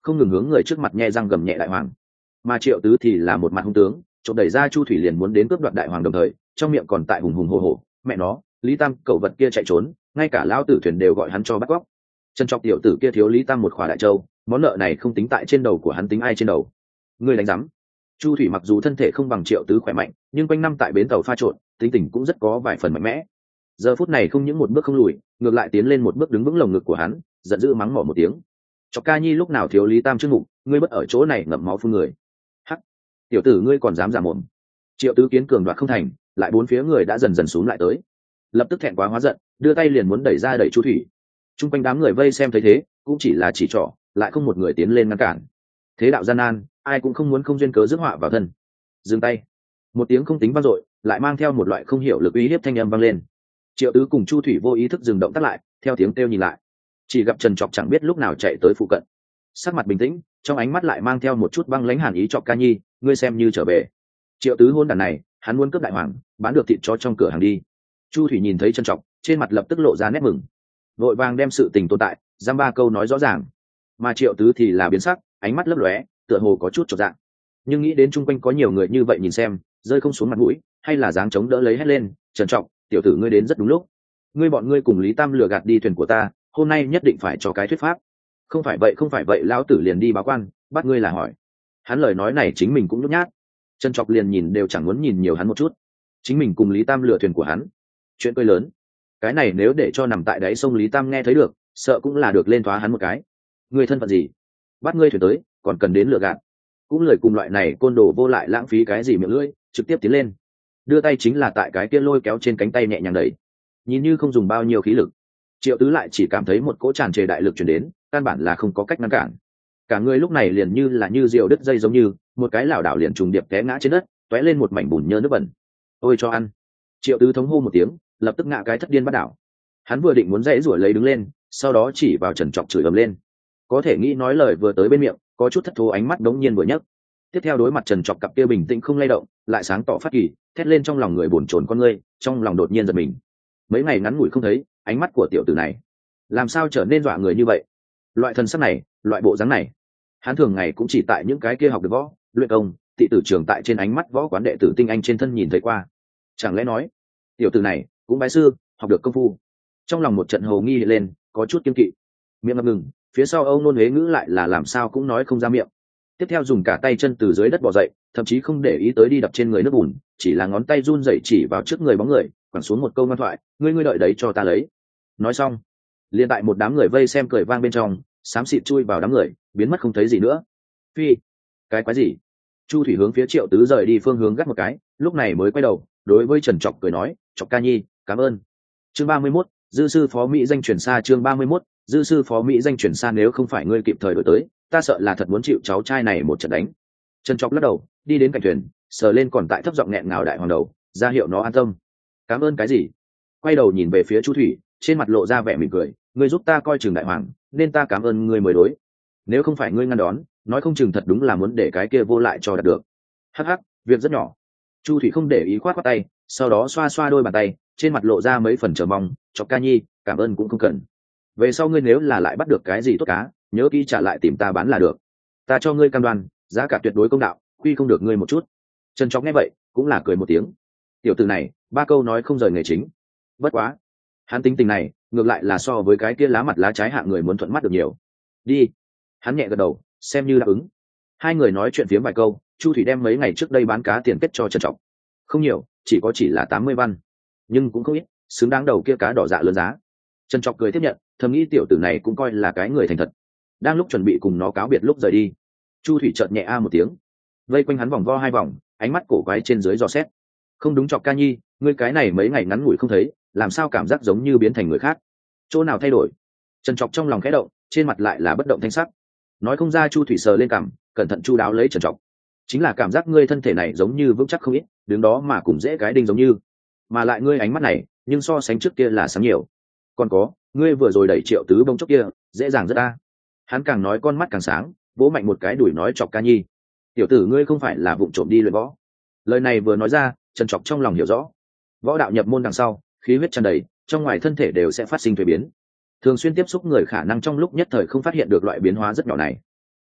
không ngừng hướng người trước mặt nhe răng gầm nhẹ đại hoàng. Mà Triệu Tứ thì là một mặt hung tướng, chộp đẩy ra Chu Thủy liền muốn đến cướp đoạt đại hoàng, đồng thời trong miệng còn tại hùng hùng hổ hổ, mẹ nó, Lý Tam cẩu vật kia chạy trốn, ngay cả lão tử thuyền đều gọi hắn cho bắt cóc. Trần Trọc tiểu tử kia thiếu Lý Tam một khỏa đại châu, món nợ này không tính tại trên đầu của hắn tính ai trên đầu. Ngươi đánh rắm. Chu Thủy mặc dù thân thể không bằng Triệu Tứ khỏe mạnh, nhưng quanh năm tại bến tàu pha trộn, tính tình cũng rất có vài phần mạnh mẽ. Giờ phút này không những một bước không lùi, ngược lại tiến lên một bước đứng vững lồng ngực của hắn, giận dữ mắng mỏ một tiếng. Chọc Ca Nhi lúc nào thiếu Lý Tam trước mục, ngươi bất ở chỗ này ngậm máu phun người. Hắc, tiểu tử ngươi còn dám giả mồm. Triệu Tứ kiến cường đoạt không thành, lại bốn phía người đã dần dần xuống lại tới, lập tức thẹn quá hóa giận, đưa tay liền muốn đẩy ra đẩy Chu Thủy. Trung quanh đám người vây xem thấy thế, cũng chỉ là chỉ trỏ, lại không một người tiến lên ngăn cản. Thế đạo gian nan, ai cũng không muốn không duyên cớ rước họa vào thân. Dừng tay. Một tiếng không tính vang dội, lại mang theo một loại không hiểu lực uy hiếp thanh âm vang lên. Triệu Tứ cùng Chu Thủy vô ý thức dừng động tác lại, theo tiếng kêu nhìn lại, chỉ gặp Trần Trọc chẳng biết lúc nào chạy tới phụ cận, sắc mặt bình tĩnh, trong ánh mắt lại mang theo một chút băng lãnh hàn ý. Trọc Ca Nhi, ngươi xem như trở về. Triệu Tứ hôn đàn này, hắn muốn cướp đại hoàng, bán được thịt chó trong cửa hàng đi. Chu Thủy nhìn thấy Trần Trọc, trên mặt lập tức lộ ra nét mừng, vội vàng đem sự tình tồn tại giam ba câu nói rõ ràng. Mà Triệu Tứ thì là biến sắc, ánh mắt lấp lóe, tựa hồ có chút chột dạ, nhưng nghĩ đến chung quanh có nhiều người như vậy nhìn xem, rơi không xuống mặt mũi, hay là dáng chống đỡ lấy hét lên, Trần Trọc, tiểu tử ngươi đến rất đúng lúc. Ngươi bọn ngươi cùng Lý Tam lừa gạt đi thuyền của ta, hôm nay nhất định phải cho cái thuyết pháp. Không phải vậy không phải vậy lão tử liền đi báo quan, bắt ngươi là hỏi. Hắn lời nói này chính mình cũng nhút nhát. Trần Trọc liền nhìn đều chẳng muốn nhìn nhiều hắn một chút. Chính mình cùng Lý Tam lừa thuyền của hắn, chuyện cười lớn. Cái này nếu để cho nằm tại đáy sông Lý Tam nghe thấy được, sợ cũng là được lên thoá hắn một cái. Ngươi thân phận gì? Bắt ngươi thuyền tới, còn cần đến lừa gạt? Cũng lời cùng loại này côn đồ vô lại lãng phí cái gì miệng lưỡi, trực tiếp tiến lên, đưa tay chính là tại cái kia lôi kéo trên cánh tay nhẹ nhàng đẩy, nhìn như không dùng bao nhiêu khí lực. Triệu Tứ lại chỉ cảm thấy một cỗ tràn trề đại lực chuyển đến, căn bản là không có cách ngăn cản. Cả người lúc này liền như là như diều đứt dây, giống như một cái lảo đảo liền trùng điệp té ngã trên đất, tóe lên một mảnh bùn nhơ nước bẩn. Ôi cho ăn! Triệu Tứ thống hô một tiếng, lập tức ngã cái thất điên bắt đảo. Hắn vừa định muốn dãy rủa lấy đứng lên, sau đó chỉ vào Trần Trọc chửi ầm lên. Có thể nghĩ nói lời vừa tới bên miệng, có chút thất thố ánh mắt đống nhiên vừa nhấc. Tiếp theo đối mặt Trần Trọc cặp kia bình tĩnh không lay động, lại sáng tỏ phát kỳ, thét lên trong lòng người buồn chồn con ngươi, trong lòng đột nhiên giật mình. Mấy ngày ngắn ngủi không thấy, ánh mắt của tiểu tử này làm sao trở nên dọa người như vậy? Loại thân sắc này, loại bộ dáng này, hắn thường ngày cũng chỉ tại những cái kia học được võ, luyện công, tị tử trường tại trên ánh mắt võ quán đệ tử tinh anh trên thân nhìn thấy qua. Chẳng lẽ nói, tiểu tử này cũng bái sư, học được công phu? Trong lòng một trận hồ nghi hiện lên, có chút kiên kỵ. Miệng ngập ngừng, phía sau Âu Nôn Huế ngữ lại là làm sao cũng nói không ra miệng. Tiếp theo dùng cả tay chân từ dưới đất bò dậy, thậm chí không để ý tới đi đập trên người nước bùn, chỉ là ngón tay run rẩy chỉ vào trước người bóng người, quẳng xuống một câu ngoan thoại, ngươi ngươi đợi đấy cho ta lấy. Nói xong, liền tại một đám người vây xem cười vang bên trong, xám xịt chui vào đám người, biến mất không thấy gì nữa. Phi, cái quái gì? Chu Thủy hướng phía Triệu Tứ rời đi phương hướng gắt một cái, lúc này mới quay đầu, đối với Trần Trọc cười nói, Trọc Ca Nhi, cảm ơn. Chương ba mươi mốt, dư sư phó mỹ danh truyền xa. Chương ba mươi mốt, dư sư phó mỹ danh truyền xa. Nếu không phải ngươi kịp thời đổi tới, ta sợ là thật muốn chịu cháu trai này một trận đánh. Trần Trọc lắc đầu, đi đến cạnh thuyền, sờ lên còn tại thấp giọng nghẹn ngào đại hoàng đầu, ra hiệu nó an tâm. Cảm ơn cái gì? Quay đầu nhìn về phía Chu Thủy, trên mặt lộ ra vẻ mỉm cười, ngươi giúp ta coi chừng đại hoàng, nên ta cảm ơn ngươi mới đối. Nếu không phải ngươi ngăn đón, nói không chừng thật đúng là muốn để cái kia vô lại cho đạt được. Hắc hắc, việc rất nhỏ. Chu Thủy không để ý khoát khoát tay, sau đó xoa xoa đôi bàn tay, trên mặt lộ ra mấy phần chờ mong, Trọc Ca Nhi, cảm ơn cũng không cần. Về sau ngươi nếu là lại bắt được cái gì tốt cá, nhớ kỹ trả lại tìm ta bán là được. Ta cho ngươi cam đoan, giá cả tuyệt đối công đạo, quy không được ngươi một chút. Trần Trọc nghe vậy, cũng là cười một tiếng. Tiểu tử này, ba câu nói không rời nghề chính. Bất quá, hắn tính tình này, ngược lại là so với cái kia lá mặt lá trái hạng người muốn thuận mắt được nhiều. Đi. Hắn nhẹ gật đầu, xem như đáp ứng. Hai người nói chuyện phiếm vài câu, Chu Thủy đem mấy ngày trước đây bán cá tiền kết cho Trần Trọc. Không nhiều, chỉ có chỉ là tám mươi văn, nhưng cũng không ít, xứng đáng đầu kia cá đỏ dạ lớn giá. Trần Trọc cười tiếp nhận, thầm nghĩ tiểu tử này cũng coi là cái người thành thật. Đang lúc chuẩn bị cùng nó cáo biệt lúc rời đi, Chu Thủy chợt nhẹ a một tiếng, vây quanh hắn vòng vo hai vòng, ánh mắt cổ quái trên dưới dò xét. Không đúng Trọc Ca Nhi, ngươi cái này mấy ngày ngắn ngủi không thấy, làm sao cảm giác giống như biến thành người khác? Chỗ nào thay đổi? Trần Trọc trong lòng khẽ động, trên mặt lại là bất động thanh sắc. Nói không ra. Chu Thủy sờ lên cằm, cẩn thận chu đáo lấy Trần Trọc. Chính là cảm giác ngươi thân thể này giống như vững chắc không ít, đứng đó mà cũng dễ cái đinh giống như. Mà lại ngươi ánh mắt này, nhưng so sánh trước kia là sáng nhiều. Còn có, ngươi vừa rồi đẩy Triệu Tứ bông chốc kia, dễ dàng rất a. Hắn càng nói con mắt càng sáng, vỗ mạnh một cái đuổi nói Trọc Ca Nhi, tiểu tử ngươi không phải là vụng trộm đi luyện võ. Lời này vừa nói ra, Trần Trọc trong lòng hiểu rõ. Võ đạo nhập môn đằng sau, khí huyết tràn đầy, trong ngoài thân thể đều sẽ phát sinh thay biến. Thường xuyên tiếp xúc người khả năng trong lúc nhất thời không phát hiện được loại biến hóa rất nhỏ này.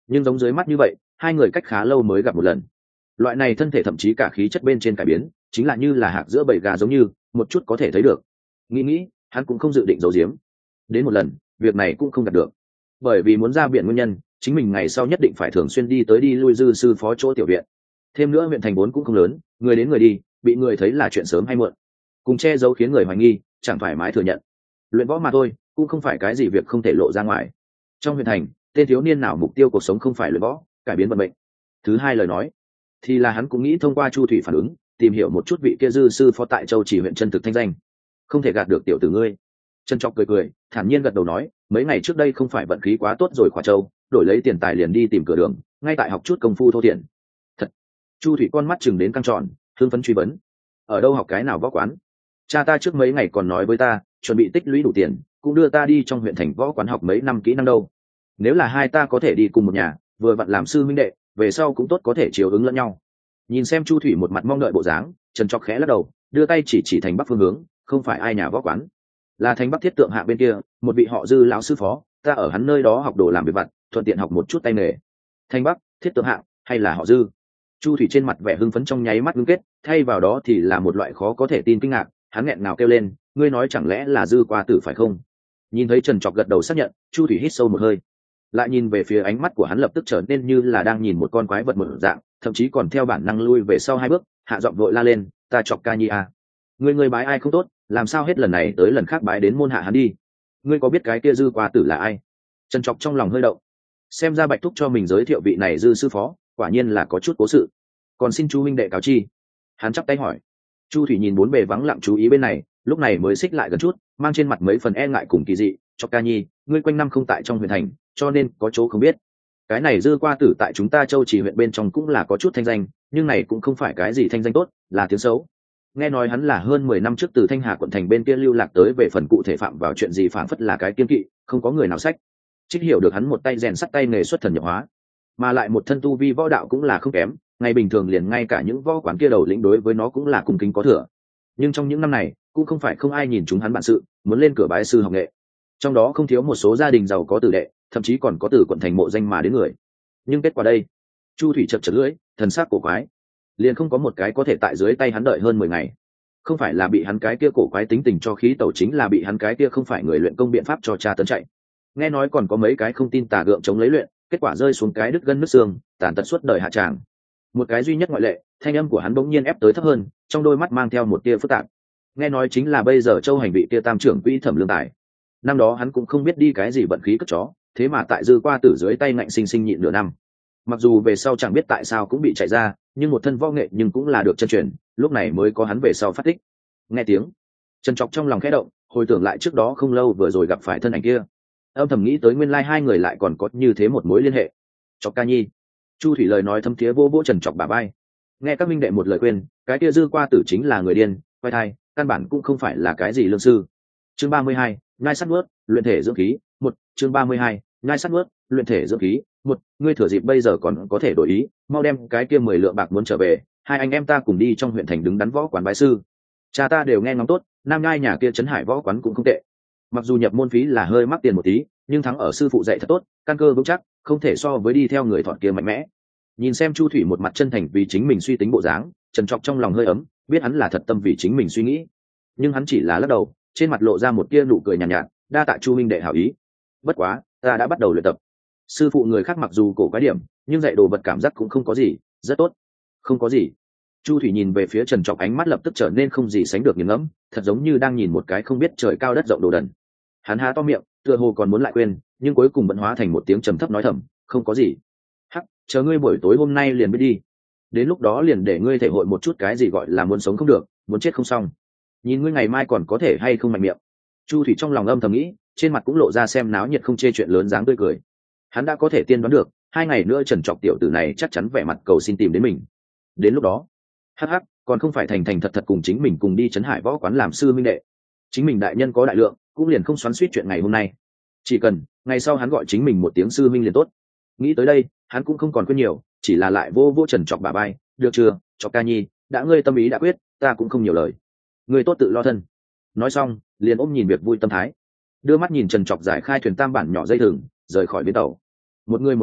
nhưng giống dưới mắt như vậy hai người cách khá lâu mới gặp một lần. Loại này thân thể thậm chí cả khí chất bên trên cải biến chính là như là hạc giữa bầy gà, giống như một chút có thể thấy được. Nghĩ nghĩ hắn cũng không dự định giấu giếm, đến một lần việc này cũng không đạt được, bởi vì muốn ra viện nguyên nhân chính mình ngày sau nhất định phải thường xuyên đi tới đi lui dư sư phó chỗ tiểu viện. Thêm nữa huyện thành vốn cũng không lớn, người đến người đi, bị người thấy là chuyện sớm hay muộn, cùng che giấu khiến người hoài nghi, chẳng thoải mái thừa nhận. Luyện võ mà thôi, cũng không phải cái gì việc không thể lộ ra ngoài. Trong huyện thành, tên thiếu niên nào mục tiêu cuộc sống không phải luyện võ, cải biến vận mệnh. Thứ hai lời nói thì là hắn cũng nghĩ thông qua Chu Thủy phản ứng, tìm hiểu một chút vị kia dư sư phó tại Châu Chỉ huyện chân thực thanh danh. Không thể gạt được tiểu tử ngươi. Trần Trọc cười cười, thản nhiên gật đầu nói, mấy ngày trước đây không phải vận khí quá tốt rồi Khỏa Châu, đổi lấy tiền tài liền đi tìm cửa đường, ngay tại học chút công phu thô thiển. Thật? Chu Thủy con mắt chừng đến căng tròn, hưng phấn truy vấn. Ở đâu học cái nào võ quán? Cha ta trước mấy ngày còn nói với ta, chuẩn bị tích lũy đủ tiền, cũng đưa ta đi trong huyện thành võ quán học mấy năm kỹ năng đâu. Nếu là hai ta có thể đi cùng một nhà, vừa vặn làm sư minh đệ, về sau cũng tốt có thể chiều ứng lẫn nhau. Nhìn xem Chu Thủy một mặt mong đợi bộ dáng, Trần Trọc khẽ lắc đầu, đưa tay chỉ chỉ thành bắc phương hướng, không phải ai nhà võ quán, là thành bắc thiết tượng hạ bên kia, một vị họ Dư lão sư phó, ta ở hắn nơi đó học đồ làm việc vặt, thuận tiện học một chút tay nghề. Thành bắc thiết tượng hạ hay là họ Dư? Chu Thủy trên mặt vẻ hưng phấn trong nháy mắt ngưng kết, thay vào đó thì là một loại khó có thể tin kinh ngạc, hắn nghẹn ngào kêu lên, ngươi nói chẳng lẽ là Dư qua tử phải không? Nhìn thấy Trần Trọc gật đầu xác nhận, Chu Thủy hít sâu một hơi, lại nhìn về phía ánh mắt của hắn lập tức trở nên như là đang nhìn một con quái vật mở dạng, thậm chí còn theo bản năng lui về sau hai bước, hạ giọng vội la lên, ta Trọc ca nhi à, ngươi ngươi bái ai không tốt, làm sao hết lần này tới lần khác bái đến môn hạ hắn đi? Ngươi có biết cái kia Dư qua tử là ai? Trần Trọc trong lòng hơi động, xem ra Bạch Thúc cho mình giới thiệu vị này Dư sư phó, quả nhiên là có chút cố sự. Còn xin chú huynh đệ cáo chi. Hắn chắp tay hỏi. Chu Thủy nhìn bốn bề vắng lặng chú ý bên này, lúc này mới xích lại gần chút, mang trên mặt mấy phần e ngại cùng kỳ dị, Trọc ca nhi, ngươi quanh năm không tại trong huyện thành, cho nên có chỗ không biết. Cái này Dư qua tử tại chúng ta Châu Chỉ huyện bên trong cũng là có chút thanh danh, nhưng này cũng không phải cái gì thanh danh tốt, là tiếng xấu. Nghe nói hắn là hơn mười năm trước từ Thanh Hà quận thành bên kia lưu lạc tới, về phần cụ thể phạm vào chuyện gì phảng phất là cái kiêng kỵ, không có người nào sách. Trích hiểu được hắn một tay rèn sắt tay nghề xuất thần nhập hóa, mà lại một thân tu vi võ đạo cũng là không kém, ngày bình thường liền ngay cả những võ quán kia đầu lĩnh đối với nó cũng là cung kính có thừa. Nhưng trong những năm này cũng không phải không ai nhìn chúng hắn bản sự, muốn lên cửa bái sư học nghệ, trong đó không thiếu một số gia đình giàu có tử đệ, thậm chí còn có từ quận thành mộ danh mà đến người. Nhưng kết quả đây, Chu Thủy chật chật lưỡi, thần sắc cổ quái, liền không có một cái có thể tại dưới tay hắn đợi hơn mười ngày. Không phải là bị hắn cái kia cổ quái tính tình cho khí tẩu, chính là bị hắn cái kia không phải người luyện công biện pháp cho tra tấn chạy. Nghe nói còn có mấy cái không tin tà gượng chống lấy luyện, kết quả rơi xuống cái đứt gân nứt xương, tàn tật suốt đời hạ tràng. Một cái duy nhất ngoại lệ, thanh âm của hắn bỗng nhiên ép tới thấp hơn, trong đôi mắt mang theo một tia phức tạp. Nghe nói chính là bây giờ Châu hành vị kia tam trưởng quỹ Thẩm Lương Tài. Năm đó hắn cũng không biết đi cái gì vận khí cất chó, thế mà tại Dư qua tử dưới tay ngạnh sinh sinh nhịn nửa năm. Mặc dù về sau chẳng biết tại sao cũng bị chạy ra, nhưng một thân võ nghệ nhưng cũng là được chân truyền, lúc này mới có hắn về sau phát tích. Nghe tiếng, Trần Trọc trong lòng khẽ động, hồi tưởng lại trước đó không lâu vừa rồi gặp phải thân ảnh kia, âm thầm nghĩ tới nguyên lai hai người lại còn có như thế một mối liên hệ. Trọc ca nhi. Chu Thủy lời nói thâm thiế vô vỗ Trần Trọc bả vai. Nghe các minh đệ một lời khuyên, cái kia Dư qua tử chính là người điên, quay thai, căn bản cũng không phải là cái gì lương sư. Chương ba mươi hai, nhai sắt nuốt, luyện thể dưỡng khí, một. Chương ba mươi hai, nhai sắt nuốt, luyện thể dưỡng khí, một. Ngươi thừa dịp bây giờ còn có thể đổi ý, mau đem cái kia mười lượng bạc muốn trở về, hai anh em ta cùng đi trong huyện thành đứng đắn võ quán bái sư. Cha ta đều nghe ngóng tốt, Nam Nhai nhà kia Trấn Hải võ quán cũng không tệ. Mặc dù nhập môn phí là hơi mắc tiền một tí, nhưng thắng ở sư phụ dạy thật tốt, căn cơ vững chắc, không thể so với đi theo người thọn kia mạnh mẽ. Nhìn xem Chu Thủy một mặt chân thành vì chính mình suy tính bộ dáng, Trần Trọc trong lòng hơi ấm, biết hắn là thật tâm vì chính mình suy nghĩ. Nhưng hắn chỉ là lắc đầu, trên mặt lộ ra một tia nụ cười nhàn nhạt, nhạt, đa tạ Chu minh đệ hảo ý. Bất quá, ta đã bắt đầu luyện tập. Sư phụ người khác mặc dù cổ quái điểm, nhưng dạy đồ vật cảm giác cũng không có gì, rất tốt. Không có gì. Chu Thủy nhìn về phía Trần Trọc, ánh mắt lập tức trở nên không gì sánh được nghiền ngẫm, thật giống như đang nhìn một cái không biết trời cao đất rộng đồ đần. Hắn há to miệng, tựa hồ còn muốn lại quên, nhưng cuối cùng vẫn hóa thành một tiếng trầm thấp nói thầm, không có gì. Hắc, chờ ngươi buổi tối hôm nay liền biết đi. Đến lúc đó liền để ngươi thể hội một chút cái gì gọi là muốn sống không được, muốn chết không xong. Nhìn ngươi ngày mai còn có thể hay không mạnh miệng. Chu Thủy trong lòng âm thầm nghĩ, trên mặt cũng lộ ra xem náo nhiệt không chê chuyện lớn dáng tươi cười. Hắn đã có thể tiên đoán được, hai ngày nữa Trần Trọc tiểu tử này chắc chắn vẻ mặt cầu xin tìm đến mình. Đến lúc đó, hắc hắc, còn không phải thành thành thật thật cùng chính mình cùng đi Trấn Hải võ quán làm sư minh đệ. Chính mình đại nhân có đại lượng, cũng liền không xoắn xuýt chuyện ngày hôm nay. Chỉ cần ngày sau hắn gọi chính mình một tiếng sư minh liền tốt. Nghĩ tới đây, hắn cũng không còn quên nhiều, chỉ là lại vô vô Trần Trọc bả vai, được chưa, Trọc ca nhi, đã ngươi tâm ý đã quyết, ta cũng không nhiều lời. Ngươi tốt tự lo thân. Nói xong, liền ôm nhìn việc vui tâm thái, đưa mắt nhìn Trần Trọc giải khai thuyền tam bản nhỏ dây thừng, rời khỏi bến tàu. Một người một chó,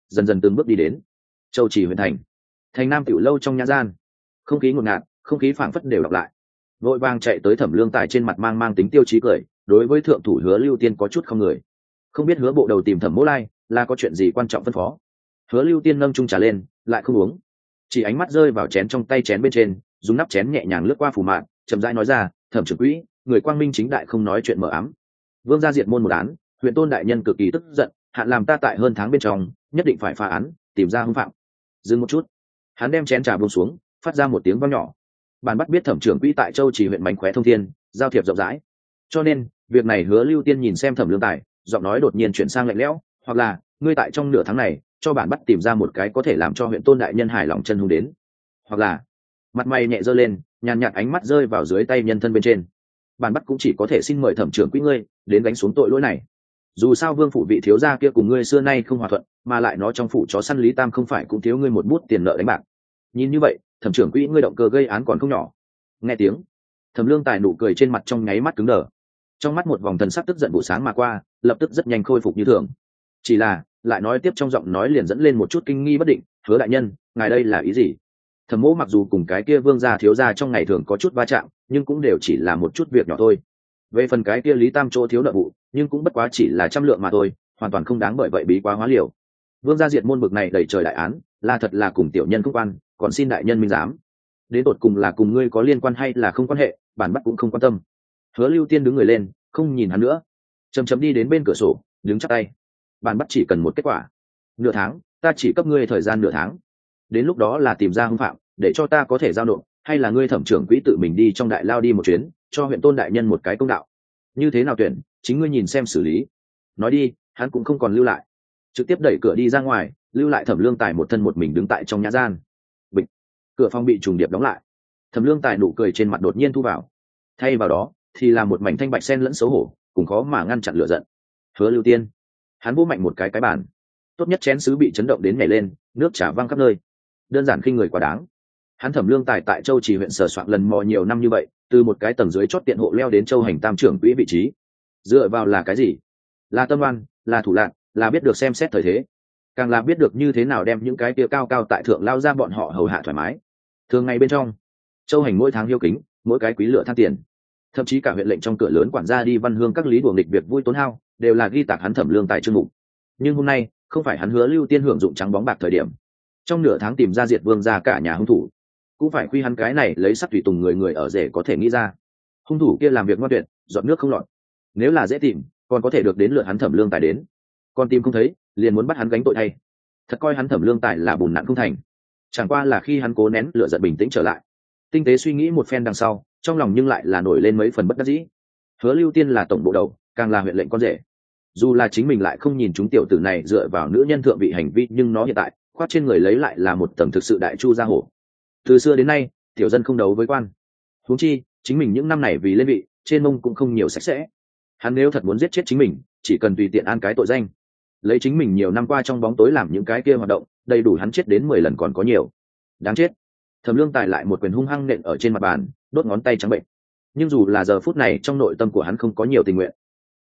dần dần từng bước đi đến châu Trì huyện thành. Thành Nam tiểu lâu trong nhã gian, không khí ngột ngạt, không khí phảng phất đều đọc lại. Vội vàng chạy tới Thẩm Lương Tài trên mặt mang mang tính tiêu chí cười, đối với thượng thủ Hứa Lưu Tiên có chút không người. Không biết Hứa bộ đầu tìm Thẩm Mỗ Lai là có chuyện gì quan trọng phân phó. Hứa Lưu Tiên nâng chung trà lên, lại không uống, chỉ ánh mắt rơi vào chén trong tay chén bên trên, dùng nắp chén nhẹ nhàng lướt qua phủ mạn, chậm rãi nói ra, Thẩm trưởng quỹ, người quang minh chính đại không nói chuyện mờ ám. Vương gia diệt môn một án, huyện tôn đại nhân cực kỳ tức giận, hạn làm ta tại hơn tháng bên trong nhất định phải phá án, tìm ra hung phạm. Dừng một chút, hắn đem chén trà buông xuống, phát ra một tiếng vang nhỏ. Bản bắt biết Thẩm trưởng quỹ tại Châu Trì huyện mánh khóe thông thiên, giao thiệp rộng rãi, cho nên việc này Hứa Lưu Tiên nhìn xem Thẩm Lương Tài, giọng nói đột nhiên chuyển sang lạnh lẽo, hoặc là ngươi tại trong nửa tháng này cho bản bắt tìm ra một cái có thể làm cho huyện tôn đại nhân hài lòng chân hung đến, hoặc là mặt mày nhẹ giơ lên, nhàn nhạt ánh mắt rơi vào dưới tay nhân thân bên trên. Bản bắt cũng chỉ có thể xin mời Thẩm trưởng quỹ ngươi đến gánh xuống tội lỗi này. Dù sao Vương phủ vị thiếu gia kia cùng ngươi xưa nay không hòa thuận, mà lại nó trong phủ chó săn Lý Tam không phải cũng thiếu ngươi một bút tiền nợ đánh bạc. Nhìn như vậy, Thẩm trưởng quỹ ngươi động cơ gây án còn không nhỏ. Nghe tiếng, Thẩm Lương Tài nụ cười trên mặt trong nháy mắt cứng đờ, trong mắt một vòng thần sắc tức giận vụ sáng mà qua, lập tức rất nhanh khôi phục như thường. Chỉ là lại nói tiếp trong giọng nói liền dẫn lên một chút kinh nghi bất định, Hứa đại nhân, ngài đây là ý gì? Thẩm Mỗ mặc dù cùng cái kia Vương gia thiếu gia trong ngày thường có chút va chạm, nhưng cũng đều chỉ là một chút việc nhỏ thôi. Về phần cái kia Lý Tam chỗ thiếu nợ vụ, nhưng cũng bất quá chỉ là trăm lượng mà thôi, hoàn toàn không đáng bởi vậy bí quá hóa liều. Vương gia diệt môn bực này đầy trời đại án, là thật là cùng tiểu nhân không quan, còn xin đại nhân minh giám. Đến tột cùng là cùng ngươi có liên quan hay là không quan hệ, bản bắt cũng không quan tâm. Hứa Lưu Tiên đứng người lên, không nhìn hắn nữa, chầm chầm đi đến bên cửa sổ, đứng chắp tay. Bản bắt chỉ cần một kết quả. Nửa tháng, ta chỉ cấp ngươi thời gian nửa tháng. Đến lúc đó là tìm ra hung phạm, để cho ta có thể giao nộp, hay là ngươi Thẩm trưởng quỹ tự mình đi trong đại lao đi một chuyến, cho huyện tôn đại nhân một cái công đạo. Như thế nào tuyển, chính ngươi nhìn xem xử lý. Nói đi, hắn cũng không còn lưu lại, trực tiếp đẩy cửa đi ra ngoài, lưu lại Thẩm Lương Tài một thân một mình đứng tại trong nhã gian. Bịch, cửa phòng bị trùng điệp đóng lại. Thẩm Lương Tài nụ cười trên mặt đột nhiên thu vào, thay vào đó thì là một mảnh thanh bạch sen lẫn xấu hổ, cùng khó mà ngăn chặn lửa giận. Hứa Lưu Tiên, hắn vỗ mạnh một cái cái bàn, tốt nhất chén sứ bị chấn động đến nhảy lên, nước trà văng khắp nơi. Đơn giản khinh người quá đáng. Hắn Thẩm Lương Tài tại Châu Trì huyện sờ soạn lần mò nhiều năm như vậy, từ một cái tầng dưới chót tiện hộ leo đến Châu Hành Tam trưởng quỹ vị trí, dựa vào là cái gì? Là tâm oan, là thủ lạn, là biết được xem xét thời thế, càng là biết được như thế nào đem những cái kia cao cao tại thượng lao ra bọn họ hầu hạ thoải mái. Thường ngày bên trong, Châu Hành mỗi tháng hiếu kính, mỗi cái quý lựa than tiền, thậm chí cả huyện lệnh trong cửa lớn quản gia đi văn hương các lý đuổi nghịch việc vui tốn hao, đều là ghi tạc hắn Thẩm Lương Tài chương mục. Nhưng hôm nay không phải hắn Hứa Lưu Tiên hưởng dụng trắng bóng bạc thời điểm, trong nửa tháng tìm ra diệt Vương gia cả nhà hung thủ, cũng phải quy hắn cái này lấy sắc tùy tùng người người ở rể có thể nghĩ ra. Hung thủ kia làm việc ngoan tuyệt, dọn nước không lọt, nếu là dễ tìm còn có thể được đến lượt hắn Thẩm Lương Tài đến, còn tìm không thấy liền muốn bắt hắn gánh tội thay. Thật coi hắn Thẩm Lương Tài là bùn nặn không thành. Chẳng qua là khi hắn cố nén lửa giận bình tĩnh trở lại, tinh tế suy nghĩ một phen đằng sau, trong lòng nhưng lại là nổi lên mấy phần bất đắc dĩ. Hứa Lưu Tiên là tổng bộ đầu, càng là huyện lệnh con rể, dù là chính mình lại không nhìn chúng tiểu tử này dựa vào nữ nhân thượng vị hành vi, nhưng nó hiện tại khoác trên người lấy lại là một tầng thực sự đại chu gia hổ. Từ xưa đến nay tiểu dân không đấu với quan, huống chi chính mình những năm này vì lên vị trên mông cũng không nhiều sạch sẽ. Hắn nếu thật muốn giết chết chính mình, chỉ cần tùy tiện an cái tội danh, lấy chính mình nhiều năm qua trong bóng tối làm những cái kia hoạt động, đầy đủ hắn chết đến mười lần còn có nhiều. Đáng chết. Thẩm Lương Tài lại một quyền hung hăng nện ở trên mặt bàn, đốt ngón tay trắng bệnh. Nhưng dù là giờ phút này trong nội tâm của hắn không có nhiều tình nguyện,